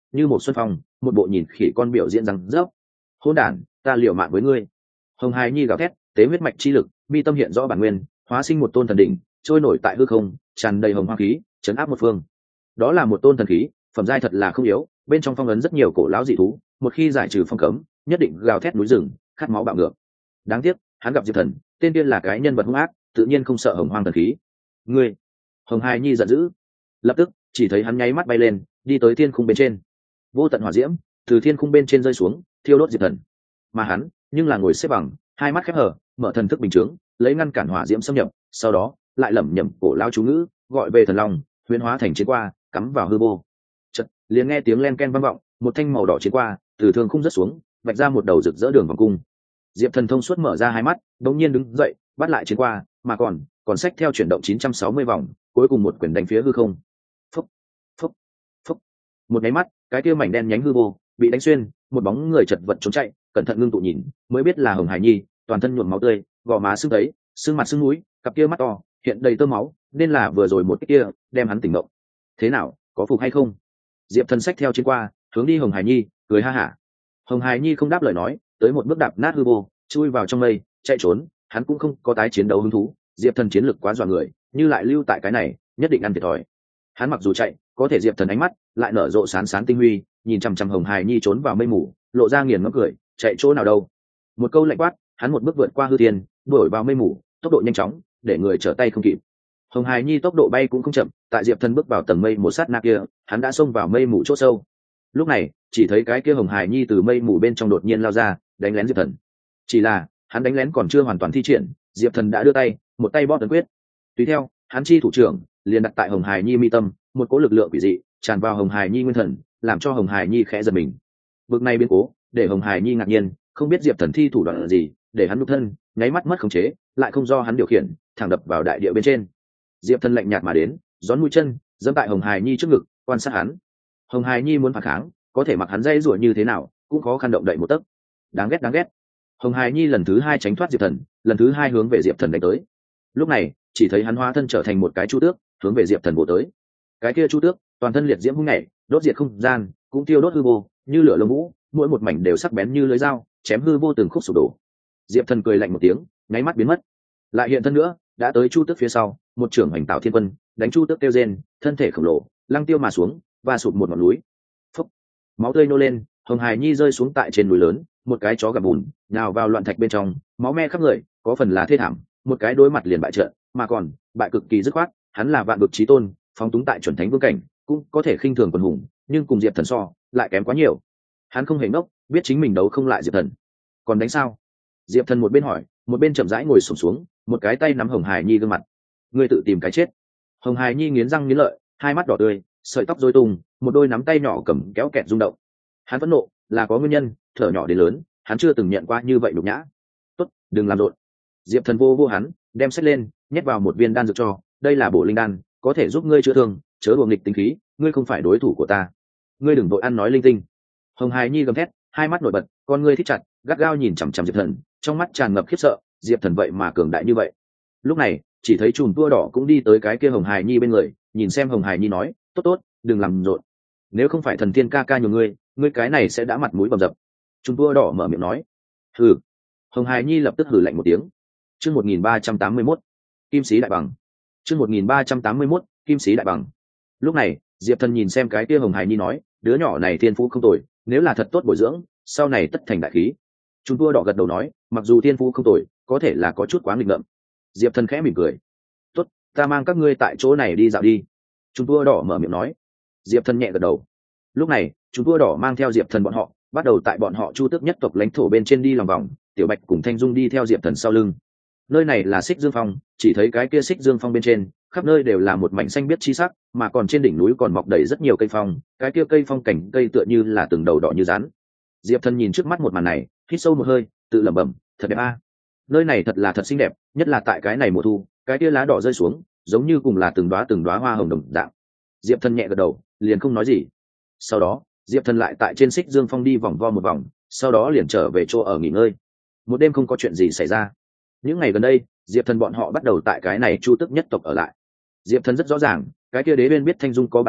như một xuân phong, một bộ nhìn khỉ con biểu diễn rằng rớp. Hỗn đản, ta liều mạng với ngươi. Hồng Hải Nhi gào thét, tế huyết mạch chi lực, mi tâm hiện rõ bản nguyên, hóa sinh một tôn thần đỉnh, trôi nổi tại hư không, tràn đầy hồng hoang khí, chấn áp một phương. Đó là một tôn thần khí, phẩm giai thật là không yếu, bên trong phong ấn rất nhiều cổ lão dị thú, một khi giải trừ phong cấm, nhất định gào thét núi rừng, khát máu bạo ngược. Đáng tiếc, hắn gặp Diệp Thần, tên tiên là cái nhân vật hung ác, tự nhiên không sợ hồng hoang thần khí. Ngươi! Hồng Hải Nhi giận dữ, lập tức chỉ thấy hắn nháy mắt bay lên, đi tới thiên khung bên trên. Vô tận hỏa diễm từ thiên khung bên trên rơi xuống, thiêu đốt Diệp Thần. Mà hắn, nhưng là ngồi xếp bằng, hai mắt khép hờ, mở thần thức bình chứng, lấy ngăn cản hỏa diễm xâm nhập, sau đó lại lẩm nhẩm cổ lão chú ngữ, gọi về thần long, huyễn hóa thành chiến qua, cắm vào hư vô. Chợt, liền nghe tiếng len ken vang vọng, một thanh màu đỏ chiến qua từ thương khung rớt xuống, vạch ra một đầu rực rỡ đường vòng cung. Diệp Thần thông suốt mở ra hai mắt, đột nhiên đứng dậy, bắt lại chiến qua, mà còn còn sách theo chuyển động chín trăm sáu mươi vòng, cuối cùng một quyền đánh phía hư không. Phúc, phúc, phúc. Một cái mắt, cái kia mảnh đen nhánh hư vô bị đánh xuyên, một bóng người chật vật trốn chạy, cẩn thận ngưng tụ nhìn, mới biết là Hồng Hải Nhi, toàn thân nhuộm máu tươi, gò má sưng tấy, sưng mặt sưng mũi, cặp kia mắt to hiện đầy tơ máu, nên là vừa rồi một cái kia đem hắn tỉnh mộng. Thế nào, có phục hay không? Diệp Thần sách theo chiến qua, hướng đi Hồng Hải Nhi, cười ha hả. Hồng Hải Nhi không đáp lời nói, tới một bước đạp nát hư vô, chui vào trong mây, chạy trốn. Hắn cũng không có tái chiến đấu hứng thú. Diệp Thần chiến lực quá dọa người, như lại lưu tại cái này, nhất định ăn thiệt thòi. Hắn mặc dù chạy, có thể Diệp Thần ánh mắt lại nở rộ sáng sáng tinh huy, nhìn chằm chằm Hồng Hải Nhi trốn vào mây mù, lộ ra nghiền ngẫm cười, chạy chỗ nào đâu? Một câu lạnh quát, hắn một bước vượt qua hư thiên, đuổi vào mây mù, tốc độ nhanh chóng, để người trở tay không kịp. Hồng Hải Nhi tốc độ bay cũng không chậm, tại Diệp Thần bước vào tầng mây một sát na kia, hắn đã xông vào mây mù chỗ sâu. Lúc này, chỉ thấy cái kia Hồng Hải Nhi từ mây mù bên trong đột nhiên lao ra, đánh lén Diệp Thần. Chỉ là, hắn đánh lén còn chưa hoàn toàn thi triển, Diệp Thần đã đưa tay, một tay bóp ấn quyết. Tùy theo, hắn chi thủ trưởng liền đặt tại Hồng Hải Nhi mi tâm, một cỗ lực lượng quỷ dị tràn vào Hồng Hải Nhi nguyên thần, làm cho Hồng Hải Nhi khẽ giật mình. Bực này biến cố, để Hồng Hải Nhi ngạc nhiên, không biết Diệp Thần thi thủ đoạn gì, để hắn nhục thân nháy mắt mất khống chế, lại không do hắn điều khiển, thẳng đập vào đại địa bên trên. Diệp Thần lạnh nhạt mà đến, gión mũi chân giẫm tại Hồng Hải Nhi trước ngực, quan sát hắn. Hồng Hải Nhi muốn phản kháng, có thể mặc hắn dây rủa như thế nào, cũng khó khăn động đậy một tấc. Đáng ghét đáng ghét. Hồng Hải Nhi lần thứ hai tránh thoát Diệp Thần, lần thứ hai hướng về Diệp Thần đánh tới. Lúc này, chỉ thấy hắn hóa thân trở thành một cái chu tước, hướng về Diệp Thần bổ tới. Cái kia chu tước, toàn thân liệt diễm hung nhảy, đốt diệt không gian, cũng tiêu đốt hư vô, như lửa lông vũ, mỗi một mảnh đều sắc bén như lưỡi dao, chém hư vô từng khúc sụp đổ. Diệp Thần cười lạnh một tiếng, nháy mắt biến mất. Lại hiện thân nữa, đã tới chu tước phía sau, một trưởng hành tạo thiên quân, đánh chu tước kêu rên, thân thể khổng lồ, lăng tiêu mà xuống, và sụp một ngọn núi. Phốc, máu tươi nô lên, Hồng Hải Nhi rơi xuống tại trên núi lớn, một cái chó gặm bùn, nhào vào loạn thạch bên trong, máu me khắp người, có phần là thê thảm, một cái đối mặt liền bại trận, mà còn bại cực kỳ dứt khoát. Hắn là vạn vực chí tôn, phóng túng tại chuẩn thánh vương cảnh, cũng có thể khinh thường quần hùng, nhưng cùng Diệp Thần so, lại kém quá nhiều. Hắn không hề ngốc, biết chính mình đấu không lại Diệp Thần. Còn đánh sao? Diệp Thần một bên hỏi, một bên chậm rãi ngồi xổm xuống, một cái tay nắm Hồng Hải Nhi gương mặt. Ngươi tự tìm cái chết. Hồng Hải Nhi nghiến răng nghiến lợi, hai mắt đỏ tươi, sợi tóc rối tung, một đôi nắm tay nhỏ cầm kéo kẹt rung động. Hắn phẫn nộ là có nguyên nhân, thở nhỏ đến lớn, hắn chưa từng nhận qua như vậy nhục nhã. Tốt, đừng làm rộn. Diệp Thần vô vô hắn, đem sách lên, nhét vào một viên đan dược cho, đây là bổ linh đan, có thể giúp ngươi chữa thương, chớ đùa nghịch tính khí, ngươi không phải đối thủ của ta. Ngươi đừng vội ăn nói linh tinh. Hồng Hải Nhi gầm thét, hai mắt nổi bật, con ngươi thích chặt, gắt gao nhìn chằm chằm Diệp Thần, trong mắt tràn ngập khiếp sợ, Diệp Thần vậy mà cường đại như vậy. Lúc này, chỉ thấy chùm tua đỏ cũng đi tới cái kia Hồng Hải Nhi bên người, nhìn xem Hồng Hải Nhi nói, tốt tốt, đừng làm rộn. Nếu không phải thần tiên ca ca nhiều ngươi, ngươi cái này sẽ đã mặt mũi bầm dập. Chùm tua đỏ mở miệng nói, hừ. Hồng Hải Nhi lập tức hừ lạnh một tiếng. Chương một nghìn ba trăm tám mươi mốt, Kim sĩ đại bằng. Chương một nghìn ba trăm tám mươi mốt, Kim sĩ đại bằng. Lúc này, Diệp Thần nhìn xem cái kia Hồng Hải Nhi nói, đứa nhỏ này thiên phú không tồi, nếu là thật tốt bồi dưỡng, sau này tất thành đại khí. Chúng tua đỏ gật đầu nói, mặc dù thiên phú không tồi, có thể là có chút quá nghịch ngợm. Diệp Thần khẽ mỉm cười, tốt, ta mang các ngươi tại chỗ này đi dạo đi. Chúng tua đỏ mở miệng nói. Diệp Thần nhẹ gật đầu. Lúc này, chúng tua đỏ mang theo Diệp Thần bọn họ, bắt đầu tại bọn họ Chu Tước nhất tộc lãnh thổ bên trên đi lòng vòng, Tiểu Bạch cùng Thanh Dung đi theo Diệp Thần sau lưng. Nơi này là Xích Dương Phong, chỉ thấy cái kia Xích Dương Phong bên trên, khắp nơi đều là một mảnh xanh biếc chi sắc, mà còn trên đỉnh núi còn mọc đầy rất nhiều cây phong, cái kia cây phong cảnh cây tựa như là từng đầu đỏ như rắn. Diệp Thần nhìn trước mắt một màn này, hít sâu một hơi, tự lẩm bẩm, thật đẹp a. Nơi này thật là thật xinh đẹp, nhất là tại cái này mùa thu, cái kia lá đỏ rơi xuống, giống như cùng là từng đóa từng đóa hoa hồng đồng dạng. Diệp Thần nhẹ gật đầu, liền không nói gì. Sau đó, Diệp Thần lại tại trên Xích Dương Phong đi vòng vo một vòng, sau đó liền trở về chỗ ở nghỉ ngơi. Một đêm không có chuyện gì xảy ra. Những ngày gần đây, Diệp Thần bọn họ bắt đầu tại cái này Chu Tước nhất tộc ở lại. Diệp Thần rất rõ ràng, cái kia đế bên biết Thanh Dung có bản đồ,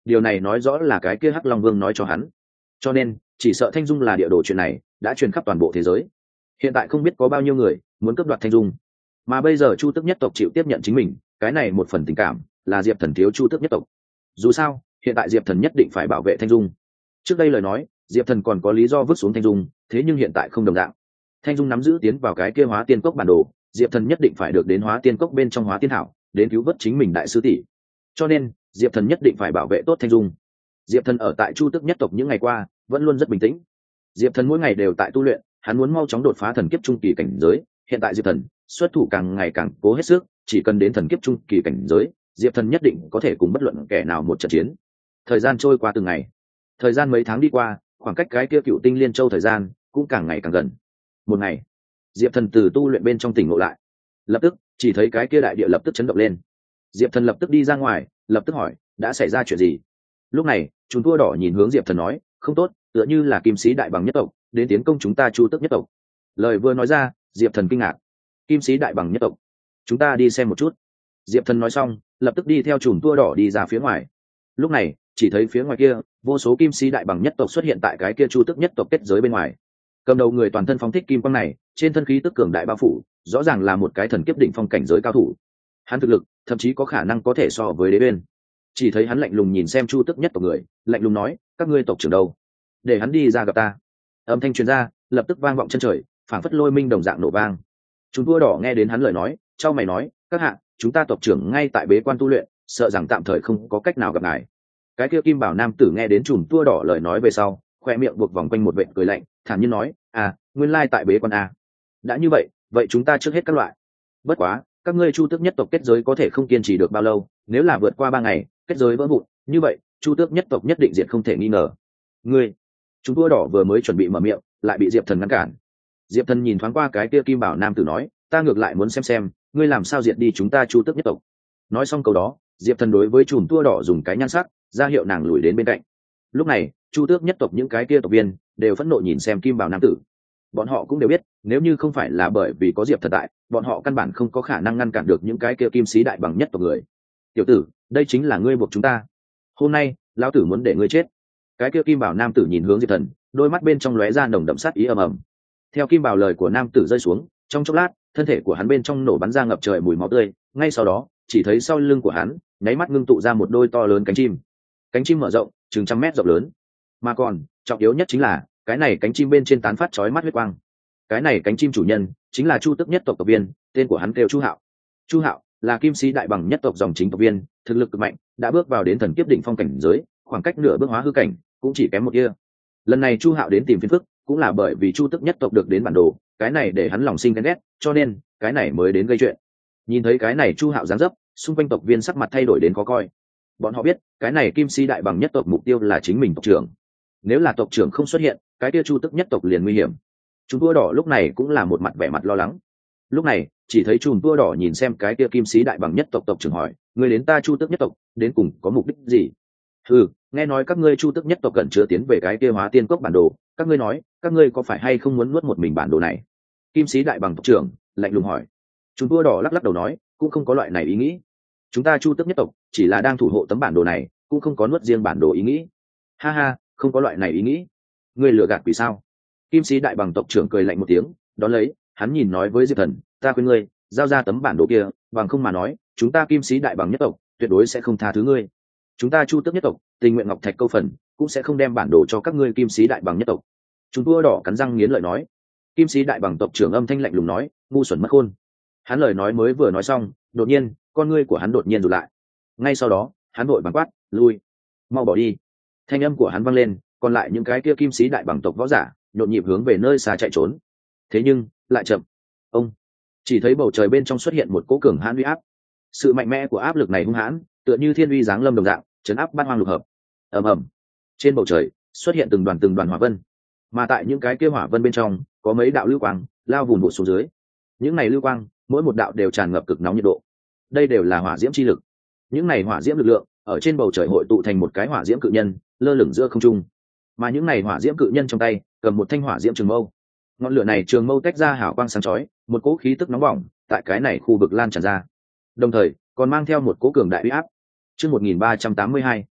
điều này nói rõ là cái kia hắc long vương nói cho hắn. Cho nên chỉ sợ Thanh Dung là địa đồ chuyện này đã truyền khắp toàn bộ thế giới. Hiện tại không biết có bao nhiêu người muốn cướp đoạt Thanh Dung, mà bây giờ Chu Tước nhất tộc chịu tiếp nhận chính mình, cái này một phần tình cảm là Diệp Thần thiếu Chu Tước nhất tộc. Dù sao hiện tại Diệp Thần nhất định phải bảo vệ Thanh Dung. Trước đây lời nói Diệp Thần còn có lý do vứt xuống Thanh Dung, thế nhưng hiện tại không đồng dạng. Thanh Dung nắm giữ tiến vào cái kia Hóa Tiên Cốc bản đồ, Diệp Thần nhất định phải được đến Hóa Tiên Cốc bên trong Hóa Tiên Thảo, đến cứu vớt chính mình đại sư tỷ. Cho nên Diệp Thần nhất định phải bảo vệ tốt Thanh Dung. Diệp Thần ở tại Chu Tước nhất tộc những ngày qua vẫn luôn rất bình tĩnh. Diệp Thần mỗi ngày đều tại tu luyện, hắn muốn mau chóng đột phá thần kiếp trung kỳ cảnh giới. Hiện tại Diệp Thần xuất thủ càng ngày càng cố hết sức, chỉ cần đến thần kiếp trung kỳ cảnh giới, Diệp Thần nhất định có thể cùng bất luận kẻ nào một trận chiến. Thời gian trôi qua từng ngày, thời gian mấy tháng đi qua, khoảng cách cái kia Cựu Tinh Liên Châu thời gian cũng càng ngày càng gần. Một ngày, Diệp Thần từ tu luyện bên trong tỉnh ngộ lại, lập tức chỉ thấy cái kia đại địa lập tức chấn động lên. Diệp Thần lập tức đi ra ngoài, lập tức hỏi đã xảy ra chuyện gì. Lúc này chúng tua đỏ nhìn hướng Diệp Thần nói, không tốt, tựa như là Kim Sĩ Đại Bằng nhất tộc đến tiến công chúng ta Chu Tước nhất tộc. Lời vừa nói ra, Diệp Thần kinh ngạc. Kim Sĩ Đại Bằng nhất tộc, chúng ta đi xem một chút. Diệp Thần nói xong lập tức đi theo chùm tua đỏ đi ra phía ngoài. Lúc này chỉ thấy phía ngoài kia vô số Kim Sĩ Đại Bằng nhất tộc xuất hiện tại cái kia Chu Tước nhất tộc kết giới bên ngoài. Cầm đầu người toàn thân phóng thích kim quang này, trên thân khí tức cường đại bao phủ, rõ ràng là một cái thần kiếp đỉnh phong cảnh giới cao thủ. Hắn thực lực thậm chí có khả năng có thể so với đế bên. Chỉ thấy hắn lạnh lùng nhìn xem Chu Tước nhất tộc người, lạnh lùng nói, các ngươi tộc trưởng đâu, để hắn đi ra gặp ta. Âm thanh truyền ra lập tức vang vọng chân trời, phảng phất lôi minh đồng dạng nổ vang. Chúng tua đỏ nghe đến hắn lời nói, trao mày nói, các hạ, chúng ta tộc trưởng ngay tại bế quan tu luyện, sợ rằng tạm thời không có cách nào gặp ngài. Cái kia kim bảo nam tử nghe đến chùm tua đỏ lời nói về sau, khoe miệng buộc vòng quanh một vệt cười lạnh, thản nhiên nói, à, nguyên lai tại bế quan à. Đã như vậy vậy chúng ta trước hết các loại. Bất quá các ngươi Chu Tước nhất tộc kết giới có thể không kiên trì được bao lâu, nếu là vượt qua ba ngày kết giới vỡ vụn, như vậy Chu Tước nhất tộc nhất định diệt không thể nghi ngờ. Ngươi, chúng tua đỏ vừa mới chuẩn bị mở miệng lại bị Diệp Thần ngăn cản. Diệp Thần nhìn thoáng qua cái kia kim bảo nam tử nói, ta ngược lại muốn xem xem ngươi làm sao diệt đi chúng ta Chu Tước nhất tộc. Nói xong câu đó, Diệp Thần đối với chùm tua đỏ dùng cái nhan sắc ra hiệu nàng lùi đến bên cạnh. Lúc này Chu Tước nhất tộc những cái kia tộc viên đều phẫn nộ nhìn xem kim bảo nam tử. Bọn họ cũng đều biết, nếu như không phải là bởi vì có Diệp Thần tại, bọn họ căn bản không có khả năng ngăn cản được những cái kia Kim Sĩ Đại Bằng nhất tộc người. Tiểu tử, đây chính là ngươi buộc chúng ta. Hôm nay lão tử muốn để ngươi chết. Cái kia kim bảo nam tử nhìn hướng Diệp Thần, đôi mắt bên trong lóe ra nồng đậm sát ý ầm ầm. Theo kim bảo lời của nam tử rơi xuống, trong chốc lát thân thể của hắn bên trong nổ bắn ra ngập trời mùi máu tươi. Ngay sau đó chỉ thấy sau lưng của hắn nháy mắt ngưng tụ ra một đôi to lớn cánh chim. Cánh chim mở rộng chừng trăm mét rộng lớn, mà còn trọng yếu nhất chính là cái này cánh chim bên trên tán phát chói mắt huyết quang. Cái này cánh chim chủ nhân chính là Chu Tước nhất tộc tộc viên, tên của hắn kêu Chu Hạo. Chu Hạo là Kim Sĩ Đại Bằng nhất tộc dòng chính tộc viên, thực lực cực mạnh, đã bước vào đến thần kiếp đỉnh phong cảnh giới, khoảng cách nửa bước hóa hư cảnh cũng chỉ kém một kia. Lần này Chu Hạo đến tìm phiền phức, cũng là bởi vì Chu Tước nhất tộc được đến bản đồ, cái này để hắn lòng sinh ghen ghét, cho nên cái này mới đến gây chuyện. Nhìn thấy cái này Chu Hạo dáng dấp, xung quanh tộc viên sắc mặt thay đổi đến khó coi. Bọn họ biết, cái này Kim Sĩ Đại Bằng nhất tộc mục tiêu là chính mình tộc trưởng. Nếu là tộc trưởng không xuất hiện, cái kia Chu Tước nhất tộc liền nguy hiểm. Chúng tua đỏ lúc này cũng là một mặt vẻ mặt lo lắng. Lúc này chỉ thấy chùm tua đỏ nhìn xem cái kia Kim Sĩ Đại Bằng nhất tộc tộc trưởng hỏi, người đến ta Chu Tước nhất tộc đến cùng có mục đích gì? Ừ, nghe nói các ngươi Chu Tước nhất tộc cần chưa tiến về cái kia Hóa Tiên Cốc bản đồ, các ngươi nói các ngươi có phải hay không muốn nuốt một mình bản đồ này? Kim Sĩ Đại Bằng tộc trưởng lạnh lùng hỏi. Chúng tua đỏ lắc lắc đầu nói, cũng không có loại này ý nghĩ. Chúng ta Chu Tước nhất tộc chỉ là đang thủ hộ tấm bản đồ này, cũng không có nuốt riêng bản đồ ý nghĩ. Ha ha, không có loại này ý nghĩ. Ngươi lừa gạt vì sao? Kim Sĩ Đại Bằng tộc trưởng cười lạnh một tiếng, đón lấy hắn nhìn nói với Diệp Thần, ta khuyên ngươi giao ra tấm bản đồ kia, bằng không mà nói chúng ta Kim Sĩ Đại Bằng nhất tộc tuyệt đối sẽ không tha thứ ngươi. Chúng ta Chu Tước nhất tộc tình nguyện ngọc thạch câu phần cũng sẽ không đem bản đồ cho các ngươi Kim Sĩ Đại Bằng nhất tộc. Chúng tua đỏ cắn răng nghiến lợi nói. Kim Sĩ Đại Bằng tộc trưởng âm thanh lạnh lùng nói, ngu xuẩn mất khôn. Hắn lời nói mới vừa nói xong, đột nhiên con ngươi của hắn đột nhiên rụt lại. Ngay sau đó hắn vội vàng quát, lui, mau bỏ đi. Thanh âm của hắn vang lên, còn lại những cái kia Kim Sĩ Đại Bằng tộc võ giả nhộn nhịp hướng về nơi xa chạy trốn. Thế nhưng lại chậm. Ông chỉ thấy bầu trời bên trong xuất hiện một cỗ cường hãn uy áp. Sự mạnh mẽ của áp lực này hung hãn, tựa như thiên uy giáng lâm đồng dạng, chấn áp bát hoang lục hợp. Ầm ầm. Trên bầu trời xuất hiện từng đoàn từng đoàn hỏa vân, mà tại những cái kia hỏa vân bên trong có mấy đạo lưu quang lao vùn vụt xuống dưới. Những này lưu quang mỗi một đạo đều tràn ngập cực nóng nhiệt độ. Đây đều là hỏa diễm chi lực. Những này hỏa diễm lực lượng ở trên bầu trời hội tụ thành một cái hỏa diễm cự nhân lơ lửng giữa không trung, mà những này hỏa diễm cự nhân trong tay cầm một thanh hỏa diễm trường mâu. Ngọn lửa này trường mâu tách ra hào quang sáng chói, một cỗ khí tức nóng bỏng tại cái này khu vực lan tràn ra, đồng thời còn mang theo một cỗ cường đại uy áp. Chương một nghìn ba trăm tám mươi hai,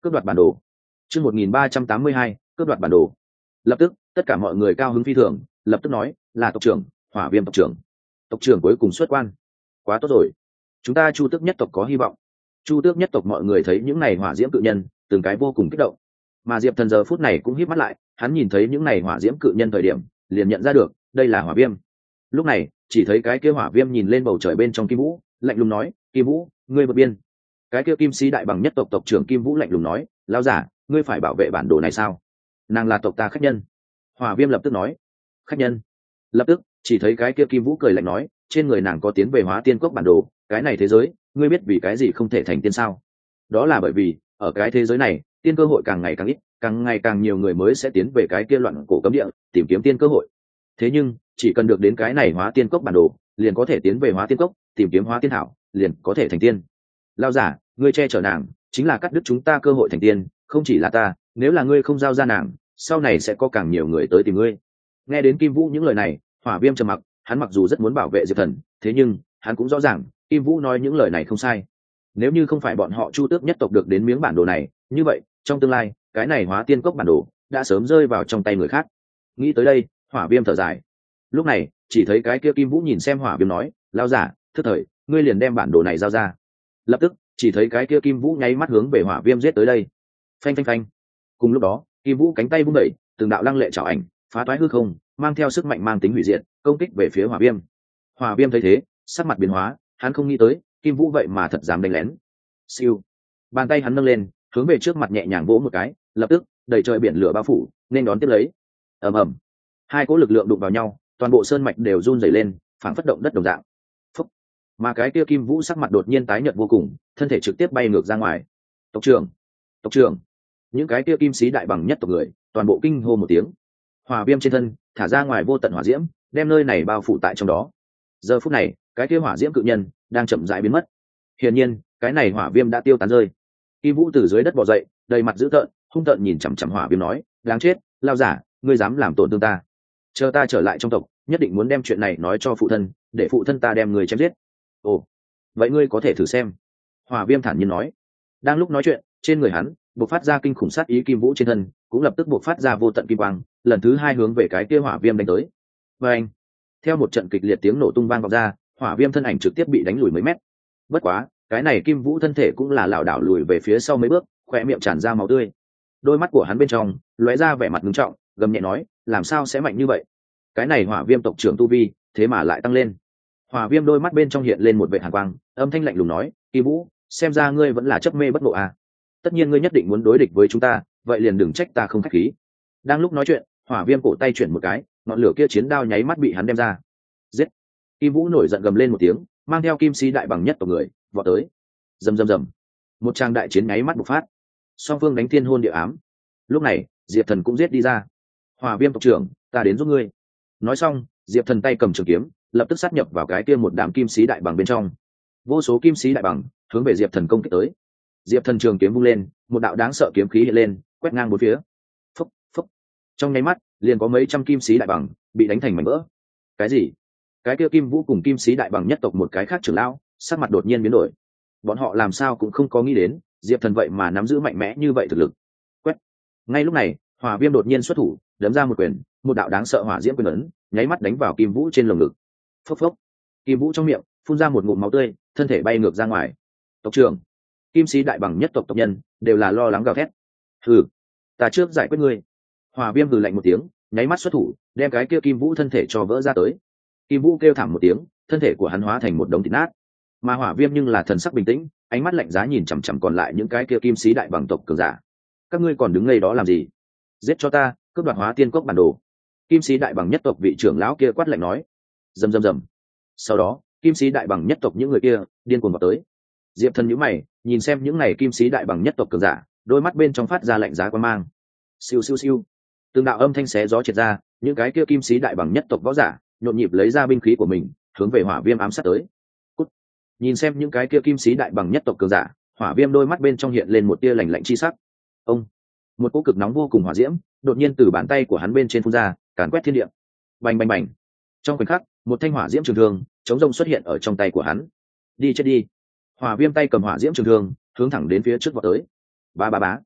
cướp đoạt bản đồ. Chương một nghìn ba trăm tám mươi hai, cướp đoạt bản đồ. Lập tức, tất cả mọi người cao hứng phi thường, lập tức nói, là tộc trưởng, Hỏa Viêm tộc trưởng. Tộc trưởng cuối cùng xuất quan. Quá tốt rồi. Chúng ta Chu Tước nhất tộc có hy vọng. Chu Tước nhất tộc mọi người thấy những này hỏa diễm cự nhân, từng cái vô cùng kích động. Mà Diệp Thần giờ phút này cũng híp mắt lại, hắn nhìn thấy những này hỏa diễm cự nhân thời điểm, liền nhận ra được, đây là Hỏa Viêm. Lúc này, chỉ thấy cái kia Hỏa Viêm nhìn lên bầu trời bên trong Kim Vũ, lạnh lùng nói, Kim Vũ, ngươi vượt biên. Cái kia Kim Sĩ đại bằng nhất tộc tộc trưởng Kim Vũ lạnh lùng nói, lão giả, ngươi phải bảo vệ bản đồ này sao? Nàng là tộc ta khách nhân. Hỏa Viêm lập tức nói, khách nhân. Lập tức, chỉ thấy cái kia Kim Vũ cười lạnh nói, trên người nàng có tiến về Hóa Tiên Cốc bản đồ, cái này thế giới, ngươi biết vì cái gì không thể thành tiên sao? Đó là bởi vì, ở cái thế giới này, tiên cơ hội càng ngày càng ít, càng ngày càng nhiều người mới sẽ tiến về cái kia loạn cổ cấm địa, tìm kiếm tiên cơ hội. Thế nhưng, chỉ cần được đến cái này Hóa Tiên Cốc bản đồ, liền có thể tiến về Hóa Tiên Cốc, tìm kiếm Hóa Tiên thảo, liền có thể thành tiên. Lão giả, ngươi che chở nàng, chính là cắt đứt chúng ta cơ hội thành tiên, không chỉ là ta, nếu là ngươi không giao ra nàng, sau này sẽ có càng nhiều người tới tìm ngươi. Nghe đến Kim Vũ những lời này, Hỏa Viêm trầm mặc, hắn mặc dù rất muốn bảo vệ Diệp Thần, thế nhưng, hắn cũng rõ ràng, Kim Vũ nói những lời này không sai. Nếu như không phải bọn họ Chu Tước nhất tộc được đến miếng bản đồ này, như vậy, trong tương lai, cái này Hóa Tiên Cốc bản đồ đã sớm rơi vào trong tay người khác. Nghĩ tới đây, Hỏa Viêm thở dài. Lúc này, chỉ thấy cái kia Kim Vũ nhìn xem Hỏa Viêm nói, lão giả, thức thời, ngươi liền đem bản đồ này giao ra. Lập tức, chỉ thấy cái kia Kim Vũ nháy mắt hướng về Hỏa Viêm giết tới đây. Phanh phanh phanh. Cùng lúc đó, Kim Vũ cánh tay vung đẩy, từng đạo lăng lệ chảo ảnh, phá toái hư không, mang theo sức mạnh mang tính hủy diệt, công kích về phía Hỏa Viêm. Hỏa Viêm thấy thế, sắc mặt biến hóa, hắn không nghĩ tới, Kim Vũ vậy mà thật dám đánh lén. Siêu. Bàn tay hắn nâng lên, hướng về trước mặt nhẹ nhàng vỗ một cái, lập tức, đầy trời biển lửa bao phủ, nên đón tiếp lấy. Ầm ầm. Hai cỗ lực lượng đụng vào nhau, toàn bộ sơn mạch đều run rẩy lên, phảng phất động đất đồng dạng. Phúc. Mà cái kia Kim Vũ sắc mặt đột nhiên tái nhợt vô cùng, thân thể trực tiếp bay ngược ra ngoài. Tộc trưởng, tộc trưởng. Những cái kia Kim Sĩ đại bằng nhất tộc người, toàn bộ kinh hô một tiếng. Hỏa Viêm trên thân thả ra ngoài vô tận hỏa diễm, đem nơi này bao phủ tại trong đó. Giờ phút này, cái kia hỏa diễm cự nhân đang chậm rãi biến mất. Hiển nhiên, cái này hỏa viêm đã tiêu tán rơi. Kim Vũ từ dưới đất bò dậy, đầy mặt dữ tợn, hung tợn nhìn chằm chằm hỏa viêm nói, đáng chết, lao giả, ngươi dám làm tổn thương ta? Chờ ta trở lại trong tộc, nhất định muốn đem chuyện này nói cho phụ thân, để phụ thân ta đem người chém giết. Ồ, vậy ngươi có thể thử xem. Hỏa Viêm thản nhiên nói. Đang lúc nói chuyện, trên người hắn bộc phát ra kinh khủng sát ý, Kim Vũ trên thân cũng lập tức bộc phát ra vô tận kim quang, lần thứ hai hướng về cái kia hỏa viêm đánh tới. Và anh, theo một trận kịch liệt tiếng nổ tung vang vọng ra, hỏa viêm thân ảnh trực tiếp bị đánh lùi mấy mét. Bất quá, cái này Kim Vũ thân thể cũng là lảo đảo lùi về phía sau mấy bước, khóe miệng tràn ra máu tươi. Đôi mắt của hắn bên trong lóe ra vẻ mặt nghiêm trọng, gầm nhẹ nói, làm sao sẽ mạnh như vậy? Cái này hỏa viêm tộc trưởng tu vi, thế mà lại tăng lên. Hỏa viêm đôi mắt bên trong hiện lên một vẻ hàn quang, âm thanh lạnh lùng nói, Kim Vũ, xem ra ngươi vẫn là chấp mê bất ngộ à? Tất nhiên ngươi nhất định muốn đối địch với chúng ta, vậy liền đừng trách ta không khách khí. Đang lúc nói chuyện, hỏa viêm cổ tay chuyển một cái, ngọn lửa kia chiến đao nháy mắt bị hắn đem ra. Giết! Kim Vũ nổi giận gầm lên một tiếng, mang theo Kim Sĩ đại bằng nhất tộc người vọt tới. Rầm rầm rầm, một trang đại chiến nháy mắt bộc phát, song phương đánh thiên hôn địa ám. Lúc này, Diệp Thần cũng giết đi ra. Hỏa viêm tộc trưởng, ta đến giúp ngươi. Nói xong, Diệp Thần tay cầm trường kiếm, lập tức sát nhập vào cái kia một đám Kim Sĩ đại bằng bên trong. Vô số Kim Sĩ đại bằng hướng về Diệp Thần công kích tới. Diệp Thần trường kiếm vung lên, một đạo đáng sợ kiếm khí hiện lên, quét ngang bốn phía. Phúc, phúc. Trong nháy mắt, liền có mấy trăm Kim Sĩ đại bằng bị đánh thành mảnh vỡ. Cái gì? Cái kia Kim Vũ cùng Kim Sĩ đại bằng nhất tộc một cái khác trưởng lão, sắc mặt đột nhiên biến đổi. Bọn họ làm sao cũng không có nghĩ đến, Diệp Thần vậy mà nắm giữ mạnh mẽ như vậy thực lực. Quét. Ngay lúc này, Hỏa Viêm đột nhiên xuất thủ, đấm ra một quyền, một đạo đáng sợ hỏa diễm quyền ấn, nháy mắt đánh vào Kim Vũ trên lồng ngực. Phốc phốc. Kim Vũ trong miệng phun ra một ngụm máu tươi, thân thể bay ngược ra ngoài. Tộc trưởng, Kim Sĩ đại bằng nhất tộc tộc nhân đều là lo lắng gào thét. Hừ, ta trước giải quyết ngươi. Hỏa Viêm hừ lạnh một tiếng, nháy mắt xuất thủ, đem cái kia Kim Vũ thân thể cho vỡ ra tới. Kim Vũ kêu thảm một tiếng, thân thể của hắn hóa thành một đống thịt nát. Mà Hỏa Viêm nhưng là thần sắc bình tĩnh, ánh mắt lạnh giá nhìn chằm chằm còn lại những cái kia Kim Sĩ đại bằng tộc cường giả. Các ngươi còn đứng ngây đó làm gì? Giết cho ta, cướp đoạt Hóa Tiên Cốc bản đồ. Kim Sĩ đại bằng nhất tộc vị trưởng lão kia quát lạnh nói. Rầm rầm rầm. Sau đó, Kim Sĩ đại bằng nhất tộc những người kia điên cuồng vào tới. Diệp Thần nhíu mày, nhìn xem những này Kim Sĩ đại bằng nhất tộc cường giả, đôi mắt bên trong phát ra lạnh giá quan mang. Siêu siêu siêu. Từng đạo âm thanh xé gió triệt ra, những cái kia Kim Sĩ đại bằng nhất tộc võ giả nhộn nhịp lấy ra binh khí của mình, hướng về Hỏa Viêm ám sát tới. Cút. Nhìn xem những cái kia Kim Sĩ đại bằng nhất tộc cường giả, Hỏa Viêm đôi mắt bên trong hiện lên một tia lạnh lạnh chi sắc. Ông. Một cỗ cực nóng vô cùng hỏa diễm đột nhiên từ bàn tay của hắn bên trên phun ra, càn quét thiên địa. Bành bành bành. Trong khoảnh khắc, một thanh hỏa diễm trường thương chống rông xuất hiện ở trong tay của hắn. Đi chết đi. Hỏa Viêm tay cầm hỏa diễm trường thương, hướng thẳng đến phía trước vọt tới. Ba ba bá.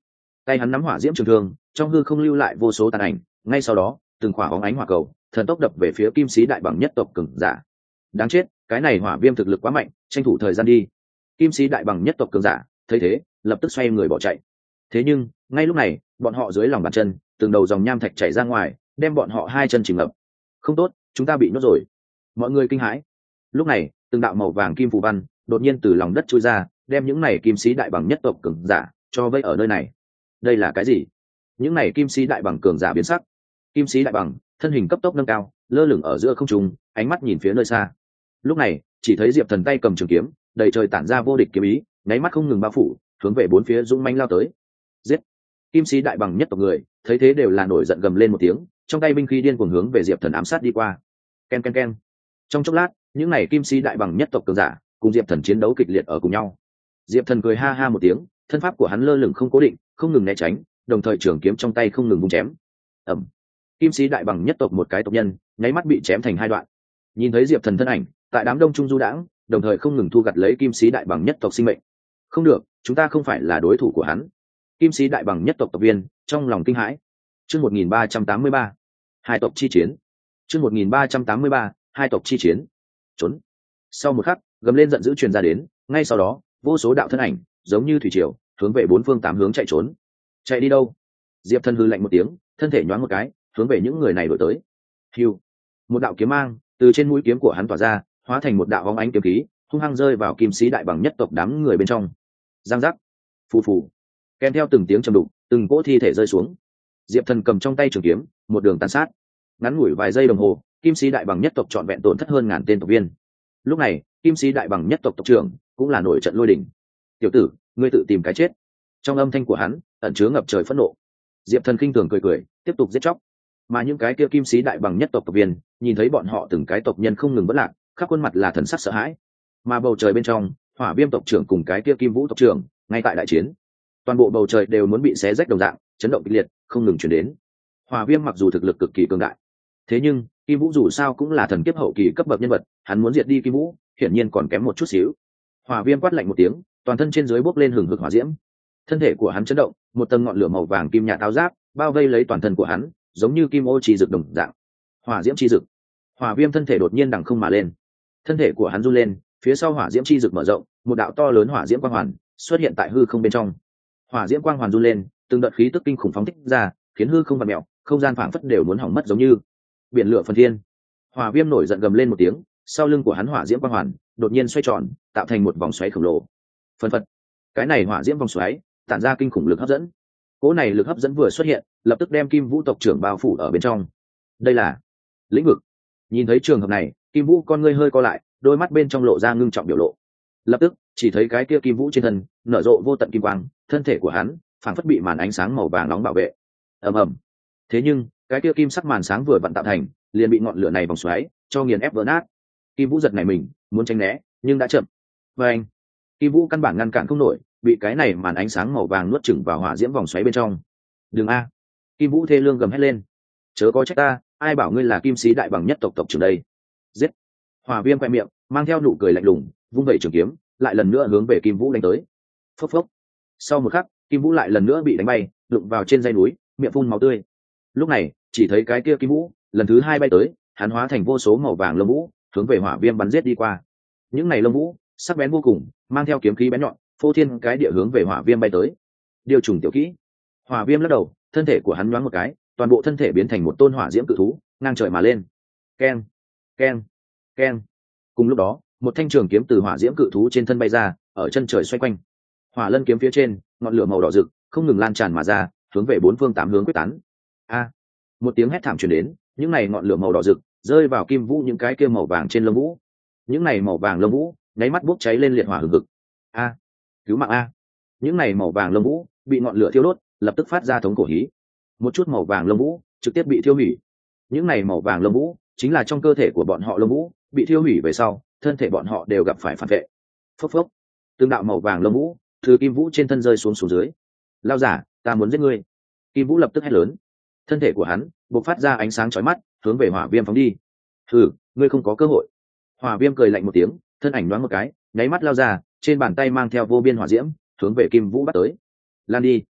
tay hắn nắm hỏa diễm trường thương, trong hư không lưu lại vô số tàn ảnh, ngay sau đó từng khỏa bóng ánh hỏa cầu thần tốc đập về phía kim sĩ đại bằng nhất tộc cường giả. Đáng chết, cái này hỏa viêm thực lực quá mạnh, tranh thủ thời gian đi. Kim sĩ đại bằng nhất tộc cường giả thấy thế lập tức xoay người bỏ chạy. Thế nhưng ngay lúc này bọn họ dưới lòng bàn chân từng đầu dòng nham thạch chảy ra ngoài, đem bọn họ hai chân chìm ngập. Không tốt, chúng ta bị nhốt rồi. Mọi người kinh hãi. Lúc này từng đạo màu vàng kim phù văn đột nhiên từ lòng đất chui ra, đem những này kim sĩ đại bằng nhất tộc cường giả cho vây ở nơi này. Đây là cái gì? Những này kim sĩ đại bằng cường giả biến sắc. Kim sĩ đại bằng thân hình cấp tốc nâng cao, lơ lửng ở giữa không trung, ánh mắt nhìn phía nơi xa. Lúc này chỉ thấy Diệp Thần tay cầm trường kiếm, đầy trời tản ra vô địch kiếm ý, nháy mắt không ngừng bao phủ, hướng về bốn phía dũng mãnh lao tới. Giết! Kim sĩ đại bằng nhất tộc người thấy thế đều là nổi giận gầm lên một tiếng, trong tay binh khí điên cuồng hướng về Diệp Thần ám sát đi qua. Ken ken ken. Trong chốc lát, những này kim sĩ đại bằng nhất tộc cường giả cùng Diệp Thần chiến đấu kịch liệt ở cùng nhau. Diệp Thần cười ha ha một tiếng, thân pháp của hắn lơ lửng không cố định, không ngừng né tránh, đồng thời trường kiếm trong tay không ngừng vung chém. Ầm. Kim sĩ đại bằng nhất tộc một cái tộc nhân nháy mắt bị chém thành hai đoạn. Nhìn thấy Diệp Thần thân ảnh tại đám đông trung du đãng, đồng thời không ngừng thu gặt lấy kim sĩ đại bằng nhất tộc sinh mệnh. Không được, chúng ta không phải là đối thủ của hắn. Kim sĩ đại bằng nhất tộc tộc viên trong lòng kinh hãi. Chương một nghìn ba trăm tám mươi ba, hai tộc chi chiến. Chương một nghìn ba trăm tám mươi ba, hai tộc chi chiến. Trốn. Sau một khắc, gầm lên giận dữ truyền ra đến, ngay sau đó, vô số đạo thân ảnh giống như thủy triều, hướng về bốn phương tám hướng chạy trốn. Chạy đi đâu? Diệp Thần hừ lạnh một tiếng, thân thể nhoáng một cái, hướng về những người này đuổi tới. Hưu. Một đạo kiếm mang từ trên mũi kiếm của hắn tỏa ra, hóa thành một đạo bóng ánh kiếm khí, hung hăng rơi vào kim sĩ đại bằng nhất tộc đám người bên trong. Giang giác. Phù phù. Kèm theo từng tiếng trầm đục, từng cỗ thi thể rơi xuống. Diệp Thần cầm trong tay trường kiếm, một đường tàn sát. Ngắn ngủi vài giây đồng hồ, kim sĩ đại bằng nhất tộc trọn vẹn tổn thất hơn ngàn tên tộc viên. Lúc này kim sĩ đại bằng nhất tộc tộc trưởng cũng là nổi trận lôi đình. Tiểu tử, ngươi tự tìm cái chết. Trong âm thanh của hắn ẩn chứa ngập trời phẫn nộ. Diệp Thần khinh thường cười cười, tiếp tục giết chóc. Mà những cái kia kim sĩ đại bằng nhất tộc tộc viên nhìn thấy bọn họ từng cái tộc nhân không ngừng vất lạc, khắp khuôn mặt là thần sắc sợ hãi. Mà bầu trời bên trong, hỏa viêm tộc trưởng cùng cái kia kim vũ tộc trưởng ngay tại đại chiến, toàn bộ bầu trời đều muốn bị xé rách đồng dạng, chấn động kịch liệt không ngừng chuyển đến. Hỏa viêm mặc dù thực lực cực kỳ cường đại, thế nhưng kim vũ dù sao cũng là thần kiếp hậu kỳ cấp bậc nhân vật, hắn muốn diệt đi kim vũ hiển nhiên còn kém một chút xíu. Hỏa viêm quát lạnh một tiếng, toàn thân trên dưới bốc lên hừng hực hỏa diễm, thân thể của hắn chấn động, một tầng ngọn lửa màu vàng kim nhạt áo giáp bao vây lấy toàn thân của hắn, giống như kim ô chi rực đồng dạng. Hỏa diễm chi rực. Hỏa viêm thân thể đột nhiên đằng không mà lên, thân thể của hắn run lên, phía sau hỏa diễm chi rực mở rộng, một đạo to lớn hỏa diễm quang hoàn xuất hiện tại hư không bên trong. Hỏa diễm quang hoàn run lên, từng đợt khí tức kinh khủng phóng thích ra, khiến hư không vặn mèo, không gian phảng phất đều muốn hỏng mất giống như biển lửa phần thiên. Hỏa viêm nổi giận gầm lên một tiếng, sau lưng của hắn hỏa diễm quang hoàn đột nhiên xoay tròn, tạo thành một vòng xoáy khổng lồ. Phân phật, cái này hỏa diễm vòng xoáy tản ra kinh khủng lực hấp dẫn. Cỗ này lực hấp dẫn vừa xuất hiện, lập tức đem kim vũ tộc trưởng bao phủ ở bên trong. Đây là lĩnh vực. Nhìn thấy trường hợp này, kim vũ con ngươi hơi co lại, đôi mắt bên trong lộ ra ngưng trọng biểu lộ. Lập tức chỉ thấy cái kia kim vũ trên thân nở rộ vô tận kim quang, thân thể của hắn phảng phất bị màn ánh sáng màu vàng nóng bảo vệ. Ầm ầm. Thế nhưng cái kia kim sắc màn sáng vừa vặn tạo thành, liền bị ngọn lửa này vòng xoáy cho nghiền ép vỡ nát. Kim vũ giật này mình muốn tránh né, nhưng đã chậm. Và anh, kim vũ căn bản ngăn cản không nổi, bị cái này màn ánh sáng màu vàng nuốt chửng vào hỏa diễm vòng xoáy bên trong. Đừng a! Kim vũ thê lương gầm hét lên. Chớ có trách ta, ai bảo ngươi là kim sĩ đại bằng nhất tộc tộc trưởng đây? Giết! Hỏa viêm quẹ miệng, mang theo nụ cười lạnh lùng, vung vẩy trường kiếm, lại lần nữa hướng về kim vũ đánh tới. Phốc phốc! Sau một khắc, kim vũ lại lần nữa bị đánh bay, đụng vào trên dãy núi, miệng phun máu tươi. Lúc này chỉ thấy cái kia kim vũ lần thứ hai bay tới, hắn hóa thành vô số màu vàng lông vũ, hướng về hỏa viêm bắn giết đi qua. Những này lông vũ sắc bén vô cùng, mang theo kiếm khí bén nhọn, phô thiên cái địa hướng về hỏa viêm bay tới. Điều trùng tiểu kỹ. Hỏa viêm lắc đầu, thân thể của hắn nhoáng một cái, toàn bộ thân thể biến thành một tôn hỏa diễm cự thú, ngang trời mà lên. Keng, keng, keng. Cùng lúc đó, một thanh trường kiếm từ hỏa diễm cự thú trên thân bay ra, ở chân trời xoay quanh. Hỏa lân kiếm phía trên, ngọn lửa màu đỏ rực không ngừng lan tràn mà ra, hướng về bốn phương tám hướng quyết tán. A! Một tiếng hét thảm truyền đến, những này ngọn lửa màu đỏ rực rơi vào kim vũ những cái kia màu vàng trên lông vũ. Những này màu vàng lông vũ nháy mắt bốc cháy lên liệt hỏa hừng hực. A! Cứu mạng a! Những này màu vàng lông vũ bị ngọn lửa thiêu đốt, lập tức phát ra thống cổ hí. Một chút màu vàng lông vũ trực tiếp bị thiêu hủy. Những này màu vàng lông vũ chính là trong cơ thể của bọn họ lông vũ, bị thiêu hủy về sau, thân thể bọn họ đều gặp phải phản vệ. Phốc phốc. Tương đạo màu vàng lông vũ từ kim vũ trên thân rơi xuống xuống dưới. Lao giả, ta muốn giết ngươi! Kim vũ lập tức hét lớn. Thân thể của hắn bộc phát ra ánh sáng chói mắt, hướng về hỏa viêm phóng đi. Hừ, ngươi không có cơ hội. Hỏa viêm cười lạnh một tiếng, thân ảnh nhoáng một cái, nháy mắt lao ra, trên bàn tay mang theo vô biên hỏa diễm, hướng về kim vũ bắt tới. Lan đi!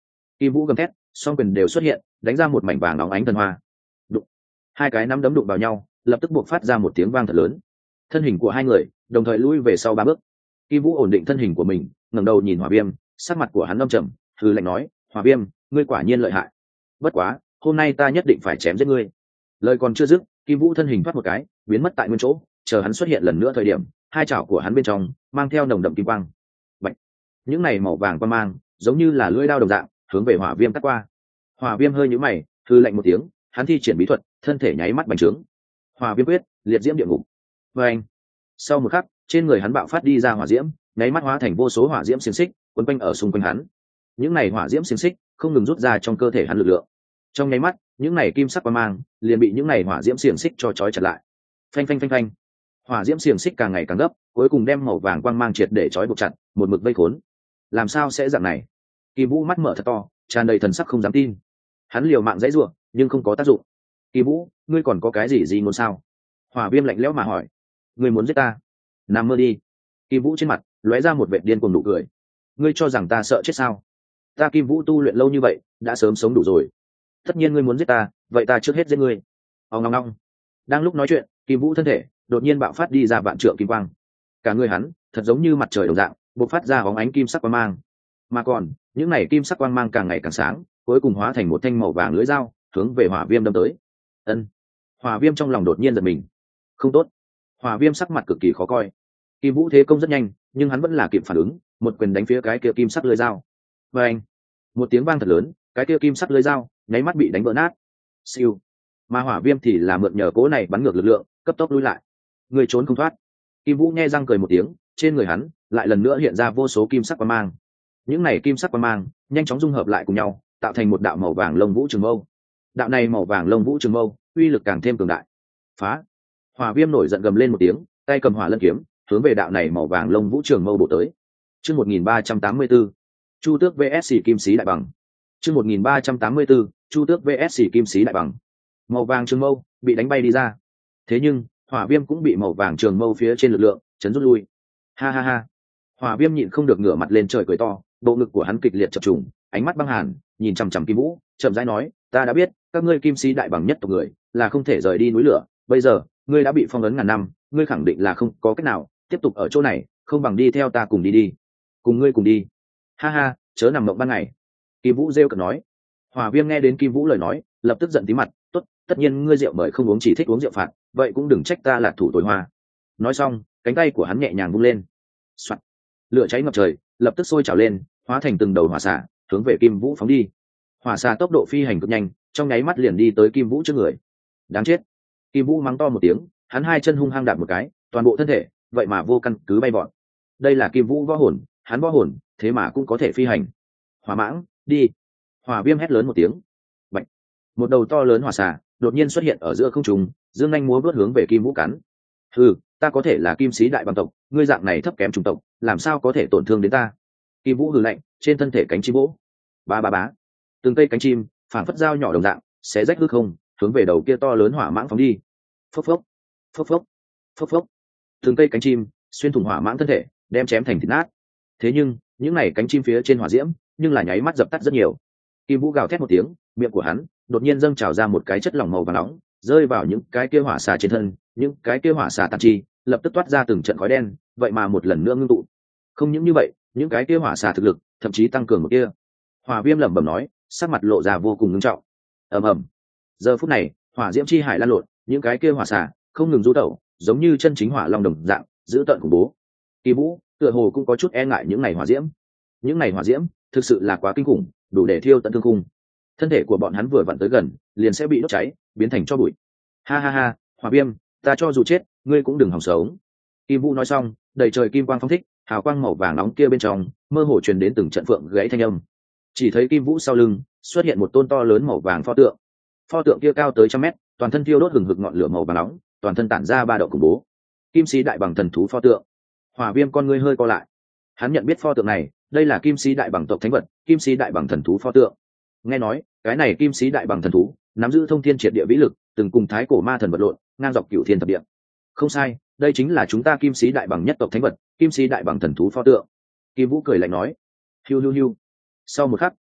Kim Vũ gầm thét, song quyền đều xuất hiện, đánh ra một mảnh vàng óng ánh thần hoa. Đụng. Hai cái nắm đấm đụng vào nhau, lập tức buộc phát ra một tiếng vang thật lớn. Thân hình của hai người đồng thời lui về sau ba bước. Kim Vũ ổn định thân hình của mình, ngẩng đầu nhìn Hỏa Viêm, sắc mặt của hắn âm trầm, hừ lạnh nói, Hỏa Viêm, ngươi quả nhiên lợi hại. Bất quá, hôm nay ta nhất định phải chém giết ngươi. Lời còn chưa dứt, Kim Vũ thân hình thoát một cái, biến mất tại nguyên chỗ, chờ hắn xuất hiện lần nữa thời điểm, hai chảo của hắn bên trong mang theo nồng đậm kim quang. Bạch. Những này màu vàng quang mang, giống như là lưỡi dao đồng dạng, hướng về Hỏa Viêm cắt qua. Hỏa Viêm hơi nhíu mày, hừ lạnh một tiếng, hắn thi triển bí thuật, thân thể nháy mắt bành trướng. Hỏa Viêm quyết, liệt diễm địa ngục. Và anh. Sau một khắc, trên người hắn bạo phát đi ra hỏa diễm, nháy mắt hóa thành vô số hỏa diễm xiềng xích quấn quanh ở xung quanh hắn. Những này hỏa diễm xiềng xích không ngừng rút ra trong cơ thể hắn lực lượng. Trong nháy mắt, những này kim sắc quang mang liền bị những này hỏa diễm xiềng xích cho trói chặt lại. Phanh phanh phanh phanh. Hỏa diễm xiềng xích càng ngày càng gấp, cuối cùng đem màu vàng quang mang triệt để trói buộc chặt, một mực vây khốn. Làm sao sẽ dạng này? Kim Vũ mắt mở thật to, tràn đầy thần sắc không dám tin. Hắn liều mạng dãy rủa, nhưng không có tác dụng. Kim Vũ, ngươi còn có cái gì gì muốn sao? Hỏa Viêm lạnh lẽo mà hỏi. Ngươi muốn giết ta? Nằm mơ đi. Kim Vũ trên mặt lóe ra một vẻ điên cuồng nụ cười. Ngươi cho rằng ta sợ chết sao? Ta Kim Vũ tu luyện lâu như vậy, đã sớm sống đủ rồi. Tất nhiên ngươi muốn giết ta, vậy ta trước hết giết ngươi. Ong ong ong. Đang lúc nói chuyện, Kim Vũ thân thể đột nhiên bạo phát đi ra vạn trượng kim quang. Cả người hắn thật giống như mặt trời đồng dạng, bộc phát ra bóng ánh kim sắc quang mang. Mà còn, những này kim sắc quang mang càng ngày càng sáng, cuối cùng hóa thành một thanh màu vàng lưỡi dao, hướng về Hỏa Viêm đâm tới. Ân. Hỏa Viêm trong lòng đột nhiên giật mình. Không tốt. Hỏa Viêm sắc mặt cực kỳ khó coi. Kim Vũ thế công rất nhanh, nhưng hắn vẫn là kịp phản ứng, một quyền đánh phía cái kia kim sắc lưỡi dao. Và anh. Một tiếng vang thật lớn, cái kia kim sắc lưỡi dao nháy mắt bị đánh vỡ nát. Siêu. Mà Hỏa Viêm thì là mượn nhờ cố này bắn ngược lực lượng, cấp tốc lui lại. Người trốn không thoát. Kim Vũ nghe răng cười một tiếng, trên người hắn lại lần nữa hiện ra vô số kim sắc quang mang. Những này kim sắc quang mang nhanh chóng dung hợp lại cùng nhau, tạo thành một đạo màu vàng lông vũ trường mâu. Đạo này màu vàng lông vũ trường mâu, uy lực càng thêm cường đại. Phá! Hỏa Viêm nổi giận gầm lên một tiếng, tay cầm hỏa lân kiếm, hướng về đạo này màu vàng lông vũ trường mâu bổ tới. Chương một nghìn ba trăm tám mươi tư, Chu Tước vs Kim Sĩ Đại Bằng. Chương một nghìn ba trăm tám mươi tư, Chu Tước vs Kim Sĩ Đại Bằng. Màu vàng trường mâu bị đánh bay đi ra. Thế nhưng, Hỏa Viêm cũng bị màu vàng trường mâu phía trên lực lượng chấn rút lui. Ha ha ha. Hỏa Viêm nhịn không được ngửa mặt lên trời cười to, bộ ngực của hắn kịch liệt chập trùng, ánh mắt băng hàn, nhìn chằm chằm Kim Vũ, chậm rãi nói, ta đã biết, các ngươi Kim Sĩ Đại Bằng nhất tộc người, là không thể rời đi núi lửa, bây giờ, ngươi đã bị phong ấn ngàn năm, ngươi khẳng định là không có cách nào tiếp tục ở chỗ này, không bằng đi theo ta cùng đi đi. Cùng ngươi cùng đi. Ha ha, chớ nằm mộng ban ngày. Kim Vũ rêu cợt nói. Hỏa Viêm nghe đến Kim Vũ lời nói, lập tức giận tí mặt, tốt, tất nhiên ngươi rượu mời không uống chỉ thích uống rượu phạt, vậy cũng đừng trách ta là thủ tối hoa. Nói xong, cánh tay của hắn nhẹ nhàng vung lên. Soạn. Lửa cháy ngập trời, lập tức sôi trào lên, hóa thành từng đầu hỏa xả, hướng về Kim Vũ phóng đi. Hỏa xả tốc độ phi hành cực nhanh, trong nháy mắt liền đi tới Kim Vũ trước người. Đáng chết. Kim Vũ mắng to một tiếng, hắn hai chân hung hăng đạp một cái, toàn bộ thân thể vậy mà vô căn cứ bay vọt. Đây là Kim Vũ võ hồn, hắn võ hồn thế mà cũng có thể phi hành. Hỏa mãng, đi. Hỏa Viêm hét lớn một tiếng. Bạch. Một đầu to lớn hỏa xà đột nhiên xuất hiện ở giữa không trung, dương nhanh múa vớt hướng về Kim Vũ cắn. Hừ, ta có thể là Kim Sĩ Đại Bằng tộc, ngươi dạng này thấp kém chủng tộc, làm sao có thể tổn thương đến ta? Kim Vũ hừ lạnh, trên thân thể cánh chim vỗ. Ba ba bá. Từng cây cánh chim phảng phất dao nhỏ đồng dạng, xé rách hư không, hướng về đầu kia to lớn hỏa mãng phóng đi. Phốc phốc, phốc phốc, phốc phốc. Từng cây cánh chim xuyên thủng hỏa mãng thân thể, đem chém thành thịt nát. Thế nhưng, những này cánh chim phía trên hỏa diễm, nhưng là nháy mắt dập tắt rất nhiều. Kim Vũ gào thét một tiếng, miệng của hắn đột nhiên dâng trào ra một cái chất lỏng màu vàng nóng, rơi vào những cái kia hỏa xà trên thân, những cái kia hỏa xà tàn chi lập tức toát ra từng trận khói đen, vậy mà một lần nữa ngưng tụ. Không những như vậy, những cái kia hỏa xà thực lực thậm chí tăng cường một kia. Hỏa Viêm lẩm bẩm nói, sắc mặt lộ ra vô cùng nghiêm trọng. Ầm ầm. Giờ phút này, hỏa diễm chi hải lan lộn, những cái kia hỏa xà không ngừng du tẩu, giống như chân chính hỏa long đồng dạng, giữ tận khủng bố. Kim Vũ tựa hồ cũng có chút e ngại những này hỏa diễm. Những này hỏa diễm thực sự là quá kinh khủng, đủ để thiêu tận thương khung. Thân thể của bọn hắn vừa vặn tới gần, liền sẽ bị đốt cháy, biến thành tro bụi. Ha ha ha, Hỏa Viêm, ta cho dù chết, ngươi cũng đừng hòng sống. Kim Vũ nói xong, đầy trời kim quang phóng thích, hào quang màu vàng nóng kia bên trong, mơ hồ truyền đến từng trận phượng gãy thanh âm. Chỉ thấy Kim Vũ sau lưng xuất hiện một tôn to lớn màu vàng pho tượng. Pho tượng kia cao tới trăm mét, toàn thân thiêu đốt hừng hực ngọn lửa màu vàng nóng, toàn thân tản ra ba động khủng bố. Kim Sĩ Đại Bằng thần thú pho tượng. Hỏa Viêm con ngươi hơi co lại. Hắn nhận biết pho tượng này, đây là Kim Sĩ Đại Bằng tộc thánh vật, Kim Sĩ Đại Bằng thần thú pho tượng. Nghe nói, cái này Kim Sĩ Đại Bằng thần thú nắm giữ thông thiên triệt địa vĩ lực, từng cùng thái cổ ma thần vật lộn, ngang dọc cửu thiên thập địa. Không sai, đây chính là chúng ta Kim Sĩ Đại Bằng nhất tộc thánh vật, Kim Sĩ Đại Bằng thần thú pho tượng. Kim Vũ cười lạnh nói. Hiu hiu hiu. Sau một khắc,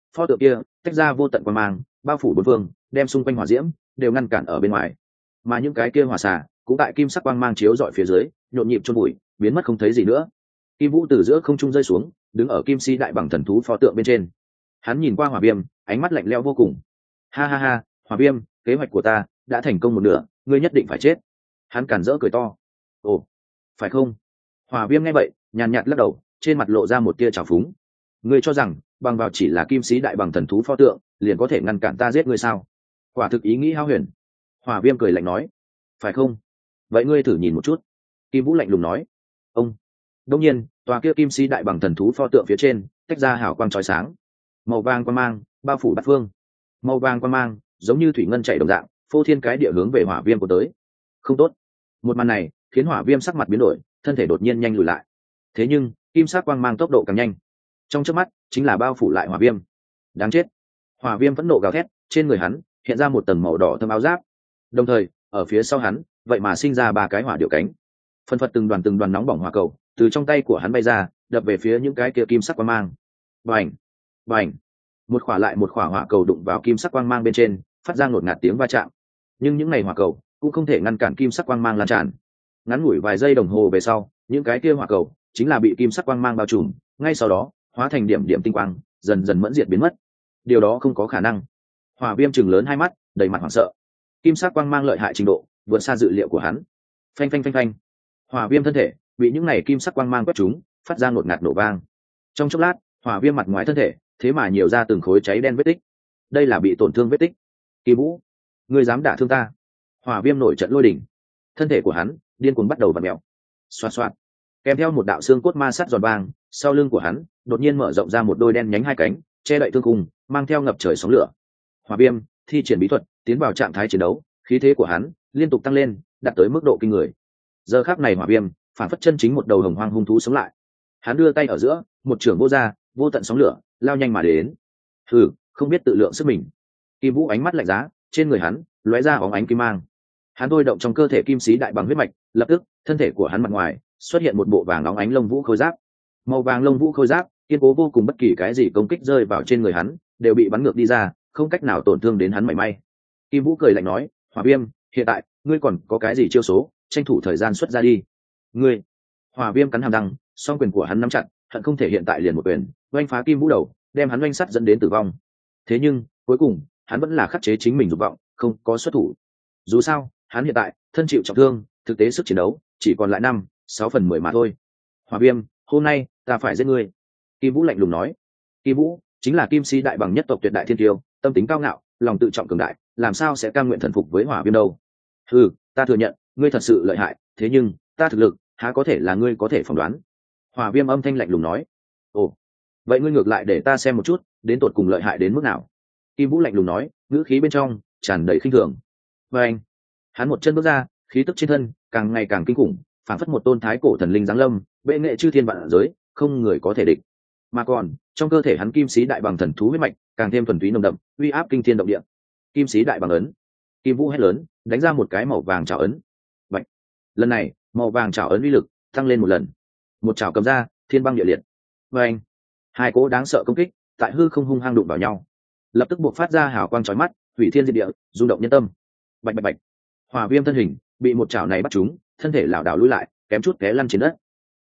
pho tượng kia tách ra vô tận quang mang, bao phủ bốn phương, đem xung quanh hỏa diễm đều ngăn cản ở bên ngoài. Mà những cái kia hỏa xà cũng tại kim sắc quang mang chiếu rọi phía dưới, nhộn nhịp chôn bụi, biến mất không thấy gì nữa. Kim Vũ từ giữa không trung rơi xuống, đứng ở kim si đại bằng thần thú pho tượng bên trên. Hắn nhìn qua Hỏa Viêm, ánh mắt lạnh lẽo vô cùng. Ha ha ha, Hỏa Viêm, kế hoạch của ta đã thành công một nửa, ngươi nhất định phải chết. Hắn cản rỡ cười to. Ồ, phải không? Hỏa Viêm nghe vậy, nhàn nhạt lắc đầu, trên mặt lộ ra một tia trào phúng. Ngươi cho rằng bằng vào chỉ là kim sĩ đại bằng thần thú pho tượng liền có thể ngăn cản ta giết ngươi sao? Quả thực ý nghĩ hao huyền. Hỏa Viêm cười lạnh nói. Phải không? Vậy ngươi thử nhìn một chút. Kim Vũ lạnh lùng nói. Ông. Đông nhiên, tòa kia kim sĩ đại bằng thần thú pho tượng phía trên tách ra hào quang chói sáng, màu vàng quang mang bao phủ bát phương. Màu vàng quang mang giống như thủy ngân chảy đồng dạng, phô thiên cái địa hướng về Hỏa Viêm của tới. Không tốt. Một màn này khiến Hỏa Viêm sắc mặt biến đổi, thân thể đột nhiên nhanh lùi lại. Thế nhưng kim sắc quang mang tốc độ càng nhanh, trong chớp mắt chính là bao phủ lại Hỏa Viêm. Đáng chết. Hỏa Viêm phẫn nộ gào thét, trên người hắn hiện ra một tầng màu đỏ thâm áo giáp, đồng thời ở phía sau hắn vậy mà sinh ra ba cái hỏa điệu cánh, phân phật từng đoàn từng đoàn nóng bỏng hỏa cầu từ trong tay của hắn bay ra, đập về phía những cái kia kim sắc quang mang. Bành, bành, một khỏa lại một khỏa hỏa cầu đụng vào kim sắc quang mang bên trên, phát ra ngột ngạt tiếng va chạm. Nhưng những ngày hỏa cầu cũng không thể ngăn cản kim sắc quang mang lan tràn. Ngắn ngủi vài giây đồng hồ về sau, những cái kia hỏa cầu chính là bị kim sắc quang mang bao trùm, ngay sau đó hóa thành điểm điểm tinh quang, dần dần mẫn diệt biến mất. Điều đó không có khả năng. Hỏa Viêm trừng lớn hai mắt, đầy mặt hoảng sợ. Kim sắc quang mang lợi hại trình độ vượt xa dự liệu của hắn. Phanh phanh phanh phanh. Hỏa Viêm thân thể bị những này kim sắc quang mang quét trúng, phát ra ngột ngạt nổ vang. Trong chốc lát, Hỏa Viêm mặt ngoài thân thể thế mà nhiều ra từng khối cháy đen vết tích. Đây là bị tổn thương vết tích. Kim Vũ, ngươi dám đả thương ta? Hỏa Viêm nổi trận lôi đình, thân thể của hắn điên cuồng bắt đầu vặn mèo. Xoạt xoạt, kèm theo một đạo xương cốt ma sát giòn vang, sau lưng của hắn đột nhiên mở rộng ra một đôi đen nhánh hai cánh, che đậy thương khung, mang theo ngập trời sóng lửa. Hỏa Viêm thi triển bí thuật, tiến vào trạng thái chiến đấu, khí thế của hắn liên tục tăng lên, đạt tới mức độ kinh người. Giờ khắc này Hỏa Viêm phản phất chân chính một đầu hồng hoang hung thú sống lại. Hắn đưa tay ở giữa, một trường vô ra, vô tận sóng lửa lao nhanh mà đến. Hừ, không biết tự lượng sức mình. Kim Vũ ánh mắt lạnh giá, trên người hắn lóe ra óng ánh kim mang. Hắn thôi động trong cơ thể kim sĩ đại bằng huyết mạch, lập tức thân thể của hắn mặt ngoài xuất hiện một bộ vàng óng ánh lông vũ khôi giáp. Màu vàng lông vũ khôi giáp kiên cố vô cùng, bất kỳ cái gì công kích rơi vào trên người hắn đều bị bắn ngược đi ra, không cách nào tổn thương đến hắn mảy may. Kim Vũ cười lạnh nói, Hỏa Viêm, hiện tại ngươi còn có cái gì chiêu số, tranh thủ thời gian xuất ra đi. Ngươi. Hỏa Viêm cắn hàm răng, song quyền của hắn nắm chặt, hận không thể hiện tại liền một quyền oanh phá Kim Vũ đầu, đem hắn oanh sắt dẫn đến tử vong. Thế nhưng cuối cùng hắn vẫn là khắc chế chính mình dục vọng, không có xuất thủ. Dù sao hắn hiện tại thân chịu trọng thương, thực tế sức chiến đấu chỉ còn lại năm sáu phần mười mà thôi. Hỏa Viêm, hôm nay ta phải giết ngươi. Kim Vũ lạnh lùng nói. Kim Vũ chính là kim si đại bằng nhất tộc tuyệt đại thiên tiêu, tâm tính cao ngạo, lòng tự trọng cường đại, làm sao sẽ cam nguyện thần phục với Hỏa Viêm đâu? Ừ, ta thừa nhận ngươi thật sự lợi hại, thế nhưng ta thực lực há có thể là ngươi có thể phỏng đoán. Hỏa Viêm âm thanh lạnh lùng nói. Ồ, vậy ngươi ngược lại để ta xem một chút, đến tột cùng lợi hại đến mức nào? Kim Vũ lạnh lùng nói, ngữ khí bên trong tràn đầy khinh thường. Và anh, hắn một chân bước ra, khí tức trên thân càng ngày càng kinh khủng, phản phất một tôn thái cổ thần linh giáng lâm, bệ nghệ chư thiên vạn giới, không người có thể địch. Mà còn trong cơ thể hắn kim sĩ đại bằng thần thú huyết mạch càng thêm thuần túy nồng đậm, uy áp kinh thiên động địa. Kim sĩ đại bằng ấn. Kim Vũ hét lớn, đánh ra một cái màu vàng trảo ấn. Bạch. Lần này màu vàng trảo ấn uy lực tăng lên một lần, một trảo cầm ra, thiên băng địa liệt. Và anh, hai cỗ đáng sợ công kích tại hư không hung hăng đụng vào nhau, lập tức buộc phát ra hào quang chói mắt, hủy thiên diệt địa, rung động nhân tâm. Bạch bạch bạch. Hỏa Viêm thân hình bị một chảo này bắt trúng, thân thể lảo đảo lùi lại, kém chút té lăn trên đất.